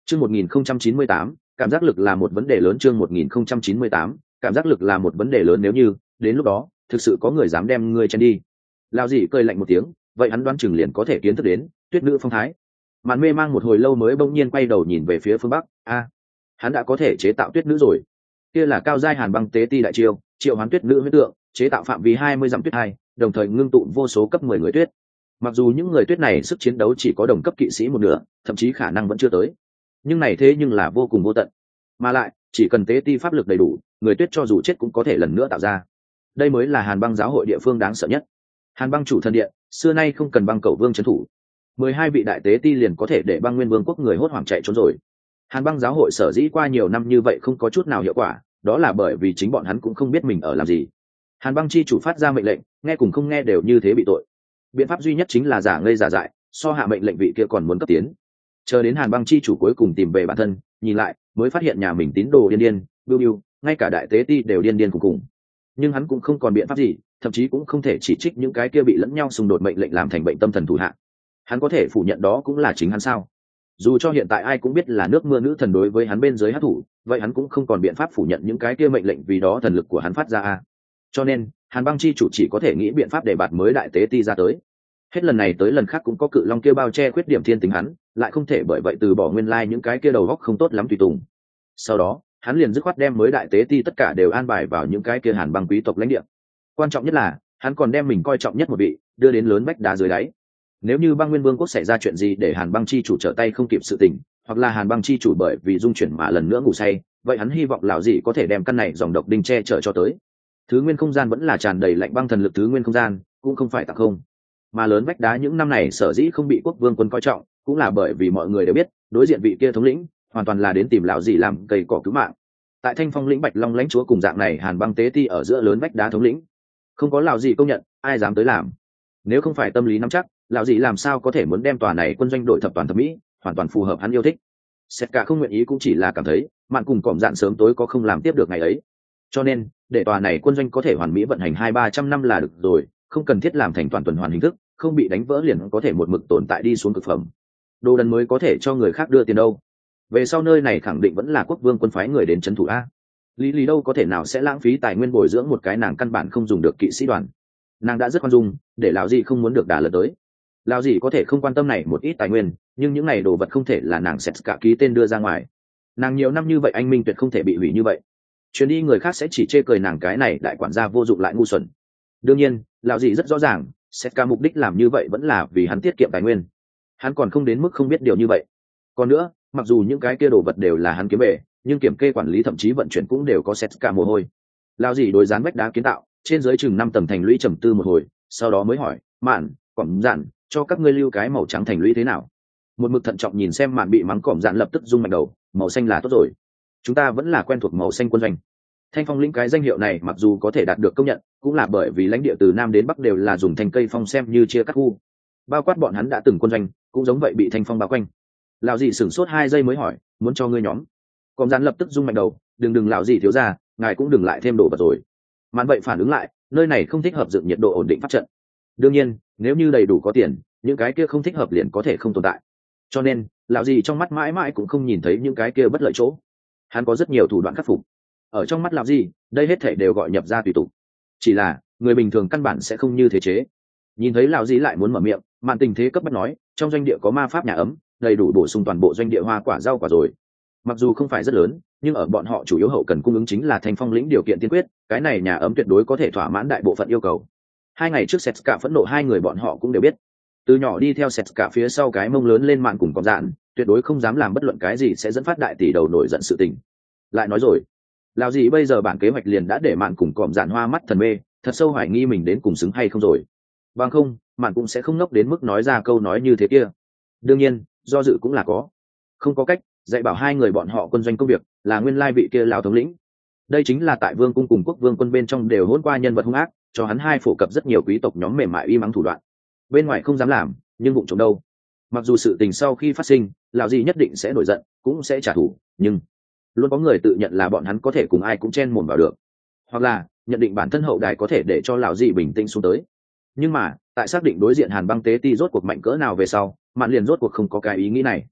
Chương 1098, cảm giác lực là một vấn đề lớn. Chương 1098, cảm giác lực là một vấn đề lớn. Nếu như đến lúc đó thực sự có người dám đem ngươi chen đi, Lão dị cười lạnh một tiếng, vậy hắn đoán chừng liền có thể kiến thức đến tuyết nữ phong thái. Màn mê mang một hồi lâu mới bỗng nhiên quay đầu nhìn về phía phương bắc. Hắn đã có thể chế tạo tuyết nữ rồi. Kia là cao giai hàn băng tế ti đại chiêu, triệu hoán tuyết nữ huyết tượng, chế tạo phạm vi 20 dặm tuyết hai, đồng thời ngưng tụ vô số cấp 10 người tuyết. Mặc dù những người tuyết này sức chiến đấu chỉ có đồng cấp kỵ sĩ một nửa, thậm chí khả năng vẫn chưa tới, nhưng này thế nhưng là vô cùng vô tận. Mà lại chỉ cần tế ti pháp lực đầy đủ, người tuyết cho dù chết cũng có thể lần nữa tạo ra. Đây mới là hàn băng giáo hội địa phương đáng sợ nhất. Hàn băng chủ thần điện xưa nay không cần băng cầu vương trấn thủ, 12 vị đại tế ti liền có thể để băng nguyên vương quốc người hốt hoảng chạy trốn rồi. Hàn băng giáo hội sở dĩ qua nhiều năm như vậy không có chút nào hiệu quả, đó là bởi vì chính bọn hắn cũng không biết mình ở làm gì. Hàn băng chi chủ phát ra mệnh lệnh, nghe cùng không nghe đều như thế bị tội. Biện pháp duy nhất chính là giả ngây giả dại, so hạ mệnh lệnh vị kia còn muốn cấp tiến. Chờ đến Hàn băng chi chủ cuối cùng tìm về bản thân, nhìn lại mới phát hiện nhà mình tín đồ điên điên bưu bưu, ngay cả đại tế ti đều điên điên cùng. Nhưng hắn cũng không còn biện pháp gì, thậm chí cũng không thể chỉ trích những cái kia bị lẫn nhau xung đột mệnh lệnh làm thành bệnh tâm thần thủ hạ. Hắn có thể phủ nhận đó cũng là chính hắn sao? Dù cho hiện tại ai cũng biết là nước mưa nữ thần đối với hắn bên dưới hát thủ, vậy hắn cũng không còn biện pháp phủ nhận những cái kia mệnh lệnh, vì đó thần lực của hắn phát ra. Cho nên Hàn băng chi chủ chỉ có thể nghĩ biện pháp để bạt mới đại tế ti ra tới. Hết lần này tới lần khác cũng có cự long kia bao che khuyết điểm thiên tính hắn, lại không thể bởi vậy từ bỏ nguyên lai những cái kia đầu góc không tốt lắm tùy tùng. Sau đó hắn liền dứt khoát đem mới đại tế ti tất cả đều an bài vào những cái kia hàn băng quý tộc lãnh địa. Quan trọng nhất là hắn còn đem mình coi trọng nhất một vị đưa đến lớn vách đá dưới đáy. Nếu như băng nguyên vương quốc xảy ra chuyện gì để hàn băng chi chủ trở tay không kịp sự tình, hoặc là hàn băng chi chủ bởi vì dung chuyển mà lần nữa ngủ say, vậy hắn hy vọng lão dị có thể đem căn này dòng độc đinh che chở cho tới. Thứ nguyên không gian vẫn là tràn đầy lạnh băng thần lực thứ nguyên không gian, cũng không phải tặng không. Mà lớn vách đá những năm này sở dĩ không bị quốc vương quân coi trọng, cũng là bởi vì mọi người đều biết đối diện vị kia thống lĩnh hoàn toàn là đến tìm lão dị làm cây cỏ cứu mạng. Tại Thanh Phong lĩnh Bạch Long lãnh chúa cùng dạng này hàn băng tế ti ở giữa lớn vách đá thống lĩnh, không có lão dị công nhận, ai dám tới làm. Nếu không phải tâm lý nắm chắc, lão dị làm sao có thể muốn đem tòa này quân doanh đội thập toàn thập mỹ, hoàn toàn phù hợp hắn yêu thích. Sét cả không nguyện ý cũng chỉ là cảm thấy mạn cùng cọm dạn sớm tối có không làm tiếp được ngày ấy, cho nên để tòa này quân doanh có thể hoàn mỹ vận hành 200-300 năm là được rồi, không cần thiết làm thành toàn tuần hoàn hình thức, không bị đánh vỡ liền có thể một mực tồn tại đi xuống cực phẩm. Đồ đần mới có thể cho người khác đưa tiền đâu. Về sau nơi này khẳng định vẫn là quốc vương quân phái người đến trấn thủ a. Lý Lý đâu có thể nào sẽ lãng phí tài nguyên bồi dưỡng một cái nàng căn bản không dùng được kỵ sĩ đoàn. Nàng đã rất khoan dung, để lão gì không muốn được đả lật tới. Lão gì có thể không quan tâm này một ít tài nguyên, nhưng những này đồ vật không thể là nàng sẽ cả ký tên đưa ra ngoài. Nàng nhiều năm như vậy anh minh tuyệt không thể bị hủy như vậy. Chuyến đi người khác sẽ chỉ chê cười nàng cái này đại quản gia vô dụng lại ngu xuẩn. Đương nhiên lão gì rất rõ ràng, sẽ cả mục đích làm như vậy vẫn là vì hắn tiết kiệm tài nguyên. Hắn còn không đến mức không biết điều như vậy. Còn nữa, mặc dù những cái kia đồ vật đều là hắn kiếm về, nhưng kiểm kê quản lý thậm chí vận chuyển cũng đều có xét cả mồ hôi. Lão gì đối dán vách đá kiến tạo trên dưới chừng 5 tầng thành lũy trầm tư một hồi, sau đó mới hỏi mạn cỏm dạn cho các ngươi lưu cái màu trắng thành lũy thế nào. Một mực thận trọng nhìn xem mạn bị mắng cỏm dạn lập tức rung mạnh đầu, màu xanh là tốt rồi, chúng ta vẫn là quen thuộc màu xanh quân doanh. Thanh Phong lĩnh cái danh hiệu này mặc dù có thể đạt được công nhận, cũng là bởi vì lãnh địa từ nam đến bắc đều là dùng thành cây phong xem như chia cắt khu, bao quát bọn hắn đã từng quân doanh cũng giống vậy bị thanh phong bao quanh. Lão dị sửng sốt 2 giây mới hỏi, muốn cho ngươi nhóm. Còm dán lập tức rung mạnh đầu, đừng lão dị thiếu ra, ngài cũng đừng lại thêm đồ vật rồi. Mạn vậy phản ứng lại, nơi này không thích hợp dựng nhiệt độ ổn định pháp trận. Đương nhiên nếu như đầy đủ có tiền, những cái kia không thích hợp liền có thể không tồn tại. Cho nên lão dị trong mắt mãi mãi cũng không nhìn thấy những cái kia bất lợi chỗ. Hắn có rất nhiều thủ đoạn khắc phục. Ở trong mắt lão dị, đây hết thảy đều gọi nhập ra tùy tục. Chỉ là người bình thường căn bản sẽ không như thế chế. Nhìn thấy lão dị lại muốn mở miệng, Mạn tình thế cấp bách nói, trong doanh địa có ma pháp nhà ấm, đầy đủ bổ sung toàn bộ doanh địa hoa quả rau quả rồi. Mặc dù không phải rất lớn, nhưng ở bọn họ chủ yếu hậu cần cung ứng chính là Thanh Phong lĩnh điều kiện tiên quyết, cái này nhà ấm tuyệt đối có thể thỏa mãn đại bộ phận yêu cầu. 2 ngày trước Setska phẫn nộ 2 người bọn họ cũng đều biết, từ nhỏ đi theo Setska phía sau cái mông lớn lên Mạn cùng Cọm dạn, tuyệt đối không dám làm bất luận cái gì sẽ dẫn phát đại tỷ đầu nổi giận sự tình. Lại nói rồi, lão gì bây giờ bản kế hoạch liền đã để Mạn cùng Cọm dạn hoa mắt thần mê, thật sâu hoài nghi mình đến cùng xứng hay không rồi. Bằng không, Mạn cũng sẽ không ngốc đến mức nói ra câu nói như thế kia. Đương nhiên do dự cũng là có, không có cách dạy bảo 2 người bọn họ quân doanh công việc là nguyên lai vị kia lão thống lĩnh. Đây chính là tại vương cung cùng quốc vương quân bên trong đều hỗn qua nhân vật hung ác, cho hắn 2 phổ cập rất nhiều quý tộc nhóm mềm mại uy mắng thủ đoạn. Bên ngoài không dám làm, nhưng bụng trộm đâu. Mặc dù sự tình sau khi phát sinh lão gì nhất định sẽ nổi giận, cũng sẽ trả thù, nhưng luôn có người tự nhận là bọn hắn có thể cùng ai cũng chen mồm vào được, hoặc là nhận định bản thân hậu đài có thể để cho lão gì bình tĩnh xuống tới. Nhưng mà tại xác định đối diện hàn băng tế ti rốt cuộc mạnh cỡ nào về sau, Mạn liền rốt cuộc không có cái ý nghĩ này.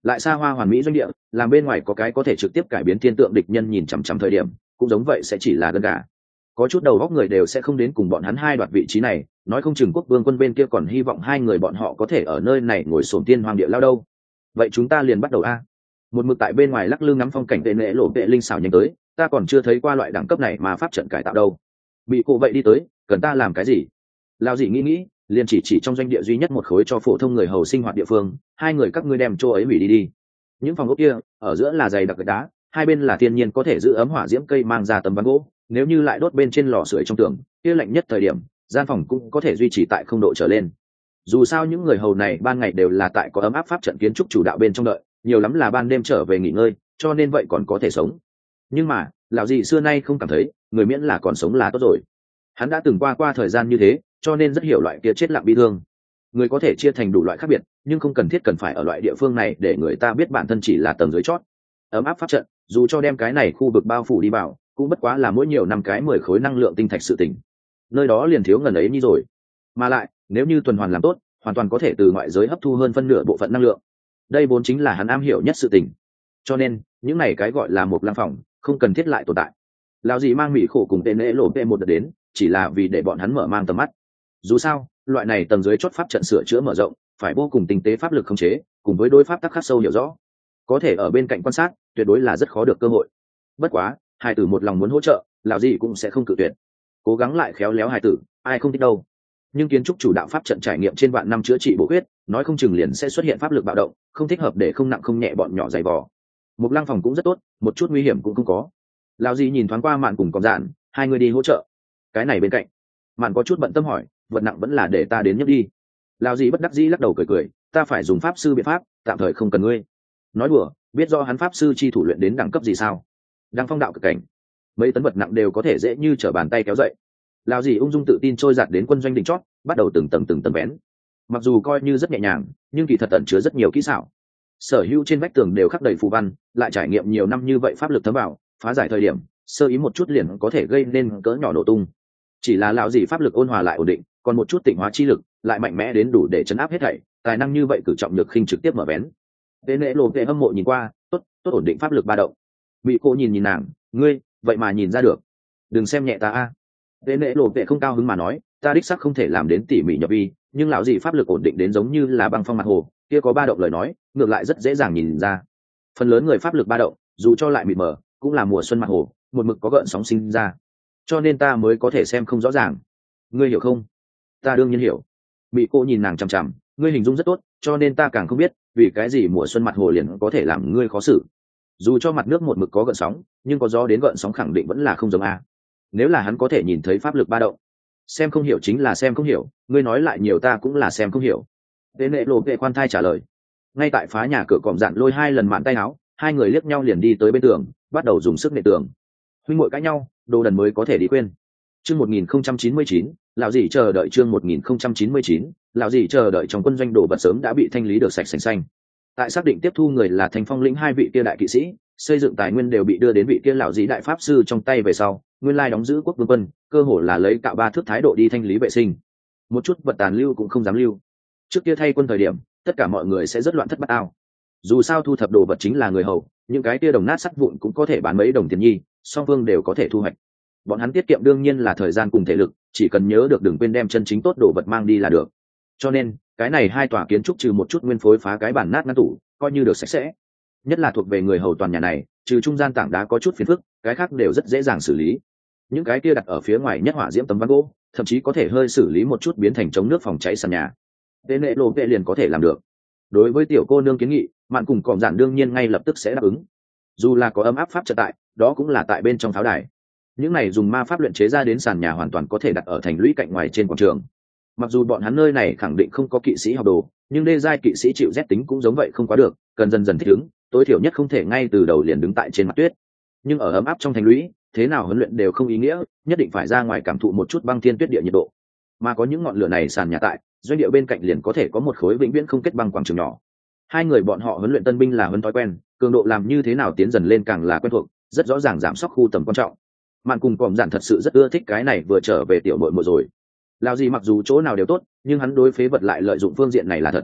lại xa hoa hoàn mỹ doanh địa làm bên ngoài có cái có thể trực tiếp cải biến thiên tượng địch nhân nhìn chằm chằm thời điểm cũng giống vậy sẽ chỉ là gân gà. Có chút đầu góc người đều sẽ không đến cùng bọn hắn hai đoạt vị trí này, nói không chừng quốc vương quân bên kia còn hy vọng hai người bọn họ có thể ở nơi này ngồi sổm tiên hoàng địa lao đâu. Vậy chúng ta liền bắt đầu a. Một mực tại bên ngoài lắc lư ngắm phong cảnh vệ nệ lộ vệ linh xảo nhanh tới, ta còn chưa thấy qua loại đẳng cấp này mà pháp trận cải tạo đâu. Bị cụ vậy đi tới, cần ta làm cái gì? Lao gì nghĩ, liền chỉ trong doanh địa duy nhất một khối cho phổ thông người hầu sinh hoạt địa phương, hai người các ngươi đem chỗ ấy hủy đi. Những phòng ốc kia, ở giữa là dày đặc gạch đá, hai bên là thiên nhiên có thể giữ ấm hỏa diễm cây mang ra tấm ván gỗ, nếu như lại đốt bên trên lò sưởi trong tường, kia lạnh nhất thời điểm, gian phòng cũng có thể duy trì tại 0 độ trở lên. Dù sao những người hầu này ban ngày đều là tại có ấm áp pháp trận kiến trúc chủ đạo bên trong đợi, nhiều lắm là ban đêm trở về nghỉ ngơi, cho nên vậy còn có thể sống. Nhưng mà, lão gì xưa nay không cảm thấy, người miễn là còn sống là tốt rồi. Hắn đã từng qua thời gian như thế, cho nên rất hiểu loại kia chết lặng bi thương. Người có thể chia thành đủ loại khác biệt, nhưng không cần thiết cần phải ở loại địa phương này để người ta biết bản thân chỉ là tầng dưới chót. Ấm áp pháp trận, dù cho đem cái này khu vực bao phủ đi vào, cũng bất quá là mỗi nhiều năm cái 10 khối năng lượng tinh thạch sự tỉnh. Nơi đó liền thiếu ngần ấy như rồi. Mà lại, nếu như tuần hoàn làm tốt, hoàn toàn có thể từ ngoại giới hấp thu hơn phân nửa bộ phận năng lượng. Đây vốn chính là hắn am hiểu nhất sự tình. Cho nên, những này cái gọi là một lăng phòng, không cần thiết lại tồn tại. Lão gì mang mỹ khổ cùng tên lễ lộ p một đợt đến, chỉ là vì để bọn hắn mở mang tầm mắt. Dù sao, loại này tầng dưới chốt pháp trận sửa chữa mở rộng, phải vô cùng tinh tế pháp lực khống chế, cùng với đối pháp tắc khắc sâu hiểu rõ. Có thể ở bên cạnh quan sát, tuyệt đối là rất khó được cơ hội. Bất quá, hai tử một lòng muốn hỗ trợ, lão gì cũng sẽ không cự tuyệt. Cố gắng lại khéo léo hai tử, ai không thích đâu. Nhưng kiến trúc chủ đạo pháp trận trải nghiệm trên vạn năm chữa trị bổ huyết, nói không chừng liền sẽ xuất hiện pháp lực bạo động, không thích hợp để không nặng không nhẹ bọn nhỏ dày vò. Một lăng phòng cũng rất tốt, một chút nguy hiểm cũng không có. Lão gì nhìn thoáng qua Mạn cùng Cọp Dạn, hai người đi hỗ trợ. Cái này bên cạnh, Mạn có chút bận tâm hỏi, vật nặng vẫn là để ta đến nhấc đi. Lão gì bất đắc dĩ lắc đầu cười, ta phải dùng pháp sư biện pháp, tạm thời không cần ngươi. Nói đùa, biết do hắn pháp sư chi thủ luyện đến đẳng cấp gì sao? Đang phong đạo cực cảnh, mấy tấn vật nặng đều có thể dễ như trở bàn tay kéo dậy. Lão gì ung dung tự tin trôi giạt đến quân doanh đỉnh chót, bắt đầu từng tầng vén. Mặc dù coi như rất nhẹ nhàng, nhưng kỳ thật tận chứa rất nhiều kỹ xảo. Sở hữu trên vách tường đều khắc đầy phù văn, lại trải nghiệm nhiều năm như vậy pháp lực thấm vào, phá giải thời điểm, sơ ý một chút liền có thể gây nên cỡ nhỏ nổ tung. Chỉ là lão gì pháp lực ôn hòa lại ổn định, còn một chút tịnh hóa chi lực, lại mạnh mẽ đến đủ để chấn áp hết thảy, tài năng như vậy cử trọng nhược khinh trực tiếp mở vén. Tên lễ lộ vệ hâm mộ nhìn qua, tốt ổn định pháp lực ba động. Bị cô nhìn nàng, ngươi, vậy mà nhìn ra được. Đừng xem nhẹ ta a. Tên lễ lộ vệ không cao hứng mà nói, ta đích xác không thể làm đến tỉ mỉ nhập vi, nhưng lão gì pháp lực ổn định đến giống như là băng phong mặt hồ, kia có ba động lời nói, ngược lại rất dễ dàng nhìn ra. Phần lớn người pháp lực ba động, dù cho lại mịt mờ, cũng là mùa xuân mặt hồ, một mực có gợn sóng sinh ra. Cho nên ta mới có thể xem không rõ ràng. Ngươi hiểu không? Ta đương nhiên hiểu. Bị cô nhìn nàng chằm chằm, ngươi hình dung rất tốt, cho nên ta càng không biết, vì cái gì mùa xuân mặt hồ liền có thể làm ngươi khó xử. Dù cho mặt nước một mực có gợn sóng, nhưng có gió đến gợn sóng khẳng định vẫn là không giống a. Nếu là hắn có thể nhìn thấy pháp lực ba động, xem không hiểu chính là xem không hiểu, ngươi nói lại nhiều ta cũng là xem không hiểu. Tên lệ lộ vệ khoan thai trả lời. Ngay tại phá nhà cửa Cọp Dạn lôi 2 lần mạn tay áo, hai người liếc nhau liền đi tới bên tường, bắt đầu dùng sức nện tường. Huynh muội cãi nhau, đồ đần mới có thể đi khuyên. Chương 1099, lão gì chờ đợi chương 1099, lão gì chờ đợi trong quân doanh đồ vật sớm đã bị thanh lý được sạch sành xanh. Tại xác định tiếp thu người là Thanh Phong lĩnh hai vị kia đại kỵ sĩ, xây dựng tài nguyên đều bị đưa đến vị kia lão gì đại pháp sư trong tay về sau, nguyên lai đóng giữ quốc vương quân, cơ hồ là lấy cạo ba thước thái độ đi thanh lý vệ sinh. Một chút vật tàn lưu cũng không dám lưu. Trước kia thay quân thời điểm, tất cả mọi người sẽ rất loạn thất bát ao. Dù sao thu thập đồ vật chính là người hầu, những cái kia đồng nát sắt vụn cũng có thể bán mấy đồng tiền nhi, song phương đều có thể thu hoạch. Bọn hắn tiết kiệm đương nhiên là thời gian cùng thể lực, chỉ cần nhớ được đừng quên đem chân chính tốt đồ vật mang đi là được. Cho nên, cái này hai tòa kiến trúc trừ một chút nguyên phối phá cái bản nát ngăn tủ, coi như được sạch sẽ. Nhất là thuộc về người hầu toàn nhà này, trừ trung gian tảng đá có chút phiền phức, cái khác đều rất dễ dàng xử lý. Những cái kia đặt ở phía ngoài nhất hỏa diễm tấm ván gỗ, thậm chí có thể hơi xử lý một chút biến thành chống nước phòng cháy sàn nhà. Tên lệ lộ vệ liền có thể làm được. Đối với tiểu cô nương kiến nghị, Mạn cùng Cọp Dạn đương nhiên ngay lập tức sẽ đáp ứng. Dù là có ấm áp pháp trận tại, đó cũng là tại bên trong pháo đài. Những này dùng ma pháp luyện chế ra đến sàn nhà hoàn toàn có thể đặt ở thành lũy cạnh ngoài trên quảng trường. Mặc dù bọn hắn nơi này khẳng định không có kỵ sĩ học đồ, nhưng đê giai kỵ sĩ chịu rét tính cũng giống vậy không quá được, cần dần dần thích ứng, tối thiểu nhất không thể ngay từ đầu liền đứng tại trên mặt tuyết. Nhưng ở ấm áp trong thành lũy, thế nào huấn luyện đều không ý nghĩa, nhất định phải ra ngoài cảm thụ một chút băng thiên tuyết địa nhiệt độ. Mà có những ngọn lửa này sàn nhà tại, doanh địa bên cạnh liền có thể có một khối vĩnh viễn không kết băng quảng trường nhỏ. Hai người bọn họ huấn luyện tân binh là huấn thói quen, cường độ làm như thế nào tiến dần lên càng là quen thuộc, rất rõ ràng giảm sóc khu tầm quan trọng. Mạn cùng Cọp Dạn thật sự rất ưa thích cái này vừa trở về tiểu muội muội rồi. Lão gì mặc dù chỗ nào đều tốt, nhưng hắn đối phế vật lại lợi dụng phương diện này là thật.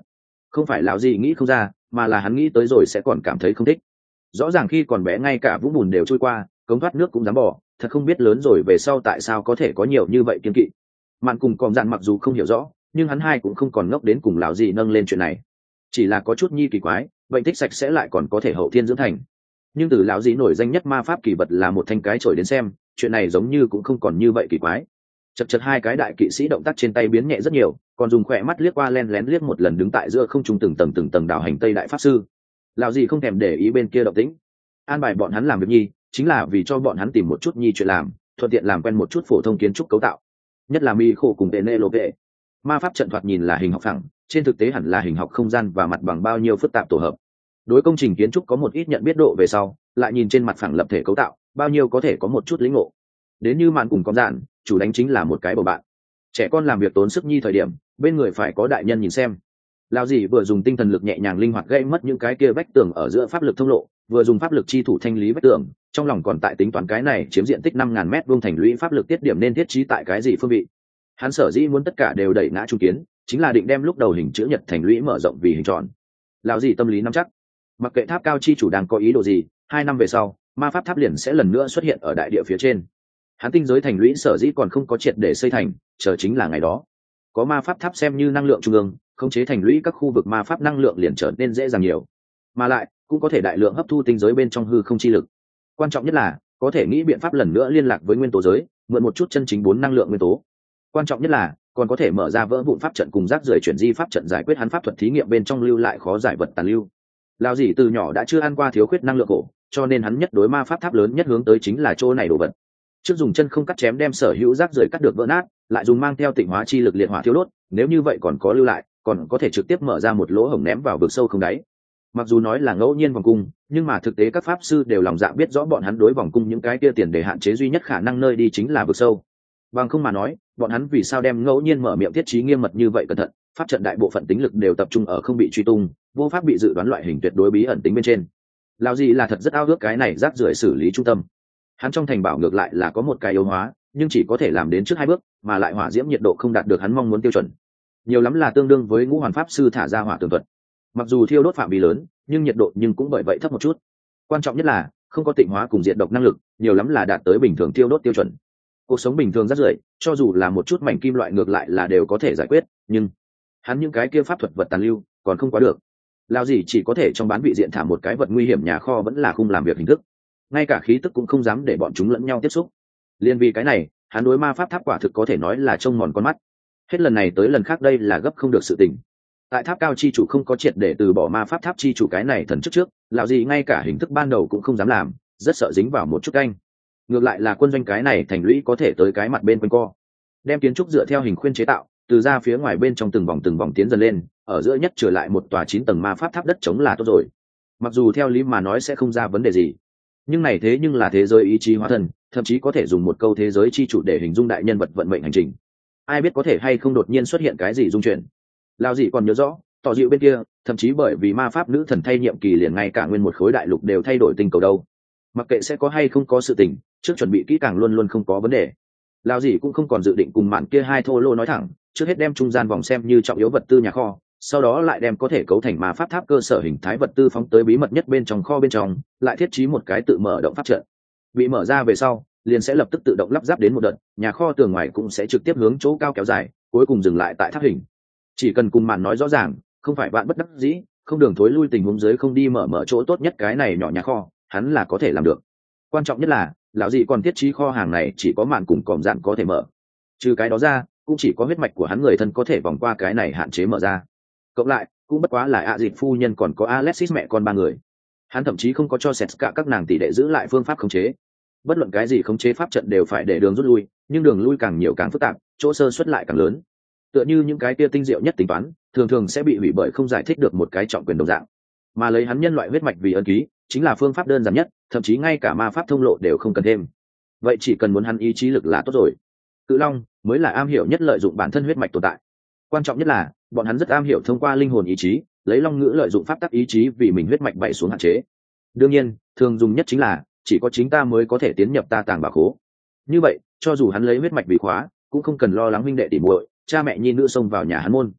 Không phải lão gì nghĩ không ra, mà là hắn nghĩ tới rồi sẽ còn cảm thấy không thích. Rõ ràng khi còn bé ngay cả vũng bùn đều trôi qua, cống thoát nước cũng dám bỏ, thật không biết lớn rồi về sau tại sao có thể có nhiều như vậy kiên kỵ. Mạn cùng còm dạn mặc dù không hiểu rõ, nhưng hắn hai cũng không còn ngốc đến cùng lão gì nâng lên chuyện này. Chỉ là có chút nhi kỳ quái, bệnh thích sạch sẽ lại còn có thể hậu thiên dưỡng thành. Nhưng từ lão gì nổi danh nhất ma pháp kỳ vật là một thanh cái chổi đến xem, chuyện này giống như cũng không còn như vậy kỳ quái. Chật chật hai cái đại kỵ sĩ động tác trên tay biến nhẹ rất nhiều, còn dùng khỏe mắt liếc qua len lén liếc một lần đứng tại giữa không trung từng tầng đảo hành tây đại pháp sư. Lão gì không thèm để ý bên kia động tĩnh, an bài bọn hắn làm việc nhi chính là vì cho bọn hắn tìm một chút nhi chuyện làm, thuận tiện làm quen một chút phổ thông kiến trúc cấu tạo, nhất là mi khổ cùng tệ nê lộ vệ. Ma pháp trận thoạt nhìn là hình học phẳng, trên thực tế hẳn là hình học không gian và mặt bằng bao nhiêu phức tạp tổ hợp. Đối công trình kiến trúc có một ít nhận biết độ về sau, lại nhìn trên mặt phẳng lập thể cấu tạo, bao nhiêu có thể có một chút lĩnh ngộ. Đến như màn cùng con dạn, chủ đánh chính là một cái bầu bạn. Trẻ con làm việc tốn sức nhi thời điểm, bên người phải có đại nhân nhìn xem. Lão gì vừa dùng tinh thần lực nhẹ nhàng linh hoạt gây mất những cái kia vách tường ở giữa pháp lực thông lộ, vừa dùng pháp lực chi thủ thanh lý vách tường, trong lòng còn tại tính toán cái này chiếm diện tích 5.000 mét vuông thành lũy pháp lực tiết điểm nên thiết trí tại cái gì phương vị. Hắn sở dĩ muốn tất cả đều đẩy ngã trung kiến, chính là định đem lúc đầu hình chữ nhật thành lũy mở rộng vì hình tròn. Lão gì tâm lý nắm chắc, mặc kệ tháp cao chi chủ đang có ý đồ gì, 2 năm về sau, ma pháp tháp liền sẽ lần nữa xuất hiện ở đại địa phía trên. Hắn tinh giới thành lũy sở dĩ còn không có triệt để xây thành, chờ chính là ngày đó. Có ma pháp tháp xem như năng lượng trung ương, khống chế thành lũy các khu vực ma pháp năng lượng liền trở nên dễ dàng nhiều, mà lại cũng có thể đại lượng hấp thu tinh giới bên trong hư không chi lực. Quan trọng nhất là có thể nghĩ biện pháp lần nữa liên lạc với nguyên tố giới, mượn một chút chân chính 4 năng lượng nguyên tố. Quan trọng nhất là còn có thể mở ra vỡ vụn pháp trận cùng rác rưởi chuyển di pháp trận giải quyết hắn pháp thuật thí nghiệm bên trong lưu lại khó giải vật tàn lưu. Lão gì từ nhỏ đã chưa ăn qua thiếu khuyết năng lượng cổ, cho nên hắn nhất đối ma pháp tháp lớn nhất hướng tới chính là chỗ này đồ vật. Trước dùng chân không cắt chém đem sở hữu rác rưởi cắt được vỡ nát, lại dùng mang theo tịnh hóa chi lực liệt hỏa thiêu đốt, nếu như vậy còn có lưu lại, còn có thể trực tiếp mở ra một lỗ hổng ném vào vực sâu không đáy. Mặc dù nói là ngẫu nhiên vòng cung, nhưng mà thực tế các pháp sư đều lòng dạ biết rõ bọn hắn đối vòng cung những cái kia tiền để hạn chế duy nhất khả năng nơi đi chính là vực sâu. Bằng không mà nói, bọn hắn vì sao đem ngẫu nhiên mở miệng thiết trí nghiêm mật như vậy cẩn thận, pháp trận đại bộ phận tính lực đều tập trung ở không bị truy tung, vô pháp bị dự đoán loại hình tuyệt đối bí ẩn tính bên trên. Lão gì là thật rất ao ước cái này rác rưởi xử lý trung tâm. Hắn trong thành bảo ngược lại là có một cái yếu hóa, nhưng chỉ có thể làm đến trước 2 bước, mà lại hỏa diễm nhiệt độ không đạt được hắn mong muốn tiêu chuẩn. Nhiều lắm là tương đương với ngũ hoàn pháp sư thả ra hỏa tường thuật. Mặc dù thiêu đốt phạm vi lớn, nhưng nhiệt độ nhưng cũng bởi vậy thấp một chút. Quan trọng nhất là không có tịnh hóa cùng diệt độc năng lực, nhiều lắm là đạt tới bình thường thiêu đốt tiêu chuẩn. Cuộc sống bình thường rất rưởi, cho dù là một chút mảnh kim loại ngược lại là đều có thể giải quyết, nhưng hắn những cái kia pháp thuật vật tàn lưu còn không quá được. Lão gì chỉ có thể trong bán vị diện thả một cái vật nguy hiểm nhà kho vẫn là khung làm việc hình thức, ngay cả khí tức cũng không dám để bọn chúng lẫn nhau tiếp xúc. Liên vì cái này, hắn đối ma pháp tháp quả thực có thể nói là trông mòn con mắt. Hết lần này tới lần khác đây là gấp không được sự tình. Tại tháp cao chi chủ không có triệt để từ bỏ ma pháp tháp chi chủ cái này thần trước, lão gì ngay cả hình thức ban đầu cũng không dám làm, rất sợ dính vào một chút canh. Ngược lại là quân doanh cái này thành lũy có thể tới cái mặt bên quanh co, đem kiến trúc dựa theo hình khuyên chế tạo, từ ra phía ngoài bên trong từng vòng tiến dần lên, ở giữa nhất trở lại một tòa 9 tầng ma pháp tháp đất chống là tốt rồi. Mặc dù theo lý mà nói sẽ không ra vấn đề gì, nhưng này thế nhưng là thế giới ý chí hóa thân, thậm chí có thể dùng một câu thế giới chi chủ để hình dung đại nhân vật vận mệnh hành trình. Ai biết có thể hay không đột nhiên xuất hiện cái gì dung chuyển. Lão gì còn nhớ rõ, tỏ dịu bên kia, thậm chí bởi vì ma pháp nữ thần thay nhiệm kỳ liền ngay cả nguyên một khối đại lục đều thay đổi tinh cầu đâu. Mặc kệ sẽ có hay không có sự tình, trước chuẩn bị kỹ càng luôn luôn không có vấn đề. Lão gì cũng không còn dự định cùng mạn kia hai thô lô nói thẳng, trước hết đem trung gian vòng xem như trọng yếu vật tư nhà kho, sau đó lại đem có thể cấu thành ma pháp tháp cơ sở hình thái vật tư phóng tới bí mật nhất bên trong kho bên trong, lại thiết trí một cái tự mở động pháp trận. Bị mở ra về sau, liền sẽ lập tức tự động lắp ráp đến một đợt, nhà kho tường ngoài cũng sẽ trực tiếp hướng chỗ cao kéo dài, cuối cùng dừng lại tại tháp hình. Chỉ cần cùng mạn nói rõ ràng, không phải bạn bất đắc dĩ, không đường thối lui tình huống dưới không đi mở chỗ tốt nhất cái này nhỏ nhà kho, hắn là có thể làm được. Quan trọng nhất là, lão dị còn thiết trí kho hàng này chỉ có mạn cùng còm dạn có thể mở. Trừ cái đó ra, cũng chỉ có huyết mạch của hắn người thân có thể vòng qua cái này hạn chế mở ra. Cộng lại, cũng bất quá là ạ dịp phu nhân còn có Alexis mẹ con 3 người. Hắn thậm chí không có cho sệt cả các nàng tỷ đệ giữ lại phương pháp khống chế. Bất luận cái gì khống chế pháp trận đều phải để đường rút lui, nhưng đường lui càng nhiều càng phức tạp, chỗ sơ suất lại càng lớn. Tựa như những cái kia tinh diệu nhất tính toán, thường thường sẽ bị hủy bởi không giải thích được một cái trọng quyền đồng dạng. Mà lấy hắn nhân loại huyết mạch vì ân ký, chính là phương pháp đơn giản nhất, thậm chí ngay cả ma pháp thông lộ đều không cần thêm. Vậy chỉ cần muốn hắn ý chí lực là tốt rồi. Cự Long mới là am hiểu nhất lợi dụng bản thân huyết mạch tồn tại. Quan trọng nhất là, bọn hắn rất am hiểu thông qua linh hồn ý chí, lấy long ngữ lợi dụng pháp tắc ý chí vì mình huyết mạch bày xuống hạn chế. Đương nhiên, thường dùng nhất chính là chỉ có chính ta mới có thể tiến nhập ta tàng bảo khố. Như vậy, cho dù hắn lấy huyết mạch vì khóa, cũng không cần lo lắng huynh đệ tỉ muội, cha mẹ nhi nữ xông vào nhà hắn môn.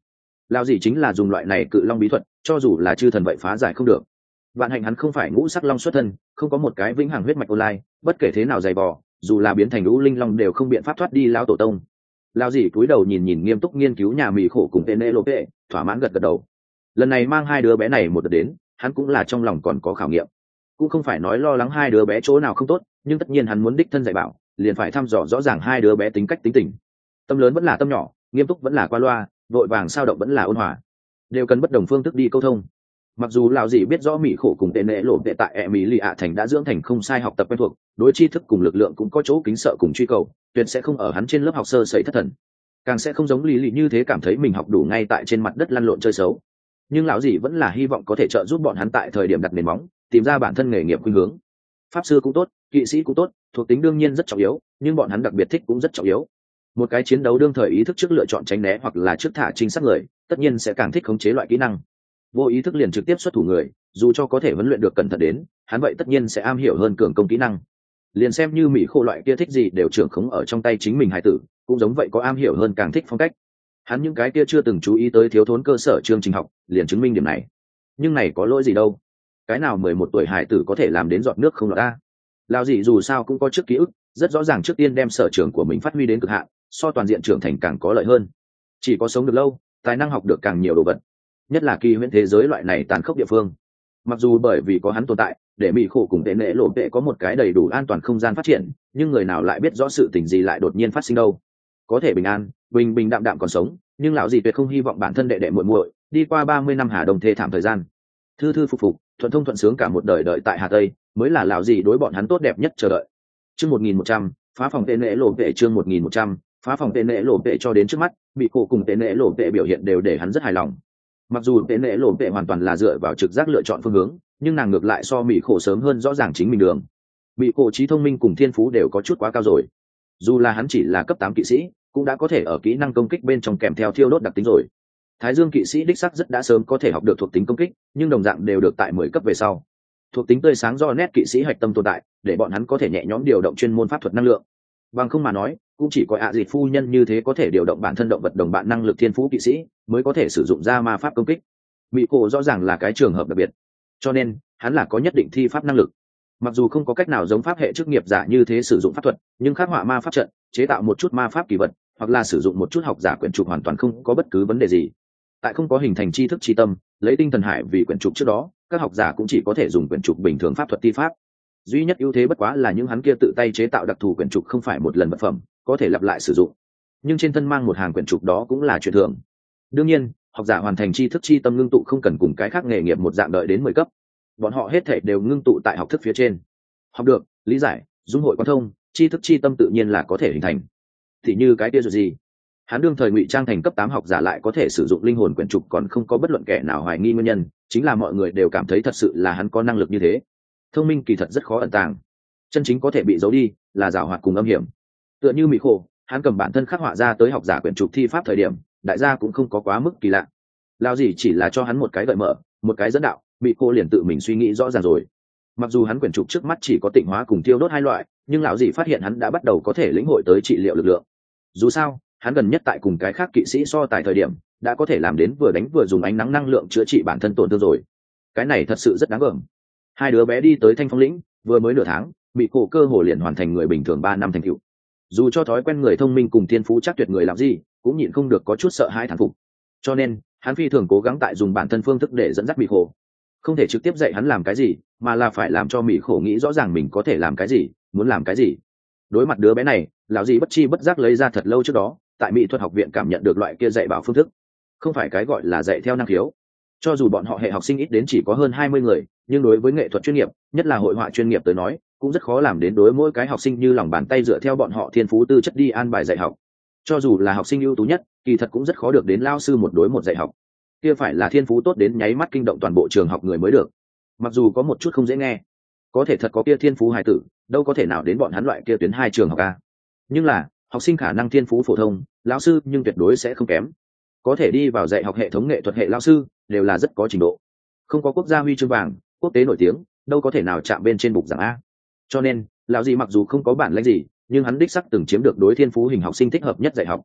Lão gì chính là dùng loại này cự long bí thuật, cho dù là chư thần vậy phá giải không được. Vạn hạnh hắn không phải ngũ sắc long xuất thân, không có một cái vĩnh hằng huyết mạch online, bất kể thế nào dày vò, dù là biến thành lũ linh long đều không biện pháp thoát đi lão tổ tông. Lão gì cúi đầu nhìn nghiêm túc nghiên cứu nhà mì khổ cùng tên nệ lộ vệ, thỏa mãn gật đầu. Lần này mang hai đứa bé này một đợt đến, hắn cũng là trong lòng còn có khảo nghiệm, cũng không phải nói lo lắng hai đứa bé chỗ nào không tốt, nhưng tất nhiên hắn muốn đích thân dạy bảo, liền phải thăm dò rõ ràng hai đứa bé tính cách tính tình. Tâm lớn vẫn là tâm nhỏ, nghiêm túc vẫn là qua loa, vội vàng sao động vẫn là ôn hòa, đều cần bất đồng phương thức đi câu thông. Mặc dù lão dì biết rõ mỹ khổ cùng tệ nệ lộ tệ tại e mỹ lì ạ thành đã dưỡng thành không sai học tập quen thuộc, đối tri thức cùng lực lượng cũng có chỗ kính sợ cùng truy cầu, tuyệt sẽ không ở hắn trên lớp học sơ sẩy thất thần, càng sẽ không giống lý lì như thế cảm thấy mình học đủ ngay tại trên mặt đất lăn lộn chơi xấu. Nhưng lão dì vẫn là hy vọng có thể trợ giúp bọn hắn tại thời điểm đặt nền móng, tìm ra bản thân nghề nghiệp khuynh hướng. Pháp sư cũng tốt, kỵ sĩ cũng tốt, thuộc tính đương nhiên rất trọng yếu, nhưng bọn hắn đặc biệt thích cũng rất trọng yếu. Một cái chiến đấu đương thời ý thức trước lựa chọn tránh né hoặc là trước thả chính xác người, tất nhiên sẽ càng thích khống chế loại kỹ năng. Vô ý thức liền trực tiếp xuất thủ người, dù cho có thể huấn luyện được cẩn thận đến, hắn vậy tất nhiên sẽ am hiểu hơn cường công kỹ năng. Liền xem như mỹ khô loại kia thích gì đều trưởng khống ở trong tay chính mình hài tử, cũng giống vậy có am hiểu hơn càng thích phong cách. Hắn những cái kia chưa từng chú ý tới thiếu thốn cơ sở chương trình học, liền chứng minh điểm này. Nhưng này có lỗi gì đâu? Cái nào 11 tuổi hài tử có thể làm đến giọt nước không lọt a? Lão gì dù sao cũng có trước ký ức, rất rõ ràng trước tiên đem sở trường của mình phát huy đến cực hạn, so toàn diện trưởng thành càng có lợi hơn. Chỉ có sống được lâu, tài năng học được càng nhiều đồ vật, nhất là kỳ huyễn thế giới loại này tàn khốc địa phương. Mặc dù bởi vì có hắn tồn tại, để mỹ khổ cùng tệ nệ lộ vệ có một cái đầy đủ an toàn không gian phát triển, nhưng người nào lại biết rõ sự tình gì lại đột nhiên phát sinh đâu. Có thể bình an bình bình đạm đạm còn sống, nhưng lão gì tuyệt không hy vọng bản thân đệ đệ muội muội đi qua 30 năm hà đông thê thảm thời gian, thư thư phục phục thuận thông thuận sướng cả một đời đợi tại Hà Tây, mới là lão gì đối bọn hắn tốt đẹp nhất chờ đợi. Chương 1100, phá phòng tệ nệ lộ vệ. Chương 1100, phá phòng tệ nệ lộ vệ. Cho đến trước mắt, bị khổ cùng tệ nệ lộ vệ biểu hiện đều để hắn rất hài lòng. Mặc dù tệ nệ lộ vệ hoàn toàn là dựa vào trực giác lựa chọn phương hướng, nhưng nàng ngược lại so mỹ khổ sớm hơn rõ ràng chính mình đường. Mỹ khổ trí thông minh cùng thiên phú đều có chút quá cao rồi, dù là hắn chỉ là cấp 8 kỵ sĩ, cũng đã có thể ở kỹ năng công kích bên trong kèm theo thiêu đốt đặc tính rồi. Thái Dương kỵ sĩ đích sắc rất đã sớm có thể học được thuộc tính công kích, nhưng đồng dạng đều được tại 10 cấp về sau. Thuộc tính tươi sáng do nét kỵ sĩ hạch tâm tồn tại, để bọn hắn có thể nhẹ nhõm điều động chuyên môn pháp thuật năng lượng. Bằng không mà nói, cũng chỉ có dịt phu nhân như thế có thể điều động bản thân động vật đồng bạn năng lực thiên phú kỵ sĩ, mới có thể sử dụng ra ma pháp công kích. Mỹ cổ rõ ràng là cái trường hợp đặc biệt, cho nên hắn là có nhất định thi pháp năng lực. Mặc dù không có cách nào giống pháp hệ chức nghiệp giả như thế sử dụng pháp thuật, nhưng khắc họa ma pháp trận, chế tạo một chút ma pháp kỳ vật, hoặc là sử dụng một chút học giả quyển trục hoàn toàn không có bất cứ vấn đề gì. Tại không có hình thành tri thức tri tâm, lấy tinh thần hải vì quyển trục trước đó, các học giả cũng chỉ có thể dùng quyển trục bình thường pháp thuật thi pháp. Duy nhất ưu thế bất quá là những hắn kia tự tay chế tạo đặc thù quyển trục không phải một lần vật phẩm, có thể lặp lại sử dụng. Nhưng trên thân mang một hàng quyển trục đó cũng là chuyện thường. Đương nhiên, học giả hoàn thành tri thức tri tâm ngưng tụ không cần cùng cái khác nghề nghiệp một dạng đợi đến 10 cấp. Bọn họ hết thể đều ngưng tụ tại học thức phía trên. Học được, lý giải, dung hội quan thông, tri thức tri tâm tự nhiên là có thể hình thành. Thì như cái kia rồi gì? Hắn đương thời ngụy trang thành cấp 8 học giả lại có thể sử dụng linh hồn quyển trục còn không có bất luận kẻ nào hoài nghi nguyên nhân, chính là mọi người đều cảm thấy thật sự là hắn có năng lực như thế. Thông minh kỳ thật rất khó ẩn tàng, chân chính có thể bị giấu đi là giảo hoạt cùng âm hiểm. Tựa như Mỹ khổ, hắn cầm bản thân khắc họa ra tới học giả quyển trục thi pháp thời điểm, đại gia cũng không có quá mức kỳ lạ. Lao gì chỉ là cho hắn một cái gợi mở, một cái dẫn đạo, Mỹ khổ liền tự mình suy nghĩ rõ ràng rồi. Mặc dù hắn quyển trục trước mắt chỉ có tịnh hóa cùng tiêu đốt hai loại, nhưng lão gì phát hiện hắn đã bắt đầu có thể lĩnh hội tới trị liệu lực lượng. Dù sao, hắn gần nhất tại cùng cái khác kỵ sĩ so tài thời điểm, đã có thể làm đến vừa đánh vừa dùng ánh nắng năng lượng chữa trị bản thân tổn thương rồi. Cái này thật sự rất đáng gờm. Hai đứa bé đi tới Thanh Phong lĩnh, vừa mới nửa tháng, Mỹ khổ cơ hồ liền hoàn thành người bình thường 3 năm thành tựu. Dù cho thói quen người thông minh cùng thiên phú chắc tuyệt người làm gì, cũng nhịn không được có chút sợ hãi thán phục. Cho nên, hắn phi thường cố gắng tại dùng bản thân phương thức để dẫn dắt Mỹ khổ. Không thể trực tiếp dạy hắn làm cái gì, mà là phải làm cho Mỹ khổ nghĩ rõ ràng mình có thể làm cái gì, muốn làm cái gì. Đối mặt đứa bé này, lão gì bất chi bất giác lấy ra thật lâu trước đó, tại mỹ thuật học viện cảm nhận được loại kia dạy bảo phương thức, không phải cái gọi là dạy theo năng khiếu. Cho dù bọn họ hệ học sinh ít đến chỉ có hơn 20 người, nhưng đối với nghệ thuật chuyên nghiệp, nhất là hội họa chuyên nghiệp tới nói, cũng rất khó làm đến đối mỗi cái học sinh như lòng bàn tay dựa theo bọn họ thiên phú tư chất đi an bài dạy học. Cho dù là học sinh ưu tú nhất, kỳ thật cũng rất khó được đến lao sư một đối một dạy học. Kia phải là thiên phú tốt đến nháy mắt kinh động toàn bộ trường học người mới được. Mặc dù có một chút không dễ nghe, có thể thật có kia thiên phú hài tử, đâu có thể nào đến bọn hắn loại kia tuyến 2 trường học a. Nhưng là, học sinh khả năng thiên phú phổ thông, lão sư nhưng tuyệt đối sẽ không kém. Có thể đi vào dạy học hệ thống nghệ thuật hệ lão sư, đều là rất có trình độ. Không có quốc gia huy chương vàng, quốc tế nổi tiếng, đâu có thể nào chạm bên trên bục giảng a. Cho nên, lão gì mặc dù không có bản lĩnh gì, nhưng hắn đích sắc từng chiếm được đối thiên phú hình học sinh thích hợp nhất dạy học.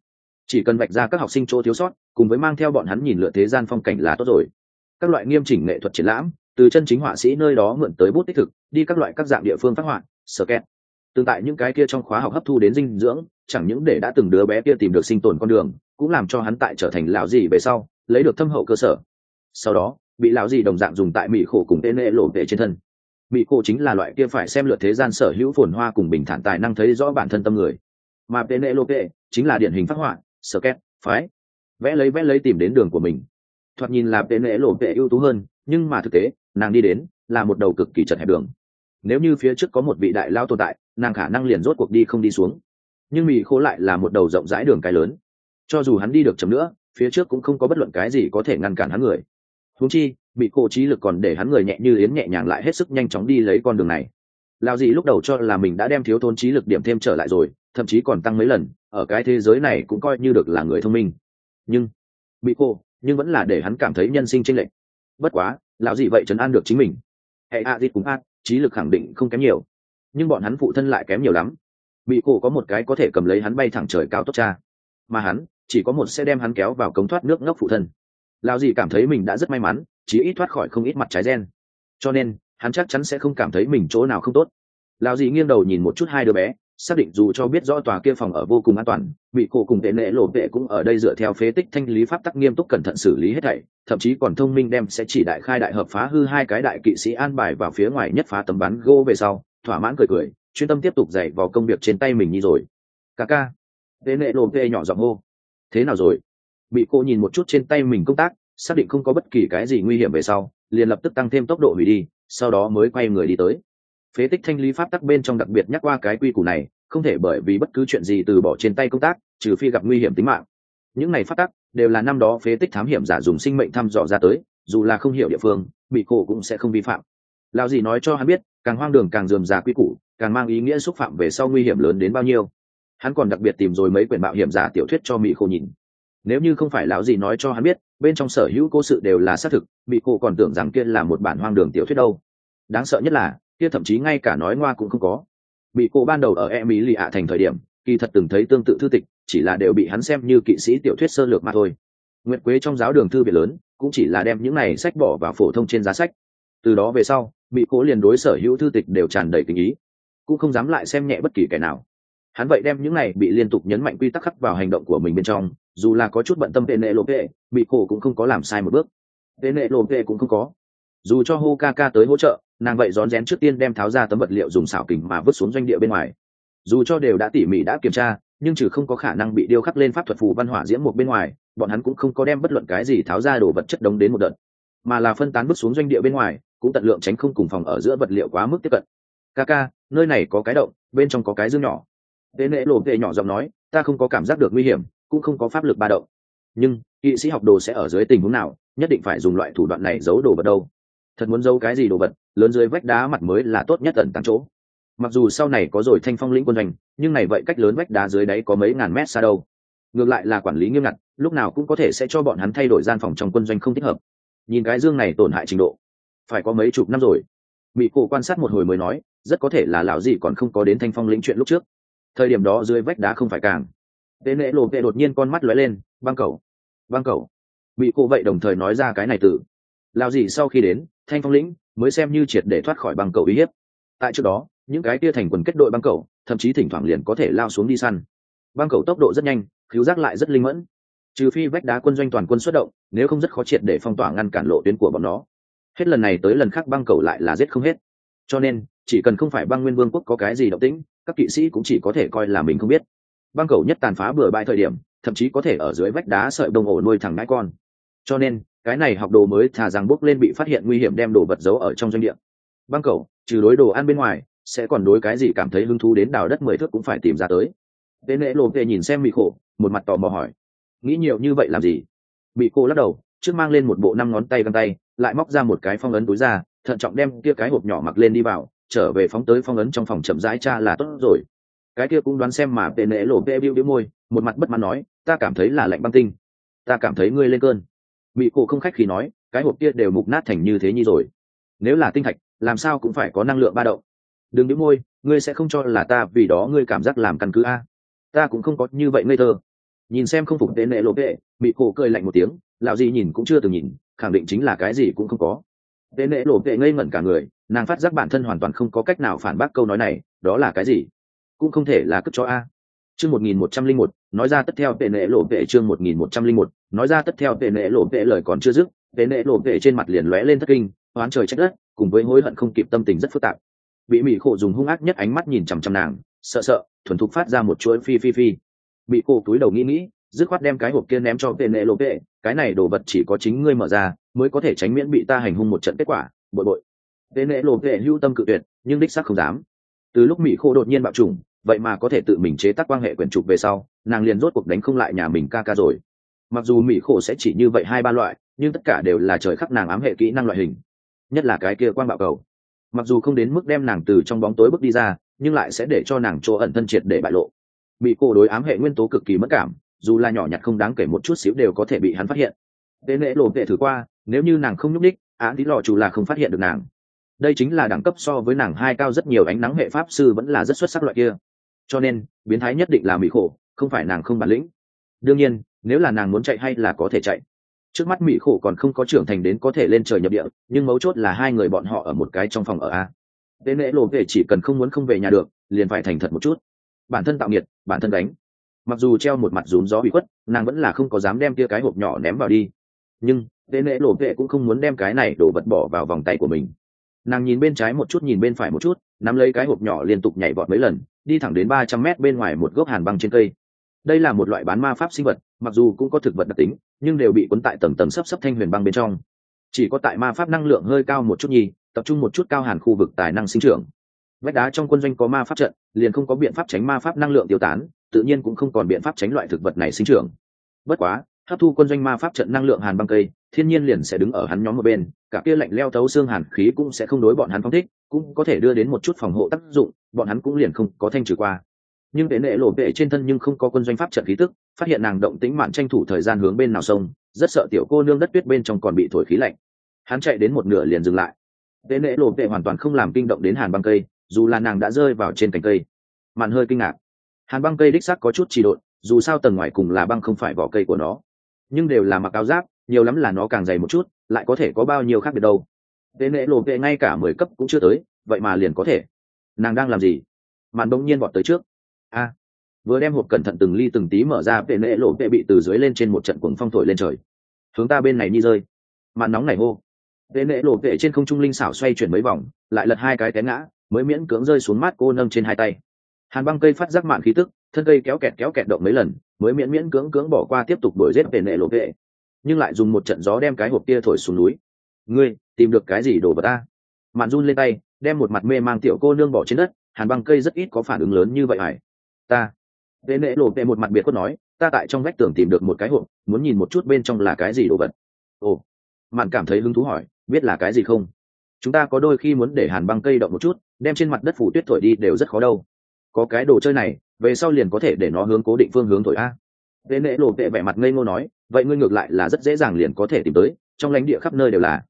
chỉ cần vạch ra các học sinh chỗ thiếu sót, cùng với mang theo bọn hắn nhìn lượn thế gian phong cảnh là tốt rồi. Các loại nghiêm chỉnh nghệ thuật triển lãm, từ chân chính họa sĩ nơi đó mượn tới bút tích thực, đi các loại các dạng địa phương phát họa, sketch. Tương tại những cái kia trong khóa học hấp thu đến dinh dưỡng, chẳng những để đã từng đứa bé kia tìm được sinh tồn con đường, cũng làm cho hắn tại trở thành lão gì về sau, lấy được thâm hậu cơ sở. Sau đó, bị lão gì đồng dạng dùng tại mỹ khổ cùng tên lệ lộ vệ trên thân. Mỹ khổ chính là loại kia phải xem lượt thế gian sở hữu phồn hoa cùng bình thản tài năng thấy rõ bản thân tâm người. Mà tên lệ lộ vệ chính là điển hình phát họa, sketch, phái vẽ lấy tìm đến đường của mình. Thoạt nhìn là tên lệ lộ vệ ưu tú hơn, nhưng mà thực tế nàng đi đến là một đầu cực kỳ chật hẹp đường. Nếu như phía trước có một vị đại lao tồn tại, nàng khả năng liền rốt cuộc đi không đi xuống. Nhưng mỹ khổ lại là một đầu rộng rãi đường cái lớn, cho dù hắn đi được chậm nữa, phía trước cũng không có bất luận cái gì có thể ngăn cản hắn người. Huống chi bị khổ trí lực còn để hắn người nhẹ như yến nhẹ nhàng lại hết sức nhanh chóng đi lấy con đường này. Lão gì lúc đầu cho là mình đã đem thiếu thốn trí lực điểm thêm trở lại rồi, thậm chí còn tăng mấy lần, ở cái thế giới này cũng coi như được là người thông minh. Nhưng bị khổ nhưng vẫn là để hắn cảm thấy nhân sinh chênh lệch. Bất quá lão gì vậy trấn an được chính mình. Hệ a dịt cùng a trí lực khẳng định không kém nhiều, nhưng bọn hắn phụ thân lại kém nhiều lắm. Bị khổ có một cái có thể cầm lấy hắn bay thẳng trời cao tốt cha, mà hắn chỉ có một sẽ đem hắn kéo vào cống thoát nước ngốc phụ thân. Lão gì cảm thấy mình đã rất may mắn, chỉ ít thoát khỏi không ít mặt trái gen, cho nên hắn chắc chắn sẽ không cảm thấy mình chỗ nào không tốt. Lão gì nghiêng đầu nhìn một chút hai đứa bé, xác định dù cho biết rõ tòa kia phòng ở vô cùng an toàn, bị khổ cùng tệ nệ lộ vệ cũng ở đây dựa theo phế tích thanh lý pháp tắc nghiêm túc cẩn thận xử lý hết thảy, thậm chí còn thông minh đem sẽ chỉ đại khai đại hợp phá hư hai cái đại kỵ sĩ an bài vào phía ngoài nhất phá tấm bắn gỗ về sau, thỏa mãn cười, chuyên tâm tiếp tục dạy vào công việc trên tay mình như rồi. Ca tệ nệ lộ vệ nhỏ giọng hô. Thế nào rồi? Bị cô nhìn một chút trên tay mình công tác, xác định không có bất kỳ cái gì nguy hiểm về sau, liền lập tức tăng thêm tốc độ hủy đi, sau đó mới quay người đi tới. Phế tích thanh lý pháp tắc bên trong đặc biệt nhắc qua cái quy củ này, không thể bởi vì bất cứ chuyện gì từ bỏ trên tay công tác, trừ phi gặp nguy hiểm tính mạng. Những này pháp tắc đều là năm đó phế tích thám hiểm giả dùng sinh mệnh thăm dò ra tới, dù là không hiểu địa phương, bị cổ cũng sẽ không vi phạm. Lão gì nói cho hắn biết, càng hoang đường càng rườm rà quy củ, càng mang ý nghĩa xúc phạm về sau nguy hiểm lớn đến bao nhiêu. Hắn còn đặc biệt tìm rồi mấy quyển mạo hiểm giả tiểu thuyết cho mỹ khổ nhìn. Nếu như không phải lão gì nói cho hắn biết, bên trong sở hữu cố sự đều là xác thực, bị cổ còn tưởng rằng kia là một bản hoang đường tiểu thuyết đâu. Đáng sợ nhất là kia thậm chí ngay cả nói ngoa cũng không có. Bị cổ ban đầu ở Emilia thành thời điểm, kỳ thật từng thấy tương tự thư tịch, chỉ là đều bị hắn xem như kỵ sĩ tiểu thuyết sơ lược mà thôi. Nguyệt Quế trong giáo đường thư viện lớn, cũng chỉ là đem những này sách bỏ vào phổ thông trên giá sách. Từ đó về sau, bị cổ liền đối sở hữu thư tịch đều tràn đầy tình ý, cũng không dám lại xem nhẹ bất kỳ kẻ nào. Hắn vậy đem những này bị liên tục nhấn mạnh quy tắc khắc vào hành động của mình bên trong, dù là có chút bận tâm Penelope, bị cổ cũng không có làm sai một bước. Penelope cũng không có. Dù cho Hokaka tới hỗ trợ, nàng vậy rón rén trước tiên đem tháo ra tấm vật liệu dùng xảo kình mà vứt xuống doanh địa bên ngoài. Dù cho đều đã tỉ mỉ đã kiểm tra, nhưng trừ không có khả năng bị điêu khắc lên pháp thuật phù văn hỏa diễm một bên ngoài, bọn hắn cũng không có đem bất luận cái gì tháo ra đồ vật chất đống đến một đợt, mà là phân tán vứt xuống doanh địa bên ngoài, cũng tận lượng tránh không cùng phòng ở giữa vật liệu quá mức tiếp cận. Kaka, nơi này có cái động, bên trong có cái dương nhỏ. Penelope nhỏ giọng nói, ta không có cảm giác được nguy hiểm, cũng không có pháp lực ba động. Nhưng kỵ sĩ học đồ sẽ ở dưới tình huống nào, nhất định phải dùng loại thủ đoạn này giấu đồ vật đâu? Thật muốn giấu cái gì đồ vật, lớn dưới vách đá mặt mới là tốt nhất ẩn tàng chỗ. Mặc dù sau này có rồi Thanh Phong lĩnh quân doanh, nhưng này vậy cách lớn vách đá dưới đáy có mấy ngàn mét xa đâu. Ngược lại là quản lý nghiêm ngặt, lúc nào cũng có thể sẽ cho bọn hắn thay đổi gian phòng trong quân doanh không thích hợp. Nhìn cái dương này tổn hại trình độ, phải có mấy chục năm rồi. Bị cổ quan sát một hồi mới nói, rất có thể là lão gì còn không có đến Thanh Phong lĩnh chuyện lúc trước. Thời điểm đó dưới vách đá không phải càng. Penelope đột nhiên con mắt lóe lên, băng cầu. Bị cổ vậy đồng thời nói ra cái này từ. Lão gì sau khi đến Thanh Phong lĩnh mới xem như triệt để thoát khỏi băng cầu uy hiếp. Tại trước đó, những cái kia thành quần kết đội băng cầu, thậm chí thỉnh thoảng liền có thể lao xuống đi săn. Băng cầu tốc độ rất nhanh, khứu giác lại rất linh mẫn. Trừ phi vách đá quân doanh toàn quân xuất động, nếu không rất khó triệt để phong tỏa ngăn cản lộ tuyến của bọn nó. Hết lần này tới lần khác băng cầu lại là giết không hết. Cho nên, chỉ cần không phải băng nguyên vương quốc có cái gì động tĩnh, các kỵ sĩ cũng chỉ có thể coi là mình không biết. Băng cầu nhất tàn phá bừa bãi thời điểm, thậm chí có thể ở dưới vách đá sợi bông ổ nuôi thằng ngãi con. Cho nên, cái này học đồ mới thà rằng bước lên bị phát hiện nguy hiểm đem đồ vật giấu ở trong doanh địa. Băng cầu, trừ đối đồ ăn bên ngoài, sẽ còn đối cái gì cảm thấy hứng thú đến đào đất 10 thước cũng phải tìm ra tới. Penelope nhìn xem Mị Khổ, một mặt tò mò hỏi, nghĩ nhiều như vậy làm gì? Mị Khổ lắc đầu, trước mang lên một bộ 5 ngón tay găng tay, lại móc ra một cái phong ấn túi ra, thận trọng đem kia cái hộp nhỏ mặc lên đi vào, trở về phóng tới phong ấn trong phòng chậm rãi tra là tốt rồi. Cái kia cũng đoán xem mà Penelope bĩu môi, một mặt bất mãn nói, ta cảm thấy là lạnh băng tinh. Ta cảm thấy ngươi lên cơn. Mị Khổ không khách khí nói, cái hộp kia đều mục nát thành như thế nhi rồi. Nếu là tinh thạch, làm sao cũng phải có năng lượng ba động. Đừng bĩu môi, ngươi sẽ không cho là ta vì đó ngươi cảm giác làm căn cứ a? Ta cũng không có như vậy ngây thơ. Nhìn xem không phục tên nệ lộ vệ, mị cổ cười lạnh một tiếng, lão gì nhìn cũng chưa từng nhìn, khẳng định chính là cái gì cũng không có. Tên nệ lộ vệ ngây ngẩn cả người, nàng phát giác bản thân hoàn toàn không có cách nào phản bác câu nói này, đó là cái gì? Cũng không thể là cất cho a. Chương 1101, nói ra tất theo tên nệ lộ vệ. Chương 1101, nói ra tất theo tên nệ lộ vệ. Lời còn chưa dứt, tên nệ lộ vệ trên mặt liền lóe lên thất kinh, oán trời trách đất, cùng với hối hận không kịp, tâm tình rất phức tạp. Bị mị khổ dùng hung ác nhất ánh mắt nhìn chằm chằm nàng, sợ thuần thục phát ra một chuỗi phi. Bị cô túi đầu nghĩ, dứt khoát đem cái hộp kia ném cho tên nệ lộ vệ. Cái này đồ vật chỉ có chính ngươi mở ra mới có thể tránh miễn bị ta hành hung một trận kết quả. Bội tên nệ lộ vệ hưu tâm cự tuyệt, nhưng đích xác không dám. Từ lúc mỹ khô đột nhiên bạo chủng, vậy mà có thể tự mình chế tác quan hệ quyển trục về sau, nàng liền rốt cuộc đánh không lại nhà mình ca rồi. Mặc dù mỹ khô sẽ chỉ như vậy 2-3 loại, nhưng tất cả đều là trời khắc nàng ám hệ kỹ năng loại hình, nhất là cái kia quang bạo cầu. Mặc dù không đến mức đem nàng từ trong bóng tối bước đi ra, nhưng lại sẽ để cho nàng chỗ ẩn thân triệt để bại lộ. Mỹ khô đối ám hệ nguyên tố cực kỳ mất cảm, dù là nhỏ nhặt không đáng kể một chút xíu đều có thể bị hắn phát hiện. Tên nệ lộ vệ thử qua, nếu như nàng không nhúc đích, án tí lọ chủ là không phát hiện được nàng. Đây chính là đẳng cấp so với nàng 2 cao rất nhiều ánh nắng hệ pháp sư vẫn là rất xuất sắc loại kia. Cho nên biến thái nhất định là mỹ khổ, không phải nàng không bản lĩnh. Đương nhiên nếu là nàng muốn chạy hay là có thể chạy. Trước mắt mỹ khổ còn không có trưởng thành đến có thể lên trời nhập địa, nhưng mấu chốt là hai người bọn họ ở một cái trong phòng ở a. Tên lễ lộ về chỉ cần không muốn không về nhà được, liền phải thành thật một chút. Bản thân tạo nghiệt, bản thân đánh. Mặc dù treo một mặt rún gió bị khuất, nàng vẫn là không có dám đem kia cái hộp nhỏ ném vào đi. Nhưng tên lễ lộ vệ cũng không muốn đem cái này đổ vật bỏ vào vòng tay của mình. Nàng nhìn bên trái một chút, nhìn bên phải một chút, nắm lấy cái hộp nhỏ liên tục nhảy vọt mấy lần, đi thẳng đến 300 mét bên ngoài một gốc hàn băng trên cây. Đây là một loại bán ma pháp sinh vật, mặc dù cũng có thực vật đặc tính, nhưng đều bị cuốn tại tầng tầng sấp thanh huyền băng bên trong. Chỉ có tại ma pháp năng lượng hơi cao một chút nhì, tập trung một chút cao hàn khu vực tài năng sinh trưởng. Vách đá trong quân doanh có ma pháp trận, liền không có biện pháp tránh ma pháp năng lượng tiêu tán, tự nhiên cũng không còn biện pháp tránh loại thực vật này sinh trưởng. Bất quá, hấp thu quân doanh ma pháp trận năng lượng hàn băng cây, thiên nhiên liền sẽ đứng ở hắn nhóm một bên, cả kia lạnh leo thấu xương hàn khí cũng sẽ không đối bọn hắn phong thích, cũng có thể đưa đến một chút phòng hộ tác dụng, bọn hắn cũng liền không có thanh trừ qua. Nhưng vệ nệ lộ vệ trên thân nhưng không có quân doanh pháp trận khí tức, phát hiện nàng động tĩnh mạn tranh thủ thời gian hướng bên nào sông, rất sợ tiểu cô nương đất tuyết bên trong còn bị thổi khí lạnh. Hắn chạy đến một nửa liền dừng lại. Vệ nệ lộ vệ hoàn toàn không làm kinh động đến hàn băng cây, dù là nàng đã rơi vào trên cành cây. Mạn hơi kinh ngạc. Hàn băng cây đích xác có chút trì độn, dù sao tầng ngoài cùng là băng không phải vỏ cây của nó, nhưng đều là mặc áo giáp, nhiều lắm là nó càng dày một chút, lại có thể có bao nhiêu khác biệt đâu. Vệ nệ lộ vệ ngay cả 10 cấp cũng chưa tới, vậy mà liền có thể. Nàng đang làm gì? Mạn bỗng nhiên vọt tới trước. A, vừa đem hộp cẩn thận từng ly từng tí mở ra, vệ nệ lộ vệ bị từ dưới lên trên một trận cuồng phong thổi lên trời, hướng ta bên này đi rơi. Mạn nóng nảy hô. Vệ nệ lộ vệ trên không trung linh xảo xoay chuyển mấy vòng, lại lật 2 cái té ngã, mới miễn cưỡng rơi xuống mát cô nâng trên 2 tay. Hàn băng cây phát giác mạn khí tức, thân cây kéo kẹt động mấy lần, mới miễn cưỡng bỏ qua tiếp tục đuổi giết vệ nệ lộ vệ, nhưng lại dùng một trận gió đem cái hộp kia thổi xuống núi. Ngươi tìm được cái gì đồ vật ta? Mạn run lên tay, đem một mặt mê mang tiểu cô nương bỏ trên đất. Hàn băng cây rất ít có phản ứng lớn như vậy hải. Ta. Vệ nệ lộ vệ một mặt biệt khuất nói, ta tại trong vách tường tìm được một cái hộp, muốn nhìn một chút bên trong là cái gì đồ vật. Ồ. Mạn cảm thấy hứng thú hỏi, biết là cái gì không? Chúng ta có đôi khi muốn để hàn băng cây động một chút, đem trên mặt đất phủ tuyết thổi đi đều rất khó đâu. Có cái đồ chơi này, về sau liền có thể để nó hướng cố định phương hướng thổi a. Vệ nệ lộ vệ vẻ mặt ngây ngô nói, vậy ngươi ngược lại là rất dễ dàng liền có thể tìm tới, trong lãnh địa khắp nơi đều là.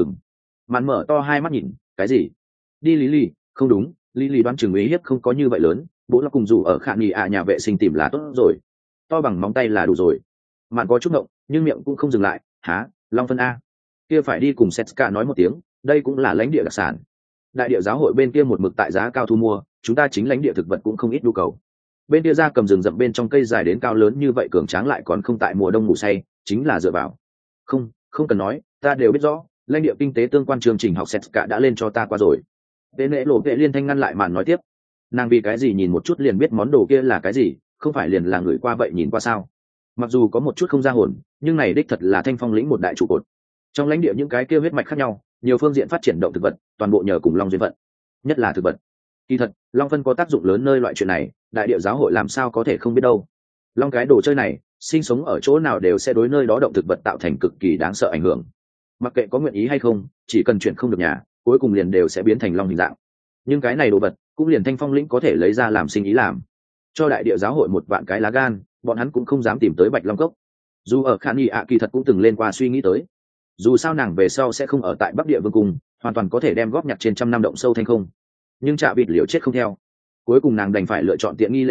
Mạn mở to 2 mắt nhìn, cái gì? Đi Lý, không đúng, Lý đoán chừng ý hiếp không có như vậy lớn, bố là cùng dù ở khả nghỉ nhà vệ sinh tìm là tốt rồi, to bằng móng tay là đủ rồi. Mạn có chút động, nhưng miệng cũng không dừng lại. Há, Long phân a? Kia phải đi cùng Setska nói một tiếng, đây cũng là lãnh địa đặc sản. Đại địa giáo hội bên kia một mực tại giá cao thu mua, chúng ta chính lãnh địa thực vật cũng không ít nhu cầu. Bên kia ra cầm rừng rậm bên trong cây dài đến cao lớn như vậy cường tráng lại còn không tại mùa đông ngủ say, chính là dựa vào. Không cần nói, ta đều biết rõ, lãnh địa kinh tế tương quan chương trình học Setska đã lên cho ta qua rồi. Vệ nệ lộ vệ liên thanh ngăn lại Mạn nói tiếp. Nàng vì cái gì nhìn một chút liền biết món đồ kia là cái gì, không phải liền là người qua vậy nhìn qua sao? Mặc dù có một chút không ra hồn, nhưng này đích thật là Thanh Phong lĩnh một đại trụ cột. Trong lãnh địa những cái kia huyết mạch khác nhau, nhiều phương diện phát triển động thực vật, toàn bộ nhờ cùng long duyên vận, nhất là thực vật. Kỳ thật, long phân có tác dụng lớn nơi loại chuyện này, đại địa giáo hội làm sao có thể không biết đâu. Long cái đồ chơi này, sinh sống ở chỗ nào đều sẽ đối nơi đó động thực vật tạo thành cực kỳ đáng sợ ảnh hưởng. Mặc kệ có nguyện ý hay không, chỉ cần chuyển không được nhà, cuối cùng liền đều sẽ biến thành long hình dạng. Nhưng cái này đồ vật, cũng liền Thanh Phong lĩnh có thể lấy ra làm sinh ý làm. Cho đại địa giáo hội một vạn cái lá gan, bọn hắn cũng không dám tìm tới Bạch Long cốc. Dù ở Khả Nghị kỳ thật cũng từng lên qua suy nghĩ tới. Dù sao nàng về sau sẽ không ở tại Bắc Địa Vương cung, hoàn toàn có thể đem góp nhặt trên 100 năm động sâu thanh không. Nhưng Trạ Vịt liều chết không theo. Cuối cùng nàng đành phải lựa chọn tiện nghi lệ ổng,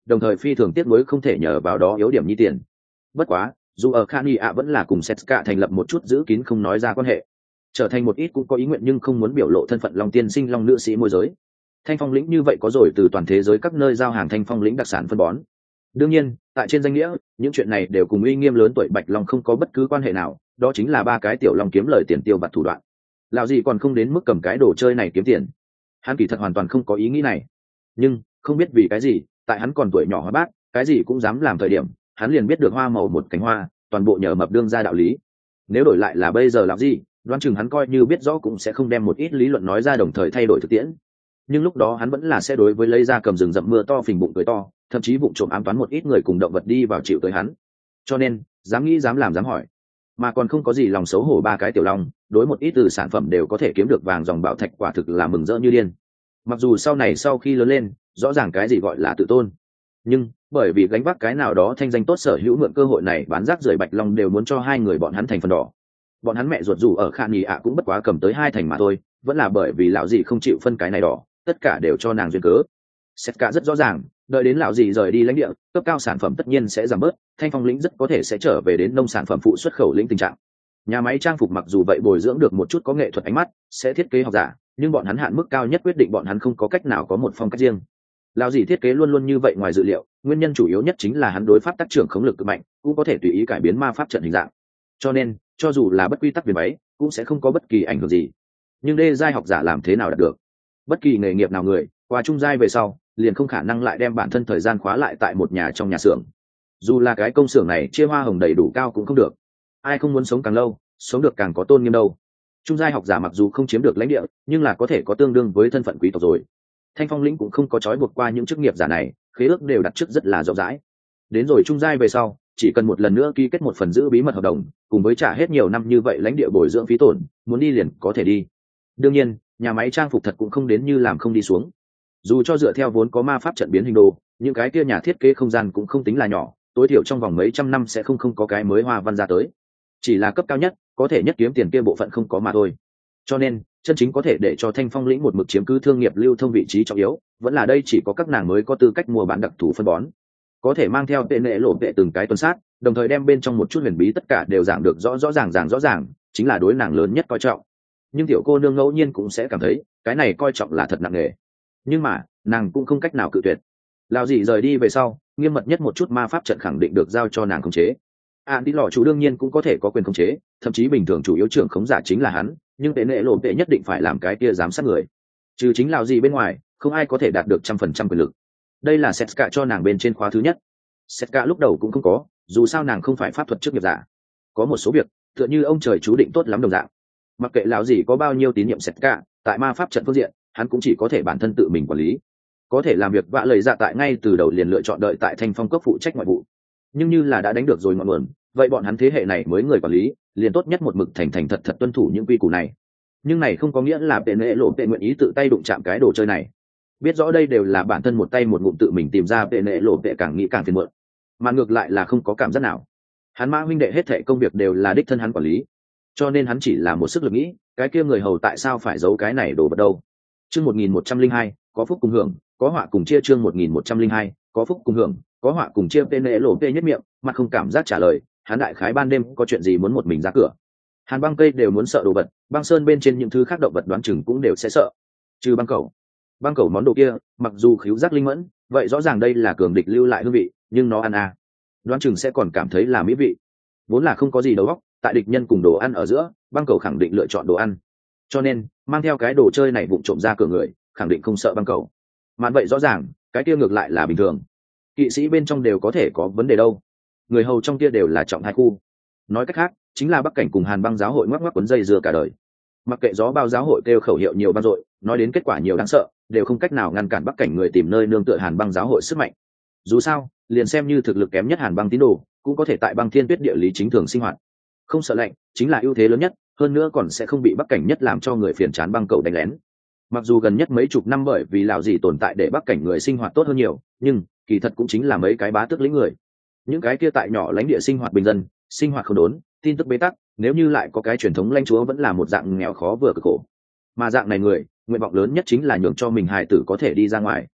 đồng thời phi thường tiếc nuối không thể nhờ vào đó yếu điểm nhi tiền. Bất quá dù ở Khani ạ vẫn là cùng Setska thành lập một chút giữ kín không nói ra quan hệ, trở thành một ít cũng có ý nguyện nhưng không muốn biểu lộ thân phận Long tiên sinh Long nữ sĩ môi giới. Thanh phong lĩnh như vậy có rồi từ toàn thế giới các nơi giao hàng thanh phong lĩnh đặc sản phân bón. Đương nhiên tại trên danh nghĩa những chuyện này đều cùng uy nghiêm lớn tuổi Bạch Long không có bất cứ quan hệ nào, đó chính là ba cái tiểu long kiếm lời tiền tiêu vặt thủ đoạn. Lão gì còn không đến mức cầm cái đồ chơi này kiếm tiền, hắn kỳ thật hoàn toàn không có ý nghĩ này. Nhưng không biết vì cái gì tại hắn còn tuổi nhỏ hóa bát cái gì cũng dám làm thời điểm, hắn liền biết được hoa màu một cánh hoa toàn bộ nhờ mập đương ra đạo lý. Nếu đổi lại là bây giờ làm gì, đoán chừng hắn coi như biết rõ cũng sẽ không đem một ít lý luận nói ra đồng thời thay đổi thực tiễn. Nhưng lúc đó hắn vẫn là sẽ đối với lấy ra cầm rừng rậm mưa to phình bụng cười to, thậm chí vụng trộm ám toán một ít người cùng động vật đi vào chịu tới hắn. Cho nên dám nghĩ dám làm dám hỏi, mà còn không có gì lòng xấu hổ ba cái tiểu long đối một ít từ sản phẩm đều có thể kiếm được vàng dòng bảo thạch quả thực là mừng rỡ như điên. Mặc dù sau này sau khi lớn lên rõ ràng cái gì gọi là tự tôn, nhưng bởi vì gánh vác cái nào đó thanh danh tốt sở hữu mượn cơ hội này bán rác rưởi Bạch Long đều muốn cho hai người bọn hắn thành phần đỏ. Bọn hắn mẹ ruột dù ở Khan Nhì ạ cũng bất quá cầm tới 2 thành mà thôi, vẫn là bởi vì lão dì không chịu phân cái này đỏ, tất cả đều cho nàng duyên cớ. Setka rất rõ ràng, đợi đến lão dì rời đi lãnh địa, cấp cao sản phẩm tất nhiên sẽ giảm bớt, thanh phong lĩnh rất có thể sẽ trở về đến nông sản phẩm phụ xuất khẩu lĩnh tình trạng. Nhà máy trang phục mặc dù vậy bồi dưỡng được một chút có nghệ thuật ánh mắt, sẽ thiết kế học giả, nhưng bọn hắn hạn mức cao nhất quyết định bọn hắn không có cách nào có một phong cách riêng. Lão dì thiết kế luôn luôn như vậy ngoài dự liệu, nguyên nhân chủ yếu nhất chính là hắn đối pháp tác trưởng khống lực cực mạnh, cũng có thể tùy ý cải biến ma pháp trận hình dạng. Cho nên, cho dù là bất quy tắc về máy, cũng sẽ không có bất kỳ ảnh hưởng gì. Nhưng đê giai học giả làm thế nào đạt được? Bất kỳ nghề nghiệp nào người, qua trung giai về sau, liền không khả năng lại đem bản thân thời gian khóa lại tại một nhà trong nhà xưởng. Dù là cái công xưởng này chia hoa hồng đầy đủ cao cũng không được. Ai không muốn sống càng lâu, sống được càng có tôn nghiêm đâu. Trung giai học giả mặc dù không chiếm được lãnh địa, nhưng là có thể có tương đương với thân phận quý tộc rồi. Thanh phong lĩnh cũng không có trói buộc qua những chức nghiệp giả này, khế ước đều đặt trước rất là rộng rãi. Đến rồi trung giai về sau, chỉ cần một lần nữa ký kết một phần giữ bí mật hợp đồng, cùng với trả hết nhiều năm như vậy lãnh địa bồi dưỡng phí tổn, muốn đi liền có thể đi. Đương nhiên nhà máy trang phục thật cũng không đến như làm không đi xuống. Dù cho dựa theo vốn có ma pháp trận biến hình đồ, những cái kia nhà thiết kế không gian cũng không tính là nhỏ, tối thiểu trong vòng mấy trăm năm sẽ không có cái mới hoa văn ra tới. Chỉ là cấp cao nhất có thể nhất kiếm tiền kia bộ phận không có mà thôi. Cho nên chân chính có thể để cho thanh phong lĩnh một mực chiếm cứ thương nghiệp lưu thông vị trí trọng yếu, vẫn là đây chỉ có các nàng mới có tư cách mua bán đặc thù phân bón, có thể mang theo tệ nệ lộ vệ từng cái tuần sát, đồng thời đem bên trong một chút huyền bí tất cả đều giảng được rõ ràng, chính là đối nàng lớn nhất coi trọng. Nhưng tiểu cô nương ngẫu nhiên cũng sẽ cảm thấy cái này coi trọng là thật nặng nề, nhưng mà nàng cũng không cách nào cự tuyệt. Lão dì rời đi về sau, nghiêm mật nhất một chút ma pháp trận khẳng định được giao cho nàng khống chế. Đi lò chủ đương nhiên cũng có thể có quyền khống chế, thậm chí bình thường chủ yếu trưởng khống giả chính là hắn, nhưng tệ nệ lộ vệ nhất định phải làm cái kia giám sát người. Trừ chính lão dì bên ngoài, không ai có thể đạt được 100% quyền lực. Đây là Setka cho nàng bên trên khóa thứ nhất. Setka lúc đầu cũng không có, dù sao nàng không phải pháp thuật chức nghiệp giả. Có một số việc tựa như ông trời chú định tốt lắm đồng dạng, mặc kệ lão gì có bao nhiêu tín nhiệm Setka, tại ma pháp trận phương diện hắn cũng chỉ có thể bản thân tự mình quản lý, có thể làm việc vạ lời dạ tại ngay từ đầu liền lựa chọn đợi tại thanh phong cốc phụ trách ngoại vụ. Nhưng như là đã đánh được rồi ngọn nguồn, vậy bọn hắn thế hệ này mới người quản lý liền tốt nhất một mực thành thật tuân thủ những quy củ này. Nhưng này không có nghĩa là tệ nệ lộ tệ nguyện ý tự tay đụng chạm cái đồ chơi này. Biết rõ đây đều là bản thân một tay một ngụm tự mình tìm ra, tệ nệ lộ tệ càng nghĩ càng phiền muộn, mà ngược lại là không có cảm giác nào. Hắn mã huynh đệ hết thệ công việc đều là đích thân hắn quản lý, cho nên hắn chỉ là một sức lực nghĩ, cái kia người hầu tại sao phải giấu cái này đồ vật đâu. Chương 1102, có phúc cùng hưởng, có họa cùng chia. Chương 1102, có phúc cùng hưởng, có họa cùng chia. Tệ nệ lộ tệ nhất miệng mặt không cảm giác trả lời, hắn đại khái ban đêm có chuyện gì muốn một mình ra cửa. Hàn băng cây đều muốn sợ đồ vật, băng sơn bên trên những thứ khác động vật đoán chừng cũng đều sẽ sợ, trừ băng cẩu món đồ kia mặc dù khíu giác linh mẫn, vậy rõ ràng đây là cường địch lưu lại hương vị, nhưng nó ăn đoán chừng sẽ còn cảm thấy là mỹ vị. Vốn là không có gì đầu óc, tại địch nhân cùng đồ ăn ở giữa, băng cẩu khẳng định lựa chọn đồ ăn, cho nên mang theo cái đồ chơi này vụng trộm ra cửa người khẳng định không sợ băng cẩu. Mà vậy rõ ràng cái kia ngược lại là bình thường, kỵ sĩ bên trong đều có thể có vấn đề đâu, người hầu trong kia đều là trọng hai khu. Nói cách khác chính là Bắc Cảnh cùng Hàn băng giáo hội ngoắc ngoắc quấn dây dưa cả đời. Mặc kệ gió bao giáo hội kêu khẩu hiệu nhiều vang dội, nói đến kết quả nhiều đáng sợ, đều không cách nào ngăn cản Bắc Cảnh người tìm nơi nương tựa Hàn băng giáo hội sức mạnh. Dù sao liền xem như thực lực kém nhất Hàn băng tín đồ cũng có thể tại băng thiên tuyết địa lý chính thường sinh hoạt, không sợ lạnh chính là ưu thế lớn nhất, hơn nữa còn sẽ không bị Bắc Cảnh nhất làm cho người phiền chán băng cầu đánh lén. Mặc dù gần nhất mấy chục năm bởi vì lão gì tồn tại để Bắc Cảnh người sinh hoạt tốt hơn nhiều, nhưng kỳ thật cũng chính là mấy cái bá tước lĩnh người, những cái kia tại nhỏ lãnh địa sinh hoạt bình dân, sinh hoạt không đốn, tin tức bế tắc, nếu như lại có cái truyền thống lãnh chúa vẫn là một dạng nghèo khó vừa cực khổ. Mà dạng này người nguyện vọng lớn nhất chính là nhường cho mình hài tử có thể đi ra ngoài.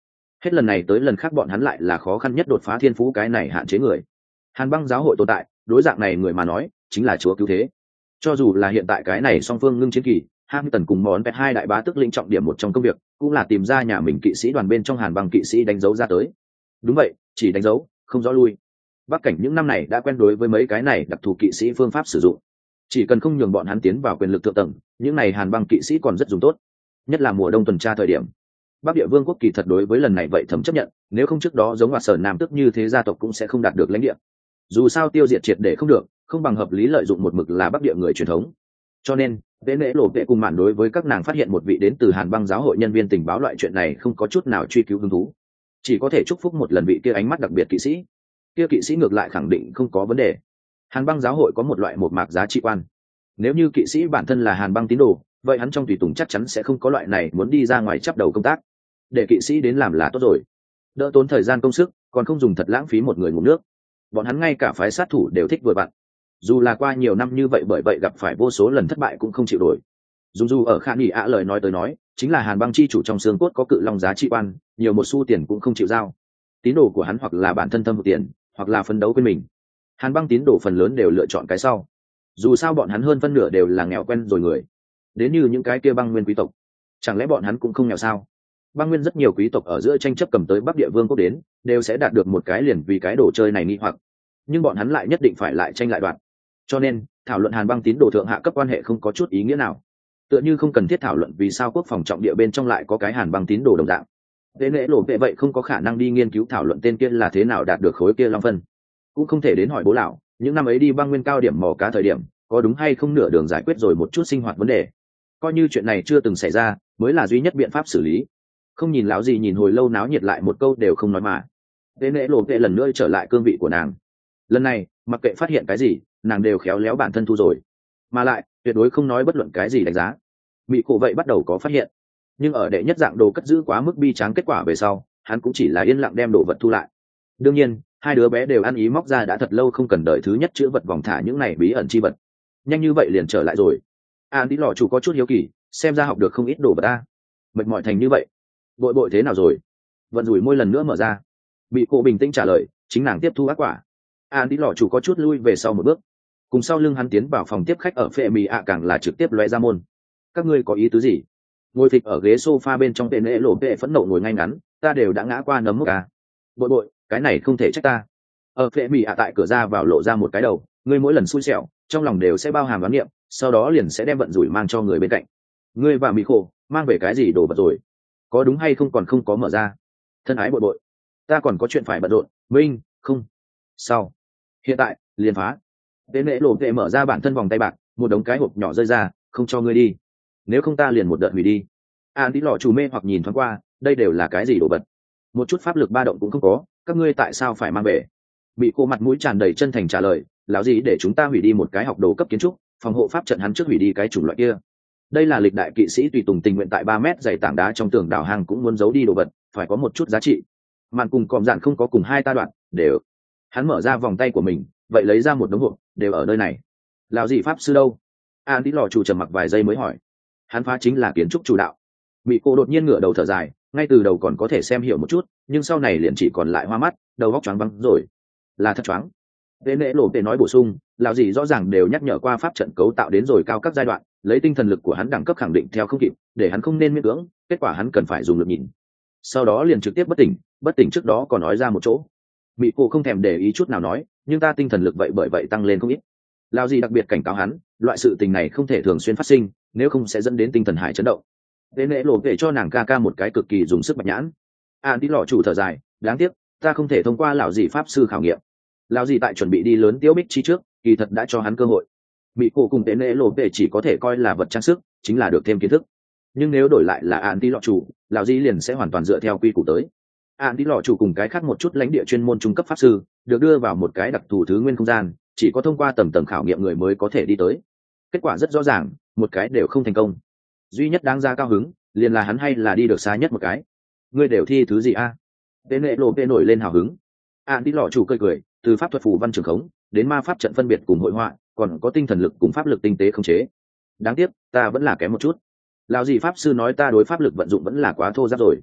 Hết lần này tới lần khác bọn hắn lại là khó khăn nhất đột phá thiên phú cái này hạn chế người. Hàn băng giáo hội tồn tại đối dạng này người mà nói chính là chúa cứu thế. Cho dù là hiện tại cái này song phương ngưng chiến kỳ, Hamilton cùng món pet hai đại bá tức lĩnh trọng điểm một trong công việc cũng là tìm ra nhà mình kỵ sĩ đoàn bên trong Hàn băng kỵ sĩ đánh dấu ra tới. Đúng vậy, chỉ đánh dấu không rõ lui. Bắc cảnh những năm này đã quen đối với mấy cái này đặc thù kỵ sĩ phương pháp sử dụng, chỉ cần không nhường bọn hắn tiến vào quyền lực thượng tầng, những này Hàn băng kỵ sĩ còn rất dùng tốt, nhất là mùa đông tuần tra thời điểm. Bắc địa vương quốc kỳ thật đối với lần này vậy thầm chấp nhận, nếu không trước đó giống Hoạt Sở Nam tức như thế gia tộc cũng sẽ không đạt được lãnh địa. Dù sao tiêu diệt triệt để không được, không bằng hợp lý lợi dụng một mực là Bắc địa người truyền thống. Cho nên Tế Nễ Lộ Vệ cùng mạn đối với các nàng phát hiện một vị đến từ Hàn băng giáo hội nhân viên tình báo loại chuyện này không có chút nào truy cứu hứng thú, chỉ có thể chúc phúc một lần vị kia ánh mắt đặc biệt kỵ sĩ. Kia kỵ sĩ ngược lại khẳng định không có vấn đề. Hàn băng giáo hội có một loại một mạc giá trị quan, nếu như kỵ sĩ bản thân là Hàn băng tín đồ, vậy hắn trong tùy tùng chắc chắn sẽ không có loại này muốn đi ra ngoài chắp đầu công tác. Để kỵ sĩ đến làm là tốt rồi, đỡ tốn thời gian công sức, còn không dùng thật lãng phí một người ngủ nước. Bọn hắn ngay cả phái sát thủ đều thích vừa vặn, dù là qua nhiều năm như vậy bởi vậy gặp phải vô số lần thất bại cũng không chịu đổi. Dù ở Khả Nghị ạ lời nói tới nói, chính là Hàn băng chi chủ trong xương cốt có cự long giá trị quan, nhiều một xu tiền cũng không chịu giao. Tín đồ của hắn hoặc là bản thân thâm hụt tiền, hoặc là phấn đấu quên mình. Hàn băng tín đồ phần lớn đều lựa chọn cái sau, dù sao bọn hắn hơn phân nửa đều là nghèo quen rồi người. Đến như những cái kia băng nguyên quý tộc, chẳng lẽ bọn hắn cũng không nghèo sao? Băng nguyên rất nhiều quý tộc ở giữa tranh chấp cầm tới Bắc địa vương quốc đến, đều sẽ đạt được một cái liền vì cái đồ chơi này nghi hoặc, nhưng bọn hắn lại nhất định phải lại tranh lại đoạn. Cho nên thảo luận Hàn băng tín đồ thượng hạ cấp quan hệ không có chút ý nghĩa nào, tựa như không cần thiết thảo luận vì sao quốc phòng trọng địa bên trong lại có cái Hàn băng tín đồ đồng dạng. Tế Nễ Lộ Vệ vậy không có khả năng đi nghiên cứu thảo luận tên kia là thế nào đạt được khối kia long phân, cũng không thể đến hỏi bố lão những năm ấy đi băng nguyên cao điểm mò cá thời điểm có đúng hay không nửa đường giải quyết rồi một chút sinh hoạt vấn đề. Coi như chuyện này chưa từng xảy ra mới là duy nhất biện pháp xử lý. Không nhìn lão gì nhìn hồi lâu náo nhiệt lại một câu đều không nói mà. Tế Nễ Lộ Vệ lần nữa trở lại cương vị của nàng. Lần này mặc kệ phát hiện cái gì nàng đều khéo léo bản thân thu rồi, mà lại tuyệt đối không nói bất luận cái gì đánh giá. Mị cổ vậy bắt đầu có phát hiện, nhưng ở đệ nhất dạng đồ cất giữ quá mức bi tráng kết quả về sau hắn cũng chỉ là yên lặng đem đồ vật thu lại. Đương nhiên hai đứa bé đều ăn ý móc ra đã thật lâu không cần đợi thứ nhất chữa vật vòng thả những này bí ẩn chi vật, nhanh như vậy liền trở lại rồi. An tí lò chủ có chút hiếu kỳ, xem ra học được không ít đồ vật ta, mệt mỏi thành như vậy, bội bội thế nào rồi? Vận rủi môi lần nữa mở ra. Bị cô bình tĩnh trả lời, chính nàng tiếp thu ác quả. An tí lò chủ có chút lui về sau một bước, cùng sau lưng hắn tiến vào phòng tiếp khách ở phệ mì ạ càng là trực tiếp lóe ra môn. Các ngươi có ý tứ gì? Ngồi phịch ở ghế sofa bên trong tên lễ lộ vệ phẫn nộ ngồi ngay ngắn, ta đều đã ngã qua nấm mốc à. Bội bội, cái này không thể trách ta. Ở phệ mì ạ tại cửa ra vào lộ ra một cái đầu, ngươi mỗi lần xui xẻo trong lòng đều sẽ bao hàm đoán niệm, sau đó liền sẽ đem vận rủi mang cho người bên cạnh. Ngươi và mỹ khổ mang về cái gì đồ vật rồi? Có đúng hay không còn không có mở ra? Thân ái bội bội, ta còn có chuyện phải bận rộn. Minh không sau hiện tại liền phá. Tên lễ lộ vệ mở ra bản thân vòng tay bạc, một đống cái hộp nhỏ rơi ra, không cho ngươi đi, nếu không ta liền một đợt hủy đi. An tí lò chủ mê hoặc nhìn thoáng qua, đây đều là cái gì đồ vật, một chút pháp lực ba động cũng không có, các ngươi tại sao phải mang về? Bị cô mặt mũi tràn đầy chân thành trả lời, lão gì để chúng ta hủy đi một cái học đồ cấp kiến trúc, phòng hộ pháp trận hắn trước hủy đi cái chủng loại kia. Đây là lịch đại kỵ sĩ tùy tùng tình nguyện tại 3 mét dày tảng đá trong tường đào hang cũng muốn giấu đi đồ vật, phải có một chút giá trị. Màn cùng cọm dạn không có cùng hai ta đoạn, đều. Hắn mở ra vòng tay của mình, vậy lấy ra một đống hộp, đều ở nơi này. Lão gì pháp sư đâu? An tí lò chủ trầm mặc vài giây mới hỏi. Hắn phá chính là kiến trúc chủ đạo. Bị cô đột nhiên ngửa đầu thở dài, ngay từ đầu còn có thể xem hiểu một chút, nhưng sau này liền chỉ còn lại hoa mắt, đầu óc choáng váng rồi. Là thật choáng. Tế Nễ Lộ Vệ nói bổ sung, lão gì rõ ràng đều nhắc nhở qua pháp trận cấu tạo đến rồi cao các giai đoạn, lấy tinh thần lực của hắn đẳng cấp khẳng định theo không kịp, để hắn không nên miễn cưỡng, kết quả hắn cần phải dùng lực nhìn. Sau đó liền trực tiếp bất tỉnh trước đó còn nói ra một chỗ. Mị cô không thèm để ý chút nào nói, nhưng ta tinh thần lực vậy bởi vậy tăng lên không ít. Lão gì đặc biệt cảnh cáo hắn, loại sự tình này không thể thường xuyên phát sinh, nếu không sẽ dẫn đến tinh thần hải chấn động. Tế Nễ Lộ Vệ cho nàng ca ca một cái cực kỳ dùng sức bạch nhãn. An tí lọ chủ thở dài, đáng tiếc ta không thể thông qua lão gì pháp sư khảo nghiệm. Lão gì tại chuẩn bị đi lớn Tiếu Bích chi trước, kỳ thật đã cho hắn cơ hội. Mị cổ cùng Tế Nễ Lộ Vệ chỉ có thể coi là vật trang sức, chính là được thêm kiến thức. Nhưng nếu đổi lại là An tí lọ chủ, lão gì liền sẽ hoàn toàn dựa theo quy củ tới. An tí lọ chủ cùng cái khác một chút lãnh địa chuyên môn trung cấp pháp sư, được đưa vào một cái đặc thù thứ nguyên không gian, chỉ có thông qua tầng tầng khảo nghiệm người mới có thể đi tới. Kết quả rất rõ ràng, một cái đều không thành công. Duy nhất đáng ra cao hứng liền là hắn hay là đi được xa nhất một cái. Ngươi đều thi thứ gì a? Tế Nễ Lộ Vệ nổi lên hào hứng. An tí lọ chủ cười, từ pháp thuật phù văn trường khống đến ma pháp trận phân biệt cùng hội họa, còn có tinh thần lực cùng pháp lực tinh tế khống chế. Đáng tiếc ta vẫn là kém một chút. Lão gì pháp sư nói ta đối pháp lực vận dụng vẫn là quá thô ráp rồi.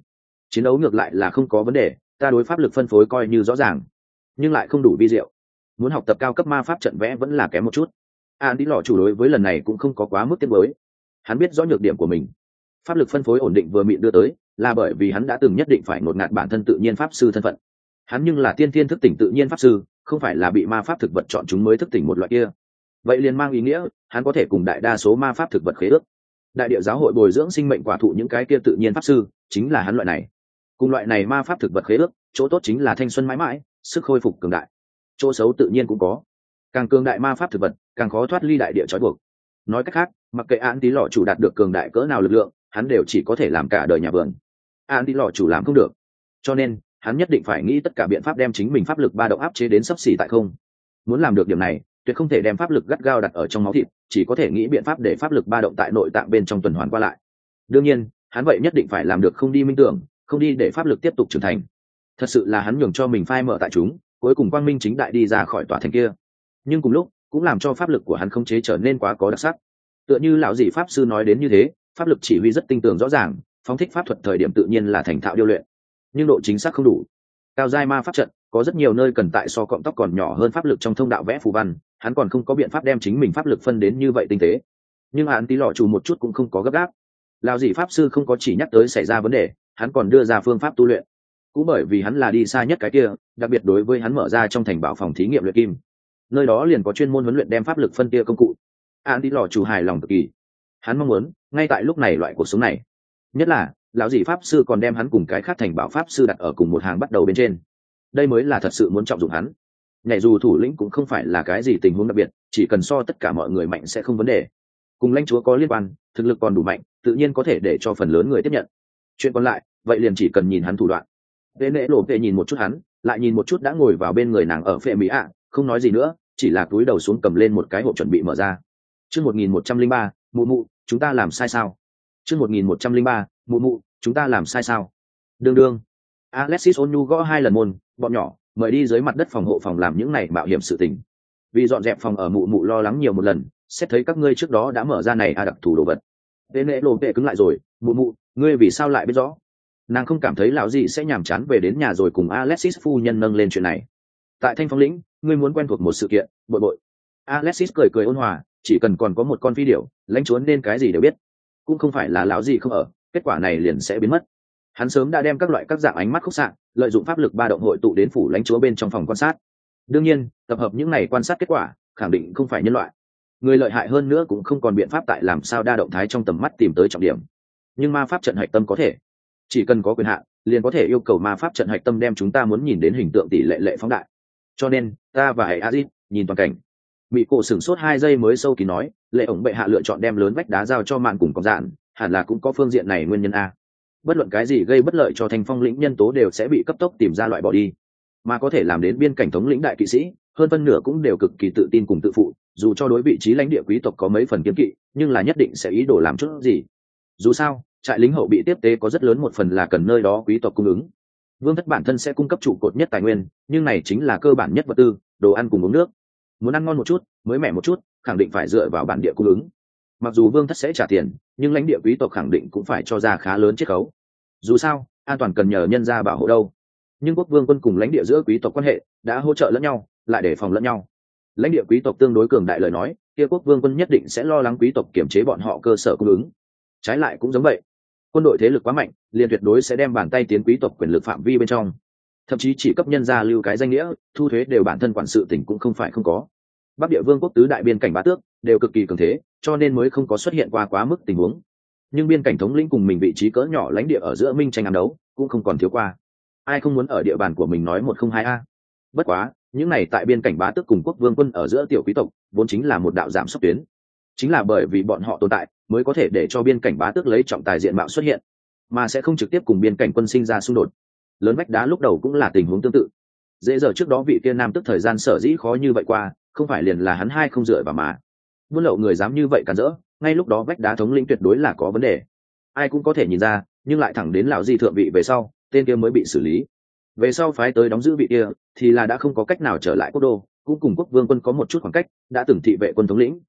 chiến đấu ngược lại là không có vấn đề, ta đối pháp lực phân phối coi như rõ ràng, nhưng lại không đủ vi diệu. Muốn học tập cao cấp ma pháp trận vẽ vẫn là kém một chút. An Tí Lọ chủ đối với lần này cũng không có quá mức tiếc nuối. Hắn biết rõ nhược điểm của mình. Pháp lực phân phối ổn định vừa mịn đưa tới, là bởi vì hắn đã từng nhất định phải ngột ngạt bản thân tự nhiên pháp sư thân phận. Hắn nhưng là tiên thiên thức tỉnh tự nhiên pháp sư, không phải là bị ma pháp thực vật chọn chúng mới thức tỉnh một loại kia. Vậy liền mang ý nghĩa, hắn có thể cùng đại đa số ma pháp thực vật khế ước. Đại địa giáo hội bồi dưỡng sinh mệnh quả thụ những cái kia tự nhiên pháp sư, chính là hắn loại này. Cùng loại này ma pháp thực vật khế ước, chỗ tốt chính là thanh xuân mãi mãi, sức khôi phục cường đại. Chỗ xấu tự nhiên cũng có. Càng cường đại ma pháp thực vật, càng khó thoát ly đại địa trói buộc. Nói cách khác, mặc kệ An Tí Lọ chủ đạt được cường đại cỡ nào lực lượng, hắn đều chỉ có thể làm cả đời nhà vườn. An Tí Lọ chủ làm không được, cho nên hắn nhất định phải nghĩ tất cả biện pháp đem chính mình pháp lực ba động áp chế đến xấp xỉ tại không. Muốn làm được điểm này, tuyệt không thể đem pháp lực gắt gao đặt ở trong máu thịt, chỉ có thể nghĩ biện pháp để pháp lực ba động tại nội tạng bên trong tuần hoàn qua lại. Đương nhiên, hắn vậy nhất định phải làm được không đi minh tưởng, không đi để pháp lực tiếp tục trưởng thành. Thật sự là hắn nhường cho mình phai mở tại chúng, cuối cùng quang minh chính đại đi ra khỏi tòa thành kia. Nhưng cùng lúc, cũng làm cho pháp lực của hắn không chế trở nên quá có đặc sắc. Tựa như lão dị pháp sư nói đến như thế, pháp lực chỉ huy rất tinh tường rõ ràng, phóng thích pháp thuật thời điểm tự nhiên là thành thạo điêu luyện, nhưng độ chính xác không đủ. Cao giai ma pháp trận có rất nhiều nơi cần tại so cọng tóc còn nhỏ hơn pháp lực trong thông đạo vẽ phù văn, hắn còn không có biện pháp đem chính mình pháp lực phân đến như vậy tinh tế. Nhưng An Tí Lọ chủ một chút cũng không có gấp gáp. Lão dị pháp sư không có chỉ nhắc tới xảy ra vấn đề, hắn còn đưa ra phương pháp tu luyện. Cũng bởi vì hắn là đi xa nhất cái kia, đặc biệt đối với hắn mở ra trong thành bảo phòng thí nghiệm luyện kim, nơi đó liền có chuyên môn huấn luyện đem pháp lực phân tia công cụ. An Tí Lọ chủ hài lòng cực kỳ. Hắn mong muốn ngay tại lúc này loại cuộc sống này, nhất là lão dị pháp sư còn đem hắn cùng cái khác thành bảo pháp sư đặt ở cùng một hàng bắt đầu bên trên, đây mới là thật sự muốn trọng dụng hắn. Nhảy dù thủ lĩnh cũng không phải là cái gì tình huống đặc biệt, chỉ cần so tất cả mọi người mạnh sẽ không vấn đề. Cùng lãnh chúa có liên quan, thực lực còn đủ mạnh, tự nhiên có thể để cho phần lớn người tiếp nhận. Chuyện còn lại, vậy liền chỉ cần nhìn hắn thủ đoạn. Vệ nệ lộ vệ nhìn một chút hắn, lại nhìn một chút đã ngồi vào bên người nàng ở phệ mỹ ạ, không nói gì nữa, chỉ là cúi đầu xuống cầm lên một cái hộp chuẩn bị mở ra. Chương 1103, mụ mụ, chúng ta làm sai sao? Chương 1103, mụ mụ, chúng ta làm sai sao? Đương đương. Alexis Onu gõ 2 lần môn, bọn nhỏ, mời đi dưới mặt đất phòng hộ phòng làm những này mạo hiểm sự tình. Vì dọn dẹp phòng ở mụ mụ lo lắng nhiều một lần, xét thấy các ngươi trước đó đã mở ra này đặc thù đồ vật. Vệ nệ lộ vệ cứng lại rồi, mụ mụ, ngươi vì sao lại biết rõ? Nàng không cảm thấy lão gì sẽ nhàm chán về đến nhà rồi cùng Alexis phu nhân nâng lên chuyện này. Tại Thanh Phong lĩnh, ngươi muốn quen thuộc một sự kiện, bội bội. Alexis cười cười ôn hòa, chỉ cần còn có một con phi điểu, lãnh chúa nên cái gì đều biết. Cũng không phải là lão gì không ở, kết quả này liền sẽ biến mất. Hắn sớm đã đem các loại các dạng ánh mắt khúc xạ, lợi dụng pháp lực ba động hội tụ đến phủ lãnh chúa bên trong phòng quan sát. Đương nhiên, tập hợp những này quan sát kết quả, khẳng định không phải nhân loại. Người lợi hại hơn nữa cũng không còn biện pháp tại làm sao đa động thái trong tầm mắt tìm tới trọng điểm. Nhưng ma pháp trận hạch tâm có thể. Chỉ cần có quyền hạn, liền có thể yêu cầu ma pháp trận hạch tâm đem chúng ta muốn nhìn đến hình tượng tỷ lệ phóng đại. Cho nên, ta và hệ Azit nhìn toàn cảnh. Bị cổ sửng sốt 2 giây mới sâu kín nói, lệ ổng bệ hạ lựa chọn đem lớn vách đá giao cho mạn cùng cọc dạn, hẳn là cũng có phương diện này nguyên nhân a. Bất luận cái gì gây bất lợi cho Thanh Phong lĩnh nhân tố đều sẽ bị cấp tốc tìm ra loại bỏ đi, mà có thể làm đến biên cảnh thống lĩnh đại kỵ sĩ, hơn phân nửa cũng đều cực kỳ tự tin cùng tự phụ, dù cho đối vị trí lãnh địa quý tộc có mấy phần kiêng kỵ, nhưng là nhất định sẽ ý đồ làm chút gì. Dù sao, trại lính hậu bị tiếp tế có rất lớn một phần là cần nơi đó quý tộc cung ứng. Vương thất bản thân sẽ cung cấp trụ cột nhất tài nguyên, nhưng này chính là cơ bản nhất vật tư, đồ ăn cùng uống nước. Muốn ăn ngon một chút, mới mẻ một chút, khẳng định phải dựa vào bản địa cung ứng. Mặc dù vương thất sẽ trả tiền, nhưng lãnh địa quý tộc khẳng định cũng phải cho ra khá lớn chiết khấu. Dù sao, an toàn cần nhờ nhân gia bảo hộ đâu. Nhưng quốc vương quân cùng lãnh địa giữa quý tộc quan hệ đã hỗ trợ lẫn nhau, lại để phòng lẫn nhau. Lãnh địa quý tộc tương đối cường đại lời nói, kia quốc vương quân nhất định sẽ lo lắng quý tộc kiểm chế bọn họ cơ sở cung ứng. Trái lại cũng giống vậy, quân đội thế lực quá mạnh, liền tuyệt đối sẽ đem bàn tay tiến quý tộc quyền lực phạm vi bên trong. Thậm chí chỉ cấp nhân gia lưu cái danh nghĩa, thu thuế đều bản thân quản sự tỉnh cũng không phải không có. Bắc địa vương quốc tứ đại biên cảnh bá tước đều cực kỳ cường thế, cho nên mới không có xuất hiện qua quá mức tình huống. Nhưng biên cảnh thống lĩnh cùng mình vị trí cỡ nhỏ lãnh địa ở giữa minh tranh ám đấu cũng không còn thiếu qua. Ai không muốn ở địa bàn của mình nói 102 a. Bất quá, những này tại biên cảnh bá tước cùng quốc vương quân ở giữa tiểu quý tộc vốn chính là một đạo giảm sốc tuyến. Chính là bởi vì bọn họ tồn tại mới có thể để cho biên cảnh bá tước lấy trọng tài diện mạo xuất hiện, mà sẽ không trực tiếp cùng biên cảnh quân sinh ra xung đột. Lớn vách đá lúc đầu cũng là tình huống tương tự. Dễ giờ trước đó vị kia nam tức thời gian sở dĩ khó như vậy qua, không phải liền là hắn hai không dựa vào mà. Buôn lậu người dám như vậy cản rỡ, ngay lúc đó vách đá thống lĩnh tuyệt đối là có vấn đề. Ai cũng có thể nhìn ra, nhưng lại thẳng đến lão di thượng vị về sau, tên kia mới bị xử lý. Về sau phái tới đóng giữ vị kia, thì là đã không có cách nào trở lại quốc đô, cũng cùng quốc vương quân có một chút khoảng cách, đã từng thị vệ quân thống lĩnh.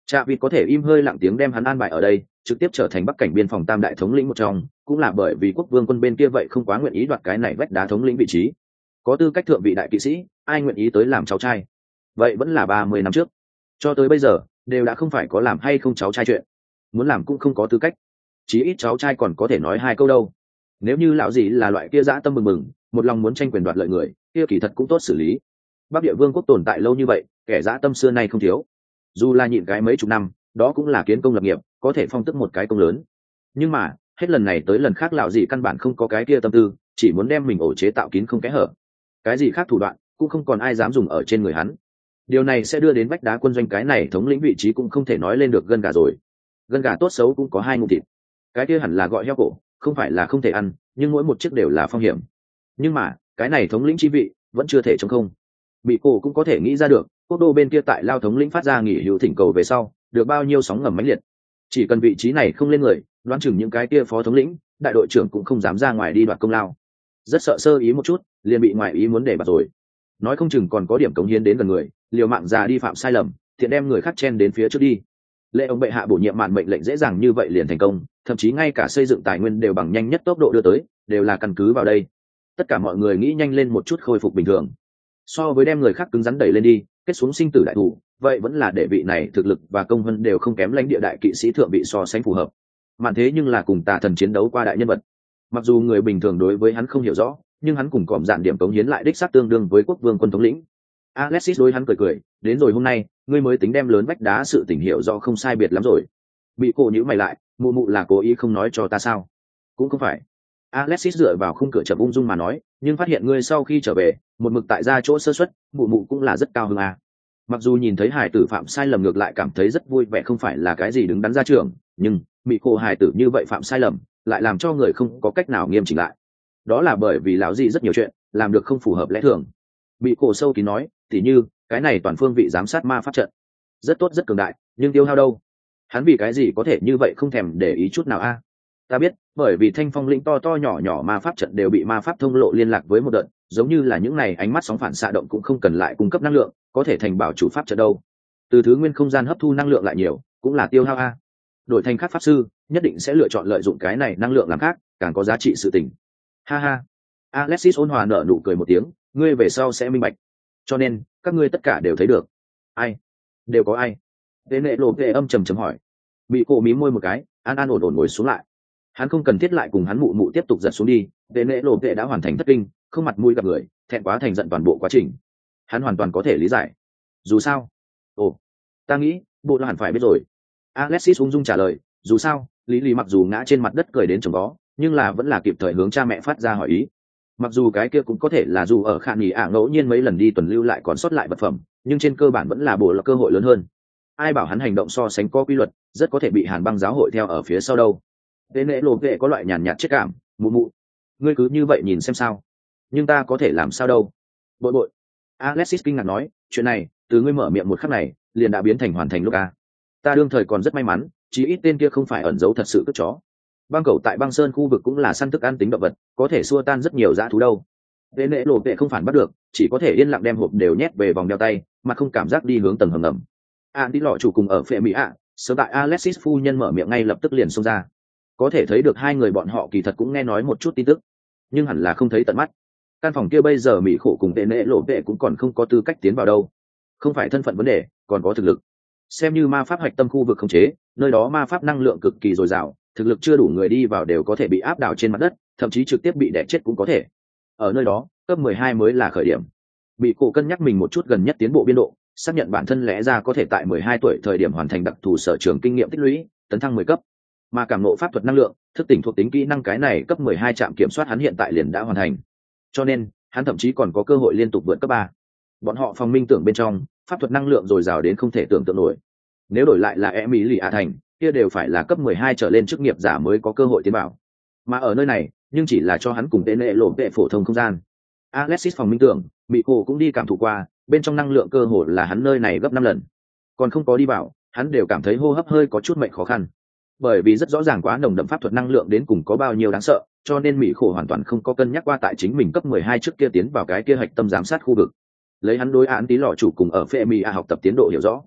Trạ vịt có thể im hơi lặng tiếng đem hắn an bài ở đây, trực tiếp trở thành bắc cảnh biên phòng tam đại thống lĩnh một trong, cũng là bởi vì quốc vương quân bên kia vậy không quá nguyện ý đoạt cái này vách đá thống lĩnh vị trí. Có tư cách thượng vị đại kỵ sĩ, ai nguyện ý tới làm cháu trai? Vậy vẫn là 30 năm trước. Cho tới bây giờ, đều đã không phải có làm hay không cháu trai chuyện. Muốn làm cũng không có tư cách. Chí ít cháu trai còn có thể nói 2 câu đâu. Nếu như lão gì là loại kia dã tâm bừng bừng, một lòng muốn tranh quyền đoạt lợi người, kia kỳ thật cũng tốt xử lý. Bắc Địa Vương quốc tồn tại lâu như vậy, kẻ dã tâm xưa nay không thiếu. Dù là nhịn cái mấy chục năm, đó cũng là kiến công lập nghiệp, có thể phong tức một cái công lớn. Nhưng mà hết lần này tới lần khác lão gì căn bản không có cái kia tâm tư, chỉ muốn đem mình ổ chế tạo kín không kẽ hở. Cái gì khác thủ đoạn cũng không còn ai dám dùng ở trên người hắn. Điều này sẽ đưa đến vách đá quân doanh cái này thống lĩnh vị trí cũng không thể nói lên được gân gà rồi. Gân gà tốt xấu cũng có 2 ngụm thịt. Cái kia hẳn là gọi heo cổ, không phải là không thể ăn, nhưng mỗi một chiếc đều là phong hiểm. Nhưng mà cái này thống lĩnh chi vị vẫn chưa thể trống không. Bị cổ cũng có thể nghĩ ra được, quốc đô bên kia tại lao thống lĩnh phát ra nghỉ hữu thỉnh cầu về sau, được bao nhiêu sóng ngầm mãnh liệt. Chỉ cần vị trí này không lên người, đoán chừng những cái kia phó thống lĩnh, đại đội trưởng cũng không dám ra ngoài đi đoạt công lao. Rất sợ sơ ý một chút, liền bị ngoại ý muốn để bạt rồi. Nói không chừng còn có điểm cống hiến đến gần người, liều mạng già đi phạm sai lầm, thiện đem người khác chen đến phía trước đi. Lệ ông bệ hạ bổ nhiệm mạn mệnh lệnh dễ dàng như vậy liền thành công, thậm chí ngay cả xây dựng tài nguyên đều bằng nhanh nhất tốc độ đưa tới, đều là căn cứ vào đây. Tất cả mọi người nghĩ nhanh lên một chút khôi phục bình thường. So với đem người khác cứng rắn đẩy lên đi, kết xuống sinh tử đại thủ, vậy vẫn là để vị này thực lực và công vân đều không kém lãnh địa đại kỵ sĩ thượng vị so sánh phù hợp. Mạn thế nhưng là cùng tà thần chiến đấu qua đại nhân vật. Mặc dù người bình thường đối với hắn không hiểu rõ, nhưng hắn cùng cọm dạn điểm cống hiến lại đích xác tương đương với quốc vương quân thống lĩnh. Alexis đối hắn cười cười, đến rồi hôm nay, ngươi mới tính đem lớn vách đá sự tình hiểu do không sai biệt lắm rồi. Bị cổ nhíu mày lại, mụ mụ là cố ý không nói cho ta sao? Cũng không phải. Alexis dựa vào khung cửa chậm ung dung mà nói, nhưng phát hiện ngươi sau khi trở về, một mực tại ra chỗ sơ suất, mụ mụ cũng là rất cao hứng à. Mặc dù nhìn thấy hài tử phạm sai lầm ngược lại cảm thấy rất vui vẻ không phải là cái gì đứng đắn ra trường, nhưng bị cổ hài tử như vậy phạm sai lầm, lại làm cho người không có cách nào nghiêm chỉnh lại. Đó là bởi vì lão gì rất nhiều chuyện làm được không phù hợp lẽ thường. Bị cổ sâu kín nói, tỉ như cái này toàn phương vị giám sát ma pháp trận rất tốt rất cường đại, nhưng tiêu hao đâu? Hắn vì cái gì có thể như vậy không thèm để ý chút nào a? Ta biết, bởi vì thanh phong lĩnh to to nhỏ nhỏ ma pháp trận đều bị ma pháp thông lộ liên lạc với một đợt, giống như là những này ánh mắt sóng phản xạ động cũng không cần lại cung cấp năng lượng, có thể thành bảo chủ pháp trận đâu. Từ thứ nguyên không gian hấp thu năng lượng lại nhiều, cũng là tiêu hao a. Đổi thành khác pháp sư, nhất định sẽ lựa chọn lợi dụng cái này năng lượng làm khác, càng có giá trị sự tình. Ha ha. Alexis ôn hòa nở nụ cười một tiếng, ngươi về sau sẽ minh bạch. Cho nên, các ngươi tất cả đều thấy được. Ai? Đều có ai? Tế nệ lộ vệ âm trầm trầm hỏi. Bị cổ mí môi một cái, an ổn ổn ngồi xuống lại. Hắn không cần thiết lại cùng hắn mụ mụ tiếp tục giật xuống đi, tế nệ lộ vệ đã hoàn thành thất kinh, không mặt mũi gặp người, thẹn quá thành giận toàn bộ quá trình. Hắn hoàn toàn có thể lý giải. Dù sao, ồ, ta nghĩ, bộ là hẳn phải biết rồi. Alexis ung dung trả lời, dù sao, Lý Lý mặc dù ngã trên mặt đất cười đến chồng vó, nhưng là vẫn là kịp thời hướng cha mẹ phát ra hỏi ý. Mặc dù cái kia cũng có thể là dù ở khả nghỉ ngẫu nhiên mấy lần đi tuần lưu lại còn sót lại vật phẩm, nhưng trên cơ bản vẫn là bộ là cơ hội lớn hơn. Ai bảo hắn hành động so sánh có quy luật, rất có thể bị Hàn Băng giáo hội theo ở phía sau đâu. Tế nễ lộ vệ có loại nhàn nhạt chết cảm, mụ mụ, ngươi cứ như vậy nhìn xem sao? Nhưng ta có thể làm sao đâu? Bội bội. Alexis kinh ngạc nói, chuyện này, từ ngươi mở miệng một khắc này, liền đã biến thành hoàn thành lúc a. Ta đương thời còn rất may mắn, chí ít tên kia không phải ẩn giấu thật sự cướp chó. Băng cầu tại băng sơn khu vực cũng là săn thức ăn tính động vật, có thể xua tan rất nhiều dã thú đâu. Tế nễ lộ vệ không phản bắt được, chỉ có thể yên lặng đem hộp đều nhét về vòng đeo tay, mà không cảm giác đi hướng tầng hầm ngầm. Đi lọ chủ cùng ở phệ mỹ ạ, sớm tại Alexis phu nhân mở miệng ngay lập tức liền xông ra. Có thể thấy được hai người bọn họ kỳ thật cũng nghe nói một chút tin tức, nhưng hẳn là không thấy tận mắt. Căn phòng kia bây giờ mỹ khổ cùng tế nễ lộ vệ cũng còn không có tư cách tiến vào đâu. Không phải thân phận vấn đề, còn có thực lực. Xem như ma pháp hạch tâm khu vực khống chế, nơi đó ma pháp năng lượng cực kỳ dồi dào, thực lực chưa đủ người đi vào đều có thể bị áp đảo trên mặt đất, thậm chí trực tiếp bị đè chết cũng có thể. Ở nơi đó, cấp 12 mới là khởi điểm. Bị cổ cân nhắc mình một chút gần nhất tiến bộ biên độ, xác nhận bản thân lẽ ra có thể tại 12 tuổi thời điểm hoàn thành đặc thù sở trường kinh nghiệm tích lũy, tấn thăng 10 cấp. Mà cảm ngộ pháp thuật năng lượng, thức tỉnh thuộc tính kỹ năng cái này cấp 12 trạm kiểm soát hắn hiện tại liền đã hoàn thành. Cho nên, hắn thậm chí còn có cơ hội liên tục vượt cấp 3. Bọn họ phòng minh tưởng bên trong, pháp thuật năng lượng dồi dào đến không thể tưởng tượng nổi. Nếu đổi lại là Emily A Thành, kia đều phải là cấp 12 trở lên chức nghiệp giả mới có cơ hội tiến vào. Mà ở nơi này, nhưng chỉ là cho hắn cùng tên lệ lộ vệ phổ thông không gian. Alexis phòng minh tưởng, Mị Cổ cũng đi cảm thụ qua, bên trong năng lượng cơ hồ là hắn nơi này gấp 5 lần. Còn không có đi vào, hắn đều cảm thấy hô hấp hơi có chút mệnh khó khăn. Bởi vì rất rõ ràng quá nồng đậm pháp thuật năng lượng đến cùng có bao nhiêu đáng sợ, cho nên Mị Cổ hoàn toàn không có cân nhắc qua tại chính mình cấp 12 trước kia tiến vào cái kia hạch tâm giám sát khu vực. Lấy hắn đối án tí lọ chủ cùng ở phệ mì học tập tiến độ hiểu rõ,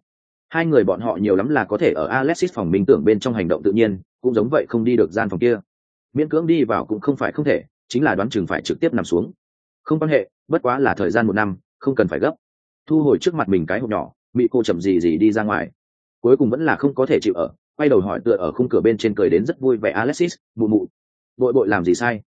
Hai người bọn họ nhiều lắm là có thể ở Alexis phòng minh tưởng bên trong hành động tự nhiên, cũng giống vậy không đi được gian phòng kia. Miễn cưỡng đi vào cũng không phải không thể, chính là đoán chừng phải trực tiếp nằm xuống. Không quan hệ, bất quá là thời gian 1 năm, không cần phải gấp. Thu hồi trước mặt mình cái hộp nhỏ, Mị cô chậm gì đi ra ngoài. Cuối cùng vẫn là không có thể chịu ở, quay đầu hỏi tựa ở khung cửa bên trên cười đến rất vui vẻ Alexis, mụ mụ, bội làm gì sai?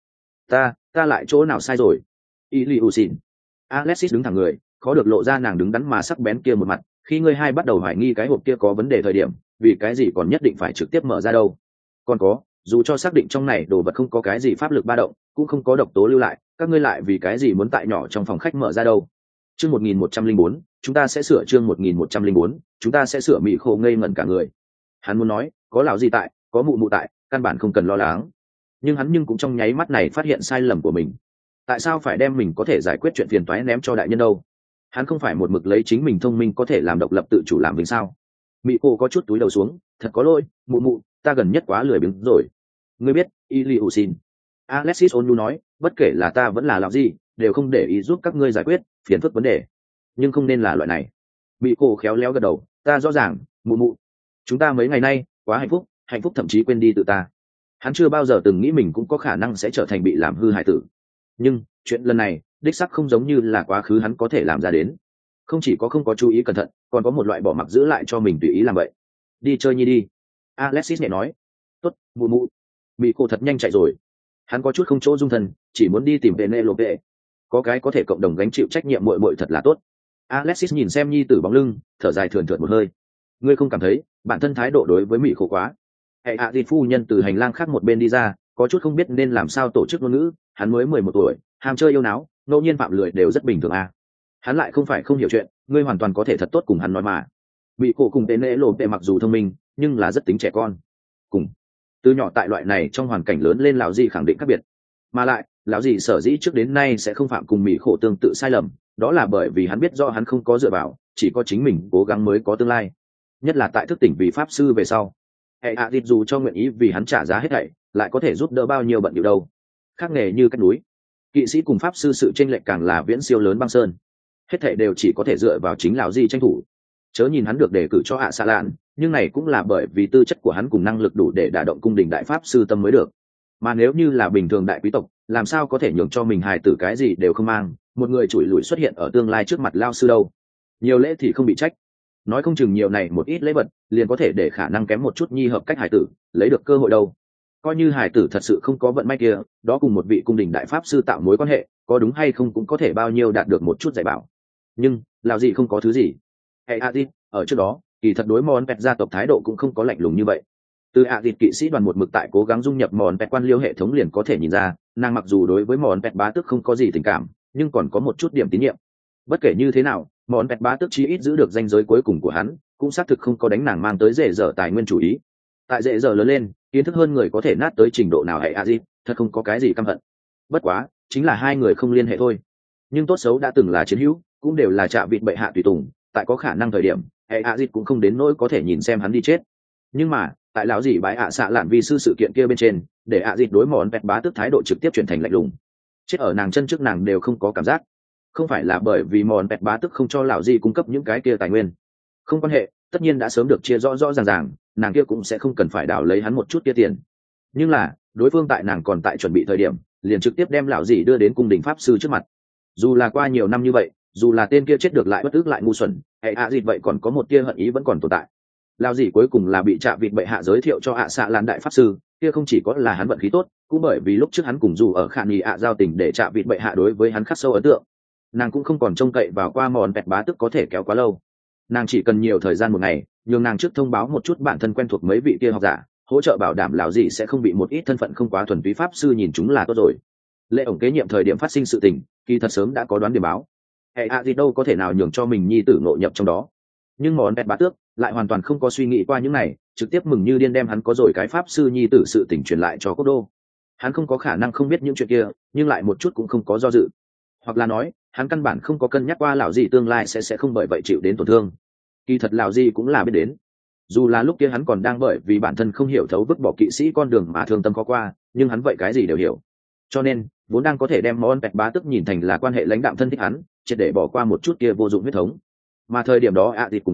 Ta lại chỗ nào sai rồi? Iliusin. Alexis đứng thẳng người, khó được lộ ra nàng đứng đắn mà sắc bén kia một mặt, khi ngươi hai bắt đầu hoài nghi cái hộp kia có vấn đề thời điểm, vì cái gì còn nhất định phải trực tiếp mở ra đâu? Còn có, dù cho xác định trong này đồ vật không có cái gì pháp lực ba động, cũng không có độc tố lưu lại, các ngươi lại vì cái gì muốn tại nhỏ trong phòng khách mở ra đâu? Chương 1104, chúng ta sẽ sửa chương 1104, chúng ta sẽ sửa. Mị khổ ngây ngẩn cả người. Hắn muốn nói, có lão gì tại, có mụ mụ tại, căn bản không cần lo lắng. Nhưng hắn cũng trong nháy mắt này phát hiện sai lầm của mình. Tại sao phải đem mình có thể giải quyết chuyện phiền toái ném cho đại nhân đâu? Hắn không phải một mực lấy chính mình thông minh có thể làm độc lập tự chủ làm mình sao? Mị cô có chút túi đầu xuống, thật có lỗi, mụ, ta gần nhất quá lười biếng rồi. Ngươi biết, Iliusin. Alexis ôn nhu nói, bất kể là ta vẫn là làm gì, đều không để ý giúp các ngươi giải quyết phiền phức vấn đề, nhưng không nên là loại này. Mị cô khéo léo gật đầu, ta rõ ràng, mụ. Chúng ta mấy ngày nay quá hạnh phúc thậm chí quên đi tự ta. Hắn chưa bao giờ từng nghĩ mình cũng có khả năng sẽ trở thành bị làm hư hại tử. Nhưng chuyện lần này đích sắc không giống như là quá khứ hắn có thể làm ra đến. Không chỉ có không có chú ý cẩn thận, còn có một loại bỏ mặc giữ lại cho mình tùy ý làm vậy. Đi chơi nhi đi. Alexis nhẹ nói. Tốt, mụ. Mị cô thật nhanh chạy rồi. Hắn có chút không chỗ dung thân, chỉ muốn đi tìm Penelope. Có cái có thể cộng đồng gánh chịu trách nhiệm muội thật là tốt. Alexis nhìn xem nhi tử bóng lưng, thở dài thườn thượt một hơi. Ngươi không cảm thấy bản thân thái độ đối với Mị khổ quá? Hệ hạ thì phu nhân từ hành lang khác một bên đi ra, có chút không biết nên làm sao tổ chức ngôn ngữ. Hắn mới 11 tuổi, ham chơi yêu náo, ngẫu nhiên phạm lười đều rất bình thường à. Hắn lại không phải không hiểu chuyện, ngươi hoàn toàn có thể thật tốt cùng hắn nói mà. Mị khổ cùng tên lễ lộ tệ mặc dù thông minh, nhưng là rất tính trẻ con. Cùng từ nhỏ tại loại này trong hoàn cảnh lớn lên, lão gì khẳng định khác biệt. Mà lại lão gì sở dĩ trước đến nay sẽ không phạm cùng Mị khổ tương tự sai lầm, đó là bởi vì hắn biết do hắn không có dựa vào, chỉ có chính mình cố gắng mới có tương lai. Nhất là tại thức tỉnh vì pháp sư về sau, hệ hạ thịt dù cho nguyện ý vì hắn trả giá hết thảy, lại có thể giúp đỡ bao nhiêu bận điệu đâu. Khác nghề như cách núi, kỵ sĩ cùng pháp sư sự chênh lệch càng là viễn siêu lớn băng sơn. Hết thảy đều chỉ có thể dựa vào chính lão gì tranh thủ. Chớ nhìn hắn được đề cử cho ạ xạ lạn, nhưng này cũng là bởi vì tư chất của hắn cùng năng lực đủ để đả động cung đình đại pháp sư tâm mới được. Mà nếu như là bình thường đại quý tộc, làm sao có thể nhường cho mình hài tử cái gì đều không mang, một người chủi lủi xuất hiện ở tương lai trước mặt lao sư đâu. Nhiều lễ thì không bị trách, nói không chừng nhiều này một ít lễ vật liền có thể để khả năng kém một chút nhi hợp cách hải tử lấy được cơ hội đâu. Coi như hải tử thật sự không có vận may kia, đó cùng một vị cung đình đại pháp sư tạo mối quan hệ, có đúng hay không cũng có thể bao nhiêu đạt được một chút dạy bảo. Nhưng làm gì không có thứ gì. Hệ Adit ở trước đó kỳ thật đối mòn pẹt gia tộc thái độ cũng không có lạnh lùng như vậy. Từ Adit kỵ sĩ đoàn một mực tại cố gắng dung nhập mòn pẹt quan liêu hệ thống liền có thể nhìn ra, nàng mặc dù đối với mòn pẹt bá tước không có gì tình cảm, nhưng còn có một chút điểm tín nhiệm. Bất kể như thế nào, món pẹt bá tước chí ít giữ được danh giới cuối cùng của hắn, cũng xác thực không có đánh nàng mang tới dễ dở tài nguyên chủ ý. Tại dễ dở lớn lên, kiến thức hơn người có thể nát tới trình độ nào hệ Azit, thật không có cái gì căm hận. Bất quá, chính là hai người không liên hệ thôi. Nhưng tốt xấu đã từng là chiến hữu, cũng đều là trạ vịt bệ hạ tùy tùng, tại có khả năng thời điểm, hệ Azit cũng không đến nỗi có thể nhìn xem hắn đi chết. Nhưng mà, tại lão gì bái ạ xạ lạn vi sư sự kiện kia bên trên, để Azit đối món pẹt bá tước thái độ trực tiếp chuyển thành lạnh lùng. Chết ở nàng chân trước nàng đều không có cảm giác. Không phải là bởi vì mòn pẹt bá tức không cho lão gì cung cấp những cái kia tài nguyên, không quan hệ, tất nhiên đã sớm được chia rõ ràng, nàng kia cũng sẽ không cần phải đào lấy hắn một chút kia tiền. Nhưng là đối phương tại nàng còn tại chuẩn bị thời điểm, liền trực tiếp đem lão gì đưa đến cung đình pháp sư trước mặt. Dù là qua nhiều năm như vậy, dù là tên kia chết được lại bất ức lại ngu xuẩn, hệ hạ gì vậy còn có một tia hận ý vẫn còn tồn tại. Lão gì cuối cùng là bị trạ vịt bệ hạ giới thiệu cho ạ xạ lan đại pháp sư, kia không chỉ có là hắn vận khí tốt, cũng bởi vì lúc trước hắn cùng dù ở khả nghi ạ giao tình để trạ vịt bệ hạ đối với hắn khắc sâu ấn tượng. Nàng cũng không còn trông cậy vào qua mòn pẹt bá tức có thể kéo quá lâu. Nàng chỉ cần nhiều thời gian một ngày, nhường nàng trước thông báo một chút bản thân quen thuộc mấy vị kia học giả, hỗ trợ bảo đảm lão gì sẽ không bị một ít thân phận không quá thuần túy pháp sư nhìn chúng là tốt rồi. Lệ ổng kế nhiệm thời điểm phát sinh sự tình, kỳ thật sớm đã có đoán điểm báo. Hệ hạ gì đâu có thể nào nhường cho mình nhi tử nội nhập trong đó. Nhưng mòn pẹt bá tước lại hoàn toàn không có suy nghĩ qua những này, trực tiếp mừng như điên đem hắn có rồi cái pháp sư nhi tử sự tình truyền lại cho Cốt Đô. Hắn không có khả năng không biết những chuyện kia, nhưng lại một chút cũng không có do dự. Hoặc là nói, hắn căn bản không có cân nhắc qua lão gì tương lai sẽ không bởi vậy chịu đến tổn thương. Kỳ thật lão gì cũng là biết đến, dù là lúc kia hắn còn đang bởi vì bản thân không hiểu thấu vứt bỏ kỵ sĩ con đường mà thương tâm có qua, nhưng hắn vậy cái gì đều hiểu. Cho nên vốn đang có thể đem món pẹt bá tức nhìn thành là quan hệ lãnh đạm thân thích hắn, triệt để bỏ qua một chút kia vô dụng huyết thống. Mà thời điểm đó ạ thịt cùng ạ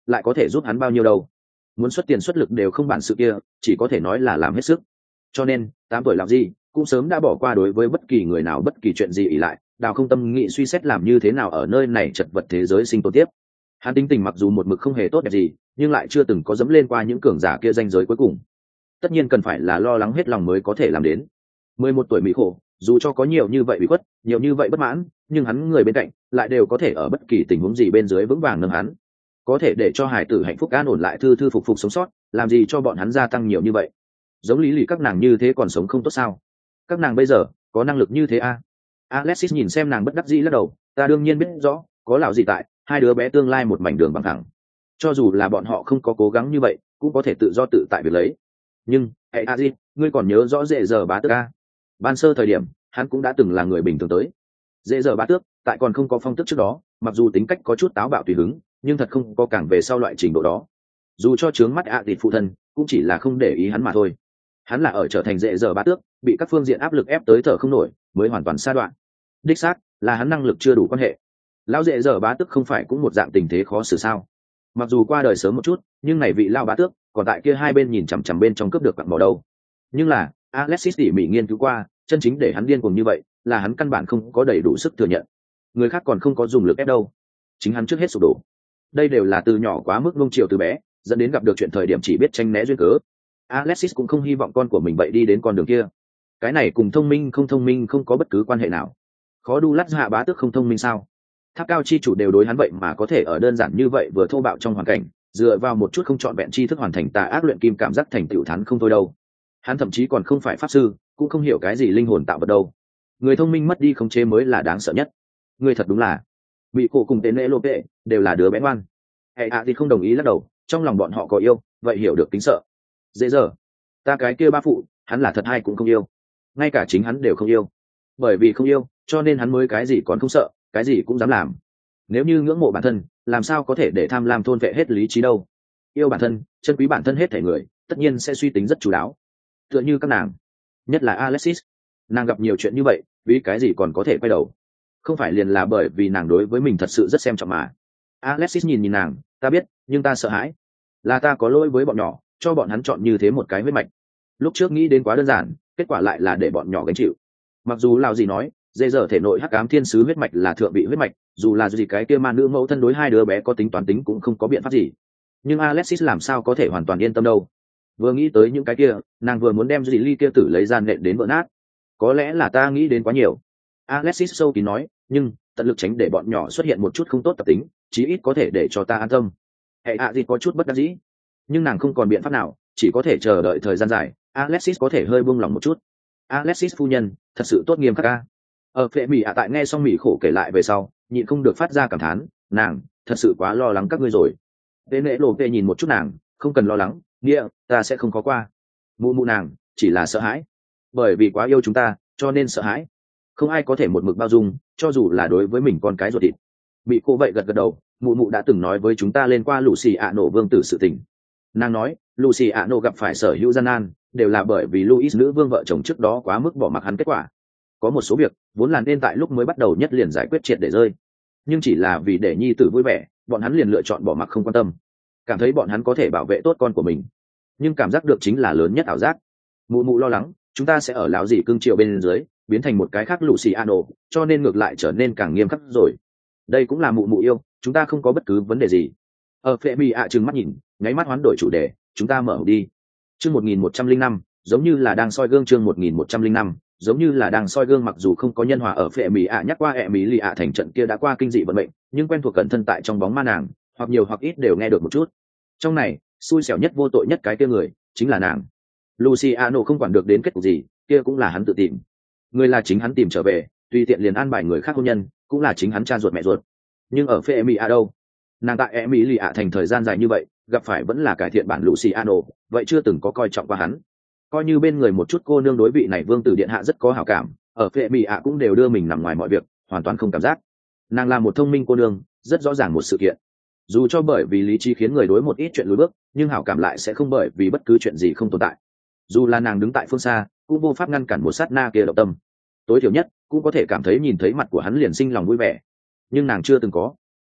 lại có thể giúp hắn bao nhiêu đâu. Muốn xuất tiền xuất lực đều không bản sự kia, chỉ có thể nói là làm hết sức. Cho nên 8 tuổi làm gì cũng sớm đã bỏ qua đối với bất kỳ người nào bất kỳ chuyện gì ỷ lại, đào không tâm nghĩ suy xét làm như thế nào ở nơi này chật vật thế giới sinh tồn tiếp. Hắn tính tình mặc dù một mực không hề tốt đẹp gì, nhưng lại chưa từng có dẫm lên qua những cường giả kia ranh giới cuối cùng. Tất nhiên cần phải là lo lắng hết lòng mới có thể làm đến. 11 tuổi mỹ khổ, dù cho có nhiều như vậy bị khuất, nhiều như vậy bất mãn, nhưng hắn người bên cạnh lại đều có thể ở bất kỳ tình huống gì bên dưới vững vàng nâng hắn, có thể để cho hải tử hạnh phúc an ổn lại thư thư phục phục sống sót, làm gì cho bọn hắn gia tăng nhiều như vậy. Giống lý lì các nàng như thế còn sống không tốt sao? Các nàng bây giờ có năng lực như thế à? Alexis nhìn xem nàng bất đắc dĩ lắc đầu, ta đương nhiên biết rõ, có lão gì tại, hai đứa bé tương lai một mảnh đường bằng thẳng. Cho dù là bọn họ không có cố gắng như vậy, cũng có thể tự do tự tại việc lấy. Nhưng, hệ Aziz, ngươi còn nhớ rõ dễ giờ bá tước a? Ban sơ thời điểm, hắn cũng đã từng là người bình thường tới. Dễ giờ bá tước, tại còn không có phong tước trước đó, mặc dù tính cách có chút táo bạo tùy hứng, nhưng thật không có càng về sau loại trình độ đó. Dù cho trướng mắt ạ tịt phụ thân, cũng chỉ là không để ý hắn mà thôi. Hắn là ở trở thành dễ giờ bá tước, bị các phương diện áp lực ép tới thở không nổi, mới hoàn toàn sa đoạn. Đích xác, là hắn năng lực chưa đủ quan hệ. Lão dễ giờ bá tước không phải cũng một dạng tình thế khó xử sao? Mặc dù qua đời sớm một chút, nhưng này vị lão bá tước, còn tại kia hai bên nhìn chằm chằm bên trong cướp được quặng bỏ đâu. Nhưng là, Alexis tỉ mỉ nghiên cứu qua, chân chính để hắn điên cuồng như vậy, là hắn căn bản không có đầy đủ sức thừa nhận. Người khác còn không có dùng lực ép đâu, chính hắn trước hết sụp đổ. Đây đều là từ nhỏ quá mức nuông chiều từ bé, dẫn đến gặp được chuyện thời điểm chỉ biết tranh né duyên cớ. Alexis cũng không hy vọng con của mình vậy đi đến con đường kia. Cái này cùng thông minh không có bất cứ quan hệ nào. Khó đu lắt hạ bá tước không thông minh sao? Tháp cao chi chủ đều đối hắn vậy mà có thể ở đơn giản như vậy vừa thô bạo trong hoàn cảnh, dựa vào một chút không trọn vẹn tri thức hoàn thành tà ác luyện kim cảm giác thành tựu thán không thôi đâu. Hắn thậm chí còn không phải pháp sư, cũng không hiểu cái gì linh hồn tạo vật đâu. Người thông minh mất đi khống chế mới là đáng sợ nhất. Người thật đúng là bị cổ cùng tên lễ lô vệ đều là đứa bé ngoan. Hệ ạ thì không đồng ý lắc đầu, trong lòng bọn họ có yêu, vậy hiểu được tính sợ. Dễ giờ, ta cái kia ba phụ, hắn là thật hay cũng không yêu, ngay cả chính hắn đều không yêu. Bởi vì không yêu, cho nên hắn mới cái gì còn không sợ, cái gì cũng dám làm. Nếu như ngưỡng mộ bản thân, làm sao có thể để tham lam thôn vệ hết lý trí đâu. Yêu bản thân, chân quý bản thân hết thể người, tất nhiên sẽ suy tính rất chú đáo. Tựa như các nàng, nhất là Alexis, nàng gặp nhiều chuyện như vậy, vì cái gì còn có thể quay đầu? Không phải liền là bởi vì nàng đối với mình thật sự rất xem trọng mà. Alexis nhìn nàng, ta biết, nhưng ta sợ hãi. Là ta có lỗi với bọn nhỏ, cho bọn hắn chọn như thế một cái huyết mạch. Lúc trước nghĩ đến quá đơn giản, kết quả lại là để bọn nhỏ gánh chịu. Mặc dù Lào gì nói, dễ dở thể nội hắc ám thiên sứ huyết mạch là thượng vị huyết mạch, dù là gì cái kia ma nữ mẫu thân đối hai đứa bé có tính toán tính cũng không có biện pháp gì. Nhưng Alexis làm sao có thể hoàn toàn yên tâm đâu? Vừa nghĩ tới những cái kia, nàng vừa muốn đem ly kia tử lấy ra nện đến vỡ nát. Có lẽ là ta nghĩ đến quá nhiều. Alexis sâu kín nói, nhưng tận lực tránh để bọn nhỏ xuất hiện một chút không tốt tập tính, chí ít có thể để cho ta an tâm. Hệ ạ gì có chút bất đắc dĩ, nhưng nàng không còn biện pháp nào, chỉ có thể chờ đợi thời gian dài. Alexis có thể hơi buông lòng một chút. Alexis phu nhân, thật sự tốt nghiêm khắc ca. Ở phệ mỹ ạ tại nghe xong mỹ khổ kể lại về sau, nhịn không được phát ra cảm thán, nàng thật sự quá lo lắng các ngươi rồi. Tên lễ lộ vệ nhìn một chút nàng, không cần lo lắng, nghĩa ta sẽ không có qua. Mụ nàng chỉ là sợ hãi, bởi vì quá yêu chúng ta, cho nên sợ hãi. Không ai có thể một mực bao dung, cho dù là đối với mình con cái ruột thịt. Bị cô vậy gật gật đầu, mụ đã từng nói với chúng ta lên qua Lucy ạ nổ vương tử sự tình. Nàng nói, Lucy ạ nổ gặp phải sở hữu gian nan, đều là bởi vì Louis nữ vương vợ chồng trước đó quá mức bỏ mặc hắn kết quả. Có một số việc vốn là nên tại lúc mới bắt đầu nhất liền giải quyết triệt để rơi, nhưng chỉ là vì để nhi tử vui vẻ, bọn hắn liền lựa chọn bỏ mặc không quan tâm, cảm thấy bọn hắn có thể bảo vệ tốt con của mình, nhưng cảm giác được chính là lớn nhất ảo giác. Mụ lo lắng chúng ta sẽ ở lão dì cưng chiều bên dưới biến thành một cái khác Luciano, cho nên ngược lại trở nên càng nghiêm khắc rồi. Đây cũng là mụ yêu, chúng ta không có bất cứ vấn đề gì. Ở phệ mỹ ạ trừng mắt nhìn, nháy mắt hoán đổi chủ đề, chúng ta mở đi. Chương 1105, giống như là đang soi gương. Chương 1105, giống như là đang soi gương. Mặc dù không có nhân hòa ở phệ mỹ ạ nhắc qua ẹ mỹ lì ạ thành trận kia đã qua kinh dị vận mệnh, nhưng quen thuộc cẩn thân tại trong bóng ma nàng, hoặc nhiều hoặc ít đều nghe được một chút. Trong này, xui xẻo nhất vô tội nhất cái kia người, chính là nàng. Luciano không quản được đến kết cục gì, kia cũng là hắn tự tìm. Người là chính hắn tìm trở về, tùy tiện liền an bài người khác hôn nhân, cũng là chính hắn cha ruột mẹ ruột. Nhưng ở phệ mỹ ạ đâu? Nàng tại ẹ mỹ lì ạ thành thời gian dài như vậy, gặp phải vẫn là cải thiện bản Luciano, vậy chưa từng có coi trọng qua hắn. Coi như bên người một chút cô nương đối vị này vương tử điện hạ rất có hảo cảm, ở phệ mỹ ạ cũng đều đưa mình nằm ngoài mọi việc, hoàn toàn không cảm giác. Nàng là một thông minh cô nương, rất rõ ràng một sự kiện. Dù cho bởi vì lý trí khiến người đối một ít chuyện lùi bước, nhưng hảo cảm lại sẽ không bởi vì bất cứ chuyện gì không tồn tại. Dù là nàng đứng tại phương xa, cũng vô pháp ngăn cản một sát na kia động tâm. Tối thiểu nhất cũng có thể cảm thấy nhìn thấy mặt của hắn liền sinh lòng vui vẻ. Nhưng nàng chưa từng có.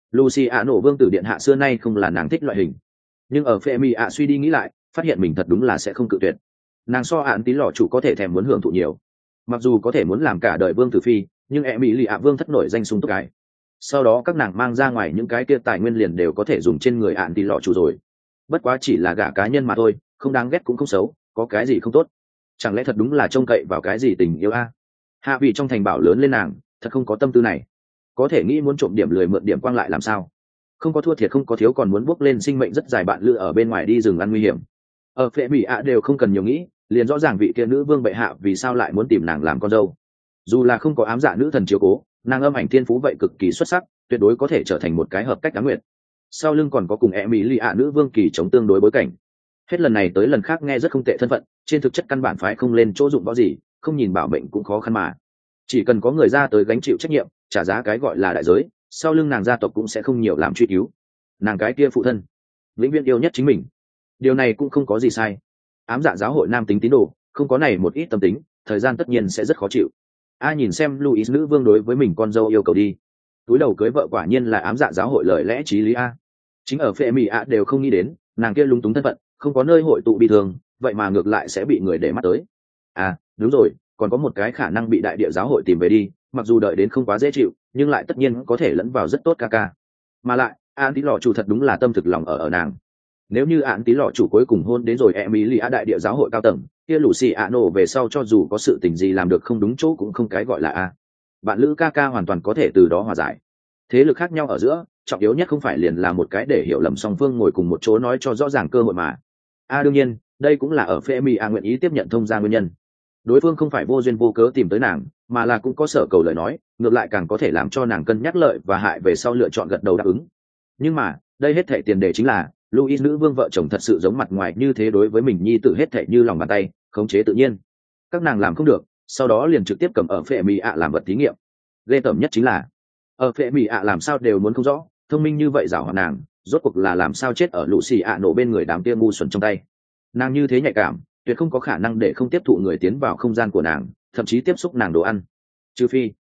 Luciano vương tử điện hạ xưa nay không là nàng thích loại hình, nhưng ở phệ mỹ ạ suy đi nghĩ lại, phát hiện mình thật đúng là sẽ không cự tuyệt. Nàng so ạn tí lọ chủ có thể thèm muốn hưởng thụ nhiều, mặc dù có thể muốn làm cả đời vương tử phi, nhưng e mỹ lì ạ vương thất nổi danh sung túc cái, sau đó các nàng mang ra ngoài những cái kia tài nguyên liền đều có thể dùng trên người ạn tí lọ chủ rồi. Bất quá chỉ là gả cá nhân mà thôi, không đáng ghét cũng không xấu, có cái gì không tốt. Chẳng lẽ thật đúng là trông cậy vào cái gì tình yêu a? Hạ vị trong thành bảo lớn lên nàng thật không có tâm tư này, có thể nghĩ muốn trộm điểm lười mượn điểm quang lại làm sao, không có thua thiệt không có thiếu còn muốn bước lên sinh mệnh rất dài bạn lựa ở bên ngoài đi rừng ăn nguy hiểm. Ở phệ mỹ ạ đều không cần nhiều nghĩ, liền rõ ràng vị kia nữ vương bệ hạ vì sao lại muốn tìm nàng làm con dâu. Dù là không có ám dạ nữ thần chiếu cố, nàng âm ảnh thiên phú vậy cực kỳ xuất sắc, tuyệt đối có thể trở thành một cái hợp cách đáng nguyện. Sau lưng còn có cùng e mỹ lì ạ nữ vương kỳ chống tương đối bối cảnh, hết lần này tới lần khác nghe rất không tệ thân phận, trên thực chất căn bản phái không lên chỗ dụng võ gì, không nhìn bảo mệnh cũng khó khăn mà. Chỉ cần có người ra tới gánh chịu trách nhiệm, trả giá cái gọi là đại giới, sau lưng nàng gia tộc cũng sẽ không nhiều làm truy cứu. Nàng cái kia phụ thân vĩnh viễn yêu nhất chính mình, điều này cũng không có gì sai. Ám dạ giáo hội nam tính tín đồ không có này một ít tâm tính, thời gian tất nhiên sẽ rất khó chịu. Nhìn xem Louis nữ vương đối với mình con dâu yêu cầu đi, túi đầu cưới vợ quả nhiên là ám dạ giáo hội lời lẽ trí lý a. Chính ở phệ mỹ ạ đều không nghĩ đến, nàng kia lúng túng thân phận, không có nơi hội tụ bị thương, vậy mà ngược lại sẽ bị người để mắt tới. Đúng rồi, còn có một cái khả năng bị đại địa giáo hội tìm về đi, mặc dù đợi đến không quá dễ chịu, nhưng lại tất nhiên có thể lẫn vào rất tốt ca ca. Mà lại án tí lọ chủ thật đúng là tâm thực lòng ở nàng. Nếu như án tí lọ chủ cuối cùng hôn đến rồi Emilia đại địa giáo hội cao tầng, kia Luciano về sau cho dù có sự tình gì làm được không đúng chỗ cũng không cái gọi là a. Bạn lữ ca ca hoàn toàn có thể từ đó hòa giải. Thế lực khác nhau ở giữa, trọng yếu nhất không phải liền là một cái để hiểu lầm song phương ngồi cùng một chỗ nói cho rõ ràng cơ hội mà. Đương nhiên, đây cũng là ở phía Mỹ nguyện ý tiếp nhận thông gia nguyên nhân. Đối phương không phải vô duyên vô cớ tìm tới nàng, mà là cũng có sở cầu lời nói, ngược lại càng có thể làm cho nàng cân nhắc lợi và hại về sau lựa chọn gật đầu đáp ứng. Nhưng mà, đây hết thảy tiền đề chính là Louis nữ vương vợ chồng thật sự giống mặt ngoài như thế, đối với mình nhi tử hết thảy như lòng bàn tay, khống chế tự nhiên. Các nàng làm không được, sau đó liền trực tiếp cầm ở phệ Mỹ làm vật thí nghiệm. Ghê tởm nhất chính là ở phệ Mỹ làm sao đều muốn không rõ, thông minh như vậy giảo hoạt nàng, rốt cuộc là làm sao chết ở Luciano bên người đám kia ngu xuẩn trong tay. Nàng như thế nhạy cảm, tuyệt không có khả năng để không tiếp thụ người tiến vào không gian của nàng, thậm chí tiếp xúc nàng đồ ăn. Trừ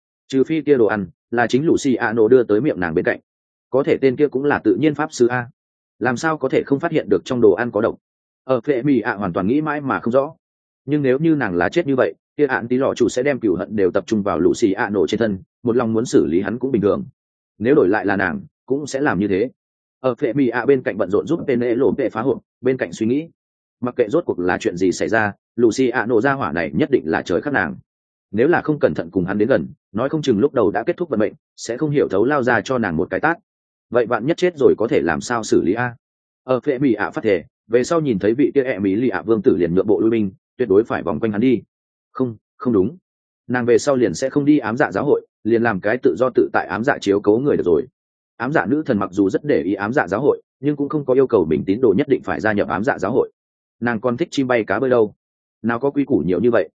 phi kia đồ ăn là chính Luciano đưa tới miệng nàng bên cạnh. Có thể tên kia cũng là tự nhiên pháp sư a, làm sao có thể không phát hiện được trong đồ ăn có độc. Ở phệ Mỹ hoàn toàn nghĩ mãi mà không rõ. Nhưng nếu như nàng là chết như vậy, kia án tí lọ chủ sẽ đem cửu hận đều tập trung vào Luciano trên thân, một lòng muốn xử lý hắn cũng bình thường. Nếu đổi lại là nàng, cũng sẽ làm như thế. Ở phệ Mỹ bên cạnh bận rộn giúp Penelope phá hộp, bên cạnh suy nghĩ, mặc kệ rốt cuộc là chuyện gì xảy ra, Luciano gia hỏa này nhất định là trời khắc nàng. Nếu là không cẩn thận cùng hắn đến gần, nói không chừng lúc đầu đã kết thúc vận mệnh, sẽ không hiểu thấu lao ra cho nàng một cái tát. Vậy bạn nhất chết rồi có thể làm sao xử lý a? Ở phệ Mỹ phát thể, về sau nhìn thấy vị kia Emilia vương tử liền nhượng bộ lui binh, tuyệt đối phải vòng quanh hắn đi. Không đúng, nàng về sau liền sẽ không đi ám dạ giáo hội, liền làm cái tự do tự tại ám dạ chiếu cố người được rồi. Ám dạ nữ thần mặc dù rất để ý ám dạ giáo hội, nhưng cũng không có yêu cầu mình tín đồ nhất định phải gia nhập ám dạ giáo hội. Nàng còn thích chim bay cá bơi đâu, nào có quy củ nhiều như vậy.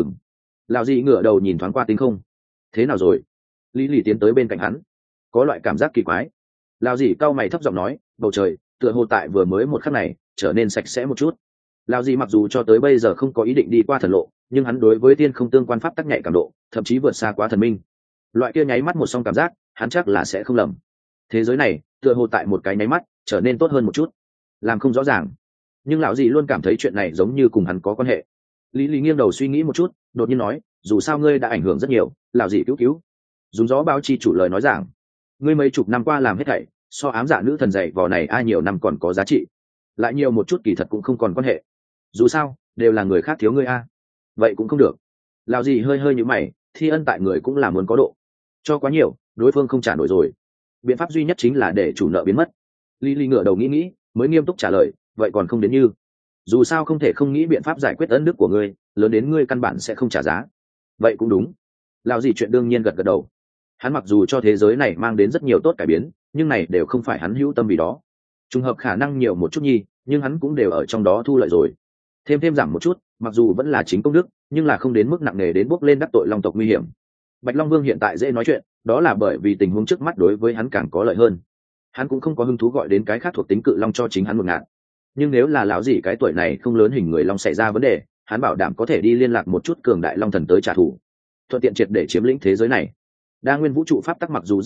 Lão dị ngửa đầu nhìn thoáng qua tinh không. Thế nào rồi? Lý lì tiến tới bên cạnh hắn, có loại cảm giác kỳ quái. Lão dị cau mày thấp giọng nói, bầu trời tựa hồ tại vừa mới một khắc này trở nên sạch sẽ một chút. Lão dị mặc dù cho tới bây giờ không có ý định đi qua thần lộ, nhưng hắn đối với tiên không tương quan pháp tắc nhạy cảm độ thậm chí vượt xa quá thần minh. Loại kia nháy mắt một song cảm giác, hắn chắc là sẽ không lầm. Thế giới này tựa hồ tại một cái nháy mắt trở nên tốt hơn một chút. Làm không rõ ràng, nhưng lão dị luôn cảm thấy chuyện này giống như cùng hắn có quan hệ. Lý lý nghiêng đầu suy nghĩ một chút, đột nhiên nói, dù sao ngươi đã ảnh hưởng rất nhiều, lão dị cứu dùng gió báo chi chủ lời nói rằng, ngươi mấy chục năm qua làm hết thảy, so ám dạ nữ thần dạy vò này ai nhiều năm còn có giá trị, lại nhiều một chút kỳ thật cũng không còn quan hệ. Dù sao đều là người khác thiếu ngươi a. Vậy cũng không được. Lão dị hơi như mày, thi ân tại người cũng là muốn có độ, cho quá nhiều đối phương không trả nổi rồi, biện pháp duy nhất chính là để chủ nợ biến mất. Lý ngửa đầu nghĩ mới nghiêm túc trả lời, vậy còn không đến như, dù sao không thể không nghĩ biện pháp giải quyết ân đức của ngươi, lớn đến ngươi căn bản sẽ không trả giá. Vậy cũng đúng. Lão dị chuyện đương nhiên gật đầu. Hắn mặc dù cho thế giới này mang đến rất nhiều tốt cải biến, nhưng này đều không phải hắn hữu tâm vì đó. Trùng hợp khả năng nhiều một chút nhi, nhưng hắn cũng đều ở trong đó thu lợi rồi. Thêm giảm một chút, mặc dù vẫn là chính công đức, nhưng là không đến mức nặng nề đến bốc lên đắc tội long tộc nguy hiểm. Bạch Long Vương hiện tại dễ nói chuyện, đó là bởi vì tình huống trước mắt đối với hắn càng có lợi hơn. Hắn cũng không có hứng thú gọi đến cái khác thuộc tính cự long cho chính hắn một ngạn. Nhưng nếu là lão gì cái tuổi này không lớn hình người long xảy ra vấn đề, hắn bảo đảm có thể đi liên lạc một chút cường đại long thần tới trả thù, thuận tiện triệt để chiếm lĩnh thế giới này. Đa nguyên vũ trụ pháp tắc mặc dù rất hỗn loạn,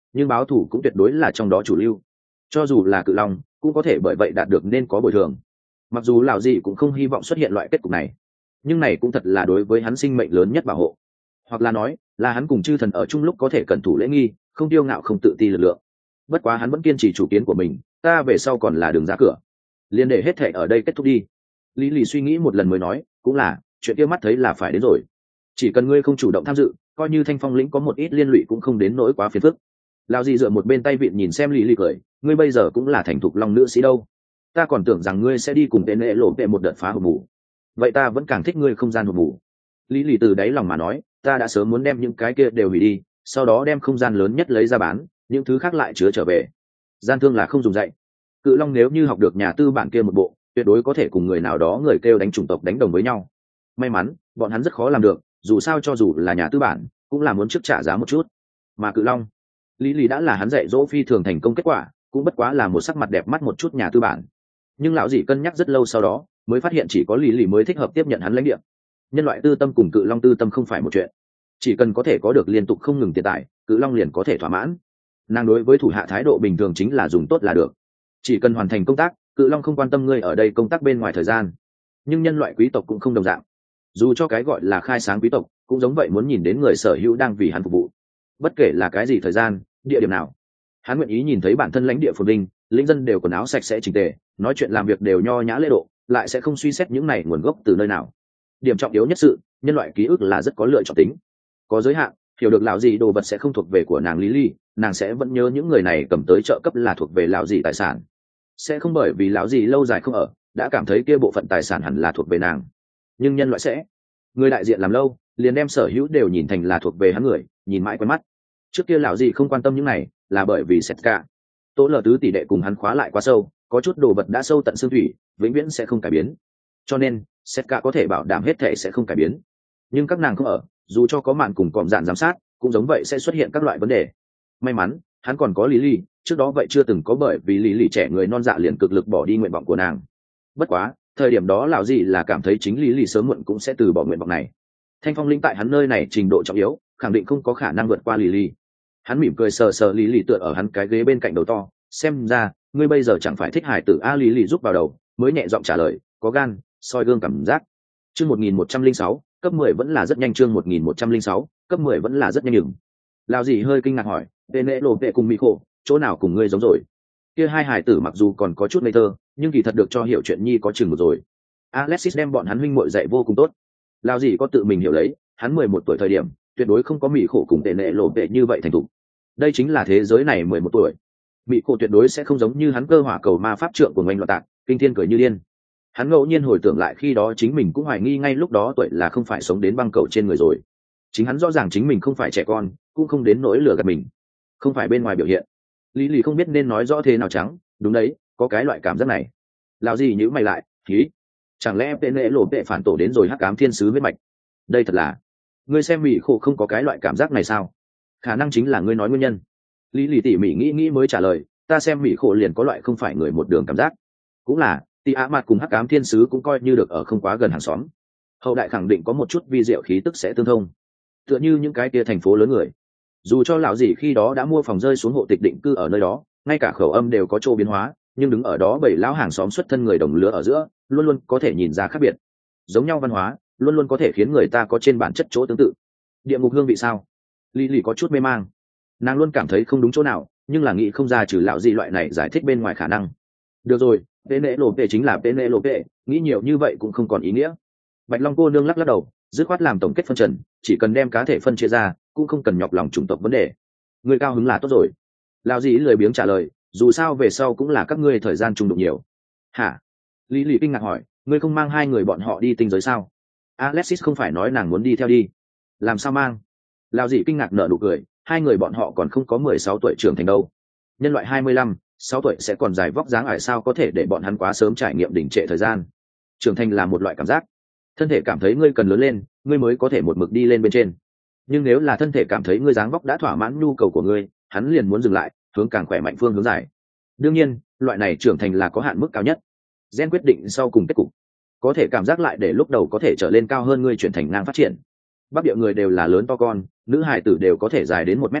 nhưng báo thù cũng tuyệt đối là trong đó chủ lưu. Cho dù là cự long cũng có thể bởi vậy đạt được nên có bồi thường. Mặc dù lão dị cũng không hy vọng xuất hiện loại kết cục này, nhưng này cũng thật là đối với hắn sinh mệnh lớn nhất bảo hộ, hoặc là nói là hắn cùng chư thần ở chung lúc có thể cẩn thủ lễ nghi, không tiêu ngạo không tự ti lực lượng. Bất quá hắn vẫn kiên trì chủ kiến của mình, ta về sau còn là đường ra cửa, liền để hết thể ở đây kết thúc đi. Lý lì suy nghĩ một lần mới nói, cũng là chuyện kia mắt thấy là phải đến rồi, chỉ cần ngươi không chủ động tham dự, coi như Thanh Phong lĩnh có một ít liên lụy cũng không đến nỗi quá phiền phức. Lão dị dựa một bên tay vịn nhìn xem Lý lì cười, ngươi bây giờ cũng là thành thục long nữ sĩ đâu, ta còn tưởng rằng ngươi sẽ đi cùng tên lễ lộ về một đợt phá hộp mù, vậy ta vẫn càng thích ngươi không gian hộp mù. Lý lì từ đáy lòng mà nói, ta đã sớm muốn đem những cái kia đều hủy đi, sau đó đem không gian lớn nhất lấy ra bán, những thứ khác lại chứa trở về. Gian thương là không dùng dạy. Cự long nếu như học được nhà tư bản kia một bộ, tuyệt đối có thể cùng người nào đó người kêu đánh chủng tộc đánh đồng với nhau. May mắn bọn hắn rất khó làm được, dù sao cho dù là nhà tư bản cũng là muốn trước trả giá một chút. Mà cự long, lý lý đã là hắn dạy dỗ phi thường thành công, kết quả cũng bất quá là một sắc mặt đẹp mắt một chút nhà tư bản. Nhưng lão dị cân nhắc rất lâu sau đó mới phát hiện chỉ có lý lý mới thích hợp tiếp nhận hắn lãnh địa. Nhân loại tư tâm cùng cự long tư tâm không phải một chuyện, chỉ cần có thể có được liên tục không ngừng tiền tài, cự long liền có thể thỏa mãn. Nàng đối với thủ hạ thái độ bình thường chính là dùng tốt là được, chỉ cần hoàn thành công tác, cự long không quan tâm ngươi ở đây công tác bên ngoài thời gian. Nhưng nhân loại quý tộc cũng không đồng dạng, dù cho cái gọi là khai sáng quý tộc cũng giống vậy, muốn nhìn đến người sở hữu đang vì hắn phục vụ, bất kể là cái gì thời gian địa điểm nào. Hắn nguyện ý nhìn thấy bản thân lãnh địa phồn vinh, lĩnh dân đều quần áo sạch sẽ chỉnh tề, nói chuyện làm việc đều nho nhã lễ độ, lại sẽ không suy xét những này nguồn gốc từ nơi nào. Điểm trọng yếu nhất sự, nhân loại ký ức là rất có lựa chọn tính, có giới hạn. Hiểu được lão gì đồ vật sẽ không thuộc về của nàng lý ly, nàng sẽ vẫn nhớ những người này cầm tới trợ cấp là thuộc về lão gì tài sản, sẽ không bởi vì lão gì lâu dài không ở đã cảm thấy kia bộ phận tài sản hẳn là thuộc về nàng. Nhưng nhân loại sẽ, người đại diện làm lâu liền đem sở hữu đều nhìn thành là thuộc về hắn người, nhìn mãi quen mắt. Trước kia lão gì không quan tâm những này là bởi vì Setka tố lờ tứ tỷ đệ cùng hắn khóa lại quá sâu, có chút đồ vật đã sâu tận xương thủy, vĩnh viễn sẽ không cải biến, cho nên Setka có thể bảo đảm hết thể sẽ không cải biến. Nhưng các nàng không ở, dù cho có màn cùng cọm dạn giám sát cũng giống vậy sẽ xuất hiện các loại vấn đề. May mắn hắn còn có lý ly, trước đó vậy chưa từng có bởi vì lý ly trẻ người non dạ liền cực lực bỏ đi nguyện vọng của nàng. Bất quá thời điểm đó lão gì là cảm thấy chính lý ly sớm muộn cũng sẽ từ bỏ nguyện vọng này. Thanh Phong linh tại hắn nơi này trình độ trọng yếu khẳng định không có khả năng vượt qua lý ly. Hắn mỉm cười sờ sờ lý ly tựa ở hắn cái ghế bên cạnh đầu to, xem ra ngươi bây giờ chẳng phải thích hài tử a. Lý ly rút vào đầu mới nhẹ giọng trả lời, có gan soi gương cảm giác. Chương 1106, cấp 10 vẫn là rất nhanh. Chương 1106, cấp 10 vẫn là rất nhanh. Nhưng lão gì hơi kinh ngạc hỏi, tên lễ lộ vệ cùng mỹ khổ chỗ nào cùng ngươi giống rồi? Kia hai hài tử mặc dù còn có chút ngây thơ nhưng kỳ thật được cho hiểu chuyện nhi có chừng một rồi. Alexis đem bọn hắn huynh muội dạy vô cùng tốt. Lão gì có tự mình hiểu lấy, hắn 11 tuổi thời điểm tuyệt đối không có mỹ khổ cùng tên lễ lộ vệ như vậy thành thục. Đây chính là thế giới này 11 tuổi. Mỹ khổ tuyệt đối sẽ không giống như hắn cơ hỏa cầu ma pháp trượng của ngoanh loạn tạc, kinh thiên cười như điên. Hắn ngẫu nhiên hồi tưởng lại khi đó chính mình cũng hoài nghi ngay lúc đó tuổi là không phải sống đến băng cầu trên người rồi. Chính hắn rõ ràng chính mình không phải trẻ con, cũng không đến nỗi lừa gạt mình, không phải bên ngoài biểu hiện. Lý lì không biết nên nói rõ thế nào trắng, đúng đấy, có cái loại cảm giác này. Lão gì nhữ mày lại, khí, chẳng lẽ tên lễ lộ vệ phản tổ đến rồi hắc ám thiên sứ huyết mạch? Đây thật là, ngươi xem mỹ khổ không có cái loại cảm giác này sao? Khả năng chính là ngươi nói nguyên nhân. Lý lì tỉ mỉ nghĩ mới trả lời, ta xem mỹ khổ liền có loại không phải người một đường cảm giác. Cũng là tì á mặt cùng hắc ám thiên sứ cũng coi như được ở không quá gần hàng xóm, hậu đại khẳng định có một chút vi diệu khí tức sẽ tương thông, tựa như những cái kia thành phố lớn người. Dù cho lão gì khi đó đã mua phòng rơi xuống hộ tịch định cư ở nơi đó, ngay cả khẩu âm đều có chỗ biến hóa, nhưng đứng ở đó bảy lão hàng xóm xuất thân người đồng lứa ở giữa luôn luôn có thể nhìn ra khác biệt. Giống nhau văn hóa luôn luôn có thể khiến người ta có trên bản chất chỗ tương tự. Địa ngục hương vị sao? Lý lì có chút mê mang, nàng luôn cảm thấy không đúng chỗ nào, nhưng là nghĩ không ra trừ lão gì loại này giải thích bên ngoài khả năng. Được rồi, tên lễ lộ vệ chính là tên lễ lộ vệ, nghĩ nhiều như vậy cũng không còn ý nghĩa. Bạch Long cô nương lắc đầu, dứt khoát làm tổng kết phân trần, chỉ cần đem cá thể phân chia ra cũng không cần nhọc lòng chủng tộc vấn đề. Người cao hứng là tốt rồi. Lão dĩ lười biếng trả lời, dù sao về sau cũng là các ngươi thời gian chung đụng nhiều. Hả? Lý lì kinh ngạc hỏi, ngươi không mang hai người bọn họ đi tinh giới sao? Alexis không phải nói nàng muốn đi theo đi, làm sao mang? Lão dĩ kinh ngạc nở nụ cười, hai người bọn họ còn không có 16 tuổi trưởng thành đâu. Nhân loại 25, 6 tuổi sẽ còn dài vóc dáng ải, sao có thể để bọn hắn quá sớm trải nghiệm đỉnh trệ thời gian. Trưởng thành là một loại cảm giác, thân thể cảm thấy ngươi cần lớn lên ngươi mới có thể một mực đi lên bên trên. Nhưng nếu là thân thể cảm thấy ngươi dáng vóc đã thỏa mãn nhu cầu của ngươi, hắn liền muốn dừng lại, hướng càng khỏe mạnh phương hướng dài. Đương nhiên loại này trưởng thành là có hạn mức cao nhất, gen quyết định sau cùng kết cục, có thể cảm giác lại để lúc đầu có thể trở lên cao hơn ngươi chuyển thành ngang phát triển. Bắc địa người đều là lớn to con, nữ hài tử đều có thể dài đến 1m9,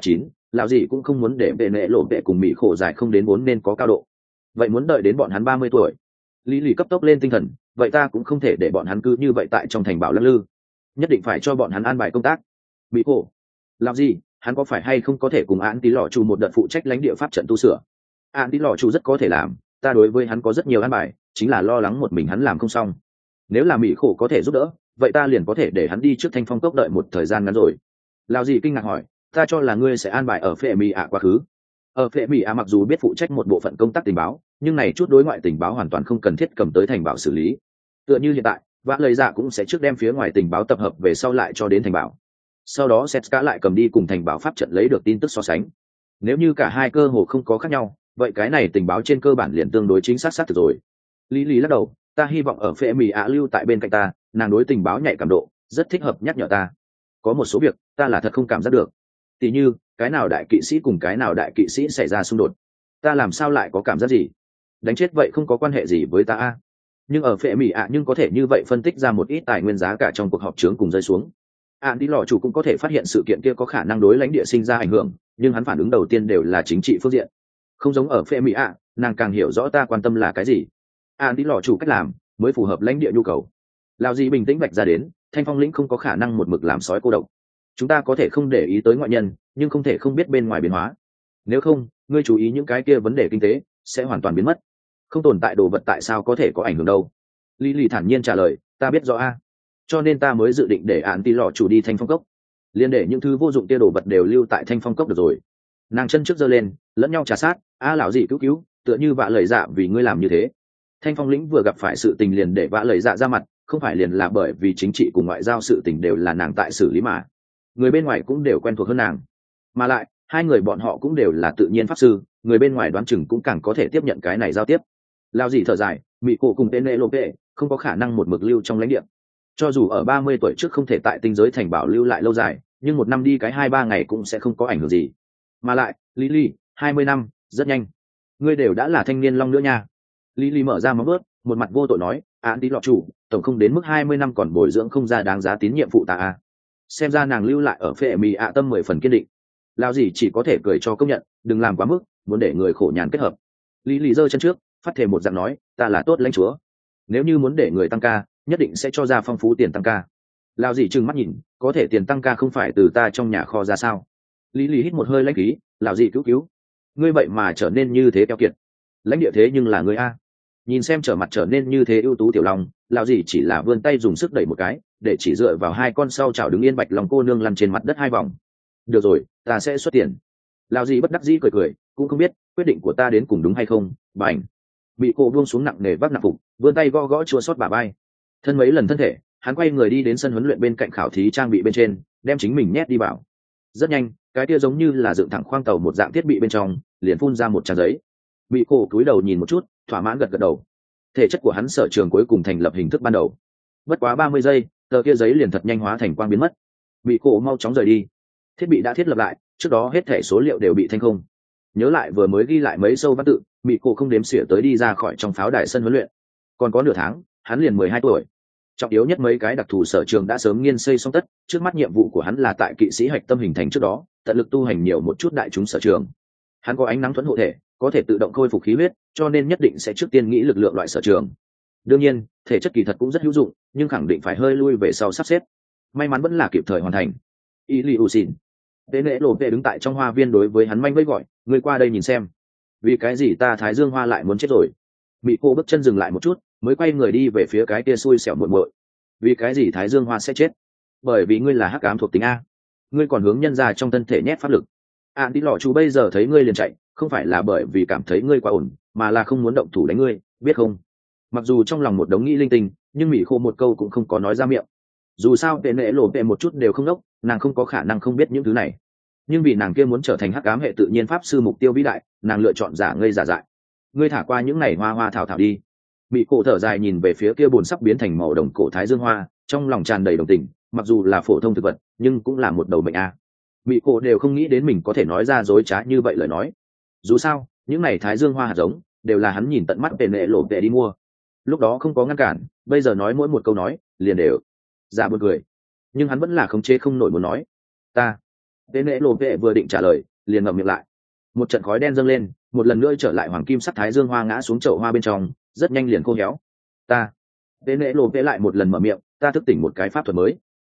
lão gì cũng không muốn để vệ nệ lộ vệ cùng mỹ khổ dài không đến vốn nên có cao độ. Vậy muốn đợi đến bọn hắn 30 tuổi. Lý lì cấp tốc lên tinh thần, vậy ta cũng không thể để bọn hắn cứ như vậy tại trong thành bảo lắc lư, nhất định phải cho bọn hắn an bài công tác. Mỹ khổ, làm gì, hắn có phải hay không có thể cùng án tí lọ chủ một đợt phụ trách lãnh địa pháp trận tu sửa? Án tí lọ chủ rất có thể làm, ta đối với hắn có rất nhiều an bài, chính là lo lắng một mình hắn làm không xong. Nếu là Mỹ khổ có thể giúp đỡ, vậy ta liền có thể để hắn đi trước Thanh Phong cốc đợi một thời gian ngắn rồi. Lão gì kinh ngạc hỏi, ta cho là ngươi sẽ an bài ở phệ mỹ ạ quá khứ. Ở phệ mỹ ạ mặc dù biết phụ trách một bộ phận công tác tình báo, nhưng này chút đối ngoại tình báo hoàn toàn không cần thiết cầm tới thành bảo xử lý. Tựa như hiện tại, vã lời dạ cũng sẽ trước đem phía ngoài tình báo tập hợp về sau lại cho đến thành bảo, sau đó Setska lại cầm đi cùng thành bảo pháp trận lấy được tin tức so sánh. Nếu như cả hai cơ hồ không có khác nhau, vậy cái này tình báo trên cơ bản liền tương đối chính xác thực rồi. Lý Lý lắc đầu, ta hy vọng ở phệ mỹ ạ lưu tại bên cạnh ta, nàng đối tình báo nhạy cảm độ rất thích hợp nhắc nhở ta. Có một số việc ta là thật không cảm giác được, tỉ như cái nào đại kỵ sĩ cùng cái nào đại kỵ sĩ xảy ra xung đột, ta làm sao lại có cảm giác gì? Đánh chết vậy không có quan hệ gì với ta a. Nhưng ở phệ mỹ ạ nhưng có thể như vậy phân tích ra một ít tài nguyên giá cả trong cuộc họp chướng cùng rơi xuống. Đi lò chủ cũng có thể phát hiện sự kiện kia có khả năng đối lãnh địa sinh ra ảnh hưởng, nhưng hắn phản ứng đầu tiên đều là chính trị phương diện. Không giống ở phệ mỹ ạ, nàng càng hiểu rõ ta quan tâm là cái gì. Đi lò chủ cách làm mới phù hợp lãnh địa nhu cầu. Lão gì bình tĩnh vạch ra đến, Thanh Phong lĩnh không có khả năng một mực làm sói cô độc. Chúng ta có thể không để ý tới ngoại nhân, nhưng không thể không biết bên ngoài biến hóa. Nếu không, ngươi chú ý những cái kia vấn đề kinh tế sẽ hoàn toàn biến mất. Không tồn tại đồ vật tại sao có thể có ảnh hưởng đâu? Lý Lì thản nhiên trả lời, ta biết rõ a, cho nên ta mới dự định để án tí lọ chủ đi Thanh Phong cốc, liên để những thứ vô dụng kia đồ vật đều lưu tại Thanh Phong cốc được rồi. Nàng chân trước giơ lên, lẫn nhau trà sát, lão gì cứu, tựa như vạ lời dạ vì ngươi làm như thế. Thanh Phong lĩnh vừa gặp phải sự tình liền để vạ lời dạ ra mặt, không phải liền là bởi vì chính trị cùng ngoại giao sự tình đều là nàng tại xử lý mà. Người bên ngoài cũng đều quen thuộc hơn nàng, mà lại hai người bọn họ cũng đều là tự nhiên pháp sư, người bên ngoài đoán chừng cũng càng có thể tiếp nhận cái này giao tiếp. Lao gì thở dài, mỹ cổ cùng tên lệ lộ vệ không có khả năng một mực lưu trong lãnh địa, cho dù ở 30 tuổi trước không thể tại tinh giới thành bảo lưu lại lâu dài, nhưng một năm đi cái 2-3 ngày cũng sẽ không có ảnh hưởng gì. Mà lại Lily 20 năm rất nhanh, ngươi đều đã là thanh niên long nữa nha. Lily mở ra móng vuốt, một mặt vô tội nói, án tí lọ chủ tổng không đến mức 20 năm còn bồi dưỡng không ra đáng giá tín nhiệm phụ ta à. Xem ra nàng lưu lại ở phệ mì ạ tâm 10 phần kiên định. Lao gì chỉ có thể cười cho công nhận, đừng làm quá mức, muốn để người khổ nhàn kết hợp. Lý giơ chân trước, phát thề một dạng nói, ta là tốt lãnh chúa, nếu như muốn để người tăng ca, nhất định sẽ cho ra phong phú tiền tăng ca. Lao gì trừng mắt nhìn, có thể tiền tăng ca không phải từ ta trong nhà kho ra sao? Lý hít một hơi lãnh khí, Lão gì cứu, ngươi vậy mà trở nên như thế keo kiệt. Lãnh địa thế nhưng là ngươi a. Nhìn xem trở mặt trở nên như thế ưu tú tiểu long, Lão gì chỉ là vươn tay dùng sức đẩy một cái, để chỉ dựa vào hai con sau chảo đứng yên bạch lòng cô nương lăn trên mặt đất 2 vòng. Được rồi, ta sẽ xuất tiền. Lão gì bất đắc dĩ cười, cũng không biết quyết định của ta đến cùng đúng hay không. Bảnh. Bị cô buông xuống nặng nề vác nặng phục, vươn tay gõ gõ chua xót bả vai. Thân mấy lần thân thể, hắn quay người đi đến sân huấn luyện bên cạnh khảo thí trang bị bên trên, đem chính mình nhét đi vào. Rất nhanh, cái kia giống như là dựng thẳng khoang tàu một dạng thiết bị bên trong, liền phun ra một trang giấy. Bị cô cúi đầu nhìn một chút, thỏa mãn gật đầu. Thể chất của hắn sở trường cuối cùng thành lập hình thức ban đầu. Bất quá 30 giây, tờ kia giấy liền thật nhanh hóa thành quang biến mất. Bị cô mau chóng rời đi. Thiết bị đã thiết lập lại, trước đó hết thể số liệu đều bị thanh không. Nhớ lại vừa mới ghi lại mấy sâu văn tự, Mị Cổ không đếm xỉa tới đi ra khỏi trong pháo đài sân huấn luyện. Còn có nửa tháng, hắn liền 12 tuổi. Trọng yếu nhất mấy cái đặc thù sở trường đã sớm nghiên xây xong tất, trước mắt nhiệm vụ của hắn là tại kỵ sĩ hạch tâm hình thành trước đó, tận lực tu hành nhiều một chút đại chúng sở trường. Hắn có ánh nắng thuẫn hộ thể, có thể tự động khôi phục khí huyết, cho nên nhất định sẽ trước tiên nghĩ lực lượng loại sở trường. Đương nhiên, thể chất kỳ thật cũng rất hữu dụng, nhưng khẳng định phải hơi lui về sau sắp xếp. May mắn vẫn là kịp thời hoàn thành. Iliusin. Tế lễ lộ vệ đứng tại trong hoa viên đối với hắn manh vẫy gọi, ngươi qua đây nhìn xem. Vì cái gì ta Thái Dương Hoa lại muốn chết rồi? Mị cô bước chân dừng lại một chút, mới quay người đi về phía cái kia xui xẻo muội muội. Vì cái gì Thái Dương Hoa sẽ chết? Bởi vì ngươi là hắc ám thuộc tính a. Ngươi còn hướng nhân ra trong thân thể nhét pháp lực. Tí lọ chú bây giờ thấy ngươi liền chạy, không phải là bởi vì cảm thấy ngươi quá ổn, mà là không muốn động thủ đánh ngươi, biết không? Mặc dù trong lòng một đống nghĩ linh tinh, nhưng Mị khô một câu cũng không có nói ra miệng. Dù sao tệ nệ lộ vệ một chút đều không đốc, nàng không có khả năng không biết những thứ này. Nhưng vì nàng kia muốn trở thành hắc ám hệ tự nhiên pháp sư mục tiêu vĩ đại, nàng lựa chọn giả ngây giả dại. Ngươi thả qua những này hoa hoa thảo thảo đi. Mị cổ thở dài nhìn về phía kia buồn sắp biến thành màu đồng cổ Thái Dương Hoa, trong lòng tràn đầy đồng tình, mặc dù là phổ thông thực vật, nhưng cũng là một đầu mệnh a. Mị cổ đều không nghĩ đến mình có thể nói ra dối trá như vậy lời nói. Dù sao, những này Thái Dương Hoa hạt giống đều là hắn nhìn tận mắt về nệ lộ vệ đi mua. Lúc đó không có ngăn cản, bây giờ nói mỗi một câu nói, liền đều giả buồn cười. Nhưng hắn vẫn là khống chế không nổi muốn nói. Ta. Tên nệ lộ vệ vừa định trả lời, liền ngậm miệng lại. Một trận khói đen dâng lên, một lần nữa trở lại hoàng kim sắc thái dương hoa ngã xuống chậu hoa bên trong, rất nhanh liền khô héo. Ta Tế nễ lộ vẽ lại một lần mở miệng, ta thức tỉnh một cái pháp thuật mới.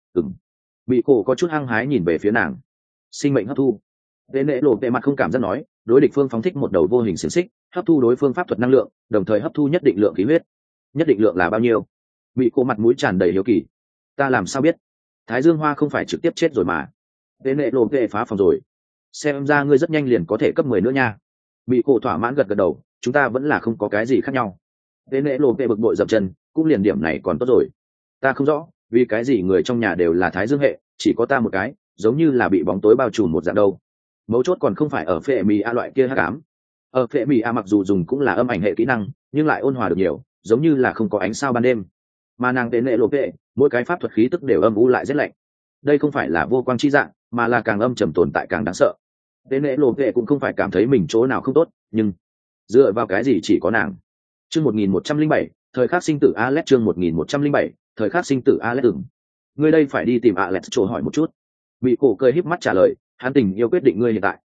Bị cổ có chút hăng hái nhìn về phía nàng. Sinh mệnh hấp thu. Tế nễ lộ vẽ mặt không cảm giác nói, đối địch phương phóng thích một đầu vô hình xiềng xích, hấp thu đối phương pháp thuật năng lượng, đồng thời hấp thu nhất định lượng khí huyết. Nhất định lượng là bao nhiêu? Bị cổ mặt mũi tràn đầy hiếu kỳ. Ta làm sao biết? Thái dương hoa không phải trực tiếp chết rồi mà. Tế nễ lộ vẽ phá phòng rồi. Xem ra ngươi rất nhanh liền có thể cấp 10 nữa nha. Bị cổ thỏa mãn gật gật đầu, chúng ta vẫn là không có cái gì khác nhau. Tế nễ lộ vẽ bực bội dậm chân, cũng liền điểm này còn tốt rồi. Ta không rõ vì cái gì người trong nhà đều là thái dương hệ, chỉ có ta một cái, giống như là bị bóng tối bao trùm một dạng đâu. Mấu chốt còn không phải ở phệ mì a loại kia hắc ám. Ở phệ mì a mặc dù dùng cũng là âm ảnh hệ kỹ năng, nhưng lại ôn hòa được nhiều, giống như là không có ánh sao ban đêm. Mà nàng tế nệ lộ vệ, mỗi cái pháp thuật khí tức đều âm u lại rất lạnh. Đây không phải là vô quang chi dạng, mà là càng âm trầm tồn tại càng đáng sợ. Tế nệ lộ vệ cũng không phải cảm thấy mình chỗ nào không tốt, nhưng dựa vào cái gì chỉ có nàng. Chương 1107, thời khắc sinh tử Alex, chương 1107, thời khắc sinh tử Alex. Ngươi đây phải đi tìm Alex chỗ hỏi một chút. Bị cổ cười híp mắt trả lời, hắn tình yêu quyết định ngươi hiện tại.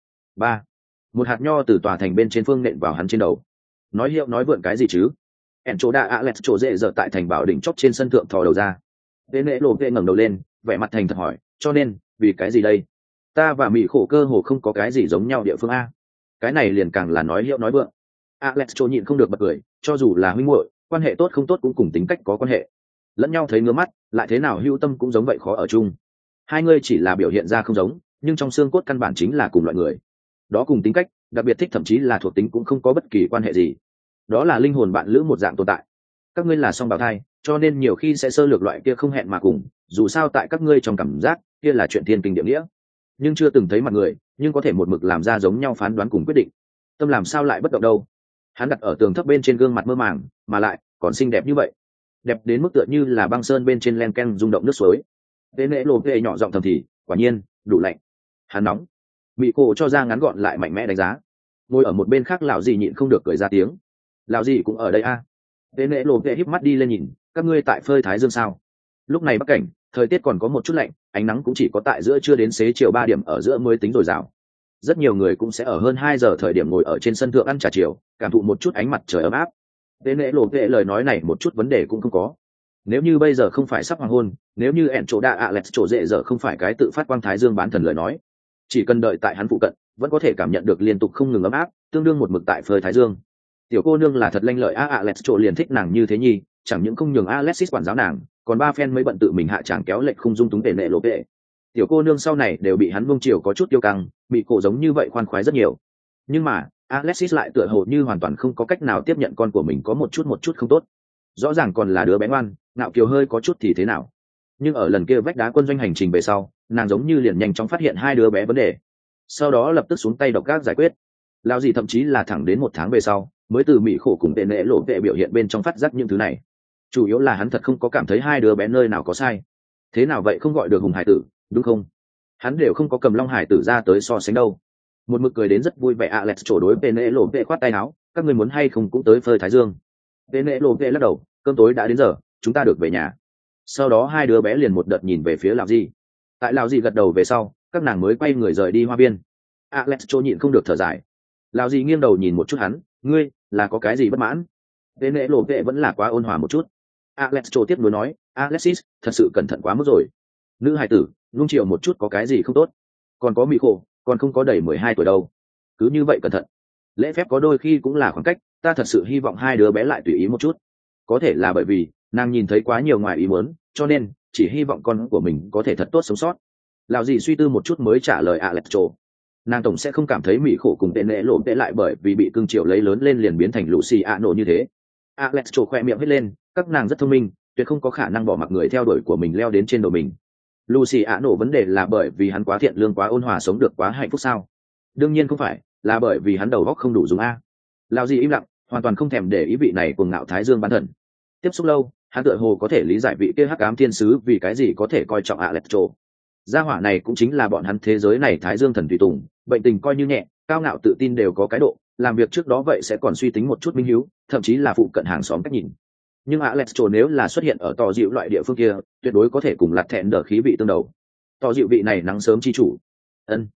Một hạt nho từ tòa thành bên trên phương nện vào hắn trên đầu. Nói hiệu nói vượn cái gì chứ? En chỗ đã Alex chỗ dễ dở tại thành bảo đỉnh chóp trên sân thượng thò đầu ra. Tế nệ lộ vệ ngẩng đầu lên, vẻ mặt thành thật hỏi, cho nên vì cái gì đây? Ta và mỹ khổ cơ hồ không có cái gì giống nhau địa phương a. Cái này liền càng là nói hiệu nói vượn. Alex chỗ nhịn không được bật cười, cho dù là huynh muội, quan hệ tốt không tốt cũng cùng tính cách có quan hệ. Lẫn nhau thấy ngứa mắt, lại thế nào hữu tâm cũng giống vậy khó ở chung. Hai người chỉ là biểu hiện ra không giống, nhưng trong xương cốt căn bản chính là cùng loại người. Đó cùng tính cách, đặc biệt thích thậm chí là thuộc tính cũng không có bất kỳ quan hệ gì. Đó là linh hồn bạn lữ một dạng tồn tại. Các ngươi là song bào thai, cho nên nhiều khi sẽ sơ lược loại kia không hẹn mà cùng, dù sao tại các ngươi trong cảm giác, kia là chuyện thiên kinh địa nghĩa. Nhưng chưa từng thấy mặt người, nhưng có thể một mực làm ra giống nhau phán đoán cùng quyết định. Tâm làm sao lại bất động đâu? Hắn đặt ở tường thấp bên trên gương mặt mơ màng, mà lại còn xinh đẹp như vậy, đẹp đến mức tựa như là băng sơn bên trên len ken rung động nước suối. Tế nễ lộ vệ nhỏ giọng thầm thì, quả nhiên đủ lạnh. Hắn nóng. Bị cổ cho ra ngắn gọn lại mạnh mẽ đánh giá. Ngồi ở một bên khác lão dì nhịn không được cười ra tiếng. Lão dì cũng ở đây a. Tế nễ lộ vệ híp mắt đi lên nhìn, các ngươi tại phơi thái dương sao? Lúc này bắc cảnh, thời tiết còn có một chút lạnh, ánh nắng cũng chỉ có tại giữa trưa đến xế chiều 3 điểm ở giữa mới tính dồi dào. Rất nhiều người cũng sẽ ở hơn 2 giờ thời điểm ngồi ở trên sân thượng ăn trà chiều, cảm thụ một chút ánh mặt trời ấm áp. Tế nễ lộ vệ lời nói này một chút vấn đề cũng không có. Nếu như bây giờ không phải sắp hoàng hôn, nếu như ẻn chỗ đa Alex chỗ dễ giờ không phải cái tự phát quang thái dương bán thần lời nói, chỉ cần đợi tại hắn phụ cận, vẫn có thể cảm nhận được liên tục không ngừng ấm áp, tương đương một mực tại phơi thái dương. Tiểu cô nương là thật lanh lợi Alex chỗ liền thích nàng như thế nhi, chẳng những không nhường Alexis quản giáo nàng, còn ba phen mới bận tự mình hạ tràng kéo lệch không dung túng tệ nệ lộ vệ. Tiểu cô nương sau này đều bị hắn buông chiều có chút tiêu căng, bị cổ giống như vậy khoan khoái rất nhiều. Nhưng mà Alexis lại tựa hồ như hoàn toàn không có cách nào tiếp nhận con của mình có một chút không tốt. Rõ ràng còn là đứa bé ngoan, ngạo kiều hơi có chút thì thế nào. Nhưng ở lần kia vách đá quân doanh hành trình về sau, nàng giống như liền nhanh chóng phát hiện hai đứa bé vấn đề, sau đó lập tức xuống tay độc ác giải quyết. Lao gì thậm chí là thẳng đến 1 tháng về sau mới từ mỹ khổ cùng tệ nệ lộ vệ biểu hiện bên trong phát giác những thứ này. Chủ yếu là hắn thật không có cảm thấy hai đứa bé nơi nào có sai. Thế nào vậy không gọi được hùng hải tử, đúng không? Hắn đều không có cầm long hải tử ra tới so sánh đâu. Một mực cười đến rất vui vẻ Alex chỗ đối tệ nệ lộ vệ khoát tay áo, các người muốn hay không cũng tới phơi thái dương. Tệ nệ lộ vệ lắc đầu, cơm tối đã đến giờ, chúng ta được về nhà. Sau đó hai đứa bé liền một đợt nhìn về phía Lão Di. Tại Lão Di gật đầu về sau, các nàng mới quay người rời đi hoa viên. Alex chỗ nhịn không được thở dài. Lão Di nghiêng đầu nhìn một chút hắn, ngươi là có cái gì bất mãn? Tệ nệ lộ vệ vẫn là quá ôn hòa một chút. Alex chỗ tiếp nối nói, Alexis, thật sự cẩn thận quá mức rồi. Nữ hài tử, nung chiều một chút có cái gì không tốt? Còn có mỹ khổ, còn không có đầy 12 tuổi đâu. Cứ như vậy cẩn thận. Lễ phép có đôi khi cũng là khoảng cách, ta thật sự hy vọng hai đứa bé lại tùy ý một chút. Có thể là bởi vì nàng nhìn thấy quá nhiều ngoài ý muốn, cho nên chỉ hy vọng con của mình có thể thật tốt sống sót. Lão dì suy tư một chút mới trả lời Alex chỗ. Nàng tổng sẽ không cảm thấy mỹ khổ cùng tệ nệ lộ tệ lại bởi vì bị cưng chiều lấy lớn lên liền biến thành Luciano như thế. Alex chỗ khoe miệng hết lên, các nàng rất thông minh, tuyệt không có khả năng bỏ mặc người theo đuổi của mình leo đến trên đầu mình. Luciano vấn đề là bởi vì hắn quá thiện lương quá ôn hòa sống được quá hạnh phúc sao? Đương nhiên không phải, là bởi vì hắn đầu óc không đủ dùng a. Lão dì im lặng, hoàn toàn không thèm để ý vị này cuồng ngạo thái dương bán thần. Tiếp xúc lâu, hắn tựa hồ có thể lý giải vị kia hắc ám thiên sứ vì cái gì có thể coi trọng Alecto. Gia hỏa này cũng chính là bọn hắn thế giới này thái dương thần tùy tùng, bệnh tình coi như nhẹ, cao ngạo tự tin đều có cái độ, làm việc trước đó vậy sẽ còn suy tính một chút minh hiếu, thậm chí là phụ cận hàng xóm cách nhìn. Nhưng Alecto nếu là xuất hiện ở tò dịu loại địa phương kia, tuyệt đối có thể cùng lạt thẹn đỡ khí vị tương đầu. Tò dịu vị này nắng sớm chi chủ. Ân.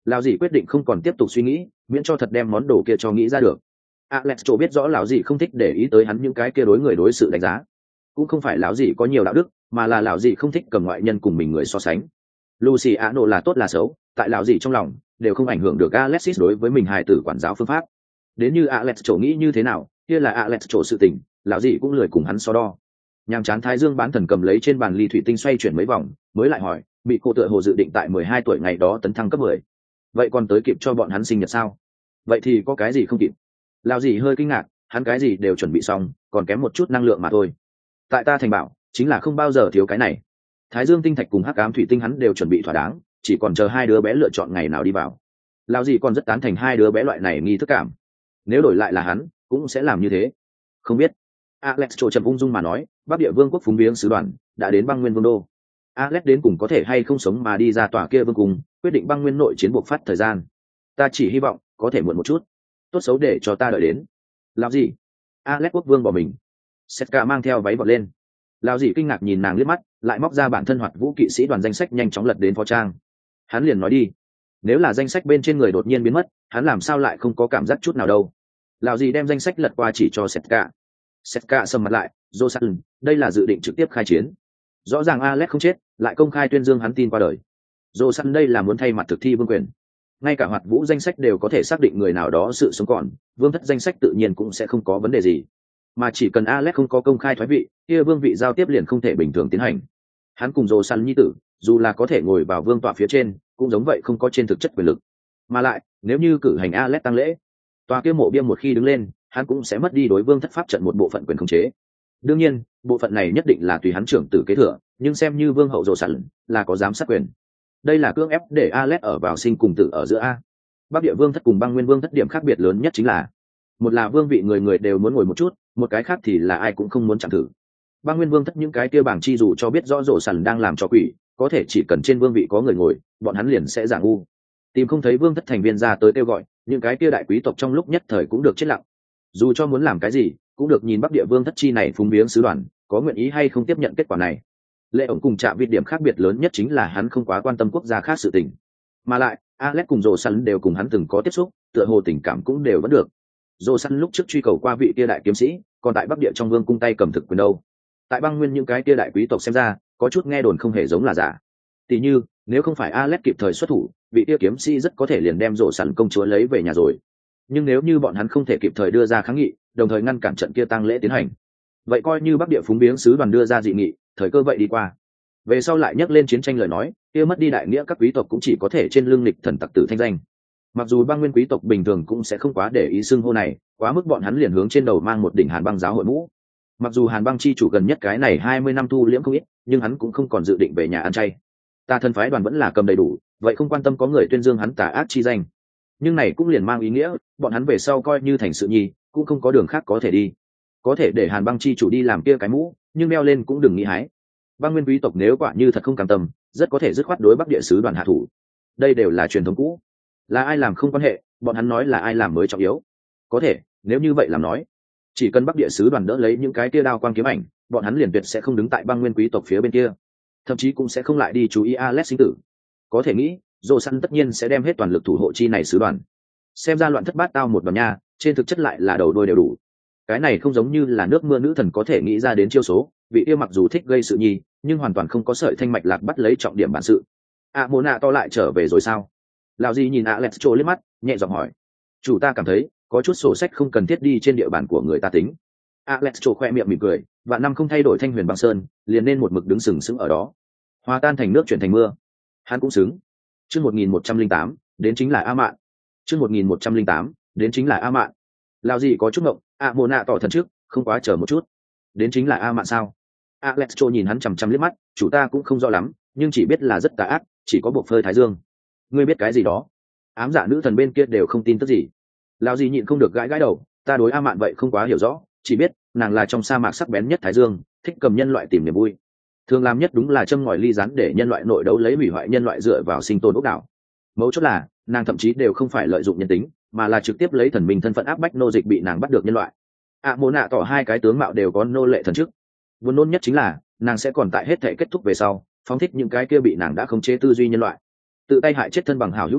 Lão dì quyết định không còn tiếp tục suy nghĩ, miễn cho thật đem món đồ kia cho nghĩ ra được. Alex chỗ biết rõ lão dì không thích để ý tới hắn những cái kia đối người đối sự đánh giá, cũng không phải lão dì có nhiều đạo đức, mà là lão dì không thích cầm ngoại nhân cùng mình người so sánh. Luciano là tốt là xấu, tại lão dì trong lòng đều không ảnh hưởng được Alexis đối với mình hài tử quản giáo phương pháp. Đến như Alex chỗ nghĩ như thế nào, kia là Alex chỗ sự tình, lão dì cũng lười cùng hắn so đo. Nhàm chán Thái Dương bán thần cầm lấy trên bàn ly thủy tinh xoay chuyển mấy vòng, mới lại hỏi, bị cô tựa hồ dự định tại 12 tuổi ngày đó tấn thăng cấp 10. Vậy còn tới kịp cho bọn hắn sinh nhật sao? Vậy thì có cái gì không kịp? Lão dì hơi kinh ngạc, hắn cái gì đều chuẩn bị xong, còn kém một chút năng lượng mà thôi. Tại ta thành bảo, chính là không bao giờ thiếu cái này. Thái Dương tinh thạch cùng hắc ám thủy tinh hắn đều chuẩn bị thỏa đáng, chỉ còn chờ hai đứa bé lựa chọn ngày nào đi vào. Lão dì còn rất tán thành hai đứa bé loại này nghi thức cảm. Nếu đổi lại là hắn, cũng sẽ làm như thế. Không biết. Alex trộn trầm ung dung mà nói, Bắc Địa Vương quốc phúng viếng sứ đoàn đã đến băng nguyên vương đô. Alex đến cùng có thể hay không sống mà đi ra tòa kia vương cùng, quyết định băng nguyên nội chiến buộc phát thời gian. Ta chỉ hy vọng có thể muộn một chút, tốt xấu để cho ta đợi đến. Làm gì? Alex quốc vương bỏ mình. Setka mang theo váy vọt lên. Lão dì kinh ngạc nhìn nàng liếc mắt, lại móc ra bản thân hoạt vũ kỵ sĩ đoàn danh sách nhanh chóng lật đến phó trang. Hắn liền nói đi, nếu là danh sách bên trên người đột nhiên biến mất, hắn làm sao lại không có cảm giác chút nào đâu. Lão dì đem danh sách lật qua chỉ cho Setka. Setka sầm mặt lại, Josan, đây là dự định trực tiếp khai chiến. Rõ ràng Alex không chết, lại công khai tuyên dương hắn tin qua đời. Josan đây là muốn thay mặt thực thi vương quyền. Ngay cả hoạt vũ danh sách đều có thể xác định người nào đó sự sống còn, vương thất danh sách tự nhiên cũng sẽ không có vấn đề gì. Mà chỉ cần Alex không có công khai thoái vị, kia vương vị giao tiếp liền không thể bình thường tiến hành. Hắn cùng Josan nhi tử, dù là có thể ngồi vào vương tọa phía trên, cũng giống vậy không có trên thực chất quyền lực. Mà lại, nếu như cử hành Alex tăng lễ, tòa kia mộ bia một khi đứng lên, hắn cũng sẽ mất đi đối vương thất pháp trận một bộ phận quyền khống chế. Đương nhiên, bộ phận này nhất định là tùy hắn trưởng tử kế thừa, nhưng xem như vương hậu Josan là có giám sát quyền. Đây là cưỡng ép để Alex ở vào sinh cùng tử ở giữa a. Bắc Địa Vương thất cùng băng nguyên vương thất điểm khác biệt lớn nhất chính là, một là vương vị người người đều muốn ngồi một chút, một cái khác thì là ai cũng không muốn chạm thử. Băng nguyên vương thất những cái kia bảng chi dù cho biết rõ rổ sẵn đang làm cho quỷ, có thể chỉ cần trên vương vị có người ngồi, bọn hắn liền sẽ giả ngu. Tìm không thấy vương thất thành viên ra tới kêu gọi, những cái kia đại quý tộc trong lúc nhất thời cũng được chết lặng. Dù cho muốn làm cái gì, cũng được nhìn Bắc Địa Vương thất chi này phúng viếng sứ đoàn, có nguyện ý hay không tiếp nhận kết quả này. Lệ ổng cùng Trạm Vịt điểm khác biệt lớn nhất chính là hắn không quá quan tâm quốc gia khác sự tình, mà lại Alex cùng Rồ Săn đều cùng hắn từng có tiếp xúc, tựa hồ tình cảm cũng đều vẫn được. Rồ Săn lúc trước truy cầu qua vị kia đại kiếm sĩ, còn tại Bắc Địa trong vương cung tay cầm thực quyền đâu. Tại băng nguyên những cái kia đại quý tộc xem ra, có chút nghe đồn không hề giống là giả. Tỷ như, nếu không phải Alex kịp thời xuất thủ, vị kia kiếm sĩ rất có thể liền đem Rồ Săn công chúa lấy về nhà rồi. Nhưng nếu như bọn hắn không thể kịp thời đưa ra kháng nghị, đồng thời ngăn cản trận kia tang lễ tiến hành, vậy coi như Bắc Địa phúng viếng sứ đoàn đưa ra dị nghị, thời cơ vậy đi qua. Về sau lại nhắc lên chiến tranh lời nói, kia mất đi đại nghĩa các quý tộc cũng chỉ có thể trên lưng lịch thần tặc tử thanh danh. Mặc dù băng nguyên quý tộc bình thường cũng sẽ không quá để ý xưng hô này, quá mức bọn hắn liền hướng trên đầu mang một đỉnh Hàn Băng giáo hội mũ. Mặc dù Hàn Băng chi chủ gần nhất cái này 20 năm thu liễm không ít, nhưng hắn cũng không còn dự định về nhà ăn chay. Tà thần phái đoàn vẫn là cầm đầy đủ, vậy không quan tâm có người tuyên dương hắn tà ác chi danh. Nhưng này cũng liền mang ý nghĩa, bọn hắn về sau coi như thành sự nhi, cũng không có đường khác có thể đi. Có thể để Hàn Băng chi chủ đi làm kia cái mũ, nhưng đeo lên cũng đừng nghĩ hái. Băng nguyên quý tộc nếu quả như thật không cam tâm, rất có thể dứt khoát đối Bắc Địa sứ đoàn hạ thủ. Đây đều là truyền thống cũ, là ai làm không quan hệ, bọn hắn nói là ai làm mới trọng yếu. Có thể, nếu như vậy làm nói, chỉ cần Bắc Địa sứ đoàn đỡ lấy những cái kia đao quang kiếm ảnh, bọn hắn liền tuyệt sẽ không đứng tại băng nguyên quý tộc phía bên kia, thậm chí cũng sẽ không lại đi chú ý Alex sinh tử. Có thể nghĩ, Dô Săn tất nhiên sẽ đem hết toàn lực thủ hộ chi này sứ đoàn. Xem ra loạn thất bát tao một đoàn nha, trên thực chất lại là đầu đôi đều đủ. Cái này không giống như là nước mưa nữ thần có thể nghĩ ra đến chiêu số, vị yêu mặc dù thích gây sự nhi, nhưng hoàn toàn không có sợi thanh mạch lạc bắt lấy trọng điểm bản sự. Mô nạ to lại trở về rồi sao? Lão gì nhìn Alex trố liếc mắt, nhẹ giọng hỏi. Chủ ta cảm thấy có chút sổ sách không cần thiết đi trên địa bàn của người ta tính. Alex trố khoe miệng mỉm cười, và năm không thay đổi thanh huyền băng sơn, liền nên một mực đứng sừng sững ở đó, hòa tan thành nước chuyển thành mưa. Hắn cũng xứng. Chương 1108, đến chính là A Mạn. Chương 1108, đến chính là A Mạn. Lão gì có chút ngộng, Mô nạ tỏ thần trước, không quá chờ một chút. Đến chính là A Mạn sao? Alex trố nhìn hắn chằm chằm liếc mắt, chủ ta cũng không rõ lắm, nhưng chỉ biết là rất tà ác, chỉ có bộ phơi thái dương. Ngươi biết cái gì đó? Ám dạ nữ thần bên kia đều không tin tức gì. Lão gì nhịn không được gãi gãi đầu, ta đối A Mạn vậy không quá hiểu rõ, chỉ biết nàng là trong sa mạc sắc bén nhất thái dương, thích cầm nhân loại tìm niềm vui. Thường làm nhất đúng là châm ngòi ly rán để nhân loại nội đấu lấy hủy hoại nhân loại dựa vào sinh tồn ốc đảo. Mấu chốt là, nàng thậm chí đều không phải lợi dụng nhân tính, mà là trực tiếp lấy thần minh thân phận áp bách nô dịch bị nàng bắt được nhân loại. Mô nạ tỏ hai cái tướng mạo đều có nô lệ thần chức. Buồn nôn nhất chính là, nàng sẽ còn tại hết thể kết thúc về sau, phóng thích những cái kia bị nàng đã khống chế tư duy nhân loại, tự tay hại chết thân bằng hảo hữu người,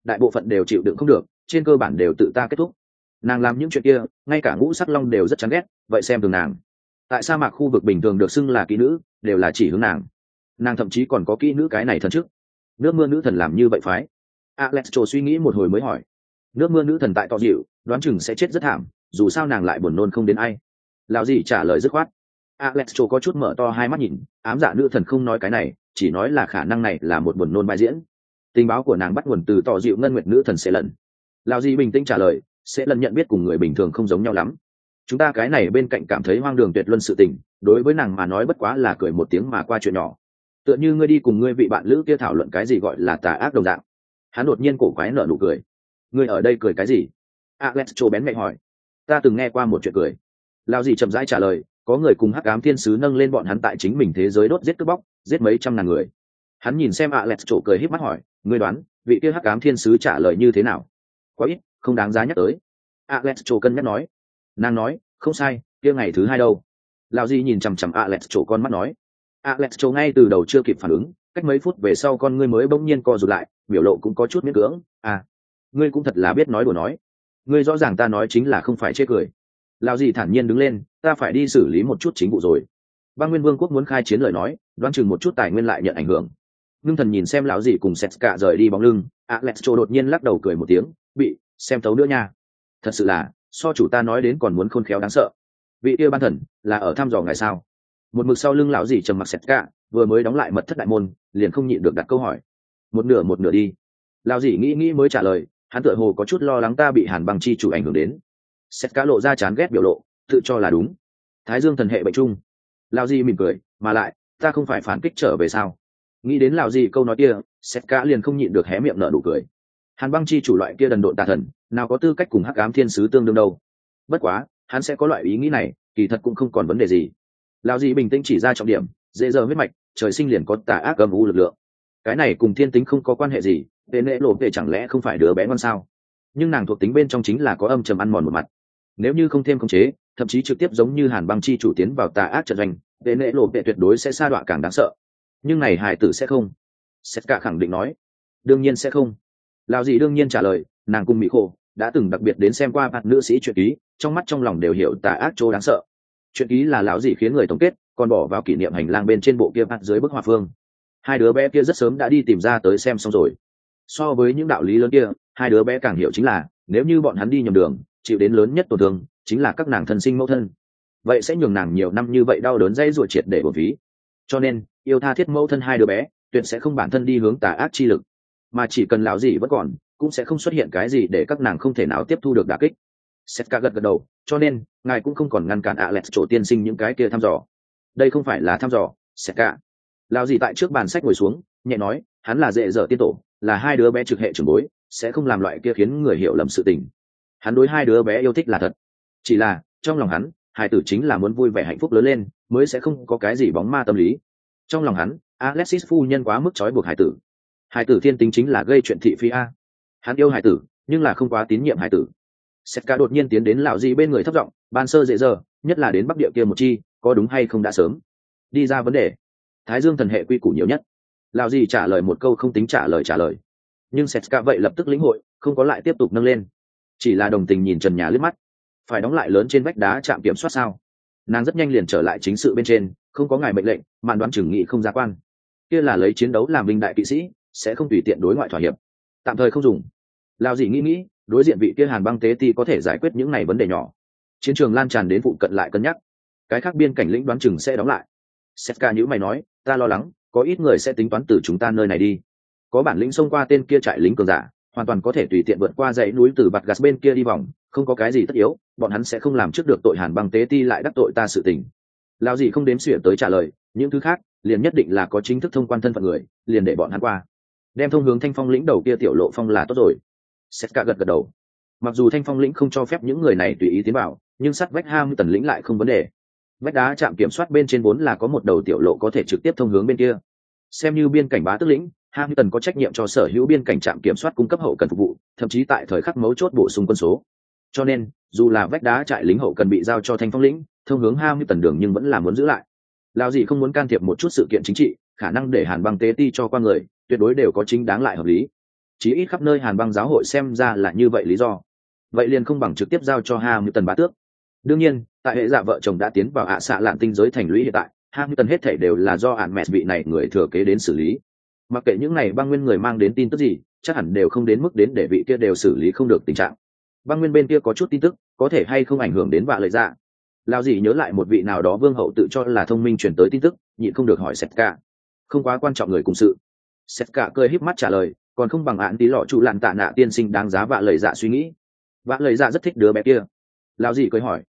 đại bộ phận đều chịu đựng không được, trên cơ bản đều tự ta kết thúc. Nàng làm những chuyện kia ngay cả ngũ sắc long đều rất chán ghét, vậy xem thường nàng. Tại sa mạc khu vực bình thường được xưng là kỹ nữ đều là chỉ hướng nàng thậm chí còn có kỹ nữ cái này thần trước. Nước mưa nữ thần làm như vậy phái. Alexo suy nghĩ một hồi mới hỏi. Nước mưa nữ thần tại tỏ dịu đoán chừng sẽ chết rất thảm, dù sao nàng lại buồn nôn không đến ai. Lão gì trả lời dứt khoát. Alexo có chút mở to hai mắt nhìn, ám dạ nữ thần không nói cái này, chỉ nói là khả năng này là một buồn nôn bài diễn. Tình báo của nàng bắt nguồn từ tỏ dịu ngân nguyệt nữ thần sẽ lần. Lão gì bình tĩnh trả lời, sẽ lần nhận biết cùng người bình thường không giống nhau lắm. Chúng ta cái này bên cạnh cảm thấy hoang đường tuyệt luân sự tình, đối với nàng mà nói bất quá là cười một tiếng mà qua chuyện nhỏ. Tựa như ngươi đi cùng ngươi vị bạn lữ kia thảo luận cái gì gọi là tà ác đồng dạng. Hắn đột nhiên cổ quái nở nụ cười. Ngươi ở đây cười cái gì? Alexo bén nhạy hỏi. Ta từng nghe qua một chuyện cười. Lão gì chậm rãi trả lời, có người cùng hắc ám thiên sứ nâng lên bọn hắn tại chính mình thế giới đốt giết cướp bóc, giết mấy trăm ngàn người. Hắn nhìn xem Alexo cười híp mắt hỏi, ngươi đoán, vị kia hắc ám thiên sứ trả lời như thế nào? Quá ít, không đáng giá nhắc tới. Alexo cân nhắc nói. Nàng nói, không sai, kia ngày thứ hai đâu? Lão gì nhìn chằm chằm Alexo con mắt nói. Alexo ngay từ đầu chưa kịp phản ứng, cách mấy phút về sau con ngươi mới bỗng nhiên co rụt lại, biểu lộ cũng có chút miễn cưỡng. À, ngươi cũng thật là biết nói đùa nói. Ngươi rõ ràng ta nói chính là không phải chê cười. Lão gì thản nhiên đứng lên, ta phải đi xử lý một chút chính vụ rồi. Băng Nguyên Vương quốc muốn khai chiến lời nói, đoán chừng một chút tài nguyên lại nhận ảnh hưởng. Ngưng thần nhìn xem lão gì cùng Setska rời đi bóng lưng, Alexo đột nhiên lắc đầu cười một tiếng, bị xem thấu nữa nha. Thật sự là, so chủ ta nói đến còn muốn khôn khéo đáng sợ. Vị kia ban thần là ở thăm dò ngài sao? Một mực sau lưng lão gì trầm mặc Setska, vừa mới đóng lại mật thất đại môn, liền không nhịn được đặt câu hỏi. Một nửa đi. Lão gì nghĩ mới trả lời, hắn tựa hồ có chút lo lắng ta bị Hàn Băng chi chủ ảnh hưởng đến. Setska lộ ra chán ghét biểu lộ, tự cho là đúng. Thái Dương thần hệ bệnh chung. Lão gì mỉm cười, mà lại, ta không phải phản kích trở về sao? Nghĩ đến lão gì câu nói kia, Setska liền không nhịn được hé miệng nở nụ cười. Hàn Băng chi chủ loại kia đần độn tà thần, nào có tư cách cùng hắc ám thiên sứ tương đương đâu. Bất quá, hắn sẽ có loại ý nghĩ này, kỳ thật cũng không còn vấn đề gì. Lão gì bình tĩnh chỉ ra trọng điểm, dễ dơ huyết mạch, trời sinh liền có tà ác âm u lực lượng. Cái này cùng thiên tính không có quan hệ gì, tên lễ lộ về chẳng lẽ không phải đứa bé ngon sao? Nhưng nàng thuộc tính bên trong chính là có âm trầm ăn mòn một mặt. Nếu như không thêm khống chế, thậm chí trực tiếp giống như Hàn Băng chi chủ tiến vào tà ác trận doanh, tên lễ lộ về tuyệt đối sẽ sa đọa càng đáng sợ. Nhưng này hài tử sẽ không. Setska khẳng định nói, đương nhiên sẽ không. Lão gì đương nhiên trả lời, nàng cùng mỹ khổ đã từng đặc biệt đến xem qua bạn nữ sĩ truyện ký, trong mắt trong lòng đều hiểu tà ác chỗ đáng sợ. Truyện ký là lão gì khiến người tổng kết, còn bỏ vào kỷ niệm hành lang bên trên bộ kia bắt dưới bức họa phương. Hai đứa bé kia rất sớm đã đi tìm ra tới xem xong rồi. So với những đạo lý lớn kia, hai đứa bé càng hiểu chính là, nếu như bọn hắn đi nhầm đường, chịu đến lớn nhất tổn thương chính là các nàng thân sinh mẫu thân. Vậy sẽ nhường nàng nhiều năm như vậy đau đớn dây ruột triệt để bổ phí. Cho nên, yêu tha thiết mẫu thân hai đứa bé, tuyệt sẽ không bản thân đi hướng tà ác chi lực, mà chỉ cần lão gì vẫn còn, cũng sẽ không xuất hiện cái gì để các nàng không thể nào tiếp thu được đả kích. Setska gật đầu, cho nên ngài cũng không còn ngăn cản Alex chỗ tiên sinh những cái kia thăm dò. Đây không phải là thăm dò, Setska. Lão gì tại trước bàn sách ngồi xuống, nhẹ nói, hắn là dễ dở tiên tổ, là hai đứa bé trực hệ trưởng bối, sẽ không làm loại kia khiến người hiểu lầm sự tình. Hắn đối hai đứa bé yêu thích là thật, chỉ là trong lòng hắn, hai tử chính là muốn vui vẻ hạnh phúc lớn lên, mới sẽ không có cái gì bóng ma tâm lý. Trong lòng hắn, Alexis phu nhân quá mức trói buộc hải tử. Hải tử thiên tính chính là gây chuyện thị phi a. Hắn yêu hải tử, nhưng là không quá tín nhiệm hải tử. Setska đột nhiên tiến đến lão gì bên người thấp giọng, ban sơ dễ giờ, nhất là đến bắc địa kia một chi, có đúng hay không đã sớm. Đi ra vấn đề. Thái Dương thần hệ quy củ nhiều nhất. Lão gì trả lời một câu không tính trả lời. Nhưng Setska vậy lập tức lĩnh hội, không có lại tiếp tục nâng lên. Chỉ là đồng tình nhìn trần nhà liếc mắt. Phải đóng lại lớn trên vách đá trạm kiểm soát sao? Nàng rất nhanh liền trở lại chính sự bên trên, không có ngài mệnh lệnh, màn đoán chừng nghị không ra quan. Kia là lấy chiến đấu làm vinh đại kỵ sĩ, sẽ không tùy tiện đối ngoại thỏa hiệp, tạm thời không dùng. Lão gì nghĩ, đối diện vị kia Hàn Băng tế ti có thể giải quyết những này vấn đề nhỏ. Chiến trường lan tràn đến phụ cận lại cân nhắc, cái khác biên cảnh lĩnh đoán chừng sẽ đóng lại. Setska nhíu mày nói, ta lo lắng, có ít người sẽ tính toán từ chúng ta nơi này đi. Có bản lĩnh xông qua tên kia trại lính cường giả, hoàn toàn có thể tùy tiện vượt qua dãy núi từ Bạt Gas bên kia đi vòng, không có cái gì tất yếu, bọn hắn sẽ không làm trước được tội Hàn Băng tế ti lại đắc tội ta sự tình. Lão gì không đếm xỉa tới trả lời, những thứ khác liền nhất định là có chính thức thông quan thân phận người, liền để bọn hắn qua, đem thông hướng Thanh Phong lĩnh đầu kia tiểu lộ phong là tốt rồi. Setska gật đầu. Mặc dù Thanh Phong lĩnh không cho phép những người này tùy ý tiến vào, nhưng sát vách Ham tần lĩnh lại không vấn đề. Vách đá trạm kiểm soát bên trên vốn là có một đầu tiểu lộ có thể trực tiếp thông hướng bên kia. Xem như biên cảnh bá tước lĩnh, Ham tần có trách nhiệm cho sở hữu biên cảnh trạm kiểm soát cung cấp hậu cần phục vụ, thậm chí tại thời khắc mấu chốt bổ sung quân số. Cho nên, dù là vách đá trại lính hậu cần bị giao cho Thanh Phong lĩnh, thông hướng Ham tần đường nhưng vẫn là muốn giữ lại. Lão gì không muốn can thiệp một chút sự kiện chính trị, khả năng để Hàn Băng tế ti cho qua người, tuyệt đối đều có chính đáng lại hợp lý. chí ít khắp nơi Hàn Băng giáo hội xem ra là như vậy lý do. Vậy liền không bằng trực tiếp giao cho Hamilton bá tước. Đương nhiên, tại hệ dạ vợ chồng đã tiến vào ạ xạ lạn tinh giới thành lũy hiện tại, Hamilton hết thảy đều là do ản mẹ vị này người thừa kế đến xử lý. Mặc kệ những này băng nguyên người mang đến tin tức gì, chắc hẳn đều không đến mức đến để vị kia đều xử lý không được tình trạng. Băng nguyên bên kia có chút tin tức, có thể hay không ảnh hưởng đến vạ lợi dạ. Lao gì nhớ lại một vị nào đó vương hậu tự cho là thông minh truyền tới tin tức, nhịn không được hỏi Setka. Không quá quan trọng người cùng sự. Setka cười híp mắt trả lời, còn không bằng án tí lọ trụ lạn tạ nạ tiên sinh đáng giá vạ lợi dạ suy nghĩ. Vạ lợi dạ rất thích đứa bé kia. Lao gì cười hỏi.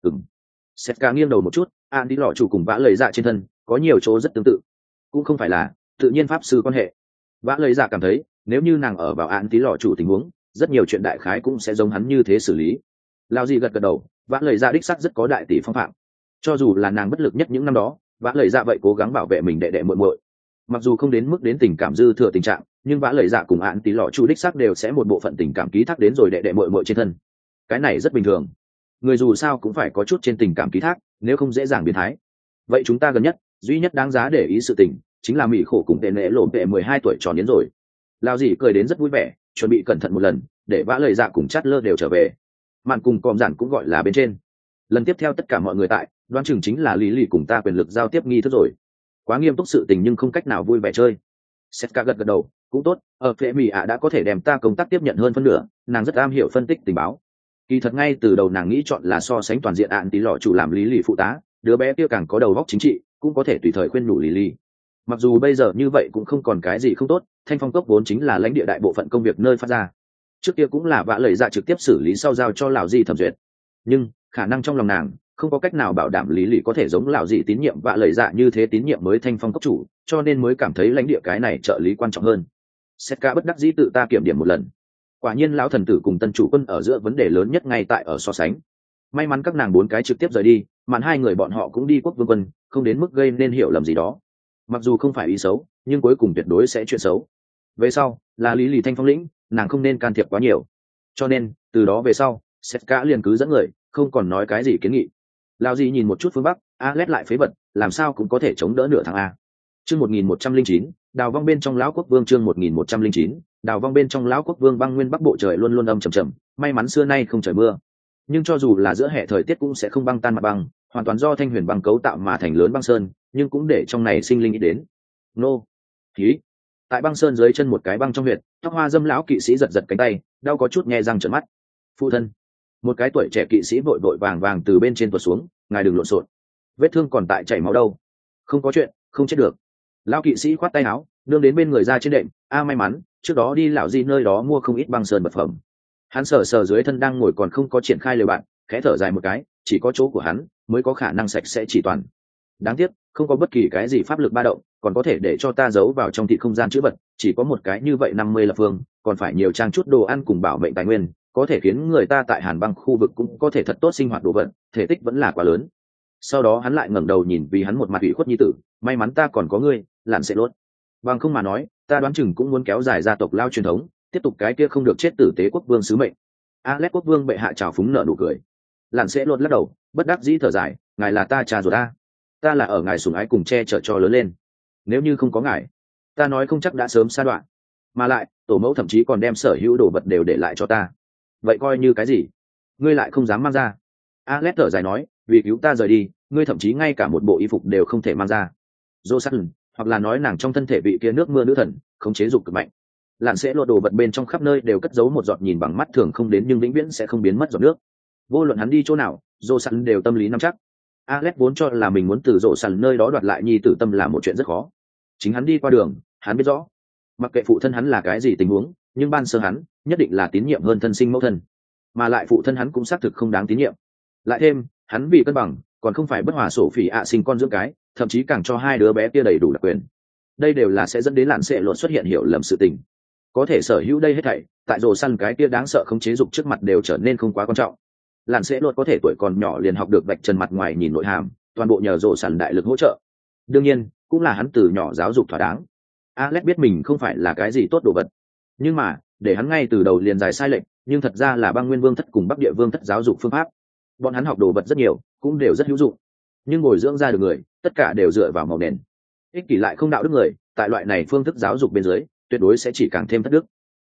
Setka nghiêng đầu một chút, án tí lọ trụ cùng vạ lợi dạ trên thân có nhiều chỗ rất tương tự, cũng không phải là tự nhiên pháp sư quan hệ. Vạ lợi dạ cảm thấy nếu như nàng ở vào án tí lọ trụ tình huống, rất nhiều chuyện đại khái cũng sẽ giống hắn như thế xử lý. Lao gì gật gật đầu, vã lời ra đích sắc rất có đại tỷ phong phạm. Cho dù là nàng bất lực nhất những năm đó, vã lời ra vậy cố gắng bảo vệ mình đệ đệ muội muội. Mặc dù không đến mức đến tình cảm dư thừa tình trạng, nhưng vã lời dạ cùng án tí lọ chu đích sắc đều sẽ một bộ phận tình cảm ký thác đến rồi đệ đệ muội muội trên thân. Cái này rất bình thường. Người dù sao cũng phải có chút trên tình cảm ký thác, nếu không dễ dàng biến thái. Vậy chúng ta gần nhất, duy nhất đáng giá để ý sự tình, chính là mỹ khổ cùng tên lễ lộ vệ 12 tuổi tròn đến rồi. Lao gì cười đến rất vui vẻ, chuẩn bị cẩn thận một lần, để vã lời dạ cùng chát lơ đều trở về. Mạn cùng còm giản cũng gọi là bên trên. Lần tiếp theo tất cả mọi người tại, đoán chừng chính là lý lì cùng ta quyền lực giao tiếp nghi thức rồi. Quá nghiêm túc sự tình nhưng không cách nào vui vẻ chơi. Setka gật gật đầu, cũng tốt, ở phệ mỹ ạ đã có thể đem ta công tác tiếp nhận hơn phân nửa, nàng rất am hiểu phân tích tình báo. Kỳ thật ngay từ đầu nàng nghĩ chọn là so sánh toàn diện ạn tí lọ chủ làm lý lì phụ tá, đứa bé kia càng có đầu óc chính trị, cũng có thể tùy thời khuyên nhủ lý lì. Mặc dù bây giờ như vậy cũng không còn cái gì không tốt, Thanh Phong cốc vốn chính là lãnh địa đại bộ phận công việc nơi phát ra. Trước kia cũng là vạ lời dạ trực tiếp xử lý sau giao cho lão di thẩm duyệt, nhưng khả năng trong lòng nàng không có cách nào bảo đảm lý lì có thể giống lão di tín nhiệm vạ lời dạ như thế tín nhiệm mới Thanh Phong cốc chủ, cho nên mới cảm thấy lãnh địa cái này trợ lý quan trọng hơn. Setka bất đắc dĩ tự ta kiểm điểm một lần, quả nhiên lão thần tử cùng tân chủ quân ở giữa vấn đề lớn nhất ngay tại ở so sánh. May mắn các nàng 4 cái trực tiếp rời đi, màn 2 người bọn họ cũng đi quốc vương quân, không đến mức gây nên hiểu lầm gì đó. Mặc dù không phải ý xấu, nhưng cuối cùng tuyệt đối sẽ chuyện xấu. Về sau là lý lì Thanh Phong lĩnh, nàng không nên can thiệp quá nhiều. Cho nên từ đó về sau Setka liền cứ dẫn người, không còn nói cái gì kiến nghị. Lao gì nhìn một chút phương bắc, Alet lại phế vật, làm sao cũng có thể chống đỡ nửa tháng a. Chương 1109, đào vong bên trong lão quốc vương. Chương 1109, đào vong bên trong lão quốc vương. Băng nguyên bắc bộ trời luôn luôn âm trầm trầm, may mắn xưa nay không trời mưa. Nhưng cho dù là giữa hè thời tiết cũng sẽ không băng tan mặt băng, hoàn toàn do thanh huyền băng cấu tạo mà thành lớn băng sơn, nhưng cũng để trong này sinh linh ý đến. Nô, khí. Tại băng sơn dưới chân một cái băng trong huyệt, tóc hoa dâm lão kỵ sĩ giật giật cánh tay, đau có chút nghe răng trợn mắt. Phụ thân. Một cái tuổi trẻ kỵ sĩ vội vội vàng vàng từ bên trên tuột xuống, ngài đừng lộn xộn, vết thương còn tại chảy máu đâu. Không có chuyện, không chết được. Lão kỵ sĩ khoát tay áo, nương đến bên người ra trên đệm. May mắn trước đó đi lão di nơi đó mua không ít băng sơn vật phẩm. Hắn sờ sờ dưới thân đang ngồi còn không có triển khai lều bạn, khẽ thở dài một cái, chỉ có chỗ của hắn mới có khả năng sạch sẽ chỉ toàn. Đáng tiếc không có bất kỳ cái gì pháp lực ba động, còn có thể để cho ta giấu vào trong thị không gian chữ vật, chỉ có một cái như vậy 50 lập phương, còn phải nhiều trang chút đồ ăn cùng bảo mệnh tài nguyên, có thể khiến người ta tại Hàn Băng khu vực cũng có thể thật tốt sinh hoạt đồ vật, thể tích vẫn là quá lớn. Sau đó hắn lại ngẩng đầu nhìn vì hắn một mặt ủy khuất nhi tử, may mắn ta còn có ngươi, lặn sẽ lốt. Bằng không mà nói, ta đoán chừng cũng muốn kéo dài gia tộc lao truyền thống, tiếp tục cái kia không được chết tử tế quốc vương sứ mệnh. Alex quốc vương bệ hạ trào phúng nở nụ cười. Lặn sẽ lốt lắc đầu, bất đắc dĩ thở dài, ngài là ta cha ruột ta là ở ngài sủng ái cùng che chở cho lớn lên, nếu như không có ngài, ta nói không chắc đã sớm sa đoạn, mà lại tổ mẫu thậm chí còn đem sở hữu đồ vật đều để lại cho ta, vậy coi như cái gì, ngươi lại không dám mang ra. Alex thở dài nói, vì cứu ta rời đi, ngươi thậm chí ngay cả một bộ y phục đều không thể mang ra. Jocelyn, hoặc là nói nàng trong thân thể vị kia nước mưa nữ thần không chế dục cực mạnh. Lặn sẽ lột đồ vật bên trong khắp nơi đều cất giấu một giọt nhìn bằng mắt thường không đến nhưng vĩnh viễn sẽ không biến mất giọt nước. Vô luận hắn đi chỗ nào, Jocelyn đều tâm lý nắm chắc. Alex vốn cho là mình muốn từ rộ sàn nơi đó đoạt lại nhi tử tâm là một chuyện rất khó. Chính hắn đi qua đường, hắn biết rõ, mặc kệ phụ thân hắn là cái gì tình huống, nhưng ban sơ hắn nhất định là tín nhiệm hơn thân sinh mẫu thân, mà lại phụ thân hắn cũng xác thực không đáng tín nhiệm. Lại thêm, hắn vì cân bằng, còn không phải bất hòa sổ phỉ ạ sinh con dưỡng cái, thậm chí càng cho 2 đứa bé kia đầy đủ đặc quyền. Đây đều là sẽ dẫn đến lạn sẽ luật xuất hiện hiểu lầm sự tình. Có thể sở hữu đây hết thảy, tại rồ săn cái kia đáng sợ không chế dục trước mặt đều trở nên không quá quan trọng. Lạn sẽ luật có thể tuổi còn nhỏ liền học được vạch trần mặt ngoài nhìn nội hàm, toàn bộ nhờ rồ săn đại lực hỗ trợ. Đương nhiên, cũng là hắn từ nhỏ giáo dục thỏa đáng. Alex biết mình không phải là cái gì tốt đồ vật, nhưng mà để hắn ngay từ đầu liền giải sai lệch, nhưng thật ra là băng nguyên vương thất cùng bắc địa vương thất giáo dục phương pháp. Bọn hắn học đồ vật rất nhiều, cũng đều rất hữu dụng, nhưng bồi dưỡng ra được người, tất cả đều dựa vào màu nền. Ích kỷ lại không đạo đức người, tại loại này phương thức giáo dục bên dưới, tuyệt đối sẽ chỉ càng thêm thất đức.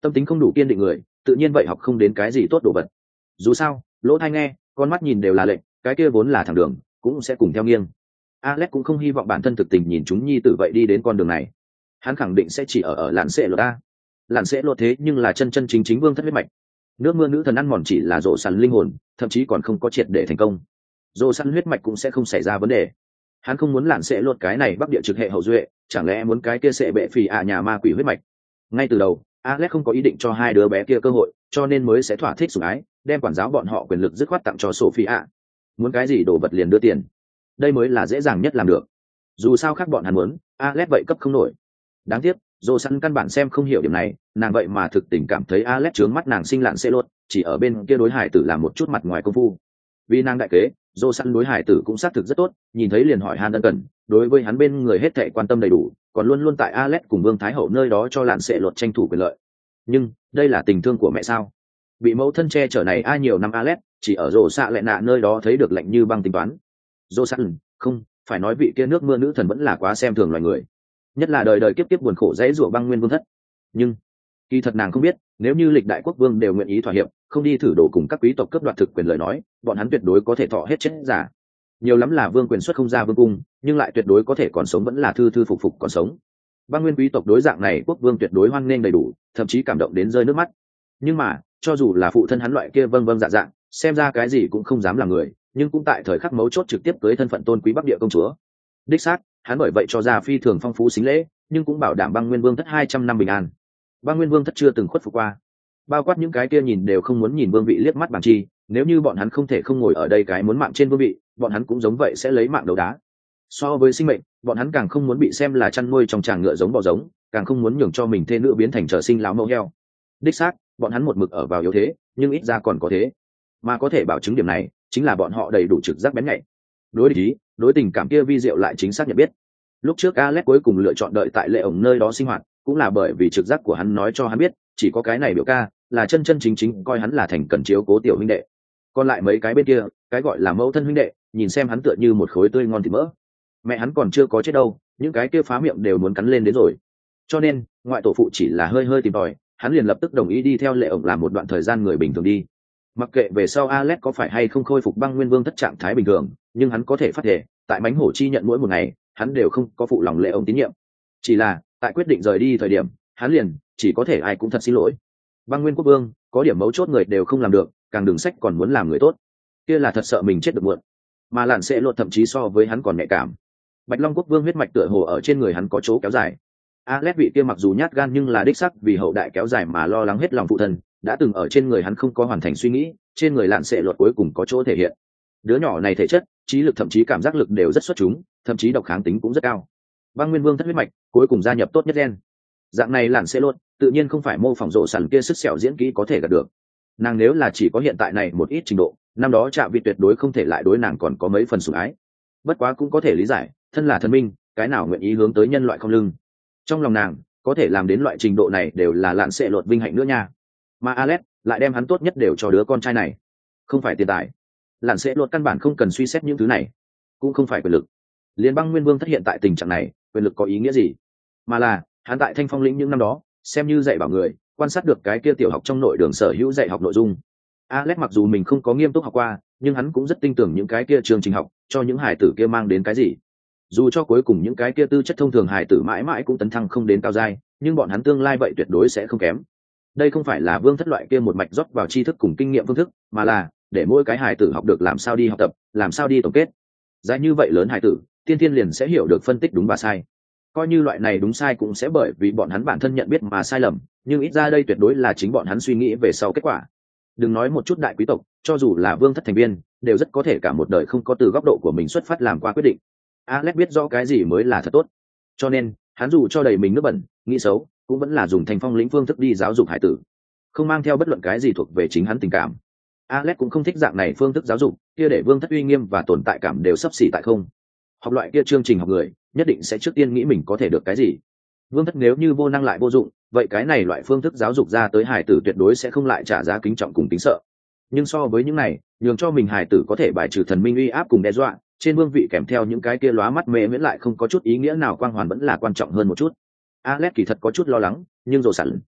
tâm tính không đủ kiên định người tự nhiên vậy học không đến cái gì tốt đồ vật. Dù sao lỗ tai nghe con mắt nhìn đều là lệnh, cái kia vốn là thẳng đường cũng sẽ cùng theo nghiêng. Alex cũng không hy vọng bản thân thực tình nhìn chúng nhi tử vậy đi đến con đường này. Hắn khẳng định sẽ chỉ ở lạn sẽ lột ta. Lạn sẽ lột thế nhưng là chân chân chính chính vương thất huyết mạch. Nước mưa nữ thần ăn mòn chỉ là rộ săn linh hồn, thậm chí còn không có triệt để thành công. Rộ săn huyết mạch cũng sẽ không xảy ra vấn đề. Hắn không muốn lạn sẽ lột cái này bắc địa trực hệ hậu duệ, chẳng lẽ muốn cái kia sẽ bệ phì nhà ma quỷ huyết mạch. Ngay từ đầu Alex không có ý định cho hai đứa bé kia cơ hội, cho nên mới sẽ thỏa thích sủng ái, đem quản giáo bọn họ quyền lực dứt khoát tặng cho Sophia. Muốn cái gì đồ vật liền đưa tiền, đây mới là dễ dàng nhất làm được. Dù sao khác bọn hắn muốn, Alex vậy cấp không nổi. Đáng tiếc dô săn căn bản xem không hiểu điểm này, nàng vậy mà thực tình cảm thấy Alex trướng mắt nàng sinh lạn sẽ lột, chỉ ở bên kia đối hải tử làm một chút mặt ngoài công phu. Vì nàng đại kế, dô săn đối hải tử cũng xác thực rất tốt, nhìn thấy liền hỏi han ân cần, đối với hắn bên người hết thảy quan tâm đầy đủ, còn luôn luôn tại Alex cùng Vương Thái Hậu nơi đó cho lạn sẽ lột tranh thủ quyền lợi. Nhưng đây là tình thương của mẹ sao? Bị mẫu thân che chở này ai nhiều năm Alex chỉ ở rổ xạ lệ nạ nơi đó thấy được lạnh như băng tính toán. Dô săn không phải nói vị kia nước mưa nữ thần vẫn là quá xem thường loài người, nhất là đời đời kiếp kiếp buồn khổ dãy rủa băng nguyên vương thất. Nhưng kỳ thật nàng không biết, nếu như lịch đại quốc vương đều nguyện ý thỏa hiệp, không đi thử đổ cùng các quý tộc cướp đoạt thực quyền lời nói, bọn hắn tuyệt đối có thể thọ hết chết giả. Nhiều lắm là vương quyền xuất không ra vương cung, nhưng lại tuyệt đối có thể còn sống vẫn là thư thư phục phục còn sống. Băng nguyên quý tộc đối dạng này quốc vương tuyệt đối hoan nghênh đầy đủ, thậm chí cảm động đến rơi nước mắt. Nhưng mà cho dù là phụ thân hắn loại kia vâng vâng dạ dạ, xem ra cái gì cũng không dám làm người, nhưng cũng tại thời khắc mấu chốt trực tiếp cưới thân phận tôn quý bắc địa công chúa. Đích xác hắn bởi vậy cho ra phi thường phong phú xính lễ, nhưng cũng bảo đảm băng nguyên vương thất 200 năm bình an. Băng nguyên vương thất chưa từng khuất phục qua, bao quát những cái kia nhìn đều không muốn nhìn vương vị liếc mắt bằng chi, nếu như bọn hắn không thể không ngồi ở đây cái muốn mạng trên vương vị, bọn hắn cũng giống vậy sẽ lấy mạng đấu đá. So với sinh mệnh, bọn hắn càng không muốn bị xem là chăn nuôi trong tràng ngựa giống bò giống, càng không muốn nhường cho mình thê nữ biến thành trở sinh láo mẫu heo. Đích xác bọn hắn một mực ở vào yếu thế, nhưng ít ra còn có thế, mà có thể bảo chứng điểm này chính là bọn họ đầy đủ trực giác bén nhạy. Đối địch ý, đối tình cảm kia vi diệu lại chính xác nhận biết. Lúc trước Alex cuối cùng lựa chọn đợi tại lệ ổng nơi đó sinh hoạt, cũng là bởi vì trực giác của hắn nói cho hắn biết, chỉ có cái này biểu ca là chân chân chính chính coi hắn là thành cần chiếu cố tiểu huynh đệ. Còn lại mấy cái bên kia, cái gọi là mẫu thân huynh đệ, nhìn xem hắn tựa như một khối tươi ngon thịt mỡ. Mẹ hắn còn chưa có chết đâu, những cái kia phá miệng đều muốn cắn lên đến rồi. Cho nên ngoại tổ phụ chỉ là hơi hơi tìm tòi, hắn liền lập tức đồng ý đi theo lệ ổng làm một đoạn thời gian người bình thường đi. Mặc kệ về sau Alex có phải hay không khôi phục băng nguyên vương thất trạng thái bình thường, nhưng hắn có thể phát thể tại mánh hổ chi nhận mỗi một ngày hắn đều không có phụ lòng lệ ổng tín nhiệm. Chỉ là tại quyết định rời đi thời điểm, hắn liền chỉ có thể ai cũng thật xin lỗi. Băng nguyên quốc vương có điểm mấu chốt người đều không làm được, càng đừng sách còn muốn làm người tốt, kia là thật sợ mình chết được muộn. Mà lạn sẽ lột thậm chí so với hắn còn nhạy cảm. Bạch Long quốc vương huyết mạch tựa hồ ở trên người hắn có chỗ kéo dài. Alex vị kia mặc dù nhát gan nhưng là đích sắc vì hậu đại kéo dài mà lo lắng hết lòng phụ thân, đã từng ở trên người hắn không có hoàn thành suy nghĩ, trên người lạn sẽ lột cuối cùng có chỗ thể hiện. Đứa nhỏ này thể chất, trí lực thậm chí cảm giác lực đều rất xuất chúng, thậm chí độc kháng tính cũng rất cao. Băng nguyên vương thất huyết mạch cuối cùng gia nhập tốt nhất gen. Dạng này lạn sẽ lột tự nhiên không phải mô phỏng rộ sẵn kia sức sẹo diễn kỹ có thể đạt được. Nàng nếu là chỉ có hiện tại này một ít trình độ, năm đó Trạ Vị tuyệt đối không thể lại đối nàng còn có mấy phần sủng ái. Bất quá cũng có thể lý giải, thân là thần minh, cái nào nguyện ý hướng tới nhân loại không lưng. Trong lòng nàng có thể làm đến loại trình độ này đều là lạn sẽ lột vinh hạnh nữa nha. Mà Alex lại đem hắn tốt nhất đều cho đứa con trai này. Không phải tiền tài, lạn sẽ lột căn bản không cần suy xét những thứ này, cũng không phải quyền lực. Liên băng nguyên vương thất hiện tại tình trạng này, quyền lực có ý nghĩa gì? Mà là hắn tại Thanh Phong lĩnh những năm đó xem như dạy bảo người, quan sát được cái kia tiểu học trong nội đường sở hữu dạy học nội dung. Alex mặc dù mình không có nghiêm túc học qua, nhưng hắn cũng rất tin tưởng những cái kia chương trình học cho những hải tử kia mang đến cái gì. Dù cho cuối cùng những cái kia tư chất thông thường hải tử mãi mãi cũng tấn thăng không đến cao giai, nhưng bọn hắn tương lai vậy tuyệt đối sẽ không kém. Đây không phải là vương thất loại kia một mạch rót vào tri thức cùng kinh nghiệm phương thức, mà là để mỗi cái hải tử học được làm sao đi học tập, làm sao đi tổng kết. Dài như vậy lớn hải tử, tiên tiên liền sẽ hiểu được phân tích đúng và sai. Coi như loại này đúng sai cũng sẽ bởi vì bọn hắn bản thân nhận biết mà sai lầm, nhưng ít ra đây tuyệt đối là chính bọn hắn suy nghĩ về sau kết quả. Đừng nói một chút đại quý tộc, cho dù là vương thất thành viên, đều rất có thể cả một đời không có từ góc độ của mình xuất phát làm qua quyết định. Alex biết rõ cái gì mới là thật tốt, cho nên hắn dù cho đầy mình nước bẩn, nghĩ xấu, cũng vẫn là dùng Thanh Phong lĩnh phương thức đi giáo dục hải tử, không mang theo bất luận cái gì thuộc về chính hắn tình cảm. Alex cũng không thích dạng này phương thức giáo dục, kia để vương thất uy nghiêm và tồn tại cảm đều sắp xỉ tại không. Học loại kia chương trình học người, nhất định sẽ trước tiên nghĩ mình có thể được cái gì. Vương thất nếu như vô năng lại vô dụng, vậy cái này loại phương thức giáo dục ra tới hải tử tuyệt đối sẽ không lại trả giá kính trọng cùng tính sợ. Nhưng so với những này, nhường cho mình hải tử có thể bài trừ thần minh uy áp cùng đe dọa, trên vương vị kèm theo những cái kia lóa mắt mê miễn lại không có chút ý nghĩa nào quang hoàn vẫn là quan trọng hơn một chút. Alex kỳ thật có chút lo lắng, nhưng rồi sẵn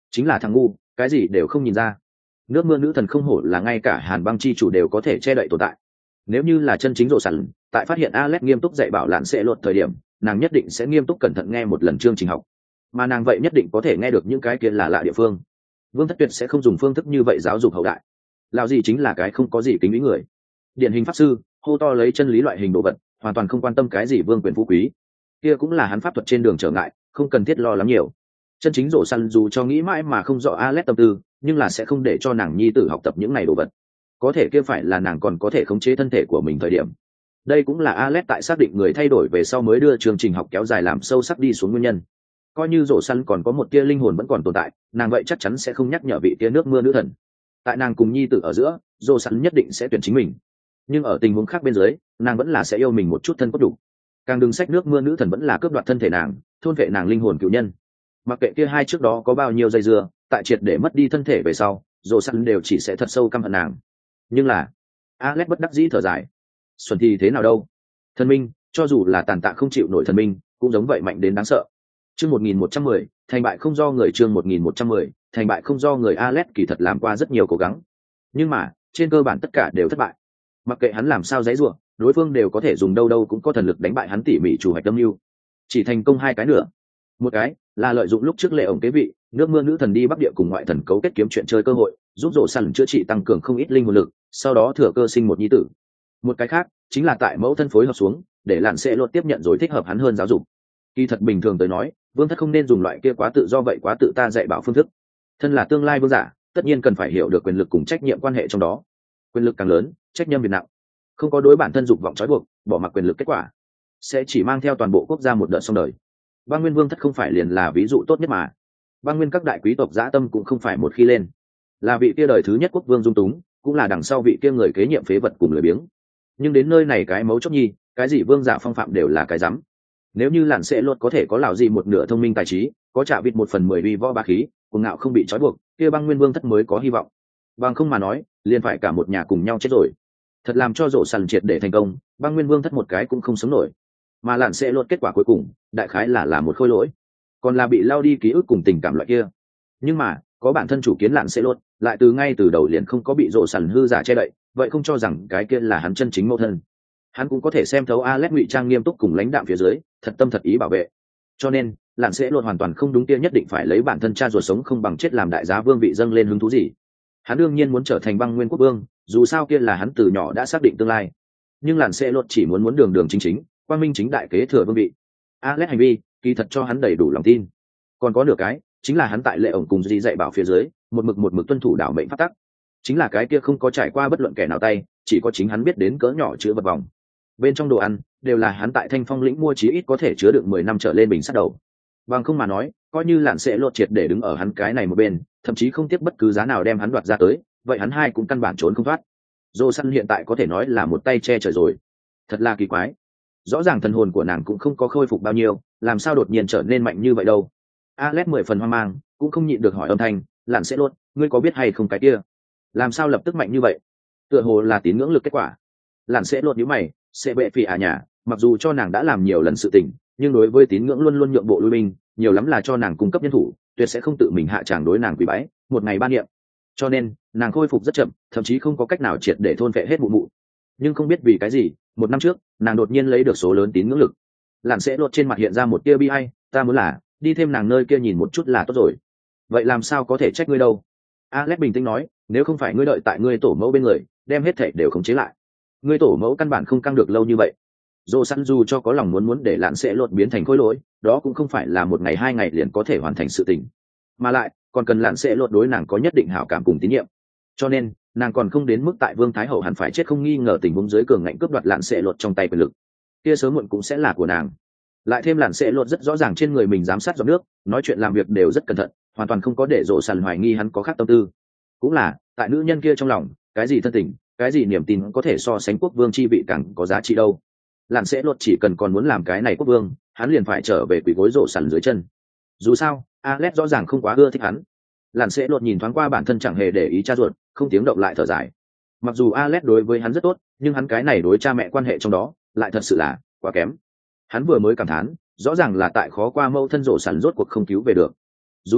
chính là thằng ngu, cái gì đều không nhìn ra. Nước mưa nữ thần không hổ là ngay cả hàn băng chi chủ đều có thể che đậy tồn tại. Nếu như là chân chính rộ sẵn, tại phát hiện Alex nghiêm túc dạy bảo lạn sẽ lột thời điểm, nàng nhất định sẽ nghiêm túc cẩn thận nghe một lần chương trình học, mà nàng vậy nhất định có thể nghe được những cái kia là lạ địa phương. Vương Thất Tuyệt sẽ không dùng phương thức như vậy giáo dục hậu đại. Lão gì chính là cái không có gì kính ý người, điển hình pháp sư, hô to lấy chân lý loại hình đồ vật, hoàn toàn không quan tâm cái gì vương quyền phú quý. Kia cũng là hắn pháp thuật trên đường trở ngại, không cần thiết lo lắng nhiều. Chân chính rộ săn dù cho nghĩ mãi mà không rõ Alex tâm tư, nhưng là sẽ không để cho nàng nhi tử học tập những này đồ vật. Có thể kia phải là nàng còn có thể khống chế thân thể của mình thời điểm. Đây cũng là Alex tại xác định người thay đổi về sau mới đưa chương trình học kéo dài làm sâu sắc đi xuống nguyên nhân. Coi như rộ săn còn có một tia linh hồn vẫn còn tồn tại, nàng vậy chắc chắn sẽ không nhắc nhở vị tia nước mưa nữ thần. Tại nàng cùng nhi tử ở giữa, rộ săn nhất định sẽ tuyển chính mình. Nhưng ở tình huống khác bên dưới, nàng vẫn là sẽ yêu mình một chút thân cốt đủ. Càng đừng sách nước mưa nữ thần vẫn là cướp đoạt thân thể nàng, thôn vệ nàng linh hồn cựu nhân. Mặc kệ kia hai trước đó có bao nhiêu dây dưa, tại triệt để mất đi thân thể về sau, rộ săn đều chỉ sẽ thật sâu căm hận nàng. Nhưng là Alex bất đắc dĩ thở dài, xuân thì thế nào đâu, thần minh cho dù là tàn tạ không chịu nổi thần minh cũng giống vậy mạnh đến đáng sợ. Chương 1110, thành bại không do người. Chương 1110, thành bại không do người. Alex kỳ thật làm qua rất nhiều cố gắng, nhưng mà trên cơ bản tất cả đều thất bại. Mặc kệ hắn làm sao giãy giụa, đối phương đều có thể dùng đâu cũng có thần lực đánh bại hắn tỉ mỉ chủ hoạch tâm lưu. Chỉ thành công hai cái nữa. Một cái là lợi dụng lúc trước lệ ổng kế vị, nước mưa nữ thần đi bắc địa cùng ngoại thần cấu kết kiếm chuyện chơi cơ hội, giúp rộ săn chữa trị tăng cường không ít linh hồn lực, sau đó thừa cơ sinh một nhi tử. Một cái khác chính là tại mẫu thân phối hợp xuống, để lạn sẽ luôn tiếp nhận rồi thích hợp hắn hơn giáo dục. Kỳ thật bình thường tới nói, vương thất không nên dùng loại kia quá tự do vậy quá tự ta dạy bảo phương thức. Thân là tương lai vương giả, tất nhiên cần phải hiểu được quyền lực cùng trách nhiệm quan hệ trong đó. Quyền lực càng lớn, trách nhiệm việc nặng. Không có đối bản thân dục vọng trói buộc, bỏ mặc quyền lực, kết quả sẽ chỉ mang theo toàn bộ quốc gia một đợt xong đời. Băng Nguyên Vương thất không phải liền là ví dụ tốt nhất mà. Băng Nguyên các đại quý tộc dã tâm cũng không phải một khi lên, là vị kia đời thứ nhất quốc vương dung túng, cũng là đằng sau vị kia người kế nhiệm phế vật cùng lười biếng. Nhưng đến nơi này cái mấu chốt nhi, cái gì vương giả phong phạm đều là cái rắm. Nếu như lạn sẽ luật có thể có lão gì một nửa thông minh tài trí, có trả vịt 1/10 uy võ bá khí, cuồng ngạo không bị trói buộc, kia Băng Nguyên Vương thất mới có hy vọng. Bằng không mà nói, liền phải cả một nhà cùng nhau chết rồi. Thật làm cho rộ sằn triệt để thành công, Băng Nguyên Vương thất một cái cũng không sống nổi. Mà lạn sẽ luật kết quả cuối cùng, đại khái là một khôi lỗi, còn là bị lao đi ký ức cùng tình cảm loại kia. Nhưng mà có bản thân chủ kiến lạn sẽ luật, lại ngay từ đầu liền không có bị rộ sằn hư giả che đậy, vậy không cho rằng cái kia là hắn chân chính mẫu thân. Hắn cũng có thể xem thấu Alex ngụy trang nghiêm túc cùng lãnh đạm phía dưới, thật tâm thật ý bảo vệ. Cho nên lạn sẽ luật hoàn toàn không đúng, kia nhất định phải lấy bản thân cha ruột sống không bằng chết làm đại giá vương vị dâng lên hứng thú gì. Hắn đương nhiên muốn trở thành Băng Nguyên quốc vương, dù sao kia là hắn từ nhỏ đã xác định tương lai. Nhưng lạn sẽ luật chỉ muốn đường đường chính chính, quang minh chính đại kế thừa vương vị. Alex hành vi kỳ thật cho hắn đầy đủ lòng tin. Còn có nửa cái chính là hắn tại lệ ổng cùng gì dạy bảo phía dưới, một mực tuân thủ đạo mệnh pháp tắc. Chính là cái kia không có trải qua bất luận kẻ nào tay, chỉ có chính hắn biết đến cỡ nhỏ chứa vật vòng. Bên trong đồ ăn đều là hắn tại Thanh Phong lĩnh mua chí ít có thể chứa được 10 năm trở lên bình sắt đầu. Bằng không mà nói, coi như lạn sẽ lột triệt để đứng ở hắn cái này một bên, thậm chí không tiếc bất cứ giá nào đem hắn đoạt ra tới, vậy hắn hai cũng căn bản trốn không thoát. Dô săn hiện tại có thể nói là một tay che trời rồi. Thật là kỳ quái. Rõ ràng thần hồn của nàng cũng không có khôi phục bao nhiêu, làm sao đột nhiên trở nên mạnh như vậy đâu. Alex 10 phần hoang mang, cũng không nhịn được hỏi âm thanh, lạn sẽ lột, ngươi có biết hay không cái kia? Làm sao lập tức mạnh như vậy? Tựa hồ là tín ngưỡng lực kết quả. Lạn sẽ lột nhíu mày, sẽ bệ phỉ nhà, mặc dù cho nàng đã làm nhiều lần sự tình, nhưng đối với tín ngưỡng luôn luôn nhượng bộ lui binh, nhiều lắm là cho nàng cung cấp nhân thủ, tuyệt sẽ không tự mình hạ tràng đối nàng quỳ bái, một ngày ban niệm. Cho nên nàng khôi phục rất chậm, thậm chí không có cách nào triệt để thôn phệ hết mụ mụ. Nhưng không biết vì cái gì, một năm trước nàng đột nhiên lấy được số lớn tín ngưỡng lực. Lạn sẽ lột trên mặt hiện ra một tia bi ai, ta muốn là đi thêm nàng nơi kia nhìn một chút là tốt rồi. Vậy làm sao có thể trách ngươi đâu? Alex bình tĩnh nói, nếu không phải ngươi đợi tại ngươi tổ mẫu bên người, đem hết thảy đều khống chế lại, ngươi tổ mẫu căn bản không căng được lâu như vậy. Dô săn dù cho có lòng muốn để lạn sẽ lột biến thành khối lỗi, đó cũng không phải là một ngày 2 ngày liền có thể hoàn thành sự tình, mà lại còn cần lạn sẽ lột đối nàng có nhất định hảo cảm cùng tín nhiệm. Cho nên nàng còn không đến mức tại vương thái hậu hẳn phải chết không nghi ngờ tình huống dưới cường ngạnh cướp đoạt lạn sẽ lột trong tay quyền lực, kia sớm muộn cũng sẽ là của nàng. Lại thêm lạn sẽ lột rất rõ ràng trên người mình giám sát giọt nước, nói chuyện làm việc đều rất cẩn thận, hoàn toàn không có để Dô săn hoài nghi hắn có khác tâm tư. Cũng là tại nữ nhân kia trong lòng, cái gì thân tình, cái gì niềm tin có thể so sánh quốc vương chi vị càng có giá trị đâu. Lạn sẽ lột chỉ cần còn muốn làm cái này quốc vương, hắn liền phải trở về quỳ gối Dô săn dưới chân. Dù sao Alex rõ ràng không quá ưa thích hắn. Lạn sẽ lột nhìn thoáng qua bản thân chẳng hề để ý cha ruột, không tiếng động lại thở dài. Mặc dù Alex đối với hắn rất tốt, nhưng hắn cái này đối cha mẹ quan hệ trong đó lại thật sự là quá kém. Hắn vừa mới cảm thán, rõ ràng là tại khó qua mâu thân Dô săn rốt cuộc không cứu về được. Dù sao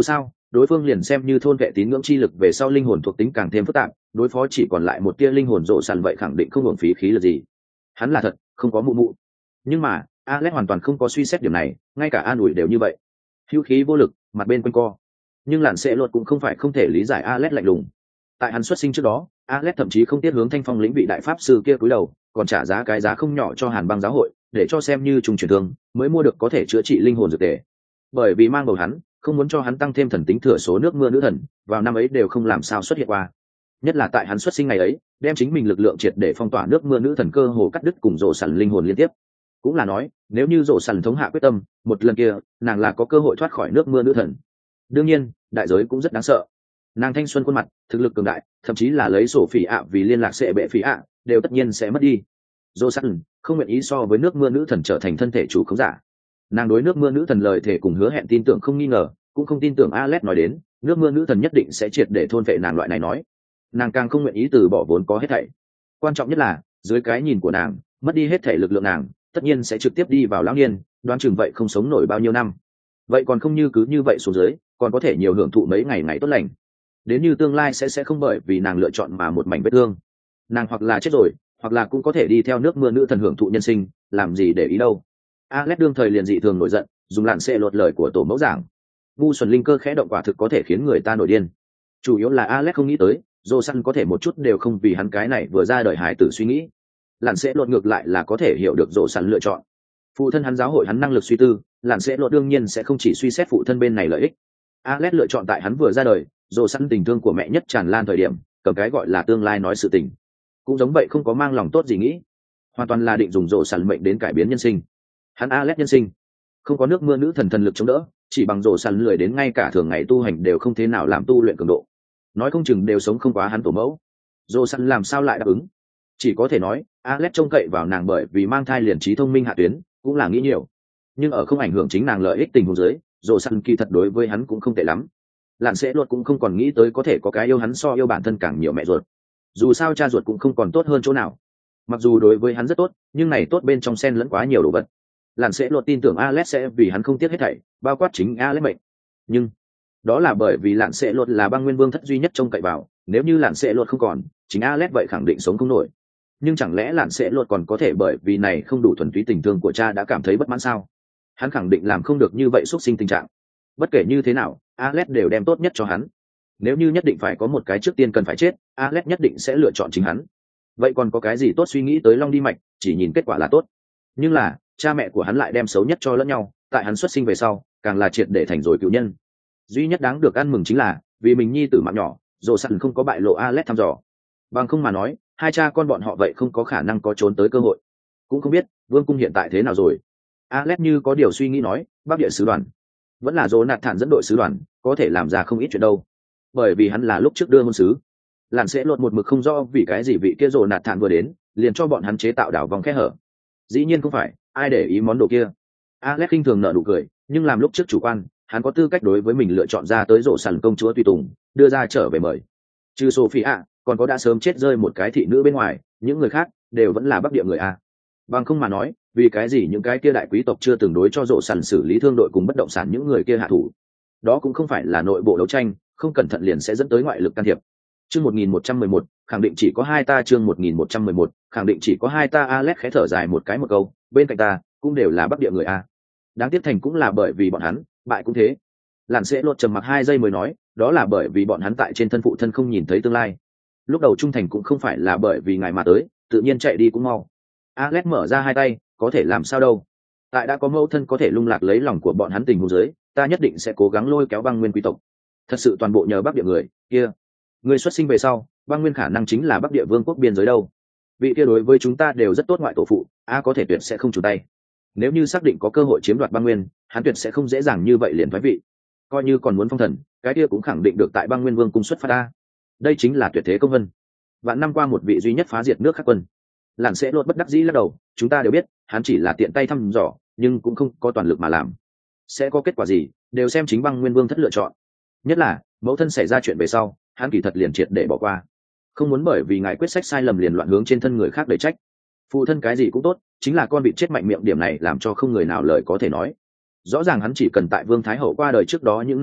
đối phương liền xem như thôn vệ tín ngưỡng chi lực về sau linh hồn thuộc tính càng thêm phức tạp, đối phó chỉ còn lại một tia linh hồn rộ sàn vậy khẳng định không hưởng phí khí lực gì. Hắn là thật không có mụ mụ, nhưng mà Alex hoàn toàn không có suy xét điểm này, ngay cả an ủi đều như vậy. Hữu khí vô lực, mặt bên quanh co. Nhưng lạn sẽ luật cũng không phải không thể lý giải Alex lạnh lùng. Tại hắn xuất sinh trước đó, Alex thậm chí không tiếc hướng Thanh Phong lĩnh vị đại pháp sư kia cúi đầu, còn trả giá cái giá không nhỏ cho Hàn Băng giáo hội, để cho xem như trùng truyền thương, mới mua được có thể chữa trị linh hồn dược tề. Bởi vì mang bầu hắn, không muốn cho hắn tăng thêm thần tính thừa số nước mưa nữ thần, vào năm ấy đều không làm sao xuất hiện qua. Nhất là tại hắn xuất sinh ngày ấy, đem chính mình lực lượng triệt để phong tỏa nước mưa nữ thần cơ hồ cắt đứt cùng rộ sẵn linh hồn liên tiếp. Cũng là nói, nếu như rộ sẵn thống hạ quyết tâm, một lần kia, nàng là có cơ hội thoát khỏi nước mưa nữ thần. Đương nhiên, đại giới cũng rất đáng sợ. Nàng thanh xuân khuôn mặt, thực lực cường đại, thậm chí là lấy sổ phỉ ạ vì liên lạc sẽ bệ phỉ ạ, đều tất nhiên sẽ mất đi. Rộ sẵn không nguyện ý so với nước mưa nữ thần trở thành thân thể chủ khống giả. Nàng đối nước mưa nữ thần lời thể cùng hứa hẹn tin tưởng không nghi ngờ, cũng không tin tưởng Alex nói đến nước mưa nữ thần nhất định sẽ triệt để thôn vệ nàng loại này nói. Nàng càng không nguyện ý từ bỏ vốn có hết thảy. Quan trọng nhất là dưới cái nhìn của nàng, mất đi hết thảy lực lượng nàng tất nhiên sẽ trực tiếp đi vào lão niên, đoán chừng vậy không sống nổi bao nhiêu năm. Vậy còn không như cứ như vậy xuống dưới, còn có thể nhiều hưởng thụ mấy ngày ngày tốt lành. Đến như tương lai sẽ không bởi vì nàng lựa chọn mà một mảnh vết thương. Nàng hoặc là chết rồi, hoặc là cũng có thể đi theo nước mưa nữ thần hưởng thụ nhân sinh, làm gì để ý đâu. Alex đương thời liền dị thường nổi giận, dùng lạn xệ lột lời của tổ mẫu giảng. Ngu xuẩn linh cơ khẽ động quả thực có thể khiến người ta nổi điên. Chủ yếu là Alex không nghĩ tới, Dô Săn có thể một chút đều không vì hắn cái này vừa ra đời hài tử suy nghĩ. Lạn sẽ lột ngược lại là có thể hiểu được Dô Săn lựa chọn. Phụ thân hắn giáo hội hắn năng lực suy tư, Lạn sẽ lột đương nhiên sẽ không chỉ suy xét phụ thân bên này lợi ích. Alex lựa chọn tại hắn vừa ra đời, Dô Săn tình thương của mẹ nhất tràn lan thời điểm, cầm cái gọi là tương lai nói sự tình. Cũng giống vậy không có mang lòng tốt gì nghĩ, hoàn toàn là định dùng Dô Săn mệnh đến cải biến nhân sinh. Hắn Alex nhân sinh không có nước mưa nữ thần thần lực chống đỡ, chỉ bằng Dô Săn lười đến ngay cả thường ngày tu hành đều không thế nào làm tu luyện cường độ, nói không chừng đều sống không quá hắn tổ mẫu. Dô Săn làm sao lại đáp ứng? Chỉ có thể nói Alex trông cậy vào nàng bởi vì mang thai liền trí thông minh hạ tuyến, cũng là nghĩ nhiều. Nhưng ở không ảnh hưởng chính nàng lợi ích tình huống dưới, Dô Săn kỳ thật đối với hắn cũng không tệ lắm. Lạn sẽ luật cũng không còn nghĩ tới có thể có cái yêu hắn so yêu bản thân càng nhiều mẹ ruột. Dù sao cha ruột cũng không còn tốt hơn chỗ nào. Mặc dù đối với hắn rất tốt, nhưng này tốt bên trong xen lẫn quá nhiều đồ vật. Lạn sẽ luật tin tưởng Alex sẽ vì hắn không tiếc hết thảy, bao quát chính Alex mệnh. Nhưng đó là bởi vì Lạn sẽ luật là băng nguyên vương thất duy nhất trông cậy vào, nếu như Lạn sẽ luật không còn, chính Alex vậy khẳng định sống không nổi. Nhưng chẳng lẽ Lạn sẽ luật còn có thể bởi vì này không đủ thuần túy tình thương của cha đã cảm thấy bất mãn sao? Hắn khẳng định làm không được như vậy xúc sinh tình trạng. Bất kể như thế nào, Alex đều đem tốt nhất cho hắn. Nếu như nhất định phải có một cái trước tiên cần phải chết, Alex nhất định sẽ lựa chọn chính hắn. Vậy còn có cái gì tốt suy nghĩ tới long đi mạch, chỉ nhìn kết quả là tốt. Nhưng là cha mẹ của hắn lại đem xấu nhất cho lẫn nhau, tại hắn xuất sinh về sau càng là triệt để thành rồi cựu nhân. Duy nhất đáng được ăn mừng chính là vì mình nhi tử mạng nhỏ, Dô Săn không có bại lộ Alex thăm dò. Bằng không mà nói, hai cha con bọn họ vậy không có khả năng có trốn tới cơ hội. Cũng không biết vương cung hiện tại thế nào rồi. Alex như có điều suy nghĩ nói, Bắc Địa sứ đoàn vẫn là Jonathan dẫn đội sứ đoàn, có thể làm ra không ít chuyện đâu. Bởi vì hắn là lúc trước đưa hôn sứ. Lạn sẽ lột một mực không rõ vì cái gì vị kia Jonathan vừa đến liền cho bọn hắn chế tạo đảo vòng khe hở. Dĩ nhiên không phải, ai để ý món đồ kia. Alex khinh thường nở nụ cười, nhưng làm lúc trước chủ quan, hắn có tư cách đối với mình lựa chọn ra tới rộ sàn công chúa tùy tùng, đưa ra trở về mời. Trừ Sophia, còn có đã sớm chết rơi một cái thị nữ bên ngoài, những người khác đều vẫn là Bắc Địa người a. Bằng không mà nói, vì cái gì những cái kia đại quý tộc chưa từng đối cho rộ sàn xử lý thương đội cùng bất động sản những người kia hạ thủ? Đó cũng không phải là nội bộ đấu tranh, không cẩn thận liền sẽ dẫn tới ngoại lực can thiệp. Chương 1111, khẳng định chỉ có hai ta. Chương 1111, khẳng định chỉ có hai ta. Alex khẽ thở dài một câu, bên cạnh ta cũng đều là Bắc Địa người a. Đáng tiếc thành cũng là bởi vì bọn hắn, bại cũng thế. Lạn sẽ lột trầm mặc 2 giây mới nói, đó là bởi vì bọn hắn tại trên thân phụ thân không nhìn thấy tương lai. Lúc đầu trung thành cũng không phải là bởi vì ngài mà tới, tự nhiên chạy đi cũng mau. Alex mở ra 2 tay, có thể làm sao đâu. Tại đã có mẫu thân có thể lung lạc lấy lòng của bọn hắn tình huống dưới, ta nhất định sẽ cố gắng lôi kéo băng nguyên quý tộc. Thật sự toàn bộ nhờ Bắc Địa người kia. Người xuất sinh về sau, băng nguyên khả năng chính là Bắc Địa vương quốc biên giới đâu. Vị kia đối với chúng ta đều rất tốt ngoại tổ phụ, có thể tuyệt sẽ không chủ tay. Nếu như xác định có cơ hội chiếm đoạt băng nguyên, hắn tuyệt sẽ không dễ dàng như vậy liền thoái vị. Coi như còn muốn phong thần, cái kia cũng khẳng định được tại băng nguyên vương cung xuất phát ta. Đây chính là tuyệt thế công vân. Vạn năm qua một vị duy nhất phá diệt nước khắc quân. Lạn sẽ lột bất đắc dĩ lắc đầu, chúng ta đều biết, hắn chỉ là tiện tay thăm dò, nhưng cũng không có toàn lực mà làm. Sẽ có kết quả gì, đều xem chính băng nguyên vương thất lựa chọn. Nhất là mẫu thân xảy ra chuyện về sau, hắn kỳ thật liền triệt để bỏ qua. Không muốn bởi vì ngài quyết sách sai lầm liền loạn hướng trên thân người khác đẩy trách. Phụ thân cái gì cũng tốt, chính là con bị chết mạnh miệng, điểm này làm cho không người nào lời có thể nói. Rõ ràng hắn chỉ cần tại vương thái hậu qua đời trước đó những năm đó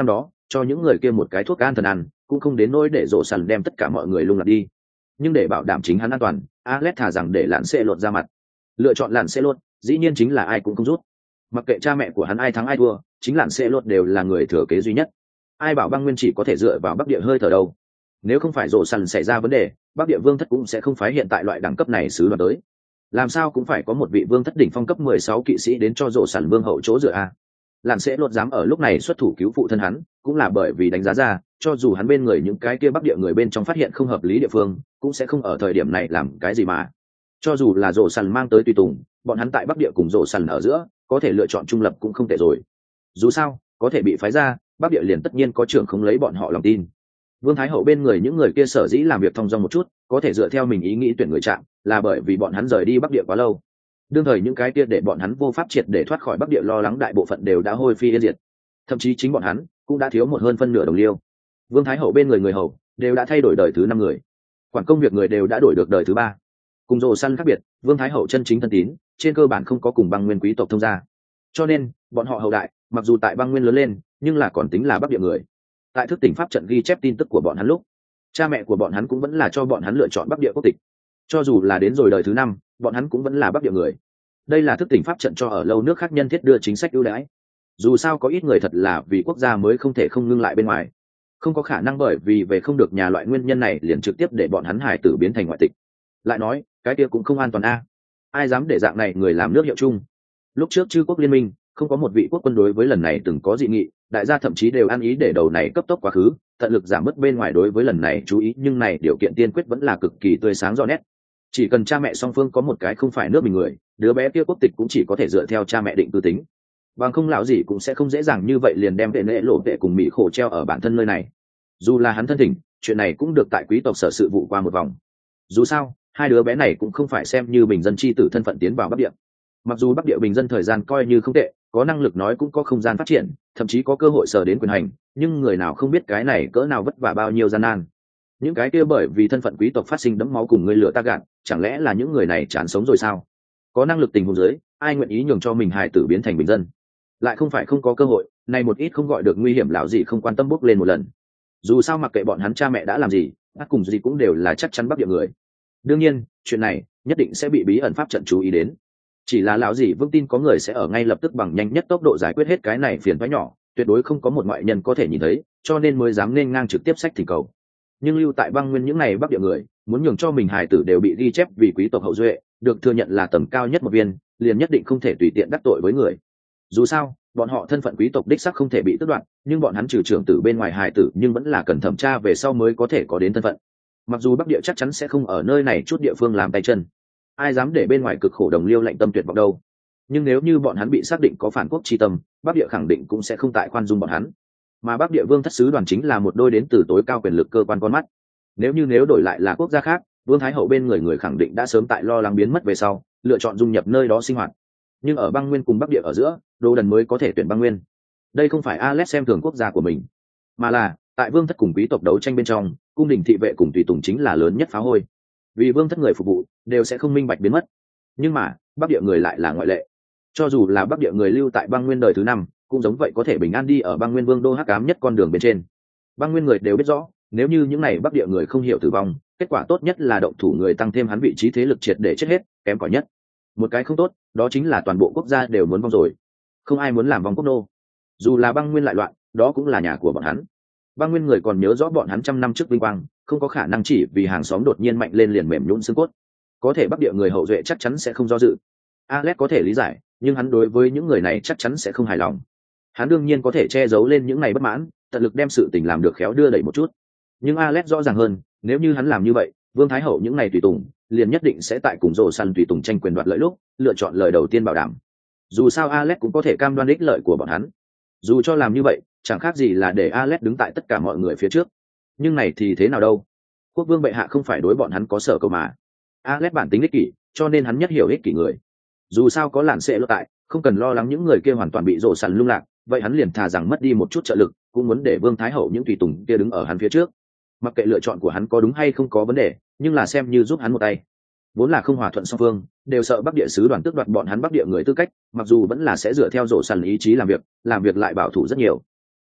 cho những người kia một cái thuốc an thần ăn, cũng không đến nỗi để rộ sần đem tất cả mọi người lung lạc đi. Nhưng để bảo đảm chính hắn an toàn, Alex thà rằng để lạn xe lột ra mặt. Lựa chọn lạn xe lột, dĩ nhiên chính là ai cũng không rút. Mặc kệ cha mẹ của hắn ai thắng ai thua, chính lạn xe lột đều là người thừa kế duy nhất. Ai bảo băng nguyên chỉ có thể dựa vào bắc địa hơi thở đâu. Nếu không phải rộ sần xảy ra vấn đề, bắc địa vương thất cũng sẽ không phái hiện tại loại đẳng cấp này sứ đoàn tới. Làm sao cũng phải có một vị vương thất đỉnh phong cấp 16 kỵ sĩ đến cho rộ sần vương hậu chỗ dựa a. Lạn sẽ lột dám ở lúc này xuất thủ cứu phụ thân hắn, cũng là bởi vì đánh giá ra, cho dù hắn bên người những cái kia bắc địa người bên trong phát hiện không hợp lý địa phương, cũng sẽ không ở thời điểm này làm cái gì mà. Cho dù là rộ sần mang tới tùy tùng, bọn hắn tại bắc địa cùng rộ sần ở giữa, có thể lựa chọn trung lập cũng không tệ rồi. Dù sao, có thể bị phái ra, bắc địa liền tất nhiên có trưởng không lấy bọn họ lòng tin. Vương Thái Hậu bên người những người kia sở dĩ làm việc thong dong một chút, có thể dựa theo mình ý nghĩ tuyển người chạm, là bởi vì bọn hắn rời đi bắc địa quá lâu. Đương thời những cái kia để bọn hắn vô pháp triệt để thoát khỏi bắc địa lo lắng đại bộ phận đều đã hôi phi yên diệt, thậm chí chính bọn hắn cũng đã thiếu một hơn phân nửa đồng liêu. Vương Thái Hậu bên người hầu đều đã thay đổi đời thứ 5 người, quản công việc người đều đã đổi được đời thứ 3. Cùng rồ săn khác biệt, Vương Thái Hậu chân chính thân tín trên cơ bản không có cùng băng nguyên quý tộc thông gia, cho nên bọn họ hậu đại mặc dù tại băng nguyên lớn lên, nhưng là còn tính là bắc địa người. Tại thức tỉnh pháp trận ghi chép tin tức của bọn hắn lúc, cha mẹ của bọn hắn cũng vẫn là cho bọn hắn lựa chọn bắc địa quốc tịch. Cho dù là đến rồi đời thứ 5, bọn hắn cũng vẫn là bắc địa người. Đây là thức tỉnh pháp trận cho ở lâu nước khác nhân thiết đưa chính sách ưu đãi. Dù sao có ít người thật là vì quốc gia mới không thể không ngưng lại bên ngoài, không có khả năng bởi vì về không được nhà loại nguyên nhân này liền trực tiếp để bọn hắn hải tử biến thành ngoại tịch. Lại nói cái kia cũng không an toàn a. Ai dám để dạng này người làm nước hiệu chung. Lúc trước chư quốc liên minh không có một vị quốc quân đối với lần này từng có dị nghị, đại gia thậm chí đều ăn ý để đầu này cấp tốc quá khứ, tận lực giảm bớt bên ngoài đối với lần này chú ý, nhưng này điều kiện tiên quyết vẫn là cực kỳ tươi sáng rõ nét. Chỉ cần cha mẹ song phương có một cái không phải nước mình người, đứa bé kia quốc tịch cũng chỉ có thể dựa theo cha mẹ định cư tính, bằng không lão gì cũng sẽ không dễ dàng như vậy liền đem vệ nệ lộ vệ cùng mỹ khổ treo ở bản thân nơi này. Dù là hắn thân thỉnh, chuyện này cũng được tại quý tộc sở sự vụ qua một vòng. Dù sao hai đứa bé này cũng không phải xem như bình dân chi tử thân phận tiến vào bắc địa. Mặc dù bắc địa bình dân thời gian coi như không tệ, có năng lực nói cũng có không gian phát triển, thậm chí có cơ hội sở đến quyền hành, nhưng người nào không biết cái này cỡ nào vất vả bao nhiêu gian nan. Những cái kia bởi vì thân phận quý tộc phát sinh đẫm máu cùng người lửa ta gạt, chẳng lẽ là những người này chán sống rồi sao? Có năng lực tình huống dưới, ai nguyện ý nhường cho mình hài tử biến thành bình dân? Lại không phải không có cơ hội, này một ít không gọi được nguy hiểm lão gì không quan tâm bước lên một lần. Dù sao mặc kệ bọn hắn cha mẹ đã làm gì, ắt cùng gì cũng đều là chắc chắn bắc địa người. Đương nhiên, chuyện này nhất định sẽ bị bí ẩn pháp trận chú ý đến. Chỉ là lão gì vững tin có người sẽ ở ngay lập tức bằng nhanh nhất tốc độ giải quyết hết cái này phiền toái nhỏ, tuyệt đối không có một ngoại nhân có thể nhìn thấy, cho nên mới dám nên ngang trực tiếp sách thỉnh cầu. Nhưng lưu tại băng nguyên những này bắc địa người muốn nhường cho mình hài tử đều bị ghi chép vì quý tộc hậu duệ, được thừa nhận là tầm cao nhất một viên, liền nhất định không thể tùy tiện đắc tội với người. Dù sao bọn họ thân phận quý tộc đích sắc không thể bị tước đoạt, nhưng bọn hắn trừ trưởng tử bên ngoài hài tử nhưng vẫn là cần thẩm tra về sau mới có thể có đến thân phận. Mặc dù bắc địa chắc chắn sẽ không ở nơi này chút địa phương làm tay chân, ai dám để bên ngoài cực khổ đồng liêu lạnh tâm tuyệt vọng đâu. Nhưng nếu như bọn hắn bị xác định có phản quốc chi tâm, bắc địa khẳng định cũng sẽ không tại khoan dung bọn hắn. Mà bắc địa vương thất sứ đoàn chính là một đôi đến từ tối cao quyền lực cơ quan con mắt. Nếu đổi lại là quốc gia khác, vương thái hậu bên người khẳng định đã sớm tại lo lắng biến mất về sau lựa chọn dung nhập nơi đó sinh hoạt. Nhưng ở băng nguyên cùng bắc địa ở giữa, đồ đần mới có thể tuyển băng nguyên. Đây không phải Alex xem thường quốc gia của mình, mà là tại vương thất cùng quý tộc đấu tranh bên trong, cung đình thị vệ cùng tùy tùng chính là lớn nhất phá hôi. Vì vương thất người phục vụ đều sẽ không minh bạch biến mất, nhưng mà bắc địa người lại là ngoại lệ. Cho dù là bắc địa người lưu tại băng nguyên đời thứ 5, cũng giống vậy có thể bình an đi ở băng nguyên vương đô hắc ám nhất con đường bên trên. Băng nguyên người đều biết rõ, nếu như những này bắc địa người không hiểu tử vong, kết quả tốt nhất là động thủ người tăng thêm hắn vị trí thế lực triệt để chết hết, kém cỏi nhất một cái không tốt đó chính là toàn bộ quốc gia đều muốn vong rồi. Không ai muốn làm vong quốc nô. Dù là băng nguyên lại loạn, đó cũng là nhà của bọn hắn. Băng nguyên người còn nhớ rõ bọn hắn 100 năm trước vinh quang, không có khả năng chỉ vì hàng xóm đột nhiên mạnh lên liền mềm nhũn xương cốt. Có thể bắc địa người hậu duệ chắc chắn sẽ không do dự. Alex có thể lý giải, nhưng hắn đối với những người này chắc chắn sẽ không hài lòng. Hắn đương nhiên có thể che giấu lên những này bất mãn, tận lực đem sự tình làm được khéo đưa đẩy một chút. Nhưng Alex rõ ràng hơn, nếu như hắn làm như vậy, vương thái hậu những này tùy tùng liền nhất định sẽ tại cùng rồ săn tùy tùng tranh quyền đoạt lợi lúc lựa chọn lời đầu tiên bảo đảm. Dù sao Alex cũng có thể cam đoan ích lợi của bọn hắn. Dù cho làm như vậy chẳng khác gì là để Alex đứng tại tất cả mọi người phía trước. Nhưng này thì thế nào đâu, quốc vương bệ hạ không phải đối bọn hắn có sở cầu mà. Alex bản tính ích kỷ, cho nên hắn nhất hiểu ích kỷ người. Dù sao có làn sẽ lột tại, không cần lo lắng những người kia hoàn toàn bị rồ săn lung lạc, vậy hắn liền thà rằng mất đi một chút trợ lực, cũng muốn để vương thái hậu những tùy tùng kia đứng ở hắn phía trước. Mặc kệ lựa chọn của hắn có đúng hay không có vấn đề, nhưng là xem như giúp hắn một tay. Vốn là không hòa thuận song phương, đều sợ bắc địa sứ đoàn tước đoạt bọn hắn bắc địa người tư cách, mặc dù vẫn là sẽ dựa theo rổ săn ý chí làm việc lại bảo thủ rất nhiều.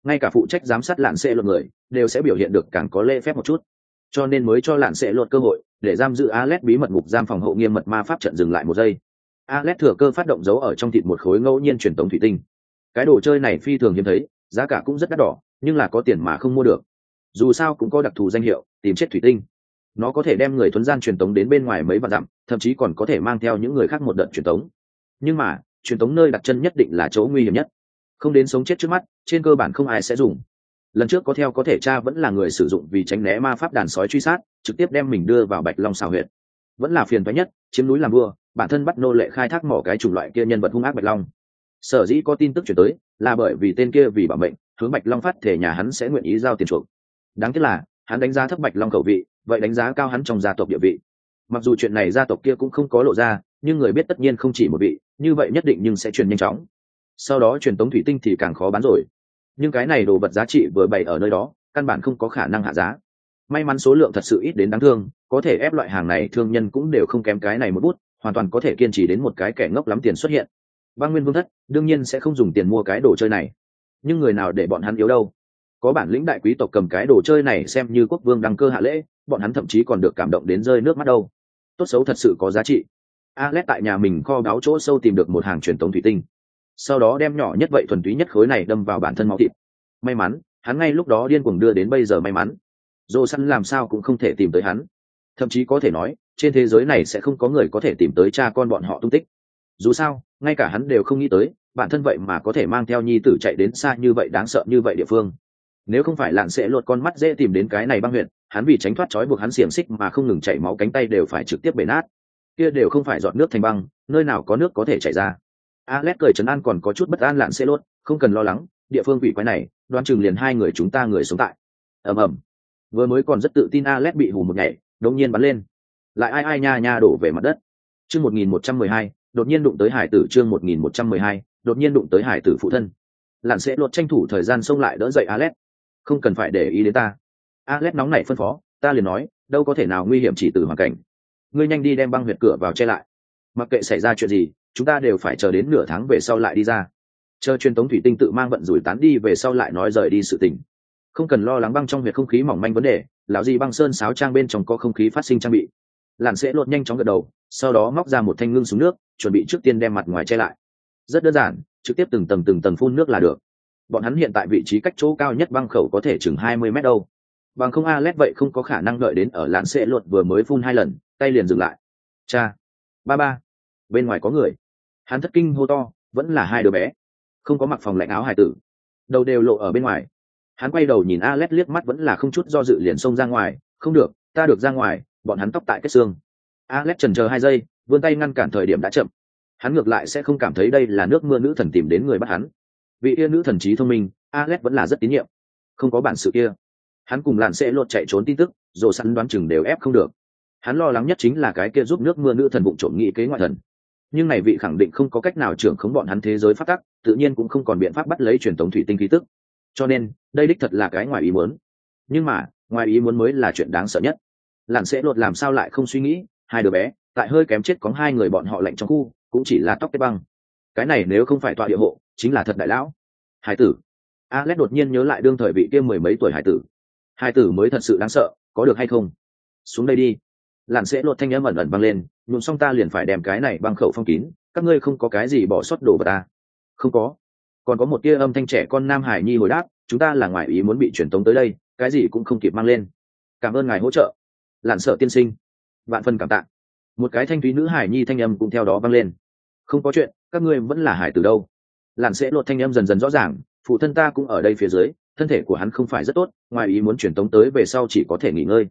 ngay cả phụ trách giám sát lạn sẽ luật người đều sẽ biểu hiện được càng có lễ phép một chút, cho nên mới cho lạn sẽ luật cơ hội để giam giữ Alex bí mật ngục giam phòng hộ nghiêm mật ma pháp trận dừng lại một giây. Alex thừa cơ phát động dấu ở trong thịt một khối ngẫu nhiên truyền tống thủy tinh. Cái đồ chơi này phi thường hiếm thấy, giá cả cũng rất đắt đỏ, nhưng là có tiền mà không mua được. Dù sao cũng có đặc thù danh hiệu, tìm chết thủy tinh. Nó có thể đem người thuấn gian truyền tống đến bên ngoài mấy vạn dặm, thậm chí còn có thể mang theo những người khác một đợt truyền tống. Nhưng mà, truyền tống nơi đặt chân nhất định là chỗ nguy hiểm nhất. Không đến sống chết trước mắt, trên cơ bản không ai sẽ dùng. Lần trước có thể cha vẫn là người sử dụng vì tránh né ma pháp đàn sói truy sát, trực tiếp đem mình đưa vào Bạch Long xào huyệt. Vẫn là phiền toái nhất, chiếm núi làm vua, bản thân bắt nô lệ khai thác mỏ cái chủng loại kia nhân vật hung ác Bạch Long. Sở dĩ có tin tức chuyển tới, là bởi vì tên kia vì bảo mệnh, hướng Bạch Long phát thể nhà hắn sẽ nguyện ý giao tiền chuộc. Đáng tiếc là, hắn đánh giá thấp Bạch Long khẩu vị, vậy đánh giá cao hắn trong gia tộc địa vị. Mặc dù chuyện này gia tộc kia cũng không có lộ ra, nhưng người biết tất nhiên không chỉ một vị, như vậy nhất định nhưng sẽ truyền nhanh chóng. Sau đó truyền tống thủy tinh thì càng khó bán rồi. Nhưng cái này đồ vật giá trị vừa bày ở nơi đó, căn bản không có khả năng hạ giá. May mắn số lượng thật sự ít đến đáng thương, có thể ép loại hàng này thương nhân cũng đều không kém cái này một bút, hoàn toàn có thể kiên trì đến một cái kẻ ngốc lắm tiền xuất hiện. Băng Nguyên Vương thất đương nhiên sẽ không dùng tiền mua cái đồ chơi này, nhưng người nào để bọn hắn yếu đâu? Có bản lĩnh đại quý tộc cầm cái đồ chơi này xem như quốc vương đăng cơ hạ lễ, bọn hắn thậm chí còn được cảm động đến rơi nước mắt đâu. Tốt xấu thật sự có giá trị. Alex tại nhà mình kho báu chỗ sâu tìm được một hàng truyền tống thủy tinh, sau đó đem nhỏ nhất vậy thuần túy nhất khối này đâm vào bản thân máu thịt. May mắn, hắn ngay lúc đó điên cuồng đưa đến bây giờ may mắn. Dô săn làm sao cũng không thể tìm tới hắn. Thậm chí có thể nói, trên thế giới này sẽ không có người có thể tìm tới cha con bọn họ tung tích. Dù sao, ngay cả hắn đều không nghĩ tới, bản thân vậy mà có thể mang theo nhi tử chạy đến xa như vậy đáng sợ như vậy địa phương. Nếu không phải lạn sẽ lột con mắt dễ tìm đến cái này băng huyện, hắn vì tránh thoát trói buộc hắn xiềng xích mà không ngừng chảy máu cánh tay đều phải trực tiếp bể nát. Kia đều không phải giọt nước thành băng, nơi nào có nước có thể chảy ra. Alex cười trấn an còn có chút bất an lạn sẽ lột, không cần lo lắng, địa phương quỷ quái này, đoán chừng liền hai người chúng ta người sống tại. Ầm ầm. Vừa mới còn rất tự tin Alex bị hù một nhảy, đột nhiên bắn lên. Lại ai nha nha đổ về mặt đất. Chương 1112, đột nhiên đụng tới hải tử. Chương 1112, đột nhiên đụng tới hải tử phụ thân. Lạn sẽ lột tranh thủ thời gian xông lại đỡ dậy Alex. Không cần phải để ý đến ta. Alex nóng nảy phân phó, ta liền nói, đâu có thể nào nguy hiểm chỉ từ hoàn cảnh. Ngươi nhanh đi đem băng huyệt cửa vào che lại. Mặc kệ xảy ra chuyện gì, chúng ta đều phải chờ đến nửa tháng về sau lại đi ra. Chờ truyền tống thủy tinh tự mang vận rủi tán đi về sau lại nói rời đi sự tình. Không cần lo lắng băng trong huyệt không khí mỏng manh vấn đề, lão gì băng sơn sáo trang bên trong có không khí phát sinh trang bị. Lạn sẽ lột nhanh chóng gật đầu, sau đó móc ra một thanh ngưng súng nước, chuẩn bị trước tiên đem mặt ngoài che lại. Rất đơn giản, trực tiếp từng tầng phun nước là được. Bọn hắn hiện tại vị trí cách chỗ cao nhất băng khẩu có thể chừng 20 mét đâu. Bằng không Alex vậy không có khả năng đợi đến ở lạn sẽ lột vừa mới phun 2 lần, tay liền dừng lại. Cha, ba, bên ngoài có người. Hắn thất kinh hô to, vẫn là hai đứa bé, không có mặc phòng lạnh áo hải tử, đầu đều lộ ở bên ngoài. Hắn quay đầu nhìn Alex liếc mắt vẫn là không chút do dự liền xông ra ngoài, không được, ta được ra ngoài, bọn hắn tóc tại kết xương. Alex chần chờ 2 giây, vươn tay ngăn cản thời điểm đã chậm. Hắn ngược lại sẽ không cảm thấy đây là nước mưa nữ thần tìm đến người bắt hắn. Vị kia nữ thần trí thông minh, Alex vẫn là rất tín nhiệm. Không có bản sự kia, hắn cùng lạn sẽ lột chạy trốn tin tức, rồi sẵn đoán chừng đều ép không được. Hắn lo lắng nhất chính là cái kia giúp nước mưa nữ thần vụng trộm nghĩ kế ngoại thần. Nhưng này vị khẳng định không có cách nào trưởng khống bọn hắn thế giới phát tắc, tự nhiên cũng không còn biện pháp bắt lấy truyền tống thủy tinh khí tức. Cho nên, đây đích thật là cái ngoài ý muốn. Nhưng mà, ngoài ý muốn mới là chuyện đáng sợ nhất. Lạn sẽ lột làm sao lại không suy nghĩ, hai đứa bé, tại hơi kém chết có 2 người bọn họ lạnh trong khu, cũng chỉ là tóc tết băng. Cái này nếu không phải tọa địa hộ, chính là thật đại lão. Hải tử. Alex đột nhiên nhớ lại đương thời vị kia 10 mấy tuổi hải tử. Hải tử mới thật sự đáng sợ, có được hay không? Xuống đây đi. Lạn sẽ lột thanh âm ẩn ẩn vang lên, nhuộm xong ta liền phải đem cái này băng khẩu phong kín, các ngươi không có cái gì bỏ sót đồ vào ta. Không có. Còn có một tia âm thanh trẻ con nam hải nhi hồi đáp, chúng ta là ngoại ý muốn bị truyền tống tới đây, cái gì cũng không kịp mang lên. Cảm ơn ngài hỗ trợ. Lạn sợ tiên sinh. Vạn phần cảm tạ. Một cái thanh thúy nữ hải nhi thanh âm cũng theo đó vang lên. Không có chuyện, các ngươi vẫn là hải tử đâu. Lạn sẽ lột thanh âm dần dần rõ ràng, phụ thân ta cũng ở đây phía dưới, thân thể của hắn không phải rất tốt, ngoài ý muốn truyền tống tới về sau chỉ có thể nghỉ ngơi.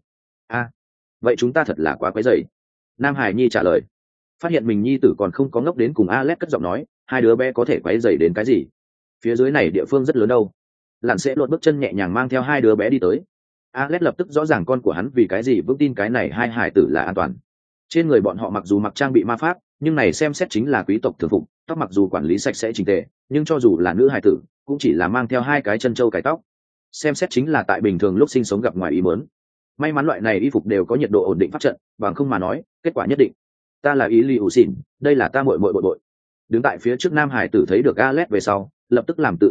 Vậy chúng ta thật là quá quấy rầy. Nam hải nhi trả lời. Phát hiện mình nhi tử còn không có ngốc đến cùng Alex cất giọng nói, hai đứa bé có thể quấy rầy đến cái gì? Phía dưới này địa phương rất lớn đâu. Lạn sẽ lột bước chân nhẹ nhàng mang theo 2 đứa bé đi tới. Alex lập tức rõ ràng con của hắn vì cái gì vững tin cái này hai hải tử là an toàn. Trên người bọn họ mặc dù mặc trang bị ma pháp, nhưng này xem xét chính là quý tộc thường phục, tóc mặc dù quản lý sạch sẽ chỉnh tề, nhưng cho dù là nữ hải tử, cũng chỉ là mang theo 2 cái chân trâu cài tóc. Xem xét chính là tại bình thường lúc sinh sống gặp ngoài ý muốn. May mắn loại này y phục đều có nhiệt độ ổn định pháp trận, bằng không mà nói, kết quả nhất định. Ta là Ý Ly Hữu Xỉn, đây là ta muội muội bội bội. Đứng tại phía trước nam hải tử thấy được Alex về sau, lập tức làm tự giới thiệu,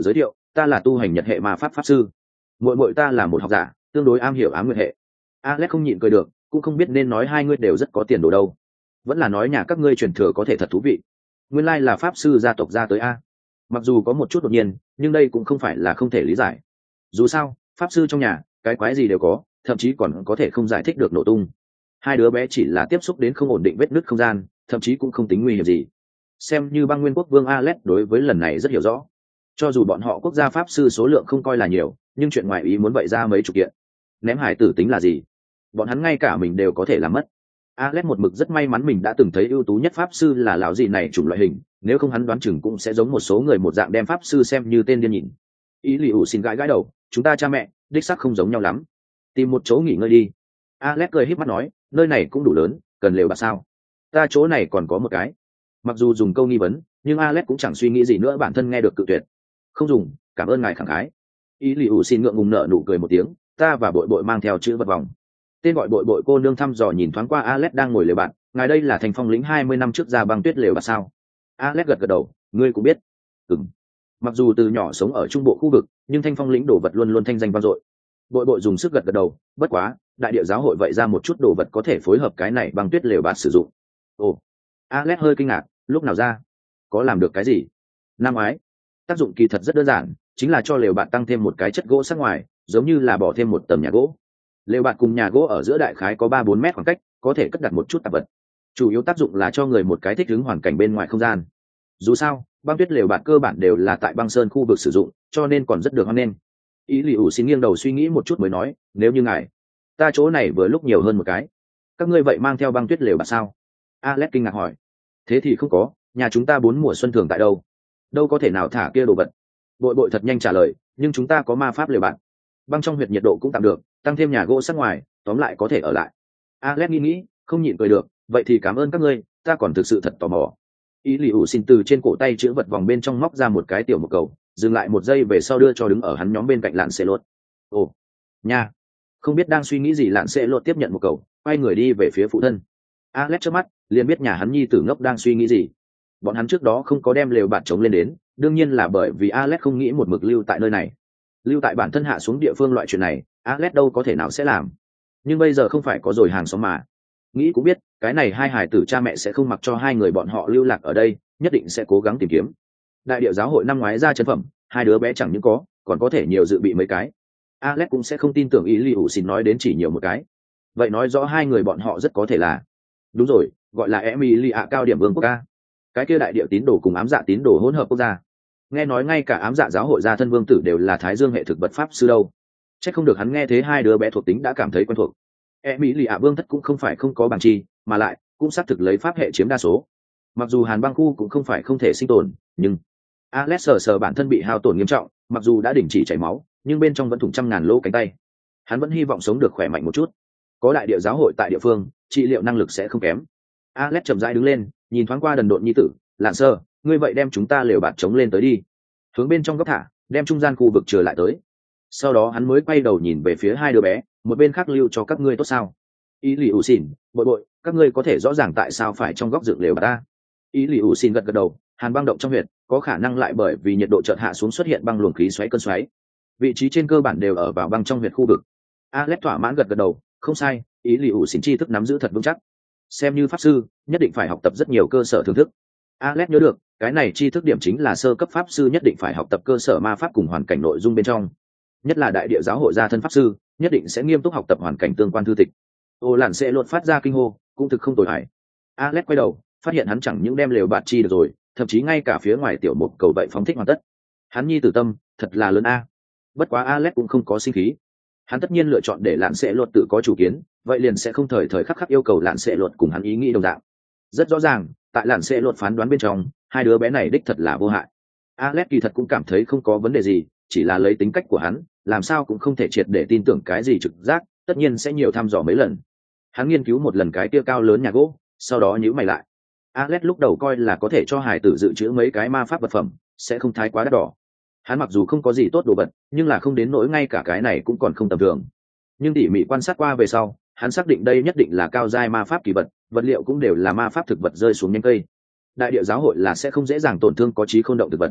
ta là tu hành nhật hệ ma pháp pháp sư. Muội muội ta là một học giả, tương đối am hiểu ám nguyệt hệ. Alex không nhịn cười được, cũng không biết nên nói hai ngươi đều rất có tiền đồ đâu, vẫn là nói nhà các ngươi truyền thừa có thể thật thú vị. Nguyên lai là pháp sư gia tộc ra tới a. Mặc dù có một chút đột nhiên, nhưng đây cũng không phải là không thể lý giải. Dù sao, pháp sư trong nhà, cái quái gì đều có, thậm chí còn có thể không giải thích được nổ tung. Hai đứa bé chỉ là tiếp xúc đến không ổn định vết nứt không gian, thậm chí cũng không tính nguy hiểm gì. Xem như băng nguyên quốc vương Alex đối với lần này rất hiểu rõ. Cho dù bọn họ quốc gia pháp sư số lượng không coi là nhiều, nhưng chuyện ngoài ý muốn vậy ra mấy chục kiện. Ném hải tử tính là gì? Bọn hắn ngay cả mình đều có thể làm mất. Alex một mực rất may mắn mình đã từng thấy ưu tú nhất pháp sư là lão gì này chủng loại hình, nếu không hắn đoán chừng cũng sẽ giống một số người một dạng đem pháp sư xem như tên điên nhìn. Ý Lì ủ xin gãi gãi đầu, chúng ta cha mẹ, đích xác không giống nhau lắm. Tìm một chỗ nghỉ ngơi đi. Alex cười híp mắt nói, nơi này cũng đủ lớn, cần lều bạt sao? Ta chỗ này còn có một cái. Mặc dù dùng câu nghi vấn, nhưng Alex cũng chẳng suy nghĩ gì nữa, bản thân nghe được cự tuyệt. Không dùng, cảm ơn ngài khẳng khái. Ý Lì ủ xin ngượng ngùng nở nụ cười một tiếng, ta và bội bội mang theo chữ vật vòng. Tên gọi bội bội cô nương thăm dò nhìn thoáng qua Alex đang ngồi lều bạt, ngài đây là thành phong lĩnh 20 năm trước ra băng tuyết lều bạt sao? Alex gật gật đầu, ngươi cũng biết. Ừm. Mặc dù từ nhỏ sống ở trung bộ khu vực, nhưng thanh phong lĩnh đồ vật luôn luôn thanh danh vang dội. Bội bội dùng sức gật gật đầu, bất quá, đại địa giáo hội vậy ra một chút đồ vật có thể phối hợp cái này băng tuyết lều bạt sử dụng. Ồ. Alex hơi kinh ngạc, lúc nào ra? Có làm được cái gì? Năm ngoái. Tác dụng kỳ thật rất đơn giản, chính là cho lều bạt tăng thêm một cái chất gỗ sát ngoài, giống như là bỏ thêm một tấm nhà gỗ. Lều bạt cùng nhà gỗ ở giữa đại khái có 3-4 mét khoảng cách, có thể cất đặt một chút tạp vật. Chủ yếu tác dụng là cho người một cái thích ứng hoàn cảnh bên ngoài không gian. Dù sao, băng tuyết lều bạt cơ bản đều là tại băng sơn khu vực sử dụng, cho nên còn rất được hoan nghênh. Ý Lì ủ xin nghiêng đầu suy nghĩ một chút mới nói, nếu như ngài, ta chỗ này vừa lúc nhiều hơn một cái. Các ngươi vậy mang theo băng tuyết lều bạt sao? Alex kinh ngạc hỏi. Thế thì không có, nhà chúng ta 4 mùa xuân thường tại đâu? Đâu có thể nào thả kia đồ vật. Bội bội thật nhanh trả lời, nhưng chúng ta có ma pháp lều bạt. Băng trong huyệt nhiệt độ cũng tạm được, tăng thêm nhà gỗ sát ngoài, tóm lại có thể ở lại. Alex nghĩ, không nhịn cười được, vậy thì cảm ơn các ngươi, ta còn thực sự thật tò mò. Ý Lì ủ xin từ trên cổ tay chữ vật vòng bên trong móc ra một cái tiểu một cầu, dừng lại một giây về sau đưa cho đứng ở hắn nhóm bên cạnh Lạn Xê Lột. Ồ, nha, không biết đang suy nghĩ gì, Lạn Xê Lột tiếp nhận một cầu, quay người đi về phía phụ thân. Alex chớp mắt, liền biết nhà hắn nhi tử ngốc đang suy nghĩ gì. Bọn hắn trước đó không có đem lều bạt chống lên đến, đương nhiên là bởi vì Alex không nghĩ một mực lưu tại nơi này. Lưu tại bản thân hạ xuống địa phương loại chuyện này, Alex đâu có thể nào sẽ làm. Nhưng bây giờ không phải có rồi hàng xóm mà. Nghĩ cũng biết, cái này hai hài tử cha mẹ sẽ không mặc cho hai người bọn họ lưu lạc ở đây, nhất định sẽ cố gắng tìm kiếm. Đại địa giáo hội năm ngoái ra chân phẩm, hai đứa bé chẳng những có, còn có thể nhiều dự bị mấy cái. Alex cũng sẽ không tin tưởng ý Lý ủ xin nói đến chỉ nhiều một cái. Vậy nói rõ hai người bọn họ rất có thể là, đúng rồi, gọi là Emilia cao điểm vương quốc ca. Cái kia đại địa tín đồ cùng ám dạ tín đồ hỗn hợp quốc gia. Nghe nói ngay cả ám dạ giáo hội gia thân vương tử đều là thái dương hệ thực vật pháp sư đâu. Chắc không được hắn nghe thế hai đứa bé thuộc tính đã cảm thấy quen thuộc. Emilia vương thất cũng không phải không có bằng chi, mà lại cũng xác thực lấy pháp hệ chiếm đa số. Mặc dù hàn băng khu cũng không phải không thể sinh tồn, nhưng Alex sờ bản thân bị hao tổn nghiêm trọng, mặc dù đã đình chỉ chảy máu, nhưng bên trong vẫn thủng trăm ngàn lỗ cánh tay. Hắn vẫn hy vọng sống được khỏe mạnh một chút. Có đại địa giáo hội tại địa phương, trị liệu năng lực sẽ không kém. Alex chậm rãi đứng lên, nhìn thoáng qua đần độn nhi tử, Lạn Sơ, ngươi vậy đem chúng ta lều bạt chống lên tới đi. Hướng bên trong góc thả, đem trung gian khu vực trở lại tới. Sau đó hắn mới quay đầu nhìn về phía hai đứa bé, một bên khác lưu cho các ngươi tốt sao? Ý Lì ủ xỉn, bội bội, các ngươi có thể rõ ràng tại sao phải trong góc dựng lều bạt ta? Ý Lì ủ xỉn gật gật đầu, hàn băng động trong huyệt, có khả năng lại bởi vì nhiệt độ chợt hạ xuống xuất hiện băng luồng khí xoáy cơn xoáy. Vị trí trên cơ bản đều ở vào băng trong huyệt khu vực. Alex thỏa mãn gật gật đầu, không sai, Ý Lì ủ xỉn tri thức nắm giữ thật vững chắc. Xem như pháp sư, nhất định phải học tập rất nhiều cơ sở thưởng thức. Alex nhớ được, cái này tri thức điểm chính là sơ cấp pháp sư nhất định phải học tập cơ sở ma pháp cùng hoàn cảnh nội dung bên trong. Nhất là đại địa giáo hội gia thân pháp sư, nhất định sẽ nghiêm túc học tập hoàn cảnh tương quan thư tịch. Ô Lạn sẽ luật phát ra kinh hô, cũng thực không tồi hại. Alex quay đầu, phát hiện hắn chẳng những đem lều bạt chi được rồi, thậm chí ngay cả phía ngoài tiểu mục cầu vậy phóng thích hoàn tất. Hắn nhi tử tâm, thật là lớn a. Bất quá Alex cũng không có sinh khí. Hắn tất nhiên lựa chọn để Lạn sẽ luật tự có chủ kiến, vậy liền sẽ không thời thời khắc khắc yêu cầu Lạn sẽ luật cùng hắn ý nghĩ đồng dạng. Rất rõ ràng, tại Lạn sẽ luật phán đoán bên trong, hai đứa bé này đích thật là vô hại. Alex kỳ thật cũng cảm thấy không có vấn đề gì, chỉ là lấy tính cách của hắn, làm sao cũng không thể triệt để tin tưởng cái gì trực giác, tất nhiên sẽ nhiều thăm dò mấy lần. Hắn nghiên cứu một lần cái kia cao lớn nhà gỗ, sau đó nhíu mày lại. Alex lúc đầu coi là có thể cho hải tử dự trữ mấy cái ma pháp vật phẩm, sẽ không thái quá đắt đỏ. Hắn mặc dù không có gì tốt đồ vật, nhưng là không đến nỗi ngay cả cái này cũng còn không tầm thường. Nhưng tỉ mỉ quan sát qua về sau, hắn xác định đây nhất định là cao giai ma pháp kỳ vật, vật liệu cũng đều là ma pháp thực vật rơi xuống nhánh cây. Đại địa giáo hội là sẽ không dễ dàng tổn thương có trí khôn động thực vật.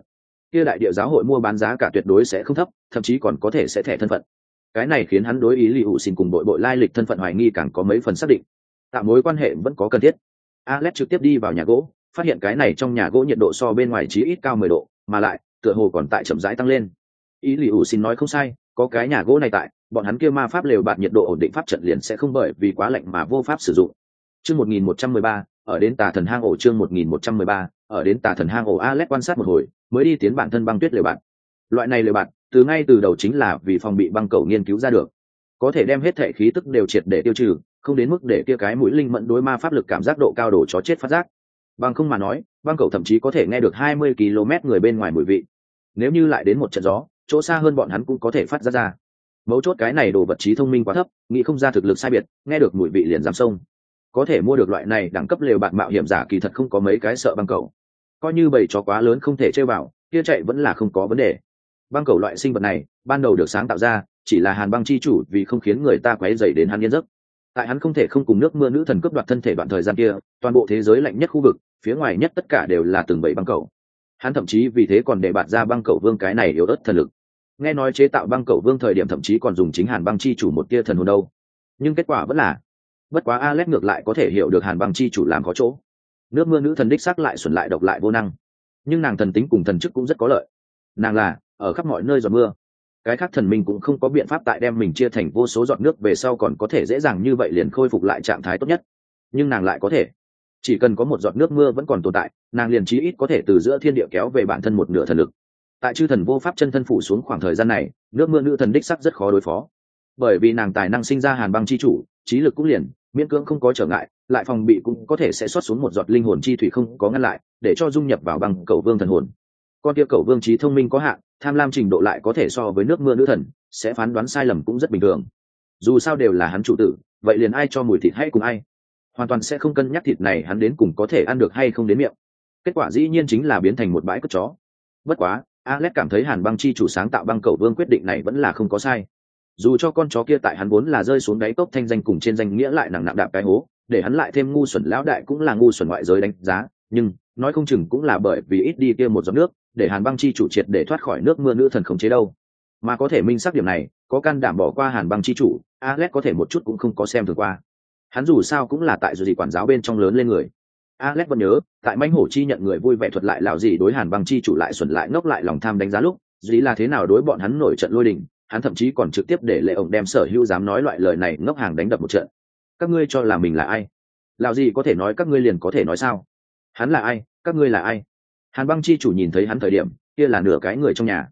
kia đại địa giáo hội mua bán giá cả tuyệt đối sẽ không thấp, thậm chí còn có thể sẽ thẻ thân phận. Cái này khiến hắn đối ý Lý ủ xin cùng bội lai lịch thân phận hoài nghi càng có mấy phần xác định. Tạo mối quan hệ vẫn có cần thiết. Alex trực tiếp đi vào nhà gỗ, phát hiện cái này trong nhà gỗ nhiệt độ so bên ngoài chí ít cao 10 độ, mà lại tựa hồ còn tại chậm rãi tăng lên. Ý Lý ủ xin nói không sai, có cái nhà gỗ này tại, bọn hắn kia ma pháp lều bạt nhiệt độ ổn định pháp trận liền sẽ không bởi vì quá lạnh mà vô pháp sử dụng. Chương 1113, ở đến Tà Thần hang ổ. Chương 1113, ở đến Tà Thần hang ổ. Alex quan sát một hồi, mới đi tiến bản thân băng tuyết lều bạt. Loại này lều bạt, từ ngay từ đầu chính là vì phòng bị băng cầu nghiên cứu ra được, có thể đem hết thể khí tức đều triệt để tiêu trừ, không đến mức để kia cái mũi linh mẫn đối ma pháp lực cảm giác độ cao độ chó chết phát giác. Bằng không mà nói, băng cầu thậm chí có thể nghe được 20 km người bên ngoài mùi vị. Nếu như lại đến một trận gió, chỗ xa hơn bọn hắn cũng có thể phát ra. Mấu chốt cái này đồ vật trí thông minh quá thấp, nghĩ không ra thực lực sai biệt, nghe được mùi vị liền dám xông. Có thể mua được loại này đẳng cấp lều bạt mạo hiểm giả kỳ thật không có mấy cái sợ băng cầu. Coi như bầy chó quá lớn không thể chơi vào, kia chạy vẫn là không có vấn đề. Băng cầu loại sinh vật này, ban đầu được sáng tạo ra, chỉ là Hàn Băng chi chủ vì không khiến người ta quấy rầy đến hắn yên giấc. Tại hắn không thể không cùng nước mưa nữ thần cướp đoạt thân thể đoạn thời gian kia, toàn bộ thế giới lạnh nhất khu vực, phía ngoài nhất tất cả đều là từng bầy băng cầu. Hắn thậm chí vì thế còn để bạt ra băng cầu vương cái này yếu ớt thần lực. Nghe nói chế tạo băng cầu vương thời điểm thậm chí còn dùng chính Hàn Băng chi chủ một tia thần hồn đâu. Nhưng kết quả vẫn là, bất quá Alex ngược lại có thể hiểu được Hàn Băng chi chủ làm có chỗ. Nước mưa nữ thần đích xác lại xuẩn lại độc lại vô năng, nhưng nàng thần tính cùng thần chức cũng rất có lợi. Nàng là ở khắp mọi nơi giọt mưa, cái khác thần minh cũng không có biện pháp tại đem mình chia thành vô số giọt nước về sau còn có thể dễ dàng như vậy liền khôi phục lại trạng thái tốt nhất, nhưng nàng lại có thể. Chỉ cần có một giọt nước mưa vẫn còn tồn tại, nàng liền chí ít có thể từ giữa thiên địa kéo về bản thân một nửa thần lực. Tại chư thần vô pháp chân thân phủ xuống khoảng thời gian này, nước mưa nữ thần đích sắc rất khó đối phó, bởi vì nàng tài năng sinh ra Hàn Băng chi chủ, trí lực cũng liền miễn cưỡng không có trở ngại, lại phòng bị cũng có thể sẽ xót xuống một giọt linh hồn chi thủy không có ngăn lại, để cho dung nhập vào băng cầu vương thần hồn. Con kia cầu vương trí thông minh có hạn, tham lam trình độ lại có thể so với nước mưa nữ thần, sẽ phán đoán sai lầm cũng rất bình thường. Dù sao đều là hắn chủ tử, vậy liền ai cho mùi thịt hay cùng ai, hoàn toàn sẽ không cân nhắc thịt này hắn đến cùng có thể ăn được hay không đến miệng. Kết quả dĩ nhiên chính là biến thành một bãi cất chó. Bất quá Alex cảm thấy Hàn Băng chi chủ sáng tạo băng cầu vương quyết định này vẫn là không có sai. Dù cho con chó kia tại hắn vốn là rơi xuống đáy cốc thanh danh cùng trên danh nghĩa lại nặng nặng đạp cái hố, để hắn lại thêm ngu xuẩn lão đại cũng là ngu xuẩn ngoại giới đánh giá, nhưng nói không chừng cũng là bởi vì ít đi kia một giọt nước, để Hàn Băng chi chủ triệt để thoát khỏi nước mưa nữ thần khống chế đâu. Mà có thể minh xác điểm này, có can đảm bỏ qua Hàn Băng chi chủ, Alex có thể một chút cũng không có xem thường qua. Hắn dù sao cũng là tại dù gì quản giáo bên trong lớn lên người. Alex vẫn nhớ, tại mãnh hổ chi nhận người vui vẻ thuật lại lão gì đối Hàn Băng chi chủ lại xuẩn lại ngốc lại lòng tham đánh giá lúc, gì là thế nào đối bọn hắn nổi trận lôi đình, hắn thậm chí còn trực tiếp để lệ ổng đem sở hữu dám nói loại lời này ngốc hàng đánh đập một trận. Các ngươi cho là mình là ai? Lão gì có thể nói các ngươi liền có thể nói sao? Hắn là ai, các ngươi là ai? Hàn Băng chi chủ nhìn thấy hắn thời điểm, kia là nửa cái người trong nhà.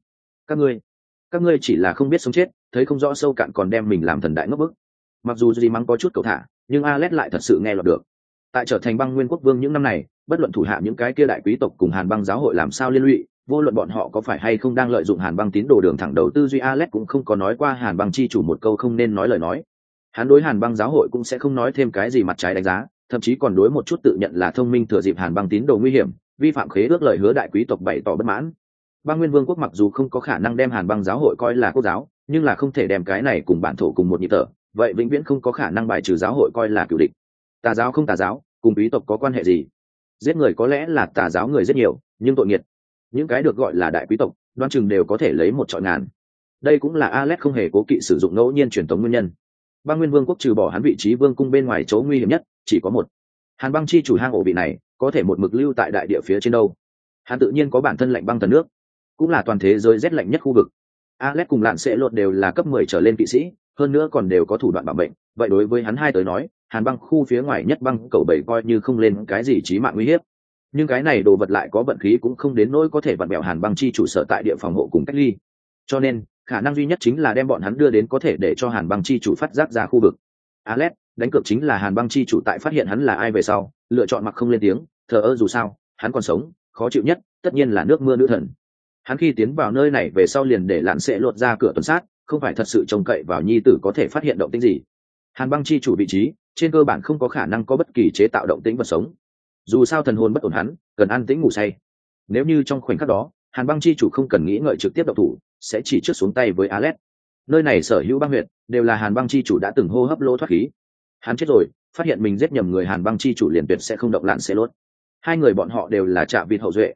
Các ngươi chỉ là không biết sống chết, thấy không rõ sâu cạn còn đem mình làm thần đại ngốc bức. Mặc dù gì mắng có chút cầu thả, nhưng Alex lại thật sự nghe lọt được. Tại trở thành băng nguyên quốc vương những năm này, bất luận thủ hạ những cái kia đại quý tộc cùng Hàn Băng giáo hội làm sao liên lụy, vô luận bọn họ có phải hay không đang lợi dụng Hàn Băng tín đồ đường thẳng đầu tư duy, Alex cũng không có nói qua Hàn Băng chi chủ một câu không nên nói lời nói. Hắn đối Hàn Băng giáo hội cũng sẽ không nói thêm cái gì mặt trái đánh giá, thậm chí còn đối một chút tự nhận là thông minh thừa dịp Hàn Băng tín đồ nguy hiểm, vi phạm khế ước lời hứa đại quý tộc bày tỏ bất mãn. Băng Nguyên Vương quốc mặc dù không có khả năng đem Hàn Băng giáo hội coi là quốc giáo, nhưng là không thể đem cái này cùng bản thổ cùng một nhịp thở, vậy vĩnh viễn không có khả năng bài trừ giáo hội coi là cửu địch. Tà giáo không tà giáo, cùng quý tộc có quan hệ gì? Giết người có lẽ là tà giáo người rất nhiều, nhưng tội nghiệt, những cái được gọi là đại quý tộc, đoán chừng đều có thể lấy một trọi ngàn. Đây cũng là Alex không hề cố kỵ sử dụng ngẫu nhiên truyền thống nguyên nhân. Băng Nguyên Vương quốc trừ bỏ hắn vị trí vương cung bên ngoài chỗ nguy hiểm nhất, chỉ có một. Hàn Băng chi chủ hang ổ vị này, có thể một mực lưu tại đại địa phía trên đâu. Hắn tự nhiên có bản thân lạnh băng thần nước, cũng là toàn thế giới rét lạnh nhất khu vực. Alex cùng Lạn Sẽ Lột đều là cấp 10 trở lên kỵ sĩ, hơn nữa còn đều có thủ đoạn bảo mệnh, vậy đối với hắn hai tới nói, Hàn Băng khu phía ngoài nhất băng cầu bảy coi như không lên cái gì chí mạng nguy hiểm. Nhưng cái này đồ vật lại có vận khí cũng không đến nỗi có thể vặn bẹo Hàn Băng chi chủ sở tại địa phòng hộ cùng cách ly. Cho nên, khả năng duy nhất chính là đem bọn hắn đưa đến có thể để cho Hàn Băng chi chủ phát giác ra khu vực. Alex đánh cược chính là Hàn Băng chi chủ tại phát hiện hắn là ai về sau, lựa chọn mặc không lên tiếng, thờ ơ dù sao, hắn còn sống, khó chịu nhất, tất nhiên là nước mưa nữ thần. Hắn khi tiến vào nơi này về sau liền để Lạn Sẽ Lột ra cửa tuần sát, không phải thật sự trông cậy vào nhi tử có thể phát hiện động tĩnh gì. Hàn Băng chi chủ vị trí, trên cơ bản không có khả năng có bất kỳ chế tạo động tĩnh vật sống. Dù sao thần hồn bất ổn hắn, cần an tĩnh ngủ say. Nếu như trong khoảnh khắc đó, Hàn Băng chi chủ không cần nghĩ ngợi trực tiếp động thủ, sẽ chỉ trước xuống tay với Alex. Nơi này sở hữu băng huyện đều là Hàn Băng chi chủ đã từng hô hấp lỗ thoát khí. Hắn chết rồi, phát hiện mình giết nhầm người, Hàn Băng chi chủ liền tuyệt sẽ không động Lạn Sẽ Lột. Hai người bọn họ đều là Trạ Vịt hậu duệ.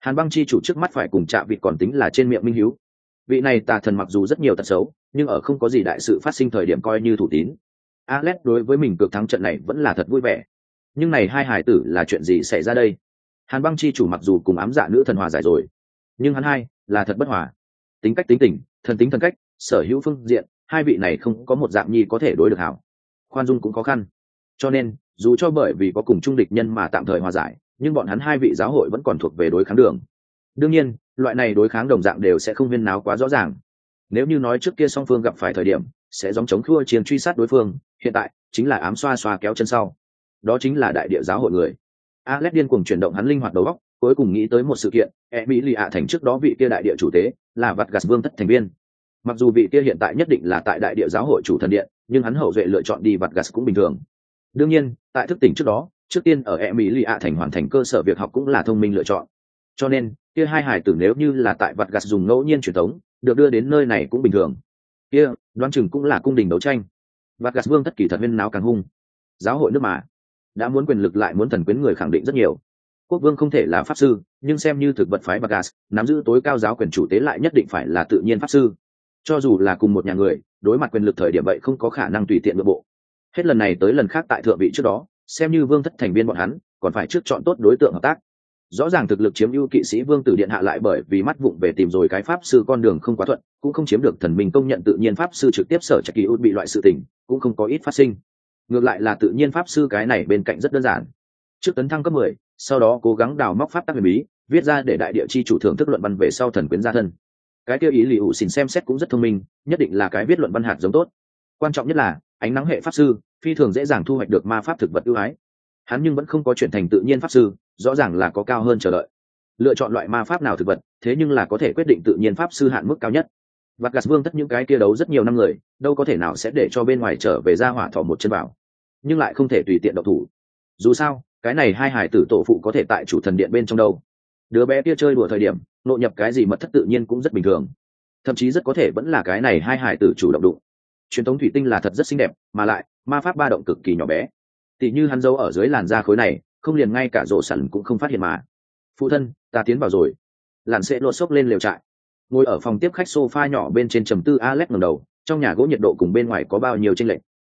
Hàn Băng chi chủ trước mắt phải cùng Trạ Vịt còn tính là trên miệng minh hiếu. Vị này tà thần mặc dù rất nhiều tật xấu, nhưng ở không có gì đại sự phát sinh thời điểm coi như thủ tín. Alex đối với mình cược thắng trận này vẫn là thật vui vẻ. Nhưng này hai hài tử là chuyện gì xảy ra đây? Hàn Băng chi chủ mặc dù cùng ám dạ nữ thần hòa giải rồi, nhưng hắn hai là thật bất hòa. Tính cách tính tình, thần tính thần cách, sở hữu phương diện, hai vị này không có một dạng nhi có thể đối được hảo. Khoan dung cũng khó khăn. Cho nên, dù cho bởi vì có cùng chung địch nhân mà tạm thời hòa giải, nhưng bọn hắn hai vị giáo hội vẫn còn thuộc về đối kháng đường. Đương nhiên, loại này đối kháng đồng dạng đều sẽ không viên náo quá rõ ràng. Nếu như nói trước kia song phương gặp phải thời điểm sẽ giống chống khua chiến truy sát đối phương, hiện tại chính là ám xoa xoa kéo chân sau. Đó chính là đại địa giáo hội người. Alex điên cuồng chuyển động hắn linh hoạt đầu óc, cuối cùng nghĩ tới một sự kiện, Emilia thành trước đó vị kia đại địa chủ tế là Vạt Gạt Vương thất thành viên. Mặc dù vị kia hiện tại nhất định là tại đại địa giáo hội chủ thần điện, nhưng hắn hậu duệ lựa chọn đi Vạt Gạt cũng bình thường. Đương nhiên, tại thức tỉnh trước đó, trước tiên ở Emilia thành hoàn thành cơ sở việc học cũng là thông minh lựa chọn. Cho nên, kia hai hải tử nếu như là tại Vạt Gạt dùng ngẫu nhiên truyền thống, được đưa đến nơi này cũng bình thường. Kia, đoán chừng cũng là cung đình đấu tranh. Vạt Gạt Vương thất kỳ thật huyên náo càng hung. Giáo hội nước mà đã muốn quyền lực lại muốn thần quyến người khẳng định rất nhiều. Quốc vương không thể là pháp sư, nhưng xem như thực vật phái Vạt Gạt, nắm giữ tối cao giáo quyền chủ tế lại nhất định phải là tự nhiên pháp sư. Cho dù là cùng một nhà người, đối mặt quyền lực thời điểm vậy không có khả năng tùy tiện nội bộ. Hết lần này tới lần khác tại thượng vị trước đó, xem như vương thất thành viên bọn hắn, còn phải trước chọn tốt đối tượng hợp tác. Rõ ràng thực lực chiếm ưu kỵ sĩ vương tử điện hạ lại bởi vì mắt vụng về tìm rồi cái pháp sư con đường không quá thuận, cũng không chiếm được thần minh công nhận tự nhiên pháp sư trực tiếp sở trạch kỳ út bị loại sự tình, cũng không có ít phát sinh. Ngược lại là tự nhiên pháp sư cái này bên cạnh rất đơn giản. Trước tấn thăng cấp 10, sau đó cố gắng đào móc pháp tắc huyền bí, viết ra để đại địa chi chủ thưởng thức luận văn về sau thần quyến gia thân. Cái tiêu ý lì ủ xin xem xét cũng rất thông minh, nhất định là cái viết luận văn hạt giống tốt. Quan trọng nhất là ánh nắng hệ pháp sư phi thường dễ dàng thu hoạch được ma pháp thực vật ưu ái. Hắn nhưng vẫn không có chuyển thành tự nhiên pháp sư, rõ ràng là có cao hơn chờ đợi. Lựa chọn loại ma pháp nào thực vật, thế nhưng là có thể quyết định tự nhiên pháp sư hạn mức cao nhất. Vạt Gạt Vương tất những cái kia đấu rất nhiều năm người, đâu có thể nào sẽ để cho bên ngoài trở về ra hỏa thọ một chân vào, nhưng lại không thể tùy tiện động thủ. Dù sao, cái này hai hải tử tổ phụ có thể tại chủ thần điện bên trong đâu. Đứa bé kia chơi đùa thời điểm, nội nhập cái gì mật thất tự nhiên cũng rất bình thường. Thậm chí rất có thể vẫn là cái này hai hải tử chủ động đụng. Truyền thống thủy tinh là thật rất xinh đẹp, mà lại ma pháp ba động cực kỳ nhỏ bé. Tỷ như hắn giấu ở dưới làn da khối này, không liền ngay cả rộ sẵn cũng không phát hiện mà. Phụ thân, ta tiến vào rồi. Làn sẽ lột xốc lên lều trại. Ngồi ở phòng tiếp khách sofa nhỏ bên trên trầm tư Alex ngẩng đầu, trong nhà gỗ nhiệt độ cùng bên ngoài có bao nhiêu chênh lệch?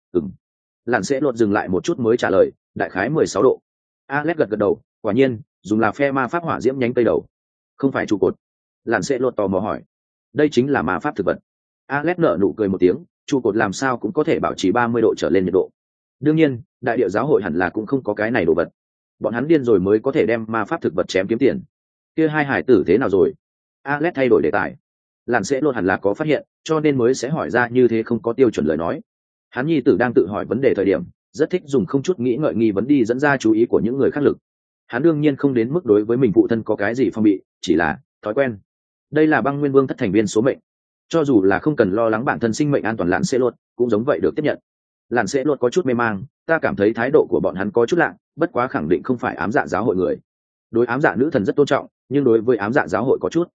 Làn sẽ lột dừng lại một chút mới trả lời, đại khái 16 độ. Alex gật gật đầu, quả nhiên, dùng là phe ma pháp hỏa diễm nhánh cây đầu, không phải trụ cột. Làn sẽ lột tò mò hỏi, đây chính là ma pháp thực vật. Alex nở nụ cười một tiếng, trụ cột làm sao cũng có thể bảo trì 30 độ trở lên nhiệt độ. Đương nhiên, đại địa giáo hội hẳn là cũng không có cái này đồ vật. Bọn hắn điên rồi mới có thể đem ma pháp thực vật chém kiếm tiền. Kia hai hải tử thế nào rồi? Alex thay đổi đề tài. Làn sẽ luôn hẳn là có phát hiện, cho nên mới sẽ hỏi ra như thế không có tiêu chuẩn lời nói. Hắn nhi tử đang tự hỏi vấn đề thời điểm, rất thích dùng không chút nghĩ ngợi nghi vấn đi dẫn ra chú ý của những người khác lực. Hắn đương nhiên không đến mức đối với mình phụ thân có cái gì phong bị, chỉ là thói quen. Đây là băng nguyên vương thất thành viên số mệnh. Cho dù là không cần lo lắng bản thân sinh mệnh an toàn, Làn sẽ luôn cũng giống vậy được tiếp nhận. Làn sẽ luôn có chút mê mang, ta cảm thấy thái độ của bọn hắn có chút lạ, bất quá khẳng định không phải ám dạ giáo hội người. Đối ám dạ nữ thần rất tôn trọng, nhưng đối với ám dạ giáo hội có chút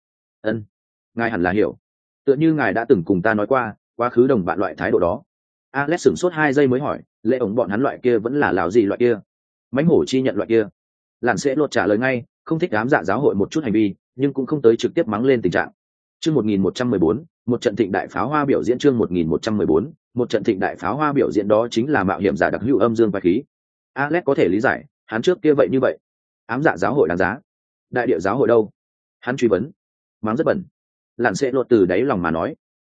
ngài hẳn là hiểu, tựa như ngài đã từng cùng ta nói qua quá khứ đồng bạn loại thái độ đó. Alex sửng sốt 2 giây mới hỏi, lệ ổng bọn hắn loại kia vẫn là lào gì loại kia? Mãnh hổ chi nhận loại kia. Làn sẽ lột trả lời ngay, không thích ám dạ giáo hội một chút hành vi, nhưng cũng không tới trực tiếp mắng lên tình trạng. Chương 1114, một trận thịnh đại pháo hoa biểu diễn. Chương 1114, một trận thịnh đại pháo hoa biểu diễn, đó chính là mạo hiểm giả đặc hữu âm dương và khí. Alex có thể lý giải, hắn trước kia vậy như vậy. Ám dạ giáo hội đáng giá. Đại địa giáo hội đâu? Hắn truy vấn. Mắng rất bẩn. Lặn sẽ lột từ đáy lòng mà nói.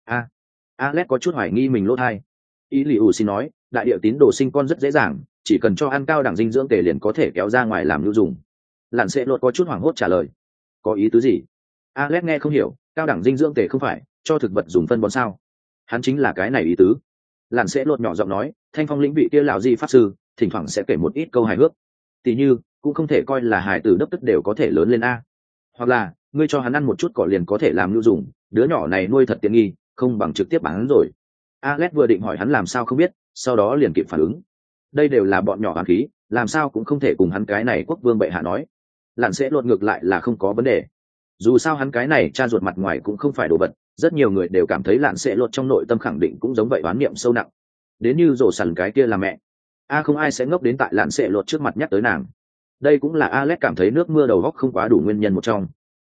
Alex có chút hoài nghi mình lỗ thai. Ý lì ủ xin nói, đại địa tín đồ sinh con rất dễ dàng, chỉ cần cho ăn cao đẳng dinh dưỡng tề liền có thể kéo ra ngoài làm nhu dùng. Lặn sẽ lột có chút hoảng hốt trả lời. Có ý tứ gì? Alex nghe không hiểu, cao đẳng dinh dưỡng tề không phải cho thực vật dùng phân bón sao? Hắn chính là cái này ý tứ. Lặn sẽ lột nhỏ giọng nói, thanh phong lĩnh vị kia lão di pháp sư thỉnh thoảng sẽ kể một ít câu hài hước, tỉ như cũng không thể coi là hài tử đấp tức đều có thể lớn lên a, hoặc là ngươi cho hắn ăn một chút cỏ liền có thể làm nhu dùng, đứa nhỏ này nuôi thật tiện nghi, không bằng trực tiếp bán hắn rồi. Alex vừa định hỏi hắn làm sao không biết, sau đó liền kịp phản ứng, đây đều là bọn nhỏ ám khí, làm sao cũng không thể cùng hắn cái này quốc vương bệ hạ nói. Lặn sẽ lột ngược lại là không có vấn đề, dù sao hắn cái này cha ruột mặt ngoài cũng không phải đồ vật, rất nhiều người đều cảm thấy Lặn sẽ lột trong nội tâm khẳng định cũng giống vậy, oán niệm sâu nặng, đến như rổ sằn cái kia là mẹ. Không ai sẽ ngốc đến tại Lặn sẽ lột trước mặt nhắc tới nàng. Đây cũng là Alex cảm thấy nước mưa đầu góc không quá đủ nguyên nhân một trong.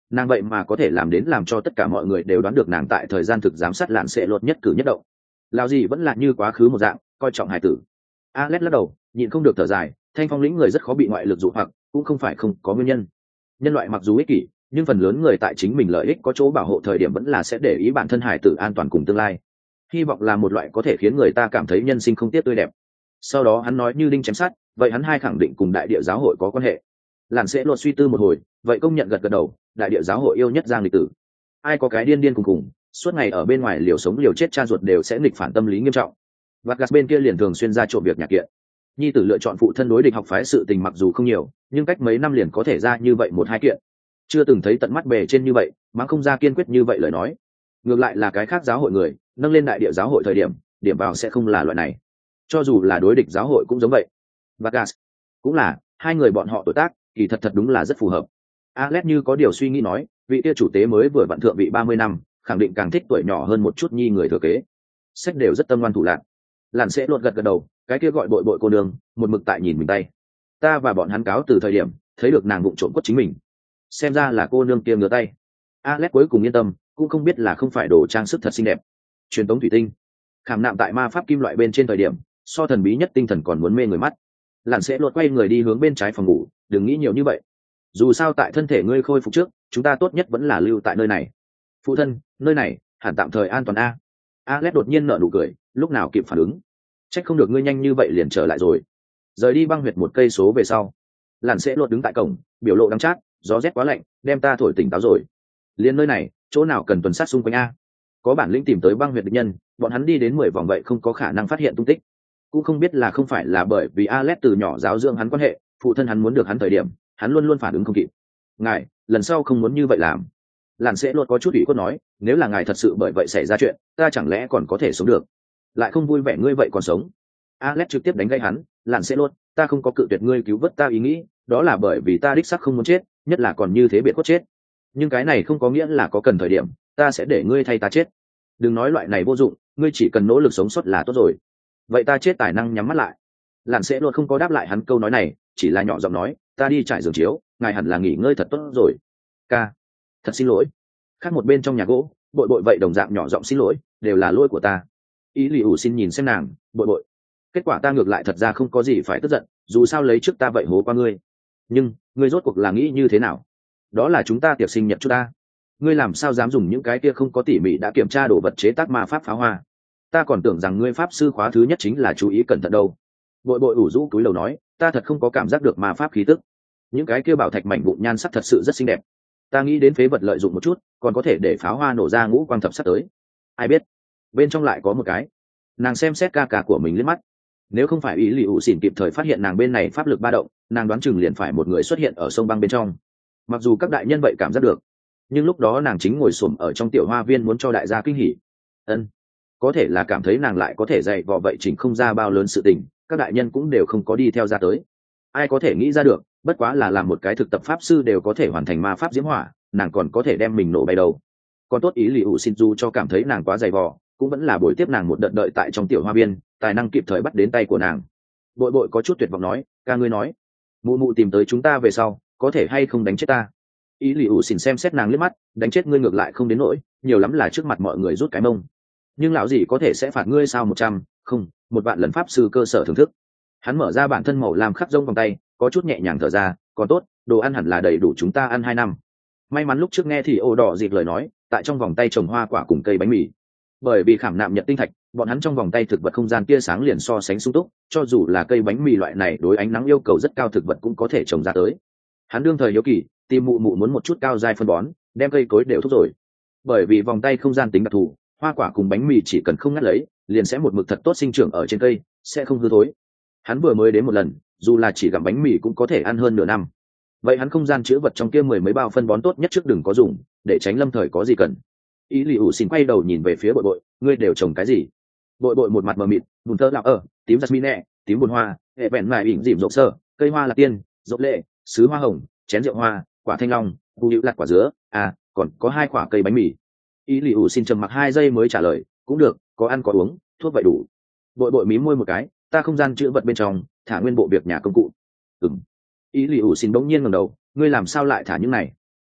nàng vậy mà có thể làm đến làm cho tất cả mọi người đều đoán được nàng tại thời gian thực giám sát lạn sẽ lột nhất cử nhất động. Lao gì vẫn là như quá khứ một dạng coi trọng hải tử. Alex lắc đầu nhịn không được thở dài, thanh phong lĩnh người rất khó bị ngoại lực dụ hoặc, cũng không phải không có nguyên nhân. Nhân loại mặc dù ích kỷ, nhưng phần lớn người tại chính mình lợi ích có chỗ bảo hộ thời điểm vẫn là sẽ để ý bản thân hải tử an toàn cùng tương lai. Hy vọng là một loại có thể khiến người ta cảm thấy nhân sinh không tiếc tươi đẹp. Sau đó hắn nói như đinh chém sắt, vậy hắn hai khẳng định cùng đại địa giáo hội có quan hệ. Lạn sẽ lột suy tư một hồi, vậy công nhận gật gật đầu, đại địa giáo hội yêu nhất giang lịch tử. Ai có cái điên điên cùng suốt ngày ở bên ngoài liều sống liều chết cha ruột đều sẽ nghịch phản tâm lý nghiêm trọng. Vargas bên kia liền thường xuyên ra trộm việc nhà kiện. Nhi tử lựa chọn phụ thân đối địch học phái sự tình mặc dù không nhiều, nhưng cách mấy năm liền có thể ra như vậy một hai kiện. Chưa từng thấy tận mắt bề trên như vậy, mà không ra kiên quyết như vậy lời nói. Ngược lại là cái khác giáo hội người, nâng lên đại địa giáo hội thời điểm, điểm vào sẽ không là loại này. Cho dù là đối địch giáo hội cũng giống vậy. Vargas cũng là, hai người bọn họ tuổi tác, kỳ thật đúng là rất phù hợp. Alex như có điều suy nghĩ nói, vị kia chủ tế mới vừa vặn thượng vị 30 năm, khẳng định càng thích tuổi nhỏ hơn một chút nhi người thừa kế. Sách đều rất tâm ngoan thủ lạn. Lạn sẽ luôn gật gật đầu, cái kia gọi bội bội cô nương, một mực tại nhìn mình tay. Ta và bọn hắn cáo từ thời điểm, thấy được nàng vụng trộm quất chính mình. Xem ra là cô nương kia ngửa tay. Alex cuối cùng yên tâm, cũng không biết là không phải đồ trang sức thật xinh đẹp. Truyền tống thủy tinh, khảm nạm tại ma pháp kim loại bên trên thời điểm, so thần bí nhất tinh thần còn muốn mê người mắt. Lạn sẽ luôn quay người đi hướng bên trái phòng ngủ, đừng nghĩ nhiều như vậy. Dù sao tại thân thể ngươi khôi phục trước, chúng ta tốt nhất vẫn là lưu tại nơi này. Phụ thân, nơi này hẳn tạm thời an toàn a. Alex đột nhiên nở nụ cười, lúc nào kịp phản ứng. Trách không được ngươi nhanh như vậy liền trở lại rồi. Rời đi băng huyệt một cây số về sau, Lạn sẽ lột đứng tại cổng, biểu lộ đắng chát, gió rét quá lạnh, đem ta thổi tỉnh táo rồi. Liên nơi này, chỗ nào cần tuần sát xung quanh a? Có bản lĩnh tìm tới băng huyệt địch nhân, bọn hắn đi đến 10 vòng vậy không có khả năng phát hiện tung tích. Cũng không biết là không phải là bởi vì Alex từ nhỏ giáo dưỡng hắn quan hệ, phụ thân hắn muốn được hắn thời điểm, hắn luôn luôn phản ứng không kịp. Ngài, lần sau không muốn như vậy làm. Lạn sẽ luôn có chút ủy khuất nói, nếu là ngài thật sự bởi vậy xảy ra chuyện, ta chẳng lẽ còn có thể sống được? Lại không vui vẻ ngươi vậy còn sống. Alex trực tiếp đánh gây hắn, Lạn sẽ luôn, ta không có cự tuyệt ngươi cứu vớt ta ý nghĩ, đó là bởi vì ta đích xác không muốn chết, nhất là còn như thế biệt cốt chết. Nhưng cái này không có nghĩa là có cần thời điểm, ta sẽ để ngươi thay ta chết. Đừng nói loại này vô dụng, ngươi chỉ cần nỗ lực sống sót là tốt rồi. Vậy ta chết tài năng nhắm mắt lại. Lạn sẽ luôn không có đáp lại hắn câu nói này, chỉ là nhỏ giọng nói, ta đi trải giường chiếu, ngài hẳn là nghỉ ngơi thật tốt rồi. Ca, thật xin lỗi. Khác một bên trong nhà gỗ, bội bội vậy đồng dạng nhỏ giọng xin lỗi, đều là lỗi của ta. Ý lì ủ xin nhìn xem nàng, bội bội. Kết quả ta ngược lại thật ra không có gì phải tức giận, dù sao lấy trước ta vậy hố qua ngươi. Nhưng ngươi rốt cuộc là nghĩ như thế nào? Đó là chúng ta tiệc sinh nhật chút ta. Ngươi làm sao dám dùng những cái kia không có tỉ mỉ đã kiểm tra đồ vật chế tác ma pháp pháo hoa? Ta còn tưởng rằng ngươi pháp sư khóa thứ nhất chính là chú ý cẩn thận đâu. Bội bội ủ rũ cúi đầu nói, ta thật không có cảm giác được ma pháp khí tức. Những cái kia bảo thạch mảnh vụn nhan sắc thật sự rất xinh đẹp. Ta nghĩ đến phế vật lợi dụng một chút, còn có thể để pháo hoa nổ ra ngũ quang thập sắc tới. Ai biết, bên trong lại có một cái. Nàng xem xét ca ca của mình liếc mắt. Nếu không phải ý lì ủ xỉn kịp thời phát hiện nàng bên này pháp lực ba động, nàng đoán chừng liền phải một người xuất hiện ở sông băng bên trong. Mặc dù các đại nhân vậy cảm giác được, nhưng lúc đó nàng chính ngồi xổm ở trong tiểu hoa viên muốn cho đại gia kinh hỉ. Ân, có thể là cảm thấy nàng lại có thể dạy vò vậy chỉnh không ra bao lớn sự tình, các đại nhân cũng đều không có đi theo ra tới. Ai có thể nghĩ ra được, bất quá là làm một cái thực tập pháp sư đều có thể hoàn thành ma pháp diễm hỏa, nàng còn có thể đem mình nổ bay đầu. Còn tốt ý lì ủ xin du cho cảm thấy nàng quá dày vò, cũng vẫn là buổi tiếp nàng một đợt đợi tại trong tiểu hoa viên, tài năng kịp thời bắt đến tay của nàng. Bội bội có chút tuyệt vọng nói, ca ngươi nói, mụ mụ tìm tới chúng ta về sau, có thể hay không đánh chết ta? Ý lì ủ xin xem xét nàng liếc mắt, đánh chết ngươi ngược lại không đến nỗi, nhiều lắm là trước mặt mọi người rút cái mông. Nhưng lão gì có thể sẽ phạt ngươi sao 100, không, 1 vạn lần pháp sư cơ sở thưởng thức. Hắn mở ra bản thân màu làm khắc rông vòng tay, có chút nhẹ nhàng thở ra, còn tốt, đồ ăn hẳn là đầy đủ chúng ta ăn 2 năm. May mắn lúc trước nghe thì ô đỏ dịp lời nói, tại trong vòng tay trồng hoa quả cùng cây bánh mì. Bởi vì khảm nạm nhật tinh thạch, bọn hắn trong vòng tay thực vật không gian tia sáng liền so sánh sung túc, cho dù là cây bánh mì loại này đối ánh nắng yêu cầu rất cao thực vật cũng có thể trồng ra tới. Hắn đương thời hiếu kỳ, tìm mụ mụ muốn một chút cao giai phân bón, đem cây cối đều thúc rồi. Bởi vì vòng tay không gian tính đặc thù, hoa quả cùng bánh mì chỉ cần không ngắt lấy, liền sẽ một mực thật tốt sinh trưởng ở trên cây, sẽ không hư thối. Hắn vừa mới đến một lần, dù là chỉ gặm bánh mì cũng có thể ăn hơn nửa năm. Vậy hắn không gian chứa vật trong kia 10 mấy bao phân bón tốt nhất trước đừng có dùng, để tránh lâm thời có gì cần. Ý lì ủ xin quay đầu nhìn về phía bội bội, ngươi đều trồng cái gì? Bội bội một mặt mờ mịt, bùn thơ lạc tím jasmine, tím bùn hoa, hệ vẹn mài ỉn dìm rộng sơ, cây hoa lạc tiên, rộng lệ, sứ hoa hồng, chén rượu hoa, quả thanh long, bù hữu lạc quả dứa, còn có 2 quả cây bánh mì. Ý lì ủ xin trầm mặc 2 giây mới trả lời, cũng được, có ăn có uống, thuốc vậy đủ. Bội bội mím môi một cái, ta không gian chữ vật bên trong, thả nguyên bộ việc nhà công cụ. Ý lì ủ xin bỗng nhiên ngẩng đầu, ngươi làm sao lại thả những này?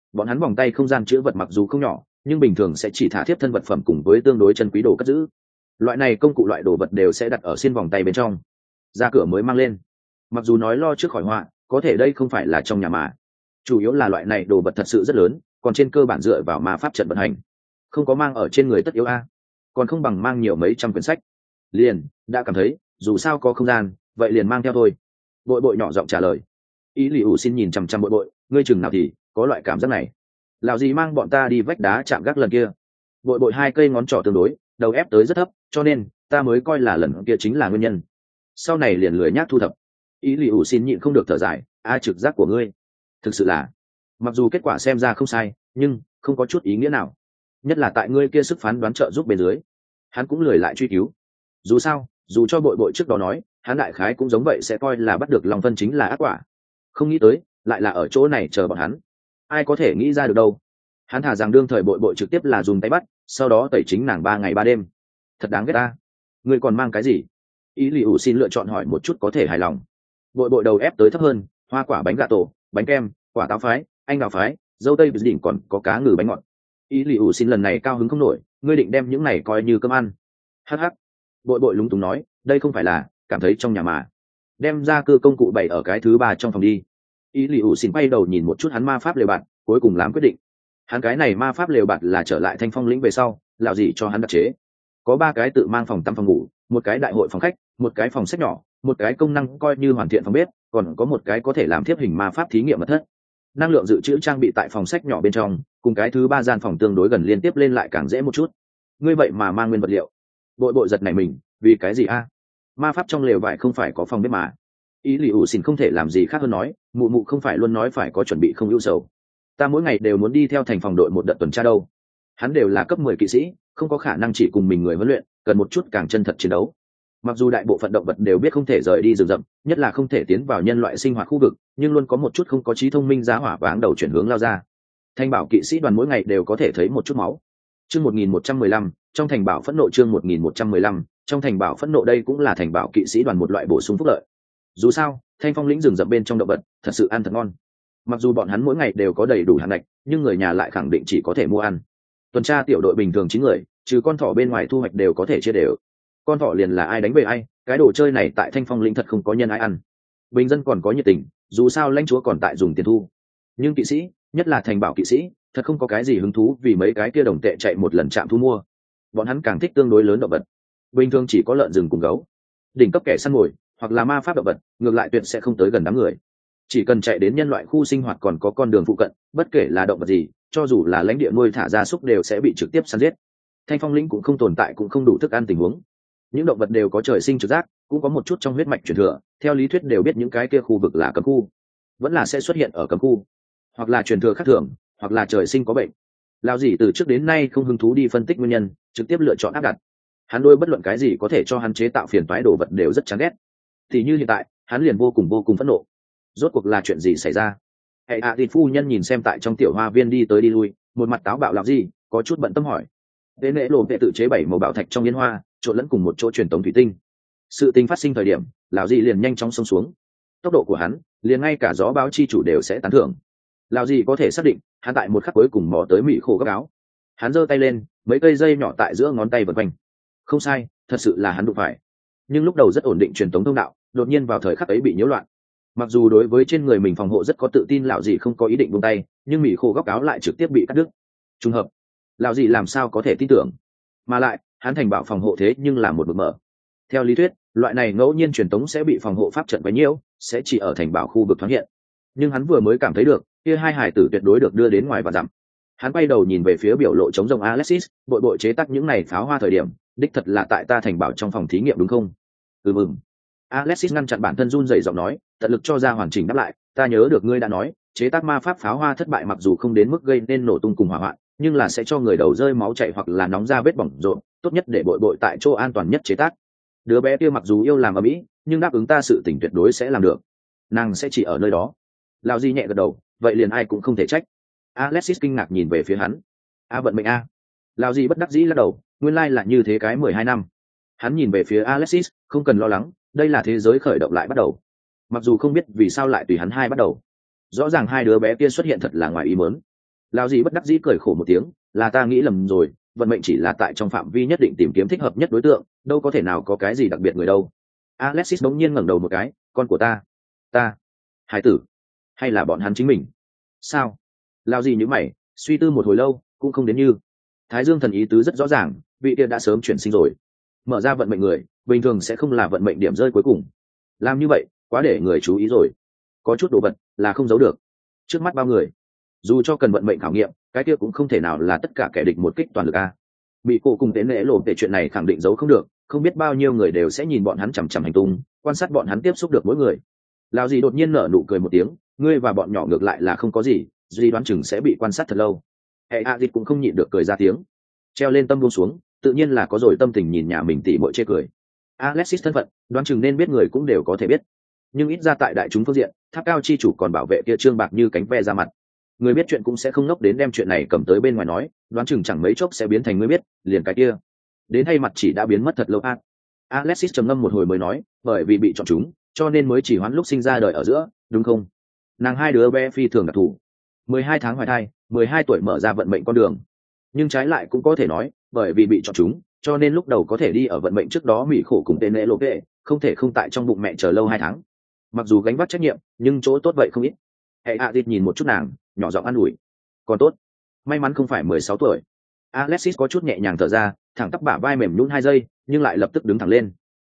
Bọn hắn vòng tay không gian chữ vật mặc dù không nhỏ, nhưng bình thường sẽ chỉ thả thiếp thân vật phẩm cùng với tương đối chân quý đồ cất giữ. Loại này công cụ loại đồ vật đều sẽ đặt ở xiên vòng tay bên trong, ra cửa mới mang lên. Mặc dù nói lo trước khỏi họa, có thể đây không phải là trong nhà mà, chủ yếu là loại này đồ vật thật sự rất lớn, còn trên cơ bản dựa vào ma pháp trận vận hành, không có mang ở trên người tất yếu a, còn không bằng mang nhiều mấy trăm quyển sách. Liền đã cảm thấy dù sao có không gian, vậy liền mang theo thôi. Bội bội nhỏ giọng trả lời. Ý lì ủ xin nhìn chằm chằm bội bội, ngươi chừng nào thì có loại cảm giác này. Lão gì mang bọn ta đi vách đá chạm gác lần kia. Bội bội hai cây ngón trỏ tương đối, đầu ép tới rất thấp, cho nên ta mới coi là lần kia chính là nguyên nhân. Sau này liền lười nhác thu thập. Ý lì ủ xin nhịn không được thở dài, trực giác của ngươi thực sự là, mặc dù kết quả xem ra không sai, nhưng không có chút ý nghĩa nào, nhất là tại ngươi kia sức phán đoán trợ giúp bên dưới. Hắn cũng lười lại truy cứu. Dù sao, dù cho bội bội trước đó nói hắn đại khái cũng giống vậy, sẽ coi là bắt được Long Vân chính là ác quả. Không nghĩ tới lại là ở chỗ này chờ bọn hắn. Ai có thể nghĩ ra được đâu. Hắn thả rằng đương thời bội bội trực tiếp là dùng tay bắt, sau đó tẩy chính nàng 3 ngày 3 đêm. Thật đáng ghét ta. Ngươi còn mang cái gì? Ý lì ủ xin lựa chọn hỏi một chút có thể hài lòng. Bội bội đầu ép tới thấp hơn, hoa quả bánh gà tổ, bánh kem, quả táo phái, anh đào phái, dâu tây đỉnh, còn có cá ngừ bánh ngọt. Ý lì ủ xin lần này cao hứng không nổi, ngươi định đem những này coi như cơm ăn? Hắc hắc. Bội bội lúng túng nói, đây không phải là cảm thấy trong nhà mà, đem ra cơ công cụ bày ở cái thứ 3 trong phòng đi. Ý lì ủ xin quay đầu nhìn một chút hắn ma pháp lều bạt, cuối cùng làm quyết định. Hắn cái này ma pháp lều bạt là trở lại Thanh Phong lĩnh về sau lão gì cho hắn đặt chế. Có 3 cái tự mang phòng tắm phòng ngủ, một cái đại hội phòng khách, một cái phòng sách nhỏ, một cái công năng coi như hoàn thiện phòng bếp, còn có một cái có thể làm thiếp hình ma pháp thí nghiệm mật thất. Năng lượng dự trữ trang bị tại phòng sách nhỏ bên trong, cùng cái thứ 3 gian phòng tương đối gần liên tiếp lên lại càng dễ một chút. Ngươi vậy mà mang nguyên vật liệu? Bội bội giật nảy mình, vì cái gì a? Ma pháp trong lều vải không phải có phòng bếp mà. Ý lì ủ xỉn không thể làm gì khác hơn nói, mụ mụ không phải luôn nói phải có chuẩn bị không ưu sầu. Ta mỗi ngày đều muốn đi theo thành phòng đội một đợt tuần tra đâu. Hắn đều là cấp 10 kỵ sĩ, không có khả năng chỉ cùng mình người huấn luyện, cần một chút càng chân thật chiến đấu. Mặc dù đại bộ phận động vật đều biết không thể rời đi rừng rậm, nhất là không thể tiến vào nhân loại sinh hoạt khu vực, nhưng luôn có một chút không có trí thông minh giá hỏa váng đầu chuyển hướng lao ra. Thanh bảo kỵ sĩ đoàn mỗi ngày đều có thể thấy một chút máu. Chương 1115, trong thành bảo phẫn nộ. Chương 1115, trong thành bảo phẫn nộ. Đây cũng là thành bảo kỵ sĩ đoàn một loại bổ sung phúc lợi. Dù sao, Thanh Phong lĩnh rừng rậm bên trong động vật thật sự ăn thật ngon. Mặc dù bọn hắn mỗi ngày đều có đầy đủ hạn ngạch, nhưng người nhà lại khẳng định chỉ có thể mua ăn. Tuần tra tiểu đội bình thường 9 người, trừ con thỏ bên ngoài thu hoạch đều có thể chia đều. Con thỏ liền là ai đánh về ai, cái đồ chơi này tại Thanh Phong lĩnh thật không có nhân ai ăn. Bình dân còn có nhiệt tình, dù sao lãnh chúa còn tại dùng tiền thu. Nhưng kỵ sĩ, nhất là thành bảo kỵ sĩ, thật không có cái gì hứng thú vì mấy cái kia đồng tệ chạy một lần chạm thu mua. Bọn hắn càng thích tương đối lớn động vật, bình thường chỉ có lợn rừng cùng gấu. Đỉnh cấp kẻ săn mồi hoặc là ma pháp động vật ngược lại tuyệt sẽ không tới gần đám người, chỉ cần chạy đến nhân loại khu sinh hoạt còn có con đường phụ cận, bất kể là động vật gì, cho dù là lãnh địa nuôi thả gia súc đều sẽ bị trực tiếp săn giết. Thanh Phong lĩnh cũng không tồn tại cũng không đủ thức ăn tình huống. Những động vật đều có trời sinh trực giác, cũng có một chút trong huyết mạch truyền thừa, theo lý thuyết đều biết những cái kia khu vực là cấm khu, vẫn là sẽ xuất hiện ở cấm khu, hoặc là truyền thừa khác thường, hoặc là trời sinh có bệnh. Lão dì từ trước đến nay không hứng thú đi phân tích nguyên nhân, trực tiếp lựa chọn áp đặt. Hắn đôi bất luận cái gì có thể cho hắn chế tạo phiền toái đồ vật đều rất chán ghét. Thì như hiện tại, hắn liền vô cùng phẫn nộ. Rốt cuộc là chuyện gì xảy ra? Hệ thì phu nhân nhìn xem tại trong tiểu hoa viên đi tới đi lui, một mặt táo bạo làm gì, có chút bận tâm hỏi. Đến nễ lộ vệ tự chế 7 màu bảo thạch trong liên hoa, trộn lẫn cùng một chỗ truyền tống thủy tinh. Sự tình phát sinh thời điểm, lão dì liền nhanh chóng xông xuống. Tốc độ của hắn, liền ngay cả gió báo chi chủ đều sẽ tán thưởng. Lão dì có thể xác định, hắn tại một khắc cuối cùng mò tới mỹ khổ góc áo. Hắn giơ tay lên, mấy cây dây nhỏ tại giữa ngón tay vần quanh. Không sai, thật sự là hắn đụng phải. Nhưng lúc đầu rất ổn định truyền tống thông đạo, đột nhiên vào thời khắc ấy bị nhiễu loạn. Mặc dù đối với trên người mình phòng hộ rất có tự tin, lão dì không có ý định buông tay, nhưng mỹ khổ góc áo lại trực tiếp bị cắt đứt. Trùng hợp, lão dì làm sao có thể tin tưởng? Mà lại, hắn thành bảo phòng hộ thế nhưng là một mực mở. Theo lý thuyết, loại này ngẫu nhiên truyền tống sẽ bị phòng hộ pháp trận quấy nhiễu, sẽ chỉ ở thành bảo khu vực thoáng hiện. Nhưng hắn vừa mới cảm thấy được, kia hai hải tử tuyệt đối được đưa đến ngoài và dặm. Hắn quay đầu nhìn về phía biểu lộ chống rồng Alexis, bội chế tác những này pháo hoa thời điểm, đích thật là tại ta thành bảo trong phòng thí nghiệm đúng không? Mừng. Alexis ngăn chặn bản thân run rẩy giọng nói, tận lực cho ra hoàn chỉnh đáp lại, ta nhớ được ngươi đã nói, chế tác ma pháp pháo hoa thất bại mặc dù không đến mức gây nên nổ tung cùng hỏa hoạn, nhưng là sẽ cho người đầu rơi máu chảy hoặc là nóng ra vết bỏng rộn, tốt nhất để bội tại chỗ an toàn nhất chế tác. Đứa bé kia mặc dù yêu làm ở mỹ, nhưng đáp ứng ta sự tình tuyệt đối sẽ làm được. Nàng sẽ chỉ ở nơi đó. Lão Di nhẹ gật đầu, vậy liền ai cũng không thể trách. Alexis kinh ngạc nhìn về phía hắn. Vận mệnh a. Lão Di bất đắc dĩ lắc đầu, nguyên lai là như thế cái 12 năm. Hắn nhìn về phía Alexis, không cần lo lắng, đây là thế giới khởi động lại bắt đầu. Mặc dù không biết vì sao lại tùy hắn hai bắt đầu. Rõ ràng hai đứa bé kia xuất hiện thật là ngoài ý muốn. Lão gì bất đắc dĩ cười khổ một tiếng, là ta nghĩ lầm rồi, vận mệnh chỉ là tại trong phạm vi nhất định tìm kiếm thích hợp nhất đối tượng, đâu có thể nào có cái gì đặc biệt người đâu. Alexis bỗng nhiên ngẩng đầu một cái, con của ta, hải tử, hay là bọn hắn chính mình? Sao? Lão gì nhíu mày, suy tư một hồi lâu, cũng không đến như. Thái Dương thần ý tứ rất rõ ràng, vị kia đã sớm chuyển sinh rồi. Mở ra vận mệnh người, bình thường sẽ không là vận mệnh điểm rơi cuối cùng. Làm như vậy, quá để người chú ý rồi. Có chút đồ vật là không giấu được. Trước mắt bao người, dù cho cần vận mệnh khảo nghiệm, cái kia cũng không thể nào là tất cả kẻ địch một kích toàn lực a. Bị cổ cùng tế lễ lộ về chuyện này khẳng định giấu không được, không biết bao nhiêu người đều sẽ nhìn bọn hắn chằm chằm hành tung, quan sát bọn hắn tiếp xúc được mỗi người. Lão gì đột nhiên nở nụ cười một tiếng, ngươi và bọn nhỏ ngược lại là không có gì, duy đoán chừng sẽ bị quan sát thật lâu. Hệ a dịch cũng không nhịn được cười ra tiếng, treo lên tâm buông xuống, tự nhiên là có rồi tâm tình nhìn nhà mình tỉ muội chê cười. Alexis thân phận, đoán chừng nên biết người cũng đều có thể biết, nhưng ít ra tại đại chúng phương diện, tháp cao chi chủ còn bảo vệ kia trương bạc như cánh ve ra mặt. Người biết chuyện cũng sẽ không nốc đến đem chuyện này cầm tới bên ngoài nói, đoán chừng chẳng mấy chốc sẽ biến thành người biết, liền cái kia. Đến hay mặt chỉ đã biến mất thật lâu a. Alexis trầm ngâm một hồi mới nói, bởi vì bị chọn chúng, cho nên mới chỉ hoãn lúc sinh ra đời ở giữa, đúng không? Nàng hai đứa bé phi thường đặc thù, 12 tháng hoài thai, 12 tuổi mở ra vận mệnh con đường. Nhưng trái lại cũng có thể nói, bởi vì bị chọn chúng, cho nên lúc đầu có thể đi ở vận mệnh trước đó mỹ khổ cùng tên lễ lộ vệ, không thể không tại trong bụng mẹ chờ lâu 2 tháng. Mặc dù gánh vác trách nhiệm, nhưng chỗ tốt vậy không ít. Hệ hạ thịt nhìn một chút nàng, nhỏ giọng an ủi, còn tốt, may mắn không phải 16 tuổi. Alexis có chút nhẹ nhàng thở ra, thẳng tắp bả vai mềm nhũn 2 giây, nhưng lại lập tức đứng thẳng lên.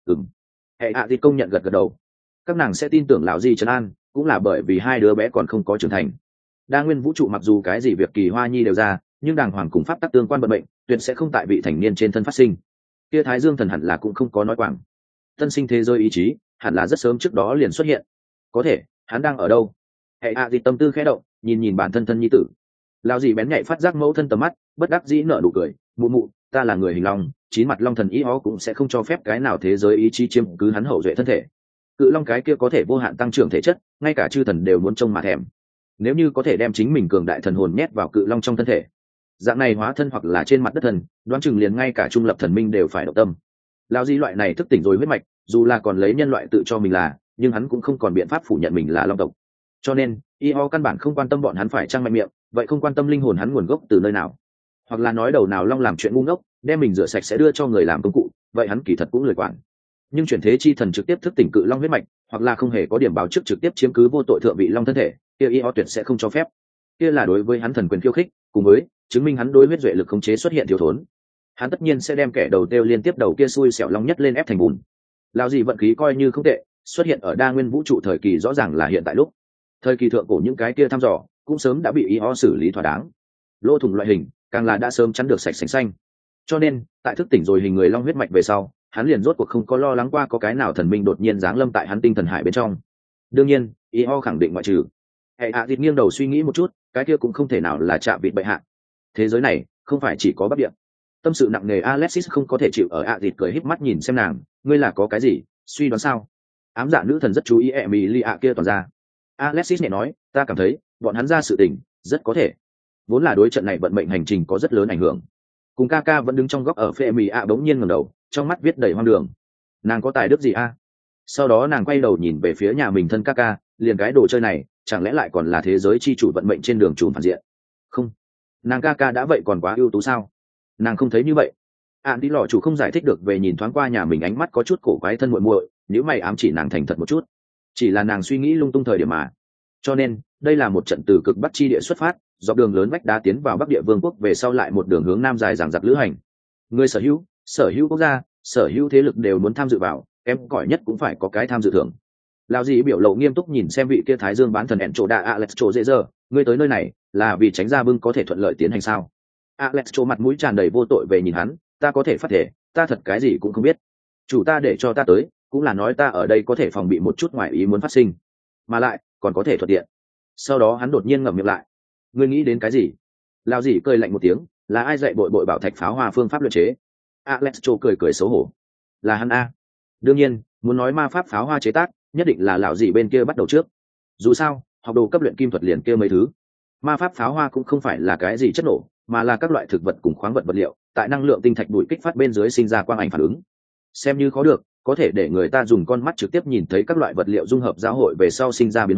Hệ hạ thịt công nhận gật gật đầu. Các nàng sẽ tin tưởng lão gì trấn an, cũng là bởi vì hai đứa bé còn không có trưởng thành. Đa nguyên vũ trụ mặc dù cái gì việc kỳ hoa nhi đều ra, nhưng đàng hoàng cùng pháp tắc tương quan vận mệnh, tuyệt sẽ không tại vị thành niên trên thân phát sinh. Kia Thái Dương thần hẳn là cũng không có nói quảng. Tân sinh thế giới ý chí, hẳn là rất sớm trước đó liền xuất hiện. Có thể, hắn đang ở đâu? Hệ hạ dịch tâm tư khẽ động, nhìn bản thân nhi tử. Lão gì bén nhạy phát giác mẫu thân tầm mắt, bất đắc dĩ nở nụ cười, mụ mụ, ta là người hình long, chín mặt long thần ý ó cũng sẽ không cho phép cái nào thế giới ý chí chiếm cứ hắn hậu duệ thân thể. Cự long cái kia có thể vô hạn tăng trưởng thể chất, ngay cả chư thần đều muốn trông mà thèm. Nếu như có thể đem chính mình cường đại thần hồn nhét vào cự long trong thân thể, dạng này hóa thân hoặc là trên mặt đất thần, đoán chừng liền ngay cả trung lập thần minh đều phải động tâm. Lão di loại này thức tỉnh rồi huyết mạch, dù là còn lấy nhân loại tự cho mình là, nhưng hắn cũng không còn biện pháp phủ nhận mình là long tộc. Cho nên Io căn bản không quan tâm bọn hắn phải trang mạnh miệng, vậy không quan tâm linh hồn hắn nguồn gốc từ nơi nào, hoặc là nói đầu nào long làm chuyện ngu ngốc, đem mình rửa sạch sẽ đưa cho người làm công cụ, vậy hắn kỳ thật cũng lười quản. Nhưng chuyển thế chi thần trực tiếp thức tỉnh cự long huyết mạch, hoặc là không hề có điểm báo trước trực tiếp chiếm cứ vô tội thượng vị long thân thể, kia Io tuyệt sẽ không cho phép. Kia là đối với hắn thần quyền khiêu khích, cùng với chứng minh hắn đối huyết duệ lực khống chế xuất hiện thiếu thốn. Hắn tất nhiên sẽ đem kẻ đầu tiêu liên tiếp đầu kia xui xẻo long nhất lên ép thành bùn. Lão gì vận khí coi như không tệ, xuất hiện ở đa nguyên vũ trụ thời kỳ rõ ràng là hiện tại lúc. Thời kỳ thượng cổ những cái kia thăm dò cũng sớm đã bị Io xử lý thỏa đáng. Lỗ thủng loại hình càng là đã sớm chắn được sạch sành xanh. Cho nên tại thức tỉnh rồi hình người long huyết mạch về sau, hắn liền rốt cuộc không có lo lắng qua có cái nào thần minh đột nhiên giáng lâm tại hắn tinh thần hải bên trong. Đương nhiên Io khẳng định ngoại trừ. Hệ hạ thịt nghiêng đầu suy nghĩ một chút, cái kia cũng không thể nào là chạm vịt bệ hạ. Thế giới này không phải chỉ có bắc địa. Tâm sự nặng nề Alexis không có thể chịu ở ạ thịt cười híp mắt nhìn xem nàng, ngươi là có cái gì suy đoán sao? Ám dạ nữ thần rất chú ý Emilia kia toàn ra. Alexis nhẹ nói, ta cảm thấy bọn hắn ra sự tình rất có thể, vốn là đối trận này vận mệnh hành trình có rất lớn ảnh hưởng. Cùng ca vẫn đứng trong góc ở phía Emilia bỗng nhiên ngẩng đầu, trong mắt viết đầy hoang đường. Nàng có tài đức gì a? Sau đó nàng quay đầu nhìn về phía nhà mình thân ca, liền cái đồ chơi này chẳng lẽ lại còn là thế giới chi chủ vận mệnh trên đường trùm phản diện? Không, nàng ca đã vậy còn quá ưu tú sao? Nàng không thấy như vậy. Đi lò chủ không giải thích được về nhìn thoáng qua nhà mình, ánh mắt có chút cổ quái thân muội muội, nếu mày ám chỉ nàng thành thật một chút. Chỉ là nàng suy nghĩ lung tung thời điểm mà. Cho nên đây là một trận từ cực bắc chi địa xuất phát, dọc đường lớn vách đá tiến vào bắc địa vương quốc, về sau lại một đường hướng nam dài dằng dặc lữ hành. Người sở hữu quốc gia, sở hữu thế lực đều muốn tham dự vào, em cỏi nhất cũng phải có cái tham dự thưởng. Lão gì biểu lộ nghiêm túc nhìn xem vị kia Thái Dương bán thần ẹn chỗ đa Alex chỗ dễ dơ, ngươi tới nơi này là vì tránh ra bưng có thể thuận lợi tiến hành sao? Alex chỗ mặt mũi tràn đầy vô tội về nhìn hắn, ta có thể phát thể, ta thật cái gì cũng không biết. Chủ ta để cho ta tới, cũng là nói ta ở đây có thể phòng bị một chút ngoài ý muốn phát sinh, mà lại còn có thể thuận tiện. Sau đó hắn đột nhiên ngậm miệng lại. Ngươi nghĩ đến cái gì? Lão gì cười lạnh một tiếng, là ai dạy bội bảo thạch pháo hoa phương pháp luyện chế? Alex chỗ cười xấu hổ. Là hắn a. Đương nhiên, muốn nói ma pháp pháo hoa chế tác, nhất định là lão gì bên kia bắt đầu trước. Dù sao, học đồ cấp luyện kim thuật liền kia mấy thứ. Ma pháp pháo hoa cũng không phải là cái gì chất nổ, mà là các loại thực vật cùng khoáng vật vật liệu, tại năng lượng tinh thạch bụi kích phát bên dưới sinh ra quang ảnh phản ứng. Xem như khó được, có thể để người ta dùng con mắt trực tiếp nhìn thấy các loại vật liệu dung hợp giao hội về sau sinh ra biến hóa,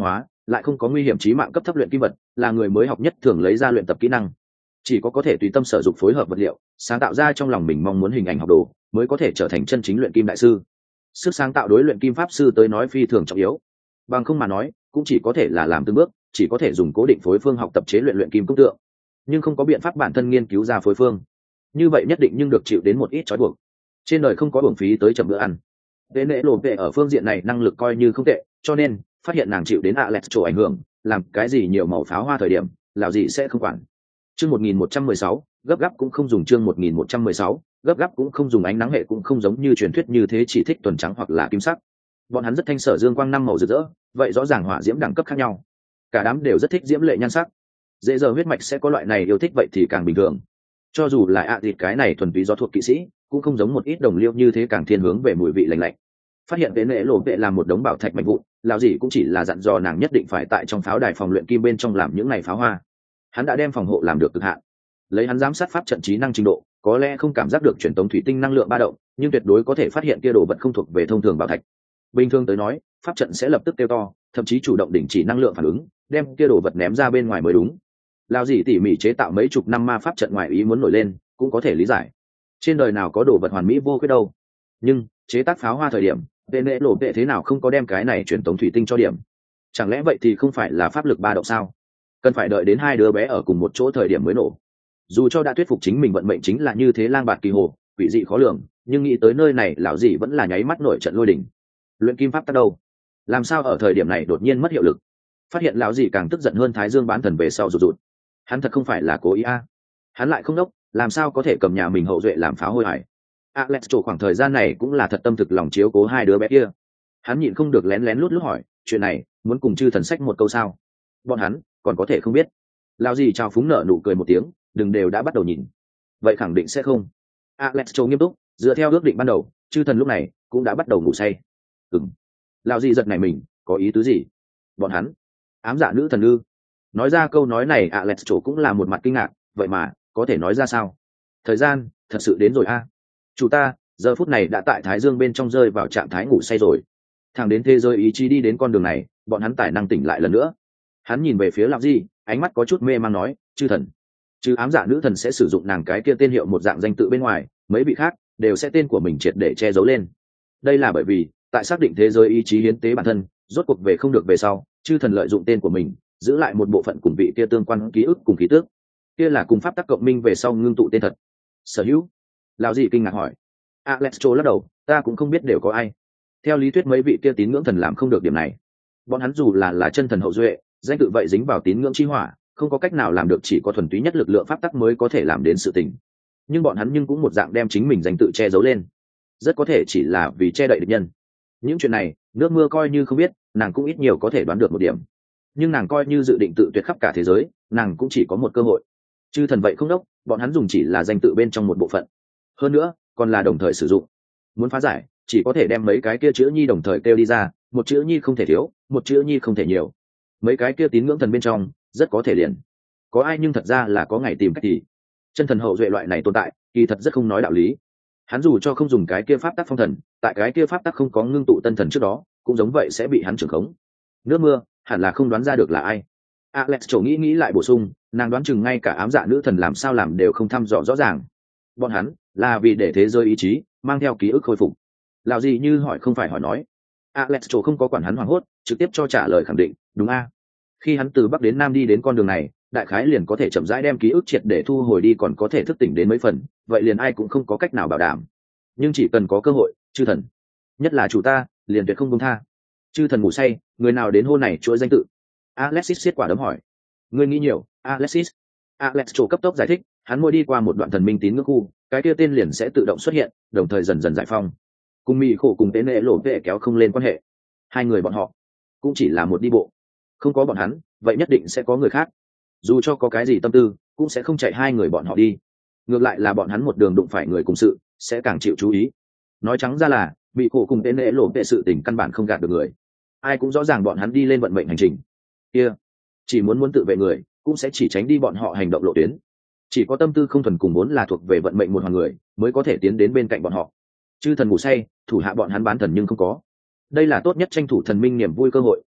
lại không có nguy hiểm chí mạng cấp thấp luyện kim vật, là người mới học nhất thường lấy ra luyện tập kỹ năng. Chỉ có thể tùy tâm sở dụng phối hợp vật liệu, sáng tạo ra trong lòng mình mong muốn hình ảnh học đồ, mới có thể trở thành chân chính luyện kim đại sư. Sức sáng tạo đối luyện kim pháp sư tới nói phi thường trọng yếu. Bằng không mà nói, cũng chỉ có thể là làm từng bước, chỉ có thể dùng cố định phối phương học tập chế luyện kim công tượng, nhưng không có biện pháp bản thân nghiên cứu ra phối phương. Như vậy nhất định nhưng được chịu đến một ít trói buộc. Trên đời không có uổng phí tới chậm bữa ăn. Vệ nệ lộ vệ ở phương diện này năng lực coi như không tệ, cho nên phát hiện nàng chịu đến Alexo ảnh hưởng, làm cái gì nhiều màu pháo hoa thời điểm, lão gì sẽ không quản. Chương 1116, gấp gáp cũng không dùng chương 1116, gấp gáp cũng không dùng ánh nắng hệ cũng không giống như truyền thuyết như thế chỉ thích tuần trắng hoặc là kim sắc. Bọn hắn rất thanh sở dương quang năm màu rực rỡ, vậy rõ ràng hỏa diễm đẳng cấp khác nhau. Cả đám đều rất thích diễm lệ nhan sắc. Dễ giờ huyết mạch sẽ có loại này yêu thích vậy thì càng bình thường. Cho dù là thịt cái này thuần túy do thuộc kỵ sĩ, cũng không giống một ít đồng liêu như thế càng thiên hướng về mùi vị lạnh lạnh. Phát hiện vệ nệ lộ vệ làm một đống bảo thạch mạnh vụn, lão gì cũng chỉ là dặn dò nàng nhất định phải tại trong pháo đài phòng luyện kim bên trong làm những ngày pháo hoa. Hắn đã đem phòng hộ làm được cực hạn. Lấy hắn giám sát pháp trận trí năng trình độ, có lẽ không cảm giác được truyền tống thủy tinh năng lượng ba động, nhưng tuyệt đối có thể phát hiện kia đồ vật không thuộc về thông thường bảo thạch. Bình thường tới nói, pháp trận sẽ lập tức kêu to, thậm chí chủ động đình chỉ năng lượng phản ứng, đem kia đồ vật ném ra bên ngoài mới đúng. Lão gì tỉ mỉ chế tạo mấy chục năm ma pháp trận ngoài ý muốn nổi lên, cũng có thể lý giải. Trên đời nào có đồ vật hoàn mỹ vô khuyết đâu. Nhưng chế tác pháo hoa thời điểm, vệ nệ lộ vệ thế nào không có đem cái này truyền tống thủy tinh cho điểm? Chẳng lẽ vậy thì không phải là pháp lực ba động sao? Cần phải đợi đến hai đứa bé ở cùng một chỗ thời điểm mới nổ. Dù cho đã thuyết phục chính mình vận mệnh chính là như thế lang bạt kỳ hồ, quỷ dị khó lường, nhưng nghĩ tới nơi này lão gì vẫn là nháy mắt nổi trận lôi đình. Luyện kim pháp tắc đâu? Làm sao ở thời điểm này đột nhiên mất hiệu lực? Phát hiện lão gì càng tức giận hơn Thái Dương bán thần về sau rụt rụt. Hắn thật không phải là cố ý a. Hắn lại không đốc, làm sao có thể cầm nhà mình hậu duệ làm pháo hôi hải. Alex chỗ khoảng thời gian này cũng là thật tâm thực lòng chiếu cố hai đứa bé kia. Hắn nhịn không được lén lén lút lút hỏi, chuyện này muốn cùng chư thần sách một câu sao? Bọn hắn còn có thể không biết. Lão gì chào phúng nở nụ cười một tiếng, đừng đều đã bắt đầu nhìn. Vậy khẳng định sẽ không. Alex chỗ nghiêm túc, dựa theo ước định ban đầu, chư thần lúc này cũng đã bắt đầu ngủ say. Lão gì giật này mình, có ý tứ gì? Bọn hắn ám dạ nữ thần ư? Nói ra câu nói này Alex chỗ cũng là một mặt kinh ngạc, vậy mà có thể nói ra sao? Thời gian thật sự đến rồi a. Chủ ta giờ phút này đã tại Thái Dương bên trong rơi vào trạng thái ngủ say rồi. Thẳng đến thế giới ý chí đi đến con đường này, bọn hắn tài năng tỉnh lại lần nữa. Hắn nhìn về phía Lão Di, ánh mắt có chút mê mang nói, chư thần, chứ ám dạ nữ thần sẽ sử dụng nàng cái kia tên hiệu một dạng danh tự bên ngoài, mấy vị khác đều sẽ tên của mình triệt để che giấu lên. Đây là bởi vì tại xác định thế giới ý chí hiến tế bản thân, rốt cuộc về không được về sau, chư thần lợi dụng tên của mình, giữ lại một bộ phận cùng vị kia tương quan ký ức cùng khí tước. Kia là cùng pháp tắc cộng minh về sau ngưng tụ tên thật. Sở hữu? Lão Di kinh ngạc hỏi. Alex lắc đầu, ta cũng không biết đều có ai. Theo lý thuyết mấy vị kia tín ngưỡng thần làm không được điểm này. Bọn hắn dù là chân thần hậu duệ, danh tự vậy dính vào tín ngưỡng chi hỏa, không có cách nào làm được, chỉ có thuần túy nhất lực lượng pháp tắc mới có thể làm đến sự tình. Nhưng bọn hắn cũng một dạng đem chính mình danh tự che giấu lên, rất có thể chỉ là vì che đậy địch nhân. Những chuyện này nước mưa coi như không biết, nàng cũng ít nhiều có thể đoán được một điểm. Nhưng nàng coi như dự định tự tuyệt khắp cả thế giới, nàng cũng chỉ có một cơ hội. Chư thần vậy không đốc, bọn hắn dùng chỉ là danh tự bên trong một bộ phận, hơn nữa còn là đồng thời sử dụng. Muốn phá giải, chỉ có thể đem mấy cái kia chữ nhi đồng thời kêu đi ra, một chữ nhi không thể thiếu, một chữ nhi không thể nhiều. Mấy cái kia tín ngưỡng thần bên trong rất có thể liền có ai, nhưng thật ra là có ngày tìm cách thì chân thần hậu duệ loại này tồn tại kỳ thật rất không nói đạo lý. Hắn dù cho không dùng cái kia pháp tắc phong thần, tại cái kia pháp tắc không có ngưng tụ tân thần trước đó, cũng giống vậy sẽ bị hắn trưởng khống. Nước mưa hẳn là không đoán ra được là ai. Alex chỗ nghĩ lại bổ sung, nàng đoán chừng ngay cả ám dạ nữ thần làm sao làm đều không thăm dò rõ ràng. Bọn hắn là vì để thế giới ý chí mang theo ký ức khôi phục. Lão gì như hỏi không phải hỏi nói. Alex chỗ không có quản hắn hoảng hốt, trực tiếp cho trả lời khẳng định, đúng a. Khi hắn từ bắc đến nam đi đến con đường này, đại khái liền có thể chậm rãi đem ký ức triệt để thu hồi đi, còn có thể thức tỉnh đến mấy phần, vậy liền ai cũng không có cách nào bảo đảm. Nhưng chỉ cần có cơ hội, chư thần, nhất là chủ ta, liền tuyệt không buông tha. Chư thần ngủ say, người nào đến hôn này chuỗi danh tự? Alexis siết quả đấm hỏi. Ngươi nghĩ nhiều, Alexis. Alex chỗ cấp tốc giải thích, hắn môi đi qua một đoạn thần minh tín ngưỡng khu, cái kia tên liền sẽ tự động xuất hiện, đồng thời dần dần giải phong. Cùng mì khổ cùng tên nệ lộ vệ kéo không lên quan hệ. Hai người bọn họ cũng chỉ là một đi bộ. Không có bọn hắn, vậy nhất định sẽ có người khác. Dù cho có cái gì tâm tư, cũng sẽ không chạy hai người bọn họ đi. Ngược lại là bọn hắn một đường đụng phải người cùng sự, sẽ càng chịu chú ý. Nói trắng ra là, bị khổ cùng tên nệ lộ vệ sự tình căn bản không gạt được người. Ai cũng rõ ràng bọn hắn đi lên vận mệnh hành trình kia, chỉ muốn tự vệ người, cũng sẽ chỉ tránh đi bọn họ hành động lộ tuyến. Chỉ có tâm tư không thuần cùng muốn là thuộc về vận mệnh một hoàng người, mới có thể tiến đến bên cạnh bọn họ. Chư thần ngủ say, thủ hạ bọn hắn bán thần nhưng không có. Đây là tốt nhất tranh thủ thần minh niềm vui cơ hội,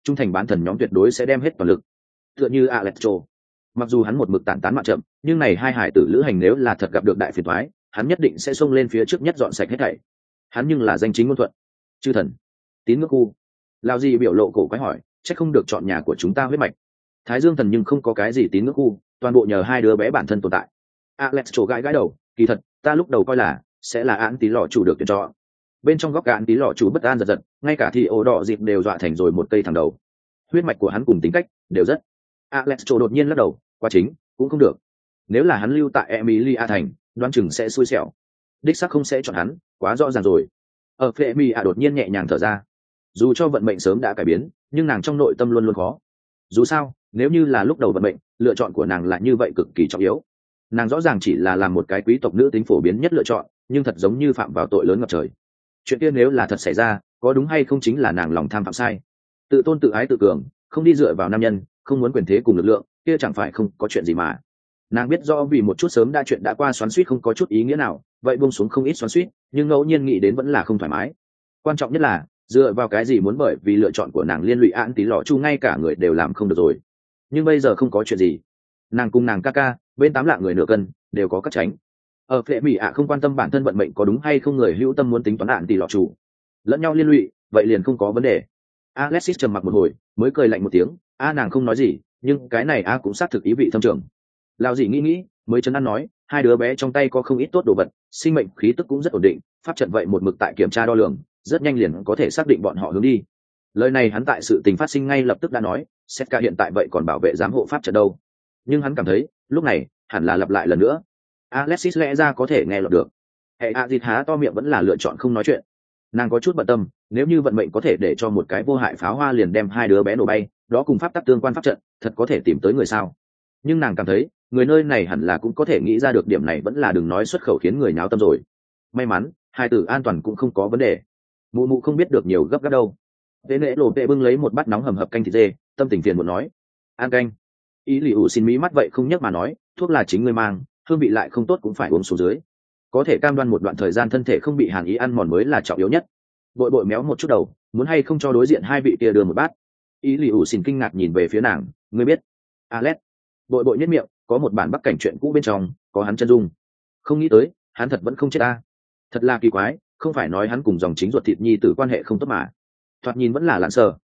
trung thành bán thần nhóm tuyệt đối sẽ đem hết toàn lực. Tựa như Aleccho, mặc dù hắn một mực tản tán mạn chậm, nhưng này hai hải tử lữ hành nếu là thật gặp được đại phiền toái, hắn nhất định sẽ xông lên phía trước nhất dọn sạch hết thảy. Hắn nhưng là danh chính ngôn thuận. Chư thần, tín ngưỡng khu. Lao gì biểu lộ cổ quái hỏi, chắc không được chọn nhà của chúng ta huyết mạch. Thái Dương thần nhưng không có cái gì tín ngưỡng khu, toàn bộ nhờ hai đứa bé bản thân tồn tại. Aleccho gãi gãi đầu, kỳ thật, ta lúc đầu coi là sẽ là án tí lọ chủ được tuyển chọn. Bên trong góc án tí lọ chủ bất an giật giật, ngay cả thì ổ đỏ dịp đều dọa thành rồi một cây thẳng đầu. Huyết mạch của hắn cùng tính cách đều rất. Aleccho đột nhiên lắc đầu, quá chính cũng không được. Nếu là hắn lưu tại Emilia thành, đoán chừng sẽ xui xẻo. Đích xác không sẽ chọn hắn, quá rõ ràng rồi. Ở Flemia đột nhiên nhẹ nhàng thở ra. Dù cho vận mệnh sớm đã cải biến, nhưng nàng trong nội tâm luôn luôn khó. Dù sao, nếu như là lúc đầu vận mệnh, lựa chọn của nàng là như vậy cực kỳ trọng yếu. Nàng rõ ràng chỉ là làm một cái quý tộc nữ tính phổ biến nhất lựa chọn, nhưng thật giống như phạm vào tội lớn ngập trời. Chuyện kia nếu là thật xảy ra, có đúng hay không chính là nàng lòng tham phạm sai. Tự tôn tự ái tự cường, không đi dựa vào nam nhân, không muốn quyền thế cùng lực lượng, kia chẳng phải không có chuyện gì mà. Nàng biết rõ vì một chút sớm đã chuyện đã qua xoắn xuýt không có chút ý nghĩa nào, vậy buông xuống không ít xoắn xuýt, nhưng ngẫu nhiên nghĩ đến vẫn là không thoải mái. Quan trọng nhất là dựa vào cái gì muốn bởi vì lựa chọn của nàng liên lụy án tí lọ chu ngay cả người đều làm không được rồi. Nhưng bây giờ không có chuyện gì, nàng cùng nàng ca ca bên 8 lạng người nửa cân đều có cắt tránh. Ở Phệ Mỹ ạ không quan tâm bản thân vận mệnh có đúng hay không, người hữu tâm muốn tính toán án tí lọ chủ lẫn nhau liên lụy, vậy liền không có vấn đề. Alexis trầm mặc một hồi mới cười lạnh một tiếng, nàng không nói gì, nhưng cái này cũng xác thực ý vị thâm trường. Lão gì nghĩ mới chấn an nói, hai đứa bé trong tay có không ít tốt đồ vật, sinh mệnh khí tức cũng rất ổn định, pháp trận vậy một mực tại kiểm tra đo lường, rất nhanh liền có thể xác định bọn họ hướng đi. Lời này hắn tại sự tình phát sinh ngay lập tức đã nói, Setka hiện tại vậy còn bảo vệ giám hộ pháp trận đâu. Nhưng hắn cảm thấy lúc này hẳn là lặp lại lần nữa. Alexis lẽ ra có thể nghe lọt được. Hệ Azit há to miệng vẫn là lựa chọn không nói chuyện. Nàng có chút bận tâm, nếu như vận mệnh có thể để cho một cái vô hại pháo hoa liền đem hai đứa bé nổ bay, đó cùng pháp tắc tương quan pháp trận, thật có thể tìm tới người sao? Nhưng nàng cảm thấy người nơi này hẳn là cũng có thể nghĩ ra được điểm này, vẫn là đừng nói xuất khẩu khiến người náo tâm rồi. May mắn hai tử an toàn cũng không có vấn đề. Mụ mụ không biết được nhiều gấp gáp đâu. Tế nễ lộ tệ bưng lấy một bát nóng hầm hập canh thịt dê, tâm tình phiền muốn nói, ăn canh. Ý lì ủ xin mí mắt vậy không nhắc mà nói, thuốc là chính ngươi mang, hương vị lại không tốt cũng phải uống xuống dưới. Có thể cam đoan một đoạn thời gian thân thể không bị hàn ý ăn mòn mới là trọng yếu nhất. Bội bội méo một chút đầu, muốn hay không cho đối diện hai vị kia đưa một bát. Ý lì ủ xin kinh ngạc nhìn về phía nàng, ngươi biết Alex. Bội bội nhếch miệng, có một bản bắc cảnh chuyện cũ bên trong có hắn chân dung. Không nghĩ tới hắn thật vẫn không chết ta. Thật là kỳ quái, không phải nói hắn cùng dòng chính ruột thịt nhi tử quan hệ không tốt mà. Thoạt nhìn vẫn là lạn sờ.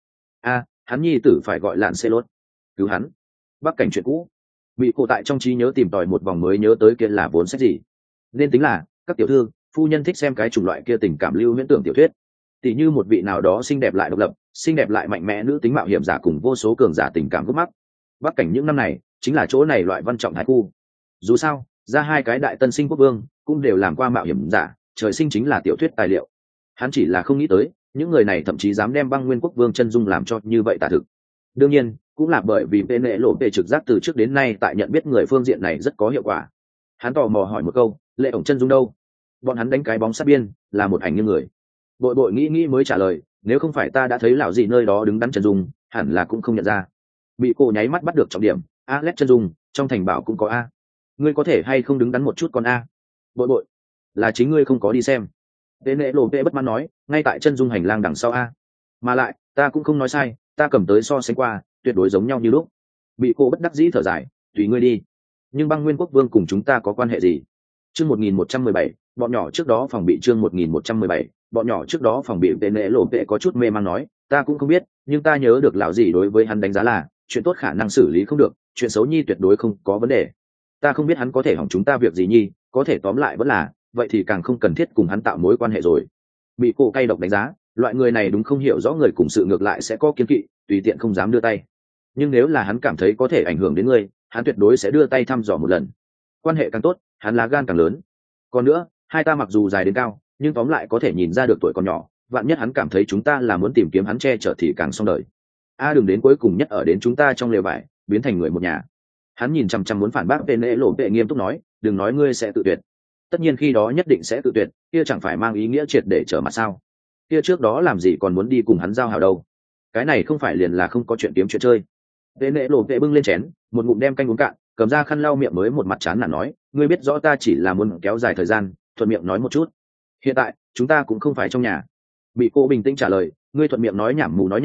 Hắn nhi tử phải gọi lạn xê lốt. Cứu hắn. Bắc cảnh chuyện cũ. Bị cổ tại trong trí nhớ tìm tòi một vòng mới nhớ tới kia là vốn sách gì. Nên tính là các tiểu thư phu nhân thích xem cái chủng loại kia tình cảm lưu huyễn tưởng tiểu thuyết, tỉ như một vị nào đó xinh đẹp lại độc lập, xinh đẹp lại mạnh mẽ nữ tính mạo hiểm giả cùng vô số cường giả tình cảm gốc mắc. Bắc cảnh những năm này chính là chỗ này loại văn trọng thái khu. Dù sao ra hai cái đại tân sinh quốc vương cũng đều làm qua mạo hiểm giả, trời sinh chính là tiểu thuyết tài liệu. Hắn chỉ là không nghĩ tới những người này thậm chí dám đem băng nguyên quốc vương chân dung làm cho như vậy tả thực. Đương nhiên cũng là bởi vì bên lệ lộ về trực giác từ trước đến nay tại nhận biết người phương diện này rất có hiệu quả. Hắn tò mò hỏi một câu, lệ ổng chân dung đâu? Bọn hắn đánh cái bóng sát biên là một ảnh như người. Bội bội nghĩ mới trả lời, nếu không phải ta đã thấy lão gì nơi đó đứng đắn chân dung, hẳn là cũng không nhận ra. Bị cô nháy mắt bắt được trọng điểm, Alex chân dung trong thành bảo cũng có a. Ngươi có thể hay không đứng đắn một chút con a? Bội bội, là chính ngươi không có đi xem. Tên lệ lộ vệ bất mãn nói, ngay tại chân dung hành lang đằng sau a. Mà lại ta cũng không nói sai, ta cầm tới so sánh qua, tuyệt đối giống nhau như lúc. Bị cô bất đắc dĩ thở dài, tùy ngươi đi. Nhưng băng nguyên quốc vương cùng chúng ta có quan hệ gì? Chương 1117, bọn nhỏ trước đó phòng bị. Chương 1117, bọn nhỏ trước đó phòng bị. Tên lễ lộ vệ có chút mê man nói, ta cũng không biết, nhưng ta nhớ được lão gì đối với hắn đánh giá là chuyện tốt khả năng xử lý không được, chuyện xấu nhi tuyệt đối không có vấn đề. Ta không biết hắn có thể hỏng chúng ta việc gì nhi, có thể tóm lại vẫn là vậy thì càng không cần thiết cùng hắn tạo mối quan hệ rồi. Bị cô cay độc đánh giá, loại người này đúng không hiểu rõ người cùng sự ngược lại sẽ có kiên kỵ, tùy tiện không dám đưa tay. Nhưng nếu là hắn cảm thấy có thể ảnh hưởng đến ngươi, hắn tuyệt đối sẽ đưa tay thăm dò một lần. Quan hệ càng tốt, hắn lá gan càng lớn. Còn nữa, hai ta mặc dù dài đến cao, nhưng tóm lại có thể nhìn ra được tuổi còn nhỏ, vạn nhất hắn cảm thấy chúng ta là muốn tìm kiếm hắn che chở thì càng xong đời. Đừng đến cuối cùng nhất ở đến chúng ta trong lều vải, biến thành người một nhà. Hắn nhìn chằm chằm muốn phản bác tên lễ lộ vệ nghiêm túc nói, đừng nói ngươi sẽ tự tuyệt. Tất nhiên khi đó nhất định sẽ tự tuyệt, kia chẳng phải mang ý nghĩa triệt để trở mặt sao? Kia trước đó làm gì còn muốn đi cùng hắn giao hảo đâu? Cái này không phải liền là không có chuyện kiếm chuyện chơi. Tên lễ lộ vệ bưng lên chén, một ngụm đem canh uống cạn, cầm ra khăn lau miệng mới một mặt chán nản nói, ngươi biết rõ ta chỉ là muốn kéo dài thời gian, thuận miệng nói một chút. Hiện tại chúng ta cũng không phải trong nhà. Bị cô bình tĩnh trả lời, ngươi thuận miệng nói nhảm mù nói nhảm,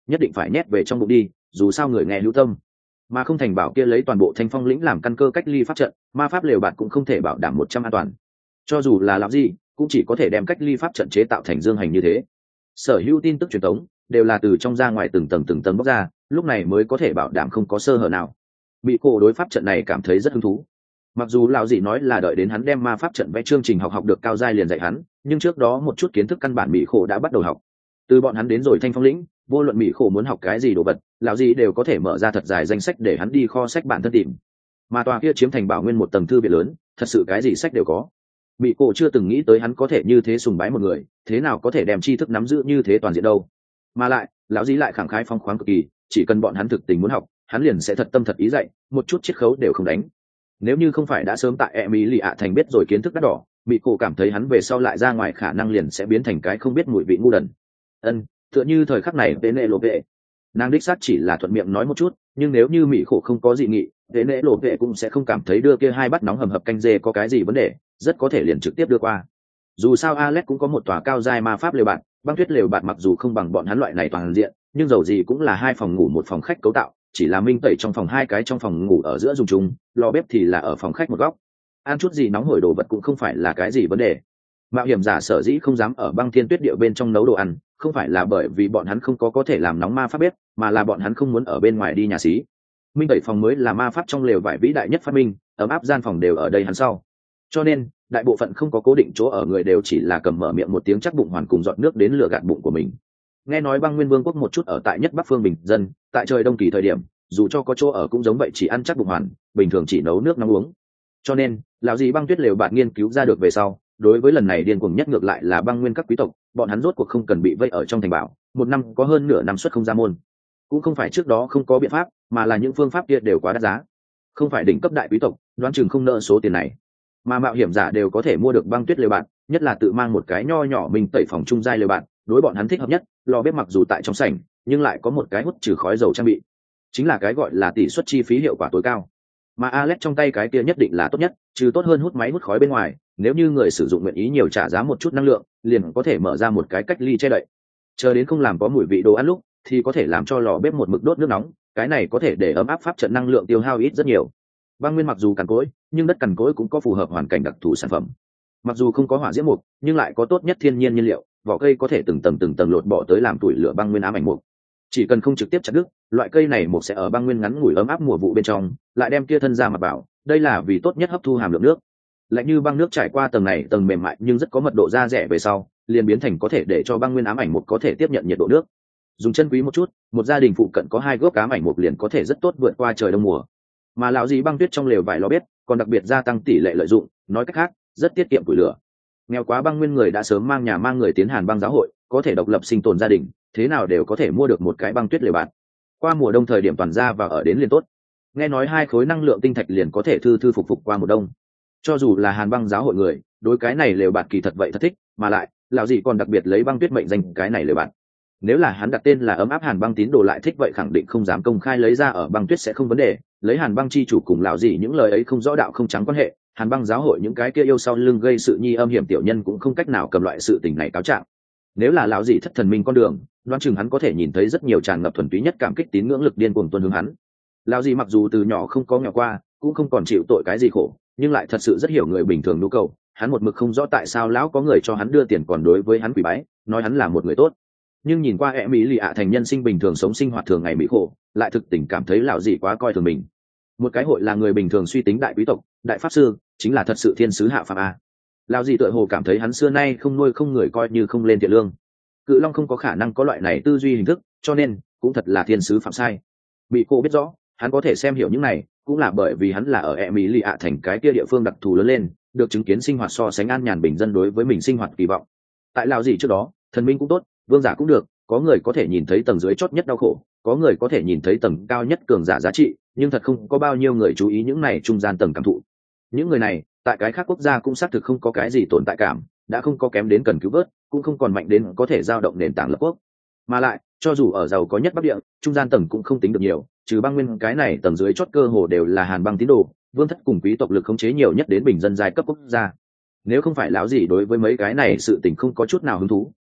nhất định phải nhét về trong bụng đi, dù sao người nghe hữu tâm. Mà không thành bảo kia lấy toàn bộ Thanh Phong lĩnh làm căn cơ cách ly pháp trận, ma pháp lều bạt cũng không thể bảo đảm 100 an toàn. Cho dù là làm gì, cũng chỉ có thể đem cách ly pháp trận chế tạo thành dương hành như thế. Sở hữu tin tức truyền thống đều là từ trong ra ngoài từng tầng bóc ra, lúc này mới có thể bảo đảm không có sơ hở nào. Bị cổ đối pháp trận này cảm thấy rất hứng thú. Mặc dù lão dị nói là đợi đến hắn đem ma pháp trận vẽ chương trình học được cao giai liền dạy hắn, nhưng trước đó một chút kiến thức căn bản Mỹ khổ đã bắt đầu học. Từ bọn hắn đến rồi Thanh Phong lĩnh, vô luận Mỹ khổ muốn học cái gì đồ vật, lão dị đều có thể mở ra thật dài danh sách để hắn đi kho sách bản thân tìm. Mà tòa kia chiếm thành bảo nguyên một tầng thư viện lớn, thật sự cái gì sách đều có. Mỹ cổ chưa từng nghĩ tới hắn có thể như thế sùng bái một người, thế nào có thể đem tri thức nắm giữ như thế toàn diện đâu. Mà lại lão dí lại khẳng khái phong khoáng cực kỳ, chỉ cần bọn hắn thực tình muốn học, hắn liền sẽ thật tâm thật ý dạy, một chút chiết khấu đều không đánh. Nếu như không phải đã sớm tại Emily ạ thành biết rồi kiến thức đắt đỏ, Mỹ cổ cảm thấy hắn về sau lại ra ngoài khả năng liền sẽ biến thành cái không biết mùi vị ngu đần. Tựa như thời khắc này Tế Nệ Lộ Vệ, nàng đích xác chỉ là thuận miệng nói một chút, nhưng nếu như Mỹ khổ không có dị nghị, Tế Nệ Lộ Vệ cũng sẽ không cảm thấy đưa kia hai bát nóng hầm hập canh dê có cái gì vấn đề, rất có thể liền trực tiếp đưa qua. Dù sao Alex cũng có một tòa cao giai ma pháp lều bạt, băng tuyết lều bạt mặc dù không bằng bọn hắn loại này toàn diện, nhưng dầu gì cũng là 2 phòng ngủ 1 phòng khách cấu tạo, chỉ là minh tẩy trong phòng 2 cái trong phòng ngủ ở giữa dùng chung, lò bếp thì là ở phòng khách một góc. Ăn chút gì nóng hổi đồ vật cũng không phải là cái gì vấn đề. Mạo hiểm giả sở dĩ không dám ở băng thiên tuyết địa bên trong nấu đồ ăn, không phải là bởi vì bọn hắn không có thể làm nóng ma pháp bếp, mà là bọn hắn không muốn ở bên ngoài đi nhà xí. Minh tẩy phòng mới là ma pháp trong lều vải vĩ đại nhất phát minh, ấm áp gian phòng đều ở đây hắn sau. Cho nên đại bộ phận không có cố định chỗ ở người đều chỉ là cầm mở miệng một tiếng chắc bụng hoàn cùng giọt nước đến lửa gạt bụng của mình. Nghe nói băng nguyên vương quốc một chút ở tại nhất bắc phương bình dân, tại trời đông kỳ thời điểm dù cho có chỗ ở cũng giống vậy, chỉ ăn chắc bụng hoàn, bình thường chỉ nấu nước nóng uống. Cho nên lão gì băng tuyết lều bạn nghiên cứu ra được về sau, đối với lần này điên cuồng nhất ngược lại là băng nguyên các quý tộc, bọn hắn rốt cuộc không cần bị vây ở trong thành bảo, một năm có hơn nửa năm suất không ra môn. Cũng không phải trước đó không có biện pháp, mà là những phương pháp kia đều quá đắt giá. Không phải đỉnh cấp đại quý tộc đoán chừng không nợ số tiền này, mà mạo hiểm giả đều có thể mua được băng tuyết lều bạn, nhất là tự mang một cái nho nhỏ mình tẩy phòng trung giai lều bạn, đối bọn hắn thích hợp nhất. Lò bếp mặc dù tại trong sảnh, nhưng lại có một cái hút trừ khói dầu trang bị, chính là cái gọi là tỷ suất chi phí hiệu quả tối cao. Mà Alex trong tay cái kia nhất định là tốt nhất, trừ tốt hơn hút máy hút khói bên ngoài, nếu như người sử dụng nguyện ý nhiều trả giá một chút năng lượng, liền có thể mở ra một cái cách ly che đậy. Chờ đến không làm có mùi vị đồ ăn lúc, thì có thể làm cho lò bếp một mực đốt nước nóng, cái này có thể để ấm áp pháp trận năng lượng tiêu hao ít rất nhiều. Băng nguyên mặc dù cằn cỗi, nhưng đất cằn cỗi cũng có phù hợp hoàn cảnh đặc thù sản phẩm. Mặc dù không có hỏa diễm mục, nhưng lại có tốt nhất thiên nhiên nhiên liệu, vỏ cây có thể từng tầng lột bỏ tới làm tuổi lửa băng nguyên ám ảnh mục. Chỉ cần không trực tiếp chặt đứt, loại cây này mục sẽ ở băng nguyên ngắn ngủi ấm áp mùa vụ bên trong, lại đem kia thân ra mặt bảo, đây là vì tốt nhất hấp thu hàm lượng nước. Lạnh như băng nước trải qua tầng này tầng mềm mại nhưng rất có mật độ da rẻ về sau, liền biến thành có thể để cho băng nguyên ám ảnh mục có thể tiếp nhận nhiệt độ nước. Dùng chân quý một chút, một gia đình phụ cận có 2 gốc ám ảnh mục liền có thể rất tốt vượt qua trời đông mùa. Mà lão gì băng tuyết trong lều vải lò bếp, còn đặc biệt gia tăng tỷ lệ lợi dụng, nói cách khác, rất tiết kiệm củi lửa. Nghèo quá băng nguyên người đã sớm mang nhà mang người tiến Hàn băng giáo hội, có thể độc lập sinh tồn gia đình, thế nào đều có thể mua được một cái băng tuyết lều bạt. Qua mùa đông thời điểm toàn ra và ở đến liền tốt. Nghe nói 2 khối năng lượng tinh thạch liền có thể thư phục qua mùa đông. Cho dù là Hàn băng giáo hội người, đối cái này lều bạt kỳ thật vậy thật thích, mà lại, lão gì còn đặc biệt lấy băng tuyết mệnh danh cái này lều bạt. Nếu là hắn đặt tên là ấm áp Hàn băng tín đồ lại thích vậy khẳng định không dám công khai lấy ra ở băng tuyết sẽ không vấn đề, lấy Hàn băng chi chủ cùng lão gì những lời ấy không rõ đạo không trắng quan hệ, Hàn băng giáo hội những cái kia yêu sau lưng gây sự nhi âm hiểm tiểu nhân cũng không cách nào cầm loại sự tình này cáo trạng. Nếu là lão gì thất thần minh con đường, đoán chừng hắn có thể nhìn thấy rất nhiều tràn ngập thuần túy nhất cảm kích tín ngưỡng lực điên cuồng tuân hướng hắn. Lão gì mặc dù từ nhỏ không có nghèo qua, cũng không còn chịu tội cái gì khổ, nhưng lại thật sự rất hiểu người bình thường nhu cầu. Hắn một mực không rõ tại sao lão có người cho hắn đưa tiền còn đối với hắn quỳ bái, nói hắn là một người tốt. Nhưng nhìn qua Emily ạ thành nhân sinh bình thường sống sinh hoạt thường ngày mỹ khổ, lại thực tình cảm thấy lão gì quá coi thường mình. Một cái hội là người bình thường suy tính đại quý tộc, đại pháp sư, chính là thật sự thiên sứ hạ phàm a. Lão gì tựa hồ cảm thấy hắn xưa nay không nuôi không người coi như không lên tiền lương. Cự long không có khả năng có loại này tư duy hình thức, cho nên cũng thật là thiên sứ phạm sai. Bị cô biết rõ, hắn có thể xem hiểu những này, cũng là bởi vì hắn là ở Emily ạ thành cái kia địa phương đặc thù lớn lên, được chứng kiến sinh hoạt so sánh an nhàn bình dân đối với mình sinh hoạt kỳ vọng. Tại lão gì trước đó, thần minh cũng tốt, vương giả cũng được, có người có thể nhìn thấy tầng dưới chót nhất đau khổ, có người có thể nhìn thấy tầng cao nhất cường giả giá trị, nhưng thật không có bao nhiêu người chú ý những này trung gian tầng cảm thụ. Những người này tại cái khác quốc gia cũng xác thực không có cái gì tồn tại cảm, đã không có kém đến cần cứu vớt, cũng không còn mạnh đến có thể giao động nền tảng lập quốc. Mà lại cho dù ở giàu có nhất bắc địa, trung gian tầng cũng không tính được nhiều, trừ băng nguyên cái này tầng dưới chót cơ hồ đều là Hàn băng tín đồ, vương thất cùng quý tộc lực khống chế nhiều nhất đến bình dân giai cấp quốc gia. Nếu không phải lão gì đối với mấy cái này sự tình không có chút nào hứng thú,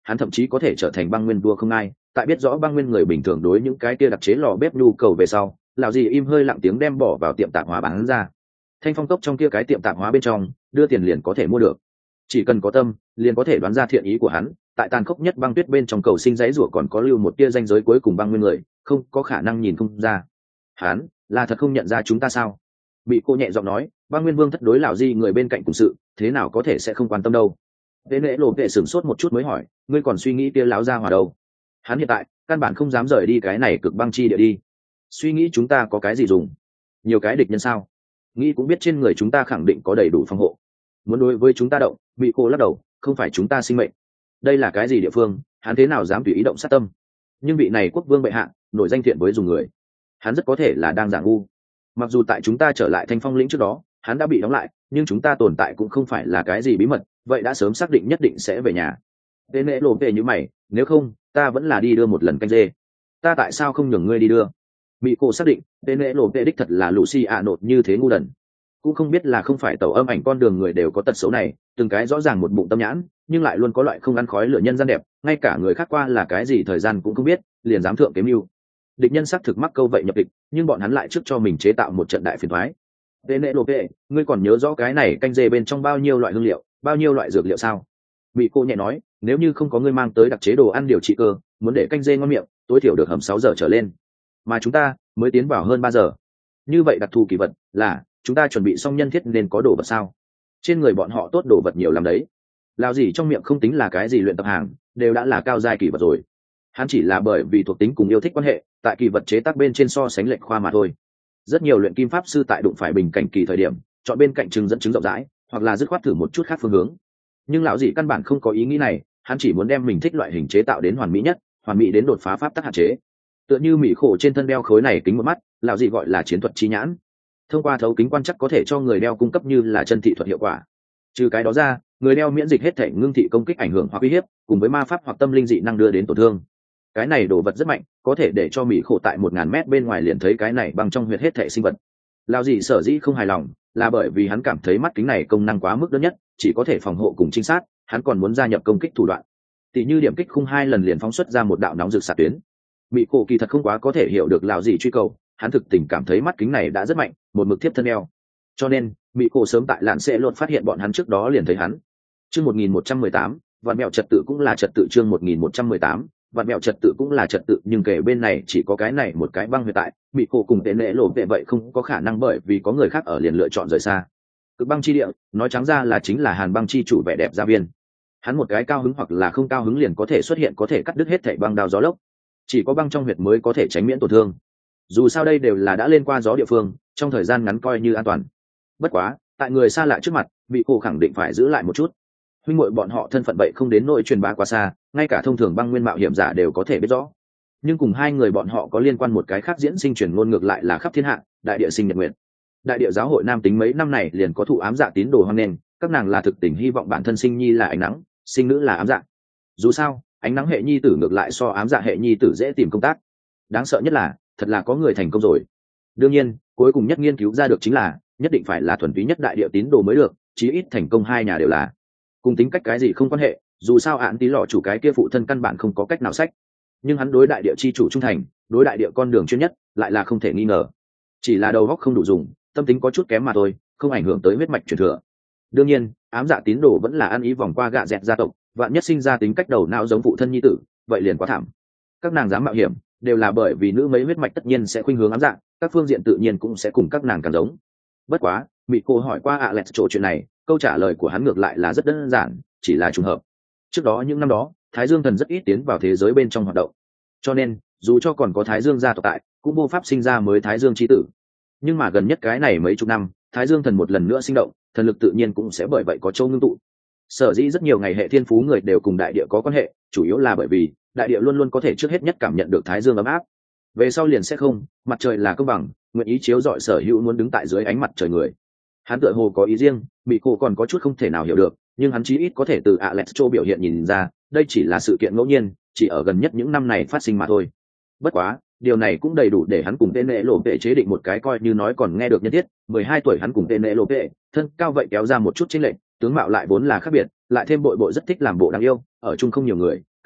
hắn thậm chí có thể trở thành băng nguyên vua không ai. Tại biết rõ băng nguyên người bình thường đối những cái kia đặc chế lò bếp nhu cầu về sau, lão gì im hơi lặng tiếng đem bỏ vào tiệm tạp hóa bán ra. Thanh phong cốc trong kia cái tiệm tạp hóa bên trong, đưa tiền liền có thể mua được. Chỉ cần có tâm, liền có thể đoán ra thiện ý của hắn. Tại tàn khốc nhất băng tuyết bên trong cầu sinh dãy rủa còn có lưu một tia ranh giới cuối cùng băng nguyên người, không có khả năng nhìn không ra. Hắn là thật không nhận ra chúng ta sao? Bị cô nhẹ giọng nói, băng nguyên vương thất đối lão di người bên cạnh cùng sự, thế nào có thể sẽ không quan tâm đâu. Đến lễ lộ vệ sửng sốt một chút mới hỏi, ngươi còn suy nghĩ kia láo ra hòa đâu? Hắn hiện tại căn bản không dám rời đi cái này cực băng chi địa đi. Suy nghĩ chúng ta có cái gì dùng? Nhiều cái địch nhân sao? Nghĩ cũng biết trên người chúng ta khẳng định có đầy đủ phòng hộ. Muốn đối với chúng ta động, bị cô lắc đầu, không phải chúng ta sinh mệnh. Đây là cái gì địa phương? Hắn thế nào dám tùy ý động sát tâm? Nhưng vị này quốc vương bệ hạ, nổi danh thiện với dùng người, hắn rất có thể là đang giả ngu. Mặc dù tại chúng ta trở lại Thanh Phong lĩnh trước đó, hắn đã bị đóng lại, nhưng chúng ta tồn tại cũng không phải là cái gì bí mật, vậy đã sớm xác định nhất định sẽ về nhà. Tên lễ lộ về như mày, nếu không, ta vẫn là đi đưa một lần canh dê. Ta tại sao không nhường ngươi đi đưa? Mỹ cô xác định, tên lễ lộ về đích thật là Lucy ạ nột như thế ngu đần. Cũng không biết là không phải tàu âm ảnh con đường người đều có tật xấu này, từng cái rõ ràng một bụng tâm nhãn, nhưng lại luôn có loại không ăn khói lửa nhân gian đẹp, ngay cả người khác qua là cái gì thời gian cũng không biết, liền dám thượng kiếm mưu. Địch nhân xác thực mắc câu vậy nhập địch, nhưng bọn hắn lại trước cho mình chế tạo một trận đại phiền toái. Tên lễ lộ về, ngươi còn nhớ rõ cái này canh dê bên trong bao nhiêu loại hương liệu, bao nhiêu loại dược liệu sao? Mỹ cô nhẹ nói, nếu như không có ngươi mang tới đặc chế đồ ăn điều trị cơ, muốn để canh dê ngon miệng, tối thiểu được hầm 6 giờ trở lên, mà chúng ta mới tiến vào hơn 3 giờ. Như vậy đặc thù kỳ vật là chúng ta chuẩn bị xong nhân thiết nên có đồ vật sao? Trên người bọn họ tốt đồ vật nhiều lắm đấy. Lao gì trong miệng không tính là cái gì luyện tập hàng, đều đã là cao giai kỳ vật rồi. Hắn chỉ là bởi vì thuộc tính cùng yêu thích quan hệ, tại kỳ vật chế tác bên trên so sánh lệch khoa mà thôi. Rất nhiều luyện kim pháp sư tại đụng phải bình cảnh kỳ thời điểm, chọn bên cạnh chứng dẫn chứng rộng rãi, hoặc là dứt khoát thử một chút khác phương hướng. Nhưng lão dị căn bản không có ý nghĩ này, hắn chỉ muốn đem mình thích loại hình chế tạo đến hoàn mỹ nhất, hoàn mỹ đến đột phá pháp tắc hạn chế. Tựa như mỹ khổ trên thân đeo khối này kính một mắt, lão dị gọi là chiến thuật chi nhãn. Thông qua thấu kính quan chắc có thể cho người đeo cung cấp như là chân thị thuật hiệu quả. Trừ cái đó ra, người đeo miễn dịch hết thể ngưng thị công kích ảnh hưởng hoặc uy hiếp, cùng với ma pháp hoặc tâm linh dị năng đưa đến tổn thương. Cái này đồ vật rất mạnh, có thể để cho mỹ khổ tại 1000 mét bên ngoài liền thấy cái này bằng trong huyệt hết thể sinh vật. Lão dị sở dĩ không hài lòng, là bởi vì hắn cảm thấy mắt kính này công năng quá mức đơn nhất, chỉ có thể phòng hộ cùng trinh sát, hắn còn muốn gia nhập công kích thủ đoạn. Tỷ như điểm kích khung 2 lần liền phóng xuất ra một đạo nóng rực xạ tuyến. Mỹ cổ kỳ thật không quá có thể hiểu được lão dị truy cầu, hắn thực tình cảm thấy mắt kính này đã rất mạnh, một mực tiếp thân đeo. Cho nên, Mỹ cổ sớm tại lạn sẽ luôn phát hiện bọn hắn trước đó liền thấy hắn. Chương 1118, vạn mẹo trật tự cũng là trật tự. Chương 1118, vạn mẹo trật tự cũng là trật tự, nhưng kể bên này chỉ có cái này một cái băng huyệt tại, Mỹ cổ cùng tên lễ lộ vệ vậy không có khả năng bởi vì có người khác ở liền lựa chọn rời xa. Cực băng chi địa, nói trắng ra là chính là Hàn băng chi chủ vẻ đẹp gia viên. Hắn một cái cao hứng hoặc là không cao hứng liền có thể xuất hiện, có thể cắt đứt hết thảy băng đao gió lốc. Chỉ có băng trong huyệt mới có thể tránh miễn tổn thương. Dù sao đây đều là đã lên qua gió địa phương, trong thời gian ngắn coi như an toàn. Bất quá, tại người xa lạ trước mặt, Mỹ cổ khẳng định phải giữ lại một chút. Huynh muội bọn họ thân phận vậy không đến nỗi truyền bá quá xa, ngay cả thông thường băng nguyên mạo hiểm giả đều có thể biết rõ. Nhưng cùng hai người bọn họ có liên quan một cái khác diễn sinh truyền ngôn ngược lại là khắp thiên hạ, đại địa sinh nhật nguyện. Đại địa giáo hội nam tính mấy năm này liền có thụ ám dạ tín đồ hoang nên, các nàng là thực tình hy vọng bản thân sinh nhi là ánh nắng, sinh nữ là ám dạ. Dù sao, ánh nắng hệ nhi tử ngược lại so ám dạ hệ nhi tử dễ tìm công tác. Đáng sợ nhất là, thật là có người thành công rồi. Đương nhiên, cuối cùng nhất nghiên cứu ra được chính là, nhất định phải là thuần túy nhất đại địa tín đồ mới được, chí ít thành công hai nhà đều là. Cùng tính cách cái gì không quan hệ, dù sao án tí lọ chủ cái kia phụ thân căn bản không có cách nào sách. Nhưng hắn đối đại địa chi chủ trung thành, đối đại địa con đường chuyên nhất, lại là không thể nghi ngờ. Chỉ là đầu óc không đủ dùng, tâm tính có chút kém mà thôi, không ảnh hưởng tới huyết mạch truyền thừa. Đương nhiên, ám dạ tín đồ vẫn là ăn ý vòng qua gạ dẹt gia tộc, vạn nhất sinh ra tính cách đầu não giống phụ thân nhi tử, vậy liền quá thảm. Các nàng dám mạo hiểm, đều là bởi vì nữ mấy huyết mạch tất nhiên sẽ khuynh hướng ám dạ, các phương diện tự nhiên cũng sẽ cùng các nàng càng giống. Bất quá, bị cô hỏi qua Alex chỗ chuyện này, câu trả lời của hắn ngược lại là rất đơn giản, chỉ là trùng hợp. Trước đó những năm đó, Thái Dương thần rất ít tiến vào thế giới bên trong hoạt động, cho nên dù cho còn có Thái Dương gia tộc tại, cũng vô pháp sinh ra mới Thái Dương chi tử. Nhưng mà gần nhất cái này mấy chục năm, Thái Dương thần một lần nữa sinh động, thần lực tự nhiên cũng sẽ bởi vậy có châu ngưng tụ. Sở dĩ rất nhiều ngày hệ thiên phú người đều cùng đại địa có quan hệ, chủ yếu là bởi vì đại địa luôn luôn có thể trước hết nhất cảm nhận được Thái Dương ấm áp, về sau liền sẽ không. Mặt trời là công bằng, nguyện ý chiếu rọi sở hữu muốn đứng tại dưới ánh mặt trời người. Hắn tựa hồ có ý riêng, bị cô còn có chút không thể nào hiểu được, nhưng hắn chí ít có thể từ Alex Cho biểu hiện nhìn ra, đây chỉ là sự kiện ngẫu nhiên, chỉ ở gần nhất những năm này phát sinh mà thôi. Bất quá, điều này cũng đầy đủ để hắn cùng tên lễ lộ vệ chế định một cái coi như nói còn nghe được nhân thiết. 12 tuổi hắn cùng tên lễ lộ vệ, thân cao vậy kéo ra một chút chênh lệch, tướng mạo lại vốn là khác biệt, lại thêm bội bội rất thích làm bộ đáng yêu, ở chung không nhiều người,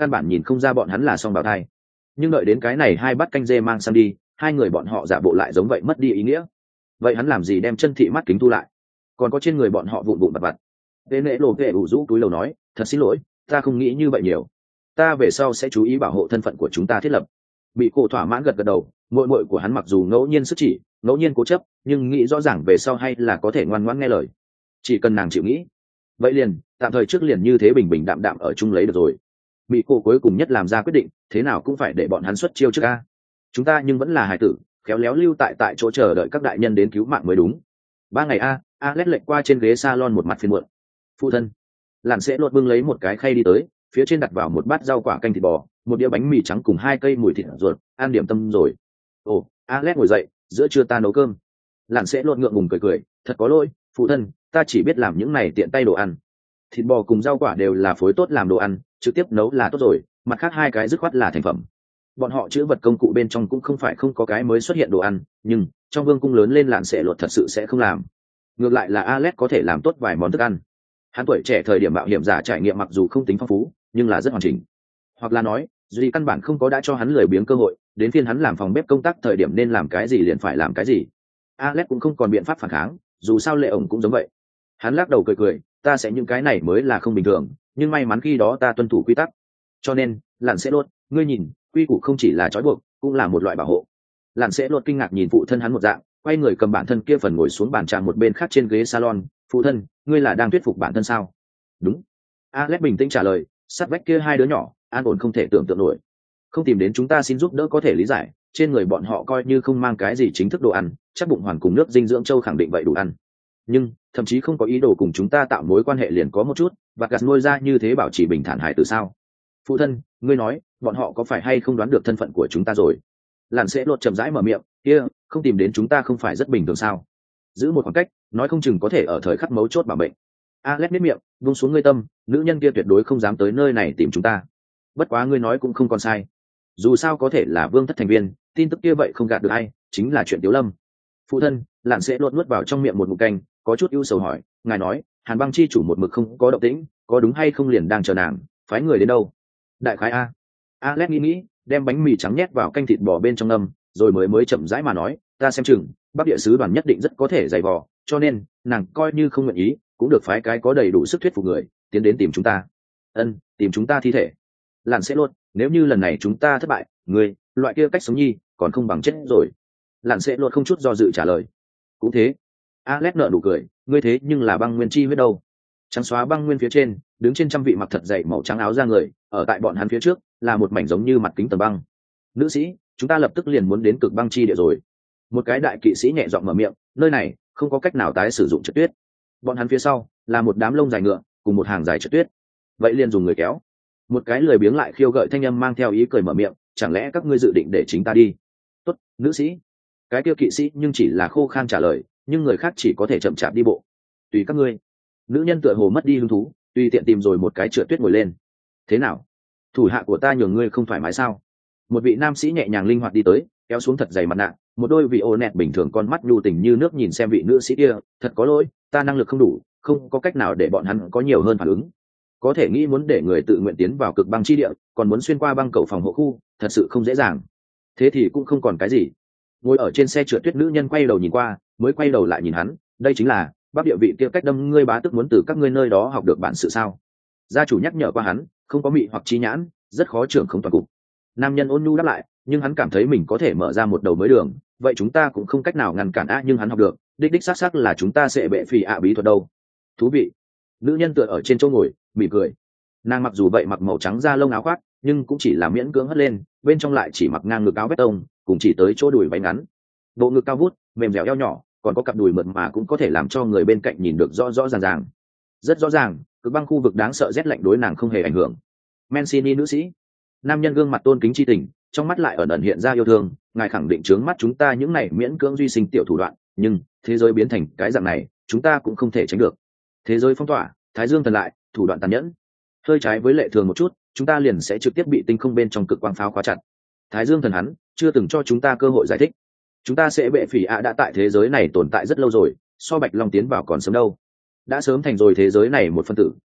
căn bản nhìn không ra bọn hắn là song bào thai. Nhưng đợi đến cái này hai bát canh dê mang sang đi, hai người bọn họ giả bộ lại giống vậy mất đi ý nghĩa. Vậy hắn làm gì đem chân thị mắt kính thu lại? Còn có trên người bọn họ vụn vụn vặt vặt. Vệ nệ lộ vệ ủ rũ túi lầu nói, thật xin lỗi, ta không nghĩ như vậy nhiều. Ta về sau sẽ chú ý bảo hộ thân phận của chúng ta thiết lập. Bị cổ thỏa mãn gật gật đầu, muội muội của hắn mặc dù ngẫu nhiên sức chỉ, ngẫu nhiên cố chấp, nhưng nghĩ rõ ràng về sau hay là có thể ngoan ngoãn nghe lời. Chỉ cần nàng chịu nghĩ, vậy liền tạm thời trước liền như thế bình bình đạm đạm ở chung lấy được rồi. Bị cổ cuối cùng nhất làm ra quyết định, thế nào cũng phải để bọn hắn xuất chiêu trước a. Chúng ta nhưng vẫn là hài tử, khéo léo lưu tại chỗ chờ đợi các đại nhân đến cứu mạng mới đúng. 3 ngày a, Alex lệch qua trên ghế salon một mặt phiền muộn. Phụ thân. Lạn sẽ lột bưng lấy một cái khay đi tới, phía trên đặt vào một bát rau quả canh thịt bò, một đĩa bánh mì trắng cùng 2 cây mùi thịt ruột, ăn điểm tâm rồi. Ồ, Alex ngồi dậy, giữa trưa ta nấu cơm. Lạn sẽ lột ngượng ngùng cười, thật có lỗi, phụ thân, ta chỉ biết làm những này tiện tay đồ ăn. Thịt bò cùng rau quả đều là phối tốt làm đồ ăn, trực tiếp nấu là tốt rồi, mặt khác 2 cái dứt khoát là thành phẩm. Bọn họ chữ vật công cụ bên trong cũng không phải không có cái mới xuất hiện đồ ăn, nhưng trong vương cung lớn lên Lạn sẽ lột thật sự sẽ không làm. Ngược lại là Alex có thể làm tốt vài món thức ăn. Hắn tuổi trẻ thời điểm mạo hiểm giả trải nghiệm mặc dù không tính phong phú, nhưng là rất hoàn chỉnh. Hoặc là nói, duy căn bản không có đã cho hắn lười biếng cơ hội, đến phiên hắn làm phòng bếp công tác thời điểm nên làm cái gì liền phải làm cái gì. Alex cũng không còn biện pháp phản kháng, dù sao Lệ ổng cũng giống vậy. Hắn lắc đầu cười, ta sẽ những cái này mới là không bình thường, nhưng may mắn khi đó ta tuân thủ quy tắc. Cho nên, Lạn sẽ lột, ngươi nhìn, quy củ không chỉ là trói buộc, cũng là một loại bảo hộ. Lạn sẽ lột kinh ngạc nhìn phụ thân hắn một dạng, quay người cầm bản thân kia phần ngồi xuống bàn trà một bên khác trên ghế salon. Phụ thân, ngươi là đang thuyết phục bản thân sao? Đúng. Alex bình tĩnh trả lời, sát vách kia 2 đứa nhỏ, an ổn không thể tưởng tượng nổi. Không tìm đến chúng ta xin giúp đỡ có thể lý giải, trên người bọn họ coi như không mang cái gì chính thức đồ ăn, chắc bụng hoàn cùng nước dinh dưỡng châu khẳng định vậy đủ ăn. Nhưng thậm chí không có ý đồ cùng chúng ta tạo mối quan hệ liền có một chút, và gạt nuôi ra như thế bảo trì bình thản hải từ sao? Phụ thân, ngươi nói, bọn họ có phải hay không đoán được thân phận của chúng ta rồi? Lạn sẽ lột chậm rãi mở miệng, kia, không tìm đến chúng ta không phải rất bình thường sao? Giữ một khoảng cách, nói không chừng có thể ở thời khắc mấu chốt bảo mệnh. Alex nhếch miệng, buông xuống ngươi tâm, nữ nhân kia tuyệt đối không dám tới nơi này tìm chúng ta. Bất quá ngươi nói cũng không còn sai. Dù sao có thể là vương thất thành viên, tin tức kia vậy không gạt được ai, chính là chuyện Tiếu Lâm. Phụ thân, Lạn sẽ lột nuốt vào trong miệng một ngụm canh, có chút ưu sầu hỏi, ngài nói, Hàn Băng chi chủ một mực không có động tĩnh, có đúng hay không liền đang chờ nàng, phái người đến đâu? Đại khái a. Alex nghĩ, đem bánh mì trắng nhét vào canh thịt bò bên trong ngâm, rồi mới chậm rãi mà nói, ta xem chừng Bắc Địa sứ đoàn nhất định rất có thể dày vò, cho nên nàng coi như không nguyện ý cũng được phái cái có đầy đủ sức thuyết phục người tiến đến tìm chúng ta. Tìm chúng ta thi thể. Lạn sẽ luôn, nếu như lần này chúng ta thất bại, ngươi loại kia cách sống nhi còn không bằng chết rồi. Lạn sẽ luôn không chút do dự trả lời. Cũng thế. Alex nở nụ cười, ngươi thế nhưng là băng nguyên chi huyết đâu? Trắng xóa băng nguyên phía trên, đứng trên trăm vị mặc thật dày màu trắng áo da người, ở tại bọn hắn phía trước là một mảnh giống như mặt kính tầng băng. Nữ sĩ, chúng ta lập tức liền muốn đến cực băng chi địa rồi. Một cái đại kỵ sĩ nhẹ giọng mở miệng, nơi này không có cách nào tái sử dụng trượt tuyết. Bọn hắn phía sau là một đám lông dài ngựa cùng một hàng dài trượt tuyết. Vậy liền dùng người kéo. Một cái lười biếng lại khiêu gợi thanh âm mang theo ý cười mở miệng, chẳng lẽ các ngươi dự định để chính ta đi? Tốt, nữ sĩ. Cái kia kỵ sĩ nhưng chỉ là khô khan trả lời, nhưng người khác chỉ có thể chậm chạp đi bộ. Tùy các ngươi. Nữ nhân tựa hồ mất đi hứng thú, tùy tiện tìm rồi một cái trượt tuyết ngồi lên. Thế nào? Thủ hạ của ta nhường ngươi không thoải mái sao? Một vị nam sĩ nhẹ nhàng linh hoạt đi tới, kéo xuống thật dày mặt nạ, một đôi vị ô nẹt bình thường con mắt nhu tình như nước nhìn xem vị nữ sĩ kia, thật có lỗi, ta năng lực không đủ, không có cách nào để bọn hắn có nhiều hơn phản ứng. Có thể nghĩ muốn để người tự nguyện tiến vào cực băng chi địa, còn muốn xuyên qua băng cầu phòng hộ khu, thật sự không dễ dàng. Thế thì cũng không còn cái gì. Ngồi ở trên xe trượt tuyết nữ nhân quay đầu nhìn qua, mới quay đầu lại nhìn hắn, đây chính là Bắc Địa vị kia cách đâm ngươi bá tức muốn từ các ngươi nơi đó học được bản sự sao? Gia chủ nhắc nhở qua hắn, không có mị hoặc trí nhãn, rất khó trưởng không toàn cục. Nam nhân ôn nhu đáp lại, nhưng hắn cảm thấy mình có thể mở ra một đầu mới đường, vậy chúng ta cũng không cách nào ngăn cản nhưng hắn học được, đích xác là chúng ta sẽ bệ phì bí thuật đâu. Thú vị. Nữ nhân tựa ở trên chỗ ngồi, mỉm cười. Nàng mặc dù vậy mặc màu trắng da lông áo khoác, nhưng cũng chỉ là miễn cưỡng hất lên, bên trong lại chỉ mặc ngang ngực áo vét tông, cùng chỉ tới chỗ đùi váy ngắn. Bộ ngực cao vút, mềm dẻo eo nhỏ, còn có cặp đùi mượt mà cũng có thể làm cho người bên cạnh nhìn được rõ ràng. Rất rõ ràng, cực băng khu vực đáng sợ rét lạnh đối nàng không hề ảnh hưởng. Mancini nữ sĩ. Nam nhân gương mặt tôn kính chi tình, trong mắt lại ẩn hiện ra yêu thương, ngài khẳng định trướng mắt chúng ta những này miễn cưỡng duy sinh tiểu thủ đoạn, nhưng thế giới biến thành cái dạng này, chúng ta cũng không thể tránh được. Thế giới phong tỏa, thái dương thần lại, thủ đoạn tàn nhẫn. Hơi trái với lệ thường một chút, chúng ta liền sẽ trực tiếp bị tinh không bên trong cực quang pháo khóa chặt. Thái dương thần hắn chưa từng cho chúng ta cơ hội giải thích. Chúng ta sẽ bệ phỉ đã tại thế giới này tồn tại rất lâu rồi, so Bạch Long tiến vào còn sớm đâu. Đã sớm thành rồi thế giới này một phân tử,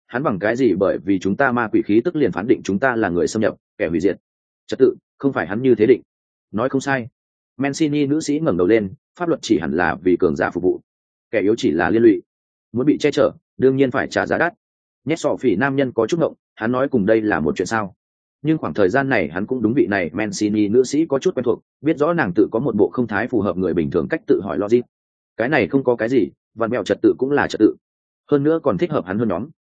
hắn bằng cái gì bởi vì chúng ta ma quỷ khí tức liền phán định chúng ta là người xâm nhập, kẻ hủy diệt? Trật tự, không phải hắn như thế định. Nói không sai. Mancini nữ sĩ ngẩng đầu lên, pháp luật chỉ hẳn là vì cường giả phục vụ, kẻ yếu chỉ là liên lụy, muốn bị che chở đương nhiên phải trả giá đắt. Nhét sọ phỉ nam nhân có chút ngộng, hắn nói cùng đây là một chuyện sao? Nhưng khoảng thời gian này hắn cũng đúng vị này Mancini nữ sĩ có chút quen thuộc, biết rõ nàng tự có một bộ không thái phù hợp người bình thường cách tự hỏi logic. Cái này không có cái gì, vạn mẹo trật tự cũng là trật tự, hơn nữa còn thích hợp hắn hơn nhóm.